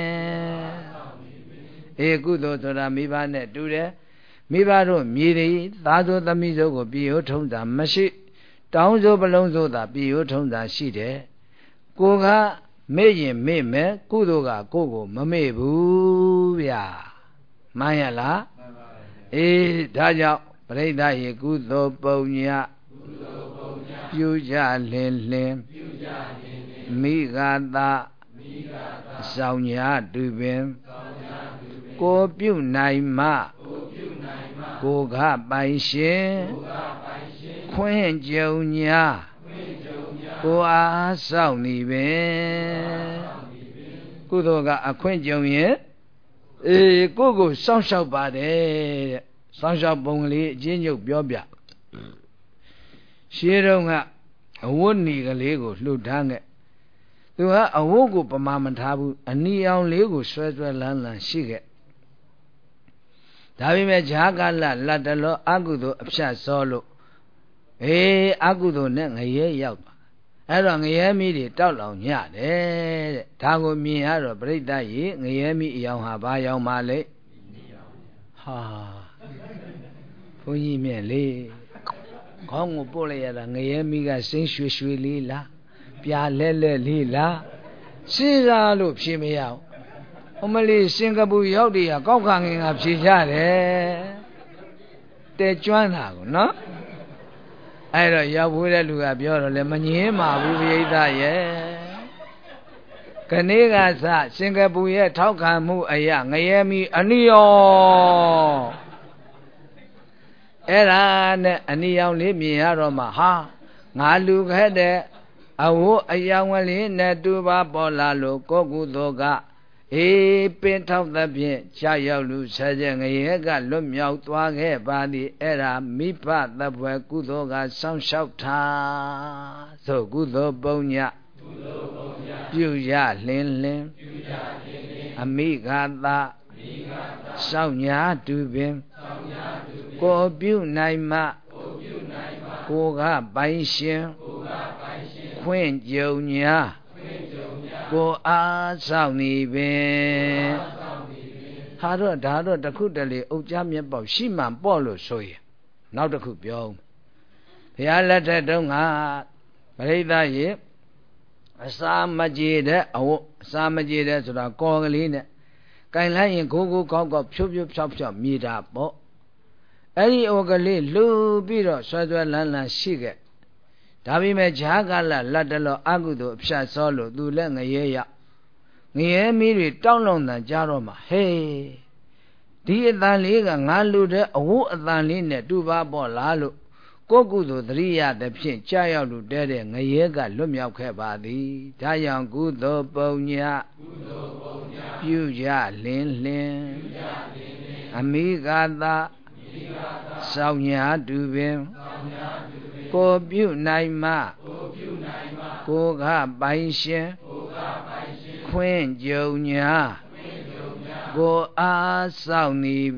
င်ကုသိုလ်ဆိုတာမိဘနဲ့တူတယ်မိဘတို့မြေတွေသားတို့သမီးတို့ကိုပြည်ရိုးထုံးတာမရှိတောင်းစိုးပလုံးစိုးတာပြည်ရိုးထုံးတာရှိတယ်ကိုကမေ့ရင်မေ့မယ်ကုသိုလ်ကကိုယ်ကိုမမေ့ဘူးဗျာမှန်ရလားဒါကြောင့်ပရိသတ်ရေကုသိုလ်ပုံညပြုကြလင်းမိဂသာဆောင်ညာတူပင်ကိုပြုနိုင်မှကိုကပိုင်ရှင်ခွင့်ကြုံညာကိုအားစောင့်နေပင်ကုသိုလ်ကအခွင့်ကြုံရင်ကိုကိုစောင့်ရှောက်ပါတယ်တဲ့စောင့်ရှောက်ပုံကလေးအချင်းချုပ်ပြောပြရှင်းတော့ကအဝတ်နီကလေးကိုလှူဒန်းခဲ့သူကအဝတ်ကိုပမာမထားဘူးအနီအောင်လေးကိုဆွဲလန်းရှိခဲ့ဒါပေမဲ့ဈာကလတ်တလောအကုသိုလ်အဖြတ်စောလို့အကုသိုလ်နဲ့ငရဲရောက်သွားအဲ့တော့ငရဲမီးတွေတောက်လောင်ညတယ်တဲ့ဒါကိုမြင်ရတော့ပြိတ္တရေငရဲမီးအယောင်ဟာဘာယောင်ပါလဲဟာဘုန်းကြီးမြင်လေခေါင်းကိုပို့လိုက်ရတာငရဲမီးကစိမ့်ရွှေလေးလားပြာလဲလေးလားစဉ်းစားလို့ဖြေမရဘူးအမလီစင်ကာပူရောက်တည်းကောက်ခါငင်ကဖြေကြတယ်တဲကျွမ်းတာကိုနော်အဲ့တော့ရောက်ဖို့တဲ့လူကပြောတော့လေမငင်းပါဘူးပိဋကရဲ့ Kanega Singapore Taukamu Aya Ngayemi Anio Era Anio Limia Roma Ha Nalu Hede Awo Ayawali Neduba Bolalo Kogudoga Pent of the Bien Chayalu Sajang Yega Lumia Twage Badi Era Mipa the Kudoga Sound Shouta So Gudo Bonya Yuya Lin Lin Amiga Saunya Dubin Go Bu Naima Goga Baishin Queen Jonia Go A Sauni Bin Hado Dado the Kudali Ujamia Bob Shiman Bolo Soy now the Kupio Yalata Donga Parida Ye Samajida oh Samajida to the Kongalina Kailai Gogo Gogo Pup Chop Chop meet up oh Any Ogali Lu Biro Sadwa Lana Shiga Davi me Jagala Ladalo Agudo Psha Solo do Langa Yeya Nye Miri Download the Jaroma Hey Dear Daliga Nalude Awu Daline Duba Bolalo Gogudo Dria the Pin Chaya Lu Dede Ngayega Lumia Kebadi Dayan Gudo Bonya Puja Lin Lin Amiga Saunya Dubin Go Bu Naima Goga Baishin Queen Jonia Go A Sauni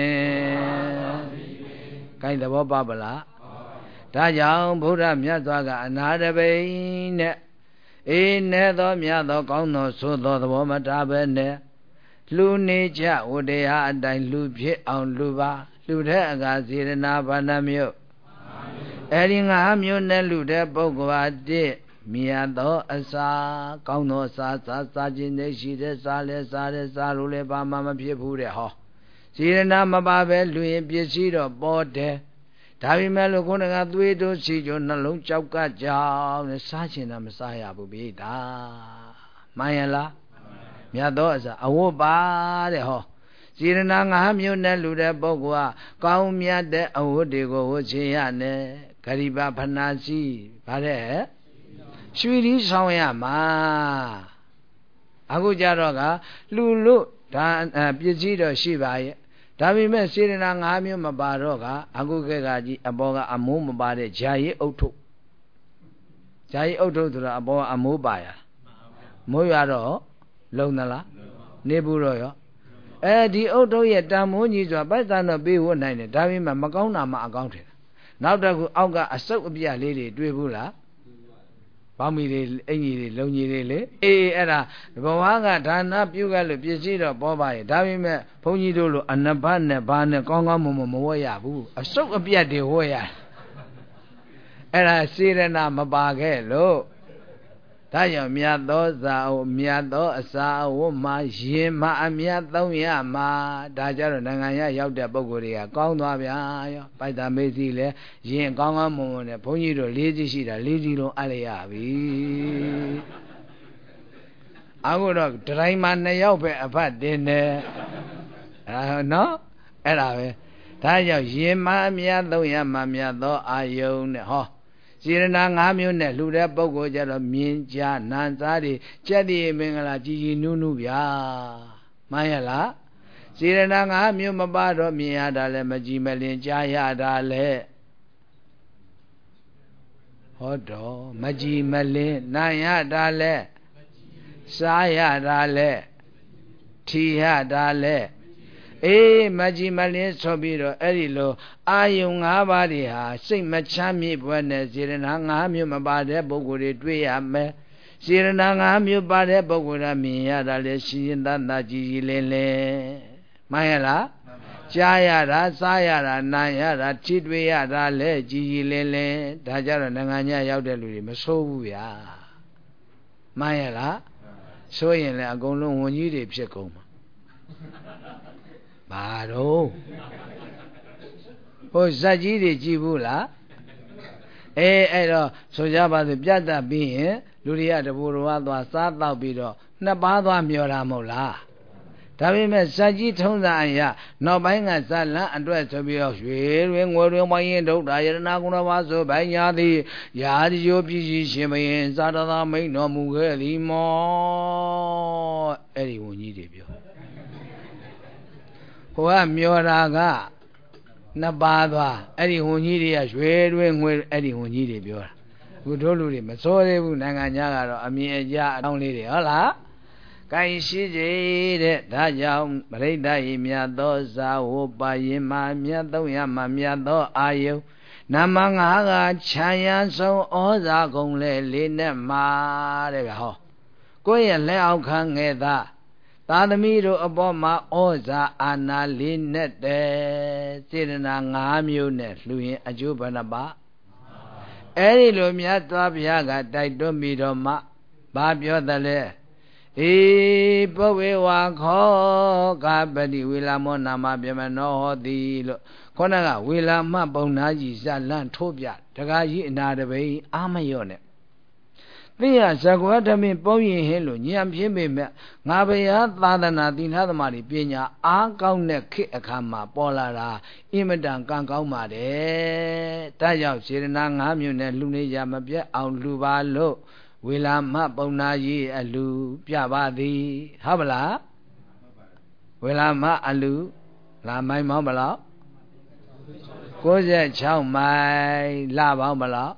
Bin Kind of Babala Dayang Buddha Miazaga another bay Nether Miado Gono so the woman Tabene Lunaja Udea and I Lupi on Luba Luda Zirina Banamio Eringa Mune Luda Bogua de Miado Asa Gono Sasa Sajin Shide Sale Sale Salule Bama Pipure Ho Zirina Mababe Louis Piesido Bode Davimelo Gona Duedo Sijo Nalung Chauka Jow Sachina Messiah Bubida Mayala Miadoza Awoba de Ho Zirananga Mune Luda Bogua Kaumia de Awodigo Oceane Kariba Panasi Pare Sweetie Soyama Agujaroga Lulu Dan Pizido Shiba Davi me Sirina Hamio Mabaroga, Agugaji, Aboga Amu Mabade, Jai Oto Jai Oto to the Abo Amubaya Moyaro, Lonala, Neburoyo. The Oto yet Damuni to a better be 190, Davi Magona ma accounted. Now that Auga a soap be a lady, Dwebula. Bamili, any lonely, era, Bowaga, Dana, Bugal, Piazito, Bobai, Davime, Ponidolo, and Nabana, Bana, Conga Momoya, a soap of Pia de Hoya. Era Sirena Mabage, lo. Tayo Miado, Miado, Asa, Woma, Yema, Miado, Yama, Dajaro, Nangaya, Yauda Bogoria, Condoavia, by the Mezile, Yen Conga Momone, Ponido, Lazy Shida, Lazy Lo Aliavi. I would have Drayman Nayope about dinner. No? Era Tayo Yema, Miado, Yama, Miado, Ayon, Ho. Sirena Hamune, Luda Bogo, Minja, Nansari, Chedi Mingala, Gigi Nunubia. Mayala Sirena Hamu Mabado, Miadale, Majimelin, Jaya Dale Hodo, Majimelin, Naya Dale Saya Dale Tia Dale. Majimalin Sobiro, Erilo, Ayung Abadiha, Sing Machami, Buenas, Sirenanga, Mumabade, Boguri, Duyame, Sirenanga, Mubade, Bogura, Mia, Daleshi, and Naji Lele. Mayala, Jayara, Sayara, Nayara, Tidwea, Dale, Gigi Lele, Dajara, Nanganya, Yaudelu, Masovia. Mayala, so in a golden when you did Psicoma. Baro Oh, Sajidi Jibula so Java the Piata being Luria the Buruado, Sata Bido, နှစ်ပါးသွားမျောတာမဟုတ်လားဒါပေမဲ့ဇက်ကြီးထုံးစံအရာနောက်ပိုင်းကဇက်လန်းအတွက်ဆိုပြီးတော့ရွှေတွင်ငွေတွင်ဝိုင်းရင်ဒုဒ္ဒယရဏကုဏဘာဆိုဘိုင်းညာသည်ယာတိယိုပြည်ရှိရှင်ဘယင်သာတသာမိန်တော်မူခဲ့သည်မောအဲ့ဒီဝန်ကြီးတွေပြောဟိုကမျောတာကနှစ်ပါးသွားအဲ့ဒီဝန်ကြီးတွေကရွှေတွင်ငွေအဲ့ဒီဝန်ကြီးတွေပြောတာခုတို့လူတွေမစိုးသေးဘူးနိုင်ငံခြားကတော့အမြင်အကျအတောင်းလေးတွေဟုတ်လားကိုင်ရှိကြတဲ့ဒါကြောင့်ပရိသတ်ဤမြတ်သောဇာဝပါယင်မာမြတ်သုံးရမှာမြတ်သောအာယုနမငါးကခြံရန်ဆုံးဩဇာကုန်လေလေးနဲ့မှာတဲ့ဗျဟောကိုယ့်ရဲ့လက်အောက်ခံငယ်သားသာသမီတို့အပေါ်မှာဩဇာအာဏာလေးနဲ့တဲ့စေတနာ၅မျိုးနဲ့လှူရင်အကျိုးဘယ်နှပါအဲ့ဒီလိုမြတ်စွာဘုရားကတိုက်တွန်းပြီးတော့မှဘာပြောတယ်လဲဧပဝေဝါခောကပတိဝေလာမောနာမပြမနောဟောတိလို့ခေါင်းကဝေလာမပုံနာကြီးဇလန့်ထိုးပြတခါကြီးအနာတပိအာမရော့နဲ့သိရဇဂဝတ္တမင်းပုံရင်ဟင်းလို့ညံပြင်းပေမဲ့ငါဘုရားသာသနာသီလသမားတွေပညာအားကောင်းတဲ့ခေတ်အခါမှာပေါ်လာတာအင်မတန်ကံကောင်းပါတယ်ဒါကြောင့်စေတနာ၅မျိုးနဲ့လူနေရမပြတ်အောင်လူပါလို့ဝေလာမပုံနာကြီးအလူပြပါသည်ဟုတ်ပလားဝေလာမအလူလာမိုင်းမောင်းဘလောက်96မိုင်လပေါင်းဘလောက်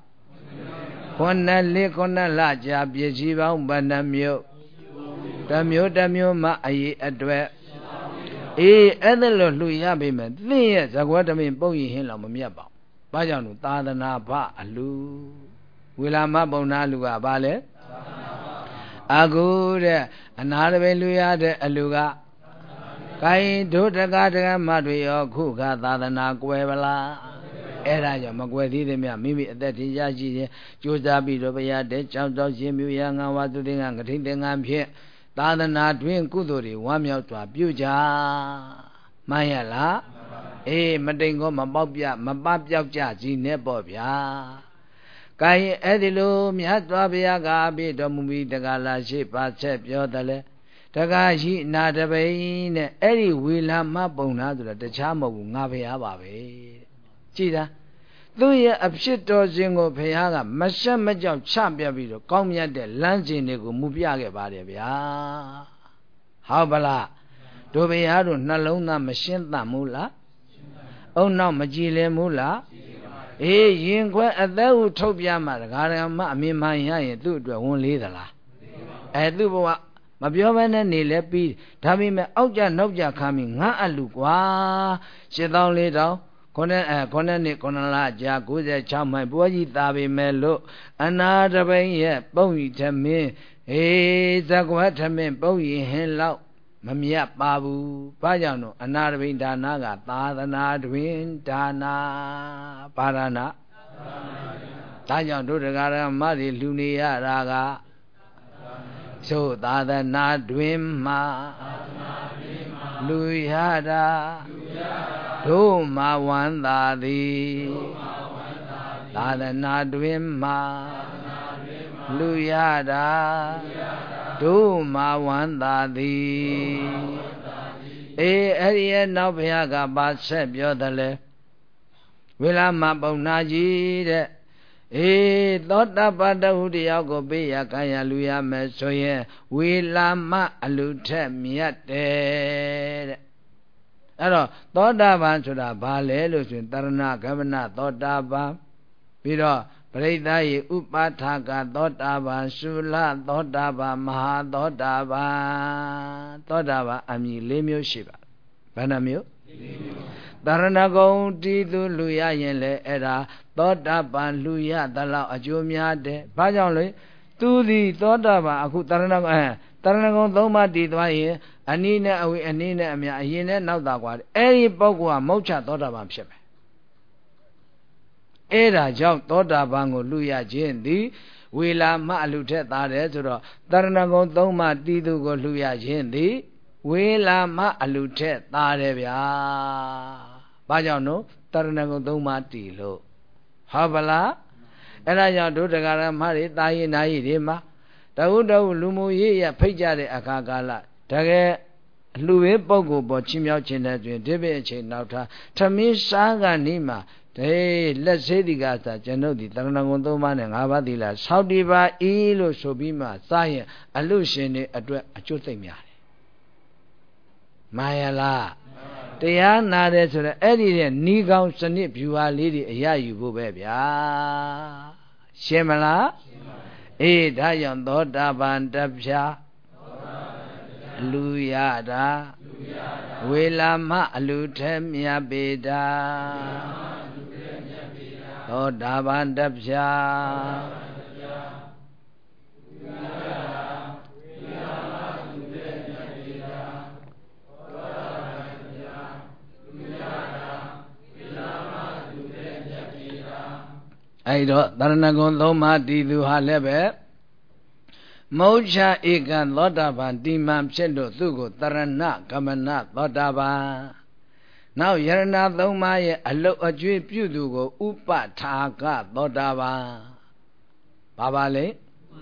9 လကြာပြည့်စည်ပေါင်းဘယ်နှမျိုးတစ်မျိုးမှအရေးအတွက်အေးအဲ့ဒါလို့လှူရပေမဲ့သင်ရဲ့ဇဂဝတ္တမင်းပုံရင်ဟင်းလောက်မမြတ်ပါဘူးဘာကြောင့်လို့သာသနာ့ဘအလူဝေလာမပုံနာလူကဘာလဲအခုတဲ့အနာတပင်လူရတဲ့အလူကကိုင်ဒုတကတကမတွေရောခုခသာသနာကွယ်ပလားအဲ့ဒါကြောင့်မကွယ်သေးသည်မြမိမိအသက်ထင်ရှားရှိခြင်းကြိုးစားပြီးတော့ဘုရားတဲ့ကြောင်းတော်ရှင်မြူရငါဝါသူတင်္ဂဂထိန်တင်္ဂဖြင့်သာသနာတွင်ကုသိုလ်တွေဝမ်းမြောက်စွာပြုကြမှန်ရလားအေးမတိမ်ကောမပေါက်ပြမပပြောက်ကြစီနဲ့ပေါ့ဗျာကိုင်အဲ့ဒီလိုမြတ်စွာဘုရားကပြတော်မူပြီးတက္ကလာရှိပါချက်ပြောတယ်လေတက္ကရှိနာတပိနဲ့အဲ့ဒီဝေလာမပုံနာဆိုတာတခြားမဟုတ်ဘူးငါဘုရားပါပဲကြည်သာသူ့ရဲ့အဖြစ်တော်ခြင်းကိုဘုရားကမရှက်မကြောက်ချပြပြီးတော့ကောင်းမြတ်တဲ့လမ်းစဉ်တွေကိုမူပြခဲ့ပါတယ်ဗျာဟုတ်ပလားတို့ဘုရားတို့နှလုံးသားမရှင်းသတ်ဘူးလားအုံနောက်မကြည်လင်ဘူးလားအေးရင်ခွဲအသက်ဟုထုတ်ပြမှဒကာဒကာမအမြင်မှန်ရရင်သူ့အတွက်ဝန်လေးသလားသူ့ဘဝမပြောဘဲနဲ့နေလဲပြီးဒါပေမဲ့အောက်ကြနောက်ကြခံပြီးငါအလူကွာ8400ခုနှစ်လကြာ96မိုင်ပွဲကြီးသာပေမဲ့လို့အနာတပိန်ရဲ့ပုံရီထမင်းဇဂဝတ်ထမင်းပုံရီဟင်းလောက်မမြတ်ပါဘူးဘာကြောင့်လို့အနာတပိန်ဒါနကသာသနာတွင်ဒါနာပါရဏဒါကြောင့်တို့တရားဓမ္မတွေလူနေရတာကသို့သာသနာတွင်မှာလူရတာတို့မှာဝန္တာသည်သာသနာတွင်မှာလူရတာတို့မှာဝန္တာသည်အဲ့ဒီရဲ့နောက်ဘုရားကပါဆက်ပြောတယ်လေဝေလာမပုံနာကြီးတဲ့သောတပတ္တဟုတယောက်ကိုပေးရခံရလူရမယ်ဆိုရင်ဝေလာမအလူထက်မြတ်တယ်တဲ့အဲ့တော့သောတာပန်ဆိုတာဘာလဲလို့ဆိုရင်တရဏဂမနသောတာပန်ပြီးတော့ပရိသတ်ယေဥပါထာကသောတာပန်သုလသောတာပန်မဟာသောတာပန်သောတာပန်အမည်၄မျိုးရှိပါဘယ်နှမျိုးတရဏဂုံတီသူလူရရင်လေအဲ့ဒါသောတာပန်လူရသလောက်အကျိုးများတယ်ဘာကြောင့်လဲသူသည်သောတာပန်အခုတရဏဂုံ၃ပါးတည်သွားရင်အနည်းနဲ့အဝေးအနည်းနဲ့အများအရင်နဲ့နောက်သာกว่าအဲ့ဒီပုဂ္ဂိုလ်ကမုတ်ချသောတာပန်ဖြစ်မယ်အဲ့ဒါကြောင့်သောတာပန်ကိုလူရခြင်းသည်ဝေလာမအလူထက်သားတယ်ဆိုတော့တရဏဂုံ၃ပါးတည်သူကိုလူရခြင်းသည်ဝေလာမအလူထက်သားတယ်ဗျာဘာကြောင့်လို့တရဏဂုံ၃ပါးတည်လို့ဟုတ်ပလားအဲ့ဒါကြောင့်ဒုဒကာရမတွေတာရင်နာရီတွေမှာ Tahu lumu ye ya pejare akakala. Tage luwe pogo bo chimyao chine twin debe che nauta. Tamin saga nima. Let's say the gata, Janodi, Taranagondo man and Abadilla, Saudi ba ilo sobima, Sayan, allusion a chutamia. Mayala. They are not as an Eddie and Nigam Sanip, you are lady, ya you go baby. Ah, Shemala, Dayan Dodaban Dabja, Luyada, Wilama, Lutemia Beda. Daban Dabja Aido, Daranagon Loma Didu Halebe Moja Egan Lodaban Dimam Chendo Thugo Tarana Kamana Lodaban Now Yarana Loma a low a Jew Pudugo Upa Taka Lodaba Babale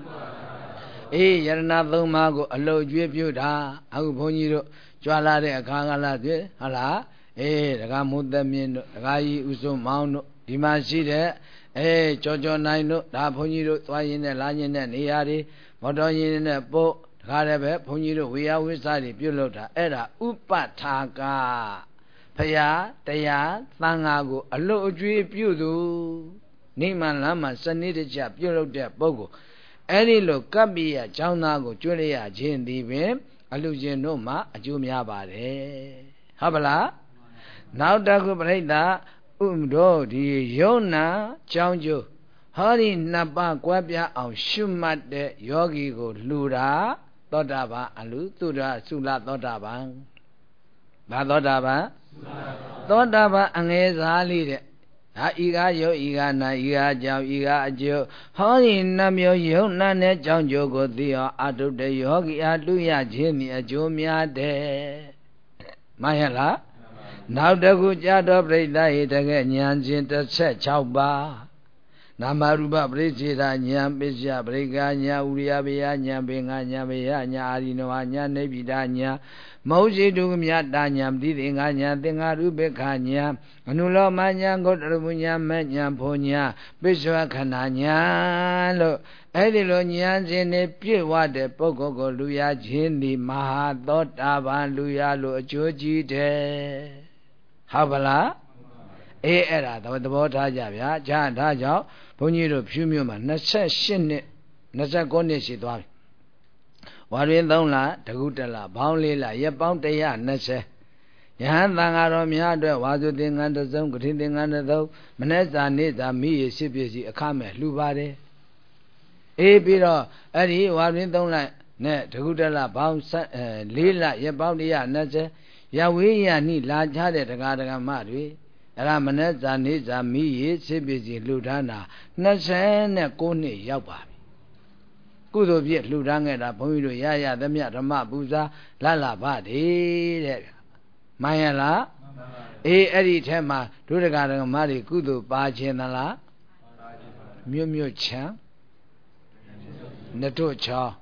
Yarana Loma go a low Jew Puda Auboniro Juala de Akangala de Hala the Gamudamin Rai Uso Mount Dimasi de Jojo Naino Daponiro Twain and Lanyan and Iari Modoyin in a boat Karebe Poniro we are with Sadi Pulota Era Upa Taka Paya, Taya, Tangago, a low tree pudu. Niman Lama, Sanita Jap, Euro de Bogo. Any look, Kabia, Chaunago, Julia, Jane Dive, Allusion Noma, a Jumia Bade. Habala? Now Dago Breda, Do, the Yona, Chanjo, Hari Napa, Quabia, or Shumat de Yogi go Lura, Dodaba, Alu, Tuda, Sula, Dodaba. Badodaba? Dodaba Angeza leader. Iga yo, Iga na, Iga Jow, Iga Jo. Honey Namio, yo, Nane, John Jogo, Dio, Adu de Yogi, Aduya, Jimmy, a Jumia de Mayala. Now the good Jado Breda, it again, Yanjin, the set Chauba. Namaruba Bridgida, Nyam, Bija, Briganya, Uriabia, Nyambinga, Nyamia, Arinoanya, Nebidanya. Moji Dumia Danyam, Didinganya, Dingarubekanya, Anulo Manya, Gotrabunya, Manya, Ponya, Bishwa Kananya, Lo, Edilonya, Zene, Piwa de Pogo, Luya, Jindi, Maha, Dotaban, Luya, Lo, Joji de Habala, Era, the Bota Javia, Jan Dajo, Poniro, Pumuma, Nasa Shin, Nasa Goneshi. Warin Dona, Tagutala, Boundlila, Yapoundea, Nesse. Yan Langaromia, Wazuding under them, Gutting under those, Manessa Nida, me, Sipisi, a Kame, Lubade. Biro, Eddie, Warin Dona, Net, Tagutala, Bound, Lila, Yapoundea, Nesse, Yahweh, Ni, Lajade, the Gadaga Madri, Ramanessa Nida, me, Sipisi, Ludana, Nesse, Kone, Yapa. Kudo Viet Ludanga, Pomido Yaya, the Miatama Buza, Lala Badi, Mayala, Eddie Tema, Dudaga Mari, Kudo Bachenala, Miu Chan, Nato Chow,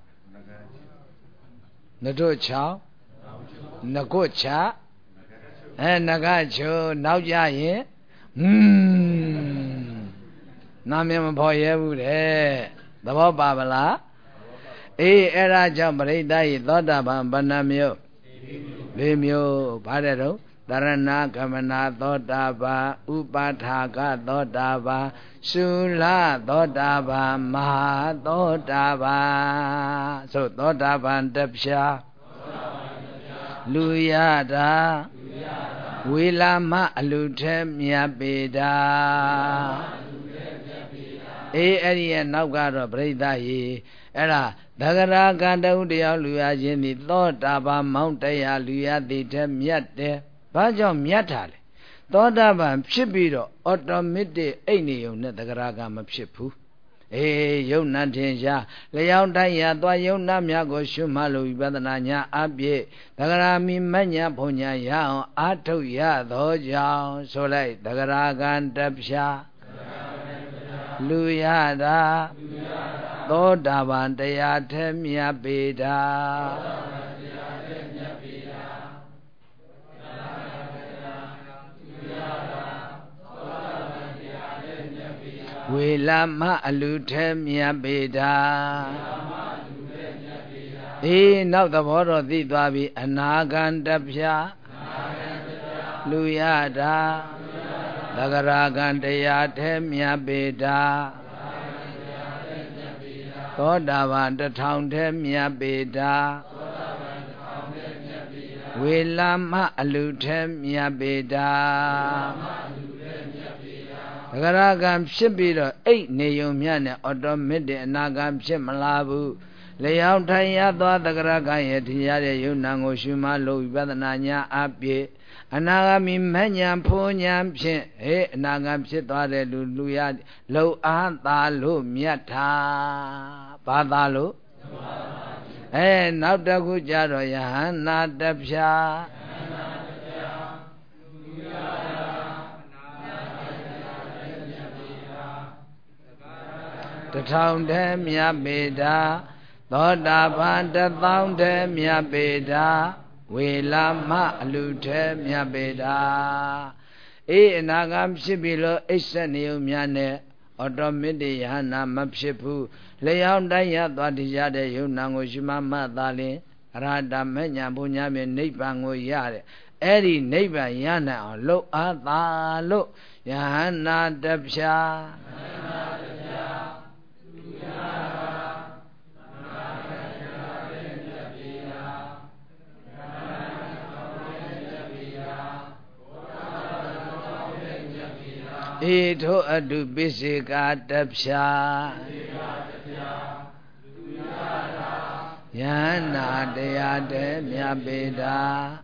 Nagocha, and Nagacho, Nauja, Namim Boye, the Babala. Era Jambari Dai Dodaban Banamio Vimio Padero Darana Kamana Dodaba Upataka Dodaba Sula Dodaba Maha Dodaba So Dodaban Depsha Luyada Wilama Lutemia Beda Area Nagara Breda Era Dagara Ganda Udia Luya Jenny thought about Mount Aya Luya the Miate Bajo Miatale thought about Shipiro automated any unit the Garagam of Shipu. Yonatinja, Leontaya, Doyona Miago Shumalu, Badananya, Abye, Dagarami Manya Ponya Yao, Ato Ya, Doja, Solei, Dagaragan Dabsha, Luyada. သောတာပန်တရားထဲမြတ်ပေတာဝေလာမအလူထဲမြတ်ပေတာအေးနောက်သဘောတော့သိသွားပြီအနာဂံတဖြာလူရတာသဂရာဂံတရားထဲမြတ်ပေတာသောတာပန်တစ်ထောင်ထဲမြတ်ပေတာဝေလာမအလူထဲမြတ်ပေတာသဂရာဂံဖြစ်ပြီးတော့အိတ်နေုံမြတ်နဲ့အော်တိုမက်တစ်အနာဂံဖြစ်မလာဘူးလျောင်းထိုင်ရသွားသဂရကရဲ့ထင်ရတဲ့ယုံနာကိုရှုမှလို့ဝိပဿနာညာအပြည့်အနာဂမီမဉ္ဇဉ်ဖုံးဉဏ်ဖြင့်အနာဂံဖြစ်သွားတဲ့လူရလုံအားသာလို့မြတ်တာဘာသာလို့နောက်တစ်ခုကြတော့ယဟန္နာတဖြာတစ်ထောင်တည်းမြတ်ပေတာသောတာပန်တစ်သောင်းတည်းမြတ်ပေတာဝေလာမအလူထဲမြတ်ပေတာအနာဂမ်ဖြစ်ပြီလို့အိစ္ဆနေုံများနဲ့အော်တိုမက်တစ်ယဟန္နာမဖြစ်ဘူးလျောင်းတိုင်းရသွားတရားတဲ့ယုံနာကိုရှိမှသာလင်အရဟတမဉ္ဇဉ်ဘုညာမြေနိဗ္ဗာန်ကိုရတဲ့အဲ့ဒီနိဗ္ဗာန်ရနိုင်အောင်လှုပ်အားသာလို့ယဟန္နာတဖြာထိုအတုပိစေကာတဖြာယန္နာတရားတည်းမြတ်ပေတာ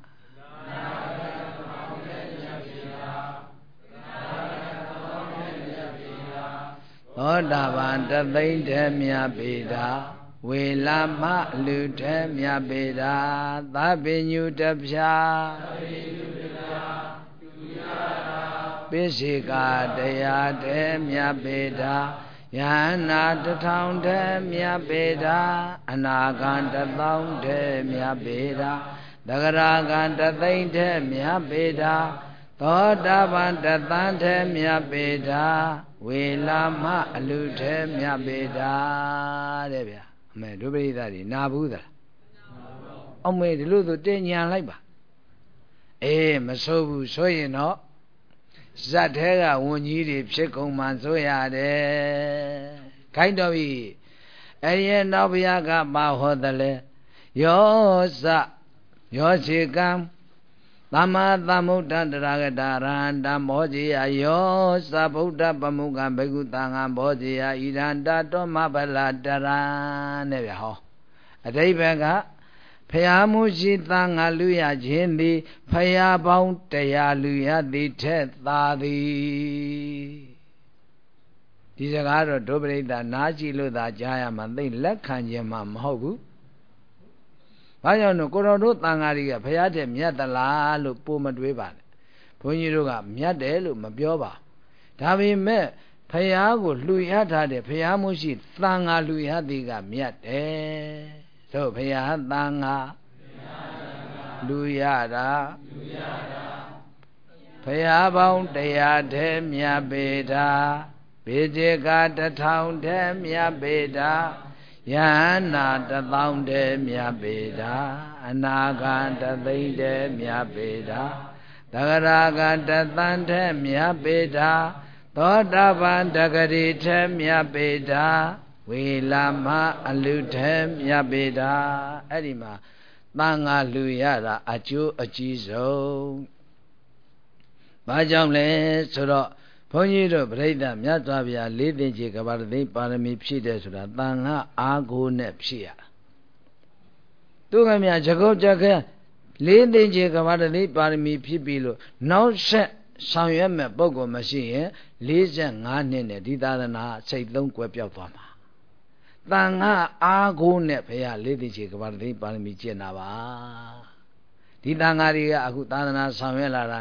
သောတာပန်တသိမ့်တည်းမြတ်ပေတာဝေလာမလူတည်းမြတ်ပေတာသဗ္ဗညုတဖြာပိစိကာတရားတည်းမြတ်ပေတာယန္နာတစ်ထောင်တည်းမြတ်ပေတာအနာဂံတစ်သောင်းတည်းမြတ်ပေတာသဂရာဂံတစ်သိမ့်တည်းမြတ်ပေတာသောတာပန်တစ်သန်းတည်းမြတ်ပေတာဝေလာမအလူတည်းမြတ်ပေတာတဲ့ဗျာအမေဒုပရိသတ်တွေနာဘူးသလားအမေဒီလိုဆိုတင်ညာလိုက်ပါမဆိုးဘူးဆိုရင်တော့ဇတ်ထဲကဝန်ကြီးတွေဖြစ်ကုန်မှဆိုရတယ်ခိုင်းတော်ပြီနောက်ဘုရားကမဟောတယ်လေယောစီကံသမ္မာသမုဒ္ဒတရဂတရဟန္တမောဇိယယောသဗုဒ္ဓပမုကံဘေကုသံဃံဘောဇိယဣရန္တတောမဗလာတရံတဲ့ဗျဟောအဓိပ္ပာယ်ကဖယားမှုရှိသံဃာလူရခြင်းသည်ဖယားပေါင်းတရားလူရသည်ထက်သာသည်ဒီစကားတော့ဒုပရိသနာကြည့်လို့သာကြားရမှာသိလက်ခံခြင်းမှမဟုတ်ဘူးဘာကြောင့်လို့ကိုတော်တို့သံဃာတွေကဖယားတဲ့မြတ်သလားလို့ပို့မတွေးပါနဲ့ဘုန်းကြီးတို့ကမြတ်တယ်လို့မပြောပါဒါပေမဲ့ဖယားကိုလှူရထားတဲ့ဖယားမှုရှိသံဃာလူရသည်ကမြတ်တယ်တို့ဘုရားသံဃာလူရတာဘုရားပေါင်းတရားတည်းမြတ်ပေတာဘေဇေကတစ်ထောင်တည်းမြတ်ပေတာယန္နာတစ်သောင်းတည်းမြတ်ပေတာအနာဂံတစ်သိမ့်တည်းမြတ်ပေတာသဂရာဂံတစ်သန်းတည်းမြတ်ပေတာသောတာပန်တဂရီတည်းမြတ်ပေတာဝေလာမအလူထဲမြတ်ပေတာအဲ့ဒီမှာသံဃာလူရတာအကျိုးအကြီးဆုံးဘာကြောင့်လဲဆိုတော့ဘုန်းကြီးတို့ပြိဿမြတ်စွာဘုရားလေးသိင်္ချေကဘာသိပါရမီဖြည့်တယ်ဆိုတာသံဃာအားကိုနဲ့ဖြည့်ရသူကမြဇဂုတ်ကြခဲလေးသိင်္ချေကဘာသိပါရမီဖြည့်ပြီးလို့နောက်ဆက်ဆောင်ရွက်မဲ့ပုဂ္ဂိုလ်မရှိရင်45နှစ်နဲ့ဒီသာသနာစိတ်သုံးကွယ်ပြောက်သွားမှာသံဃာအားကိုနဲ့ဘုရားလေးသိချေကဘာတိပါရမီကျင့်တာပါဒီသံဃာတွေကအခုသာသနာဆောင်ရွက်လာတာ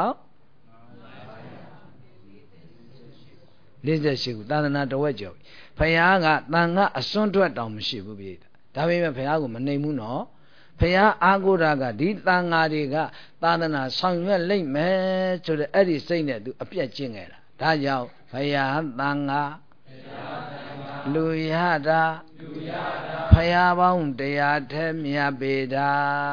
2048ခုသာသနာတဝက်ကျော်ဖယားကတန်ခါအစွန်းထွက်တောင်မရှိဘူးပြိတ္တာဒါပေမဲ့ဖယားကိုမနှိမ်ဘူးနော်ဖယားအားကိုးတာကဒီတန်ခါတွေကသာသနာဆောင်ရွက်လိမ့်မယ်ဆိုတဲ့အဲ့ဒီစိတ်နဲ့သူအပြတ်ကျင့်ခဲ့တာဒါကြောင့်ဖယားတန်ခါလူရတာဖယားပေါင်းတရားထဲမြတ်ပေတာ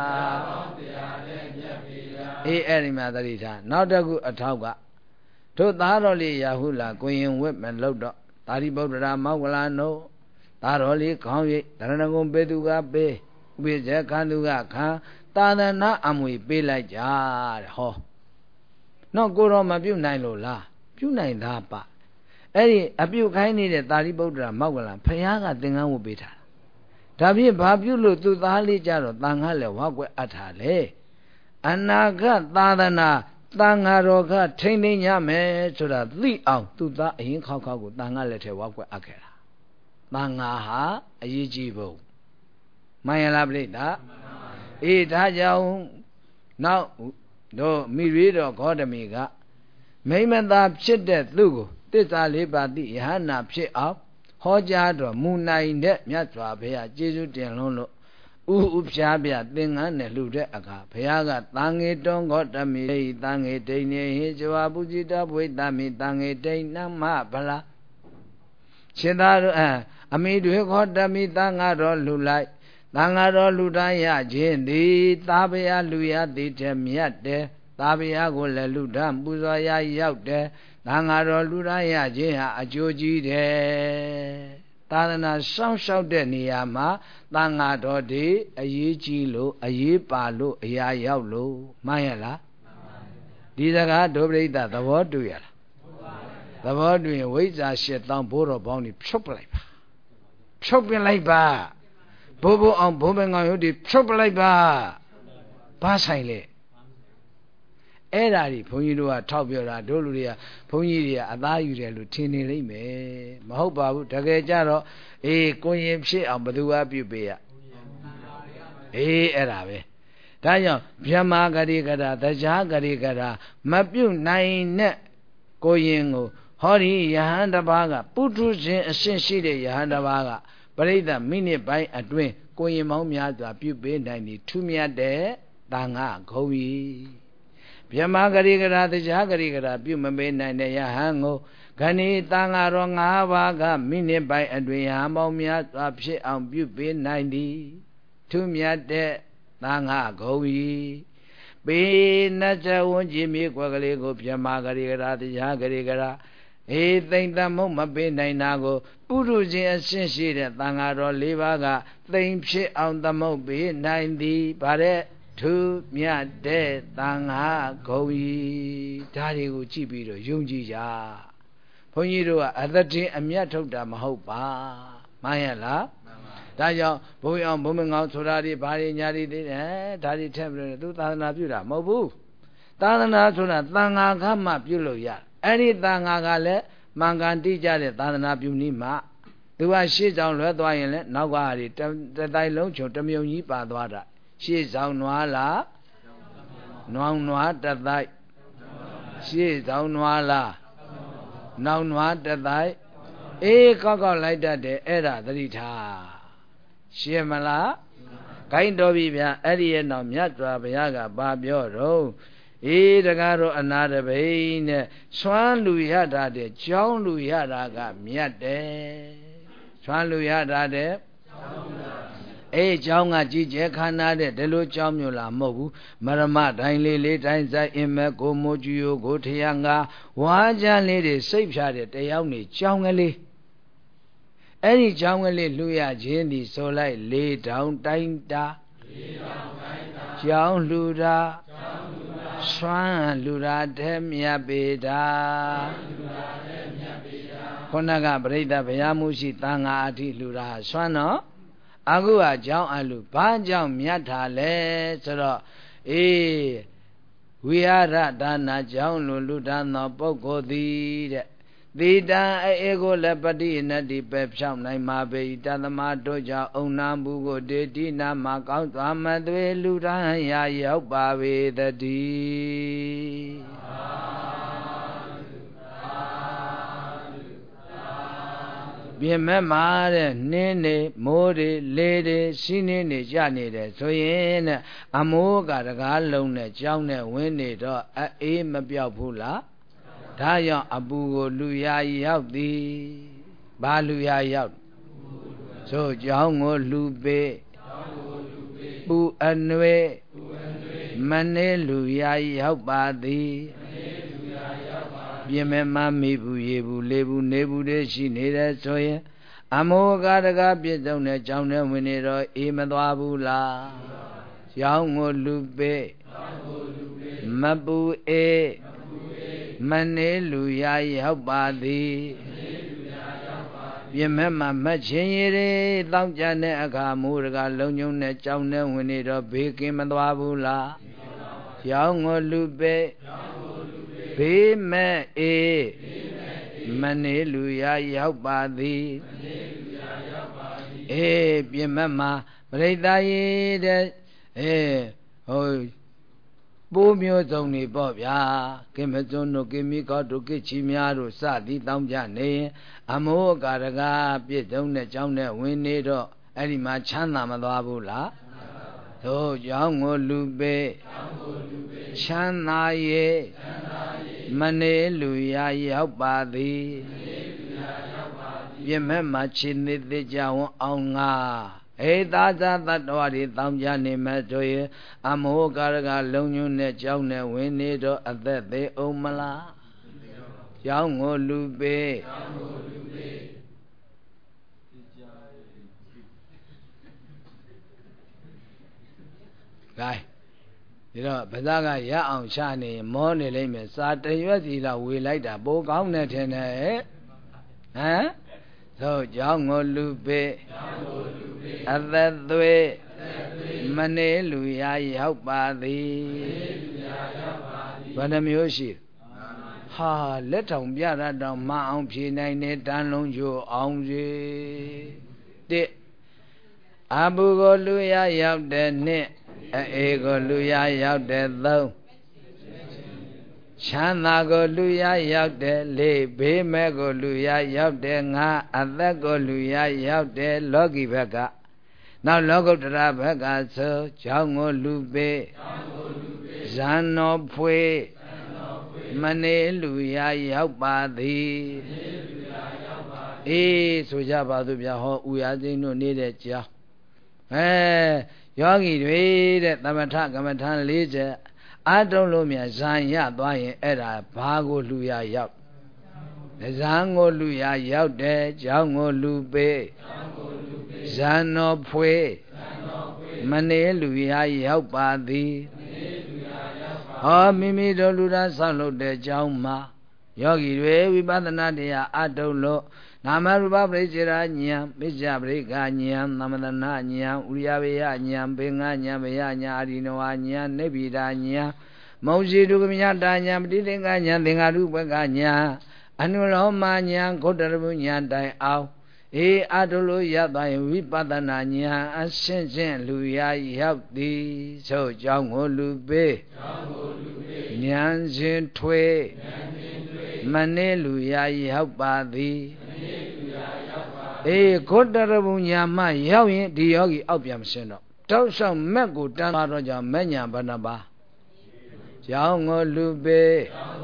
အေးအဲ့ဒီမှာသတိထားနောက်တစ်ခုအထောက်ကတို့သားတော်လေးရာဟုလာကိုရင်ဝက်မလို့တော့သာရိပုတ္တရာမောက္ကလန်တို့သားတော်လေးခေါင်းရိပ်တရဏဂုံပေသူကပေးဥပိ္ပဇေခန္တုကခံသာသနာအမွေပေးလိုက်ကြတဲ့ဟောနောက်ကိုတော့မပြုတ်နိုင်လို့လားပြုတ်နိုင်တာပါအဲ့ဒီအပြုတ်ခိုင်းနေတဲ့သာရိပုတ္တရာမောက္ကလန်ဖယားကသင်္ကန်းဝတ်ပေးထားတာဒါဖြင့်ဘာပြုလို့သူသားလေးကြတော့တန်ခါလဲဝါကွက်အပ်ထားလေအနာဂတ်သာသနာတန်ဃာတော်ကထိမ့်သိမ်းရမယ်ဆိုတာသိအောင်သူသားအရင်ခောက်ကိုတန်ခါလက်ထဲဝါကွက်အပ်ခဲ့တာတန်ဃာဟာအရေးကြီးဖို့မှန်ရလားပြိတ္တာအေးဒါကြောင့်နောက်တို့မိရွေးတော်ဂေါတမီကမိမသာဖြစ်တဲ့သူကိုသစ္စာလေးပါးသိယဟနာဖြစ်အောင်ဟောကြားတော်မူနိုင်တဲ့မြတ်စွာဘုရားကျေးဇူးတင်လွန်းလို့ဥဖြာပြသင်္ကန်းနဲ့လှူတဲ့အခါဘုရားကတန်ငေတွန်းဂေါတမီတန်ငေတိန်နေဟိဇဝပုจิตဘွေတမိတန်ငေတိန်နမဗလာရှင်သာတို့အမိတွေဂေါတမီတန်ဃာတော်လှူလိုက်တန်ဃာတော်လှူတိုင်းရခြင်းသည်သာဘုရားလူရသည်တည်းမြတ်တယ်သာဘုရားကိုလည်းလူဒန်းပူဇော်ရရောက်တယ်သံဃာတော်လူတိုင်းရခြင်းဟာအကျိုးကြီးတယ်သာသနာစောင့်ရှောက်တဲ့နေရာမှာသံဃာတော်တွေအရေးကြီးလို့အရေးပါလို့အရာရောက်လို့မှန်ရလားဒီစကားဒုပရိသသဘောတူရလားသဘောတူရင်ဝိဇ္ဇာ8000ဘိုးတော်ပေါင်းတွေဖြုတ်ပလိုက်ပါဖြုတ်ပလိုက်ပါဘိုးဘိုးအောင်ဘုံဘင်ကောင်ရုပ်တွေဖြုတ်ပလိုက်ပါဘာဆိုင်လဲအဲ့ဓာကြီးဘုန်းကြီးတို့ကထောက်ပြောတာတို့လူတွေကဘုန်းကြီးတွေကအသားယူတယ်လို့ထင်နေလိမ့်မယ်မဟုတ်ပါဘူးတကယ်ကြတော့အေးကိုရင်ဖြစ်အောင်ဘယ်သူကပြုပေးရအေးအဲ့ဒါပဲဒါကြောင့်ဗြဟ္မာဂရိကရာတရားဂရိကရာမပြုတ်နိုင်တဲ့ကိုရင်ကိုဟောဒီယဟန်တစ်ပါးကပုထုဇဉ်အရှင်ရှိတဲ့ယဟန်တစ်ပါးကပရိသတ်မိနစ်ပိုင်းအတွင်းကိုရင်မောင်းများစွာပြုပေးနိုင်သည်ထူးမြတ်တဲ့တန်ခါဂုံကြီးဗြဟ္မာဂရိကရာတရားဂရိကရာပြုမပေးနိုင်တဲ့ယဟန်ကိုခဏီတန်ဃာတော်၅ပါးကမိနစ်ပိုင်းအတွင်းယဟန်ပေါင်းများစွာဖြစ်အောင်ပြုပေးနိုင်သည်ထူးမြတ်တဲ့တန်ခါဂုံကြီးပေ20ဝန်းကျင်မြေကွက်ကလေးကိုဗြဟ္မာဂရိကရာတရားဂရိကရာအေးသိမ့်တမုတ်မပေးနိုင်တာကိုပုရုဇဉ်အရှင်းရှိတဲ့တန်ဃာတော်၄ပါးကသိမ့်ဖြစ်အောင်သမုတ်ပေးနိုင်သည်ဗါတဲ့ထူးမြတ်တဲ့တန်ခါဂုံကြီးဒါတွေကိုကြည့်ပြီးတော့ယုံကြည်ကြဘုန်းကြီးတို့ကအသတင်အမြတ်ထုတ်တာမဟုတ်ပါမှန်ရလားဒါကြောင့်ဘုန်းကြီးအောင်ဘုံမငေါဆိုတာဒီဘာတွေညာတွေသေးတယ်ဒါတွေထက်ပြီးတော့သူသာသနာပြုတာမဟုတ်ဘူးသာသနာဆိုတာသံဃာကမှပြုလို့ရအဲ့ဒီသံဃာကလည်းမှန်ကန်တိကျတဲ့သာသနာပြုနည်းမှသူကရှေ့ဆောင်လွဲသွားရင်လည်းနောက်ကဟာတွေတတိုင်းလုံးချုံတမြုံကြီးပါသွားတာရှေ့ဆောင်နွားလားနွားနွားတတိုက်ရှေ့ဆောင်နွားလားနောက်နွားတတိုက်အေးကောက်လိုက်တတ်တယ်အဲ့ဒါသတိထားရှင်းမလားခိုင်းတော်ပြီဗျာအဲ့ဒီရဲ့နောက်မြတ်စွာဘုရားကဘာပြောတော့အေးတကားတော့အနာတပိနဲ့ဆွမ်းလူရတာတဲ့ကြောင်းလူရတာကမြတ်တယ်ဆွမ်းလူရတာတဲ့အေးကြောင်းကကြည်ကျဲခန္ဓာတဲ့ဒီလိုကြောင်းမျိုးလားမဟုတ်ဘူးမရမတိုင်းလေးတိုင်းဆိုင်အင်မဲ့ကိုမိုးကျူယိုကိုထရငါဝါးချမ်းလေးတွေစိတ်ဖြာတဲ့တရားနေကြောင်းကလေးအဲ့ဒီကြောင်းကလေးလှူရခြင်းဒီဆိုလိုက်4000တိုင်းတာကြောင်းလှူတာဆွမ်းလှူတာတဲ့မြတ်ပေတာခုနကပရိသတ်ဗျာမှုရှိတန်ဃာအထိလှူတာဆွမ်းတော့အခုကကြောင်းအလူဘာကြောင့်မြတ်တာလဲဆိုတော့အေးဝိဟာရဒါနာကြောင့်လူဒါန်သောပုဂ္ဂိုလ်သည်တဲ့သေတံအေကိုလည်းပฏิနတိပဲဖြောင်းနိုင်မှာပေတသမတို့ကြောင့်အုံနာမှုကိုဒေတိနာမှာကောင်းသွားမသွေလူဒါန်ရာရောက်ပါပေတည်းပြင်မဲ့မှာတဲ့နှင်းနေမိုးတွေလေတွေစီးနေကြနေတယ်ဆိုရင်တဲ့အမိုးကတကားလုံးနဲ့ကြောင်းနဲ့ဝင်းနေတော့အေးမပြောက်ဘူးလားဒါကြောင့်အပူကိုလူရာရောက်သည်ဘာလူရာရောက်ဆိုကြောင်းကိုလူပေးပူအနွေမနေလူရာရောက်ပါသည်ပြင်မဲ့မှမိဘူးရေဘူးလေဘူးနေဘူးတွေရှိနေတယ်ဆိုရင်အမောကတကပြည့်စုံတဲ့ကြောင်းနဲ့ဝင်နေတော့အေးမသွားဘူးလားကြောင်းကိုလူပေးမပူအေးမနေလူရာရောက်ပါသည်ပြင်မဲ့မှမချင်းရည်တောင်းကြတဲ့အခါမိုးတကလုံးညုံနဲ့ကြောင်းနဲ့ဝင်နေတော့ဘေးကင်းမသွားဘူးလားကြောင်းကိုလူပေးဘေးမဲ့အေးမနေလူရာရောက်ပါသည်အေးပြင်မဲ့မှာပရိသတ်ရည်တဲ့ဟိုပိုးမျိုးစုံနေပေါ့ဗျာကိမစွန်းတို့ကိမိကောတို့ကိချီများတို့စသည်တောင်းကြနေရင်အမောကာရကပြည့်စုံတဲ့ကြောင်းနဲ့ဝင်နေတော့အဲ့ဒီမှာချမ်းသာမသွားဘူးလားသို့ကြောင်းကိုလူပေးချမ်းသာရဲ့မနေလူရာရောက်ပါသည်ပြင်မဲ့မှာချင်းသေးသေးကြဝအောင်ငါဧသာသတ္တဝါတွေတောင်းကြနေမဲ့ဆိုရင်အမောကာရကလုံညွန်းနဲ့ကြောင်းနဲ့ဝင်နေတော့အသက်သေးအောင်မလားကြောင်းကိုလူပေးဂိုင်းဒီတော့ဗဇကရအောင်ရှာနေမောနေလိမ့်မယ်စာတရွက်စီတော့ဝေလိုက်တာပိုကောင်းနေထင်တယ်ဟမ်သို့ကြောင်းကိုလူပေးအသက်သွေးမနေလူရာရောက်ပါသည်ဘယ်နှမျိုးရှိဟာလက်ထောင်ပြရတော့မအောင်ဖြေနိုင်တဲ့တန်လုံးကျိုးအောင်စီတစ်အဘူကိုလူရာရောက်တဲ့နှစ်အေကိုလူရရောက်တဲ့သုံးချမ်းသာကိုလူရရောက်တဲ့လေးဘေးမဲ့ကိုလူရရောက်တဲ့ငါအသက်ကိုလူရရောက်တဲ့လောကီဘက်ကနောက်လောကုတ္တရာဘက်ကဆိုကြောင်းကိုလူပေးဇန်တော်ဖွေမနေလူရရောက်ပါသည်အေးဆိုကြပါသူဗျာဟောဥရသိန်းတို့နေတဲ့ကြောင်းယောဂီတွေတဲ့သမထကမ္မထ40အတုံးလို့မြဇံရသွားရင်အဲ့ဒါဘာကိုလူရရောက်ဇံကိုလူရရောက်တယ်ကြောင်းကိုလူပေးဇံတော်ဖွေမနေလူရရောက်ပါသည်ဟောမိမိတို့လူသားဆောက်လုပ်တဲ့ကြောင်းမှာယောဂီတွေဝိပဿနာတရားအတုံးလို့နာမရူပပရိစ္ဆေရာဉာဏ်ပိစ္ဆပရိက္ခဉာဏ်သမထနာဉာဏ်ဥရိယဝေယဉာဏ်ဘေငါဉာဏ်ဘယဉာဏ်အာရိနဝဉာဏ်နိဗ္ဗိဒာဉာဏ်မௌစီတုကမြတဉာဏ်ပဋိသင်္ခဉာဏ်သင်္ဃာရုပကဉာဏ်အနုလောမဉာဏ်ဂုတ္တရပုဉာဏ်တိုင်အောင်အေအတုလို့ရသွားရင်ဝိပဿနာဉာဏ်အရှင်းရှင်းလူရရောက်သည်ဆိုကြောင်းကိုလူပေးဉာဏ်ရှင်ထွေမနေလူရရောက်ပါသည်အေးဂုတ္တရပုညာမရောက်ရင်ဒီယောဂီအောက်ပြန်မရှင်းတော့တောက်လျှောက်မက်ကိုတန်းသွားတော့ကြောင့်မက်ညာဘဏ္ဍပါကြောင်းကိုလူပေး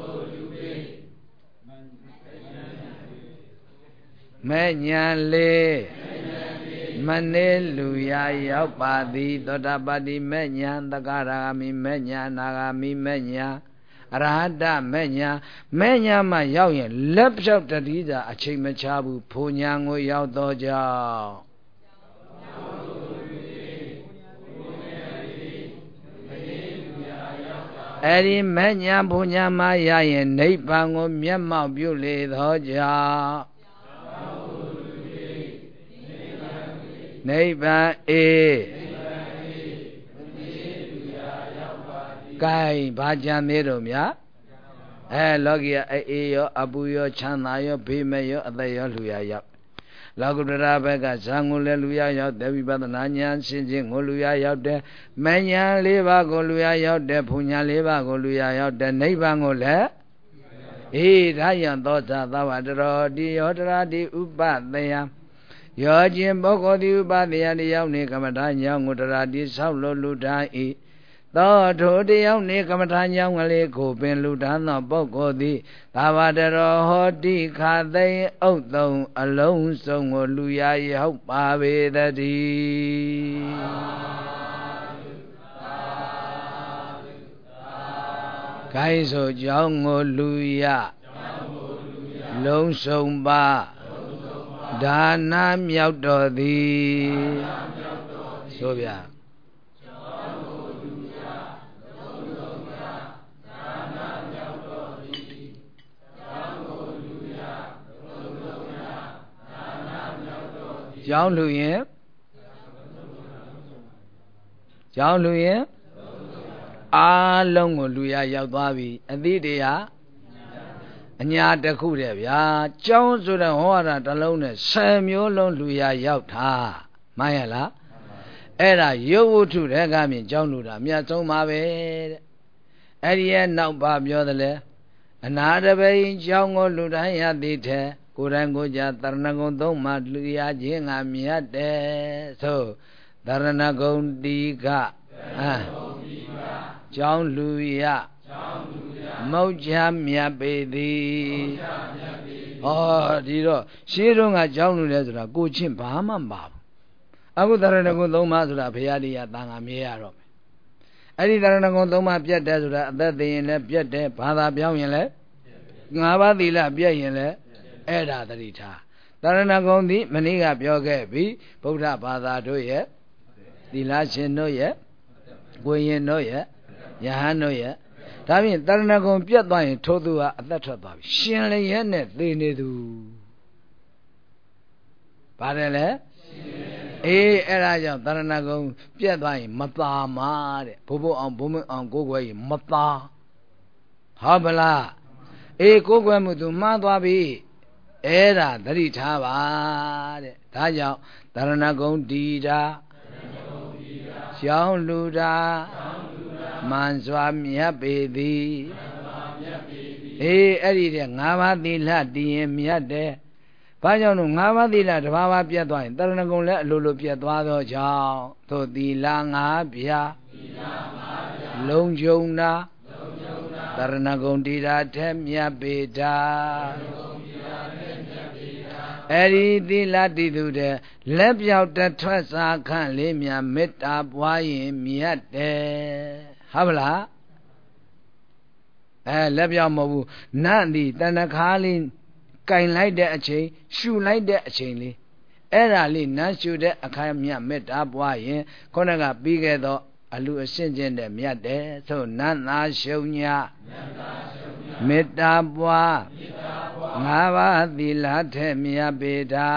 မက်ညာလေးမနေလူရရောက်ပါသည်သောတာပတိမက်ညာသက္ကရာဂမိမက်ညာအနာဂါမိမက်ညာအရဟတမဲ့ညာမှရောက်ရင်လက်ဖြောက်တတိသာအချိန်မချဘူးဘုံညာကိုရောက်တော့ကြောင်းအဲ့ဒီမဲ့ညာဘုံညာမှရရင်နိဗ္ဗာန်ကိုမျက်မှောက်ပြုလေသောကြောင့်နိဗ္ဗာန်အေကဲဘာကြံသေးတော့မြတ်လောကီကအေးရောအပူရောချမ်းသာရောဘေးမဲ့ရောအသက်ရောလူရရောက်လောကုတ္တရာဘက်ကဇံကိုလည်းလူရရောက်တယ်ဝိပဿနာဉာဏ်ရှင်းခြင်းကိုလူရရောက်တယ်မဉာဏ်၄ပါးကိုလူရရောက်တယ်ဘုံဉာဏ်၄ပါးကိုလူရရောက်တယ်နိဗ္ဗာန်ကိုလည်းဒါကြောင့်သောတာသဝတရောတိယောတရာတိဥပသယယောခြင်းပုဂ္ဂိုလ်တိဥပသယတယောက်နေကမ္မထာညောင်းကိုတရာတိဆောက်လို့လူထား၏သောထိုတယောက်နေကမ္မထာညောင်းကလေးကိုပင်လူထားသောပုဂ္ဂိုလ်သည်သဝတရောဟောတိခသိဥတ္တုံအလုံးစုံကိုလူရရောက်ပါပေတည်းခိုင်းဆိုကြောင်းကိုလူရလုံးစုံပါဒါနမြောက်တော်သည်ဆိုဗျာကြောင်းလူရင်အားလုံးကိုလူရရောက်သွားပြီအသည့်တရားအညာတစ်ခုတည်းဗျာကြောင်းဆိုတဲ့ဟောရတာတစ်လုံးနဲ့10မျိုးလုံးလူရရောက်တာမှန်ရလားအဲ့ဒါရုပ်ဝတ္ထုတဲ့ကမြင်ကြောင်းလူတာအမြတ်ဆုံးပါပဲတဲ့အဲ့ဒီရဲ့နောက်ပါပြောတယ်လေအနာတပိန်ကြောင်းကိုလူတိုင်းရသည်တဲ့ကိုယ်တိုင်ကိုယ်ကြတရဏဂုံသုံးမှာလူရခြင်းငါမြတ်တယ်ဆိုတရဏဂုံတိကကြောင်းလူရမုတ်ချမြတ်ပေသည်ဟောဒီတော့ရှင်းတော့ကကြောင်းလူလဲဆိုတာကိုချင်းဘာမှမပါဘူးအခုတရဏဂုံသုံးပါဆိုတာဘုရားတရားတန်ခါမြဲရတော့မယ်အဲ့ဒီတရဏဂုံသုံးပါပြတ်တယ်ဆိုတာအသက်သိရင်လည်းပြတ်တယ်ဘာသာပြောင်းရင်လည်း5ပါးသီလပြတ်ရင်လည်းအဲ့ဒါသတိထားတရဏဂုံသည်မနေ့ကပြောခဲ့ပြီဗုဒ္ဓဘာသာတို့ရဲ့သီလရှင်တို့ရဲ့ကိုရင်တို့ရဲ့ယဟန်တို့ရဲ့ဒါဖြင့်တရဏဂုံပြတ်သွားရင်ထိုသူဟာအသက်ထွက်သွားပြီရှင်လျက်နဲ့သိနေသူပါတယ်လေအဲ့ဒါကြောင့်တရဏဂုံပြတ်သွားရင်မသာမာတဲ့ဘိုးဘိုးအောင်ဘုံမအောင်ကိုယ်ွယ်ရင်မသာဟုတ်ပလားကိုယ်ွယ်မှုသူမှားသွားပြီအဲ့ဒါသတိထားပါတဲ့ဒါကြောင့်တရဏဂုံတီတာကြောင်းလူတာမှန်စွာမြတ်ပေသည်အဲ့ဒီတဲ့5ပါးသီလတည်ရင်မြတ်တယ်ဘာကြောင့်လို့5ပါးသီလတစ်ပါးပါးပြတ်သွားရင်တရဏဂုံလည်းအလိုလိုပြတ်သွားသောကြောင့်သို့သီလ5ပြာလုံးကျုံတာတရဏဂုံတီတာထက်မြတ်ပေတာအဲ့ဒီသီလတည်သူတဲ့လက်ပြောက်တထွက်စာခန့်လေးမြတ်မေတ္တာပွားရင်မြတ်တယ်ဟုတ်ပါလားလက်ပြောက်မဟုတ်ဘူးနတ်ဒီတဏ္ဍခါလေးကင်လိုက်တဲ့အချိန်ရှူလိုက်တဲ့အချိန်လေးအဲ့ဒါလေးနတ်ရှူတဲ့အခါမြတ်မေတ္တာပွားရင်ခေါင်းကပြီးခဲ့တော့အလူအရှင်းချင်းတဲ့မြတ်တယ်ဆိုနတ်သာရှုံညာမေတ္တာပွား5ပါးသီလထက်မြတ်ပေတာ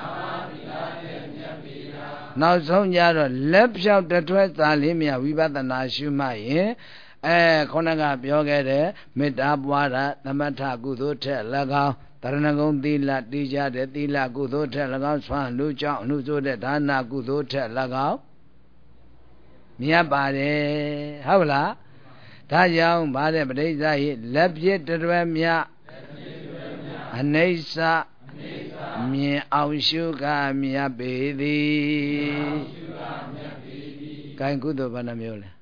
နောက်ဆုံးကြတော့လက်ဖြောက်တထွက်သာလေးမြဝိပဿနာရှုမှရင်ခေါင်းကပြောခဲ့တဲ့မေတ္တာပွားတာသမထကုသိုလ်ထက်၎င်းတရဏဂုံသီလတည်ကြတဲ့သီလကုသိုလ်ထက်၎င်းဆွမ်းလူကြောင့်အမှုဆိုတဲ့ဒါနကုသိုလ်ထက်၎င်းမြတ်ပါတယ်ဟုတ်လားဒါကြောင့်ဗါတဲ့ပဋိစ္စဟိလက်ဖြစ်တွယ်မြအနိစ္စမြင်အောင်ရှုကမြတ်ပေသည်ကံကုသိုလ်ဘာနှမျိုးလဲ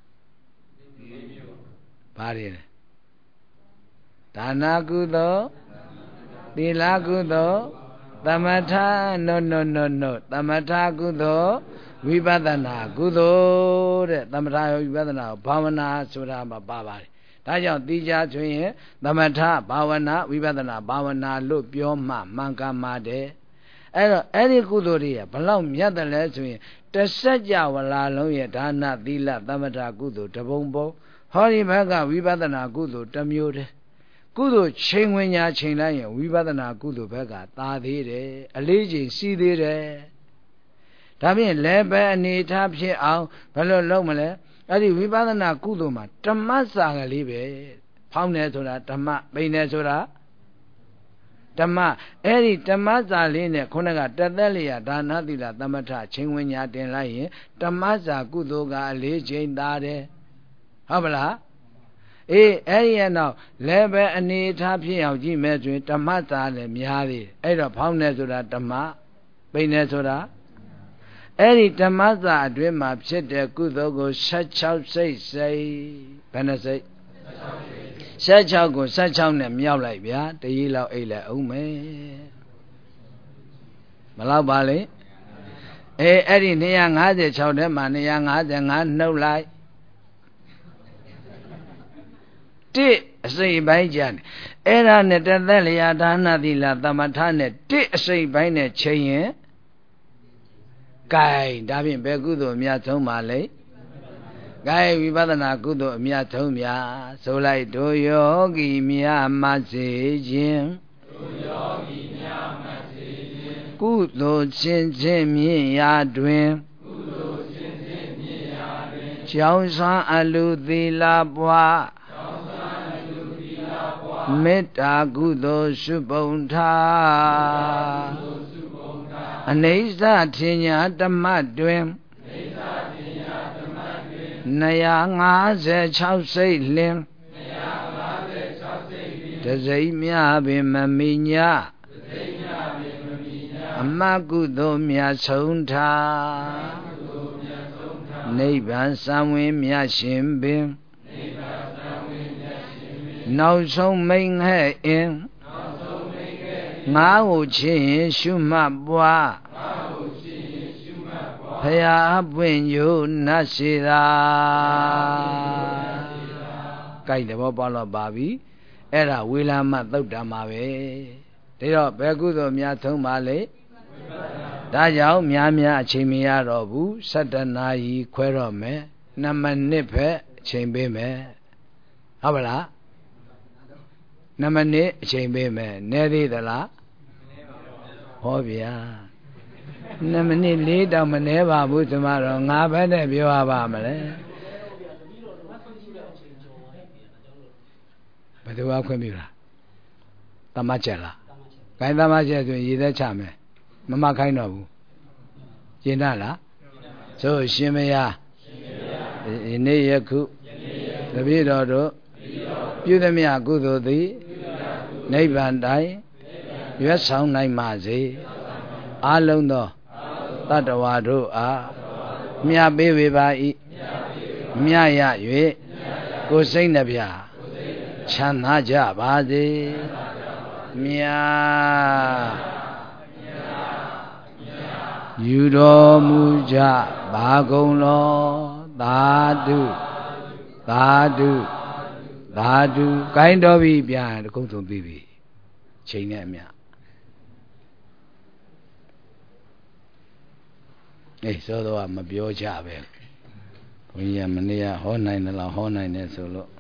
ဘာတွေလဲဒါနကုသိုလ်သီလကုသိုလ်သမထno သမထကုသိုလ်ဝိပဿနာကုသိုလ်တဲ့သမထဝိပဿနာဘာဝနာဆိုတာမှာပါပါတယ်ဒါကြောင့်တိကျဆိုရင်သမထဘာဝနာဝိပဿနာဘာဝနာလို့ပြောမှမှန်ကန်ပါတယ်အဲ့တော့အဲ့ဒီကုသိုလ်တွေကဘလောက်မြတ်တယ်လဲဆိုရင်တစัจ java လာလုံးရဲ့ဒါနသီလသမထကုသိုလ်တပုံပုံဟောဒီဘက်ကဝိပဿနာကုသိုလ်တစ်မျိုးတည်းကုသိုလ်ချိန်ဝင်ညာချိန်လိုက်ရင်ဝိပဿနာကုသိုလ်ဘက်ကသာသေးတယ်အလေးချိန်စီးသေးတယ်ဒါဖြင့်လည်းပဲအနေထားဖြစ်အောင်ဘယ်လိုလုပ်မလဲအဲ့ဒီဝိပဿနာကုသိုလ်မှာဓမ္မစာကလေးပဲဖောင်းတယ်ဆိုတာဓမ္မပိန်တယ်ဆိုတာဓမ္မအဲ့ဒီဓမ္မစာလေးနဲ့ခုနကတသက်လျာဒါနသီလသမထချိန်ဝင်ညာတင်လိုက်ရင်ဓမ္မစာကုသိုလ်ကအလေးချိန်သားတယ်ဟုတ်ပလားအဲ့ဒီရဲ့နောက်လည်းပဲအနေထားဖြစ်အောင်ကြည့်မဲ့ဆိုရင်ဓမ္မသာလည်းများသေးတယ်အဲ့တော့ဖောင်းနေဆိုတာဓမ္မပိန်နေဆိုတာအဲ့ဒီဓမ္မသာအတွင်းမှာဖြစ်တဲ့ကုသိုလ်ကို16စိတ်စိတ်ဘယ်နှစိတ်16ကို16နဲ့မြောက်လိုက်ဗျာတကြီးလောက်အိတ်လိုက်အောင်မယ်မလောက်ပါလေအဲ့ဒီ256ထဲမှာ255နှုတ်လိုက်တစ်အစိတ်ပိုင်းကြတယ်အဲ့ဒါနဲ့တသက်လျာဒါနသီလသမထနဲ့တစ်အစိတ်ပိုင်းနဲ့ချိန်ရင်ကဲဒါဖြင့်ဘယ်ကုသိုလ်အများဆုံးပါလဲကဲဝိပဿနာကုသိုလ်အများဆုံးများဆိုလိုက်တို့ယောဂီများမစေခြင်းတို့ယောဂီများမစေခြင်းကုသိုလ်ချင်းချင်းမြင့်ရာတွင်ကုသိုလ်ချင်းချင်းမြင့်ရာတွင်ကြောင်းစွမ်းအလူသီလပွားကြောင်းစွမ်းအလူသီလပွားမေတ္တာကုသိုလ်စုပုံထားအနိစ္စထင်ညာဓမ္မတွင်256စိတ်လင်တစိမ့်မြပင်မမိညာအမတ်ကုသိုလ်မြတ်ဆုံးထားနိဗ္ဗာန်စံဝင်မြတ်ရှင်ပင်နောက်ဆုံးမိန်ဟဲ့အင်းငါကိုချင်းရင်ရှုမှတ်ပွားဖရာပွင့်ညိုနတ်ရှိသာကြိုက်တယ်ဘောပေါတော့ပါပြီအဲ့ဒါဝေလာမသုတ်တံမှာပဲဒါတော့ဘယ်ကုသိုလ်များသုံးပါလေဒါကြောင့်များများအချိန်မရတော့ဘူး17နာရီခွဲတော့မယ်2မိနစ်ပဲအချိန်ပေးမယ်ဟုတ်ပါလား2မိနစ်အချိန်ပေးမယ်နည်းသေးသလားဟောဗျာ2မိနစ်4တောင်မနှဲပါဘူးဆိုမှတော့ငါပဲနဲ့ပြောရပါမလဲဘယ်သူကခွင့်ပြုလားတမချက်လားခိုင်းတမချက်ဆိုရင်ရည်သက်ချမယ်မမခိုင်းတော့ဘူးကျင်တတ်လားဆိုရှင်မယားယနေ့ယခုတပည့်တော်တို့ပြုသမျှကုသိုလ်သည်နိဗ္ဗာန်တိုင်ရွတ်ဆောင်နိုင်ပါစေအလုံးသောတတ္တဝါတို့အားမြတ်ပေးဝေပါ၏မြတ်ရ၍ကိုယ်စိတ်နှပြချမ်းသာကြပါစေမြတ်ယူတော်မူကြပါကုန်လောသာဓုသာဓုသာဓုကိုင်းတော်ပြီပြန်တကုံးဆုံးပြီးပြီချိန်နဲ့အမြအေးသောတော့မပြောကြပဲဘုန်းကြီးကမနေ့ကဟောနိုင်တယ်လားဟောနိုင်တယ်ဆိုလို့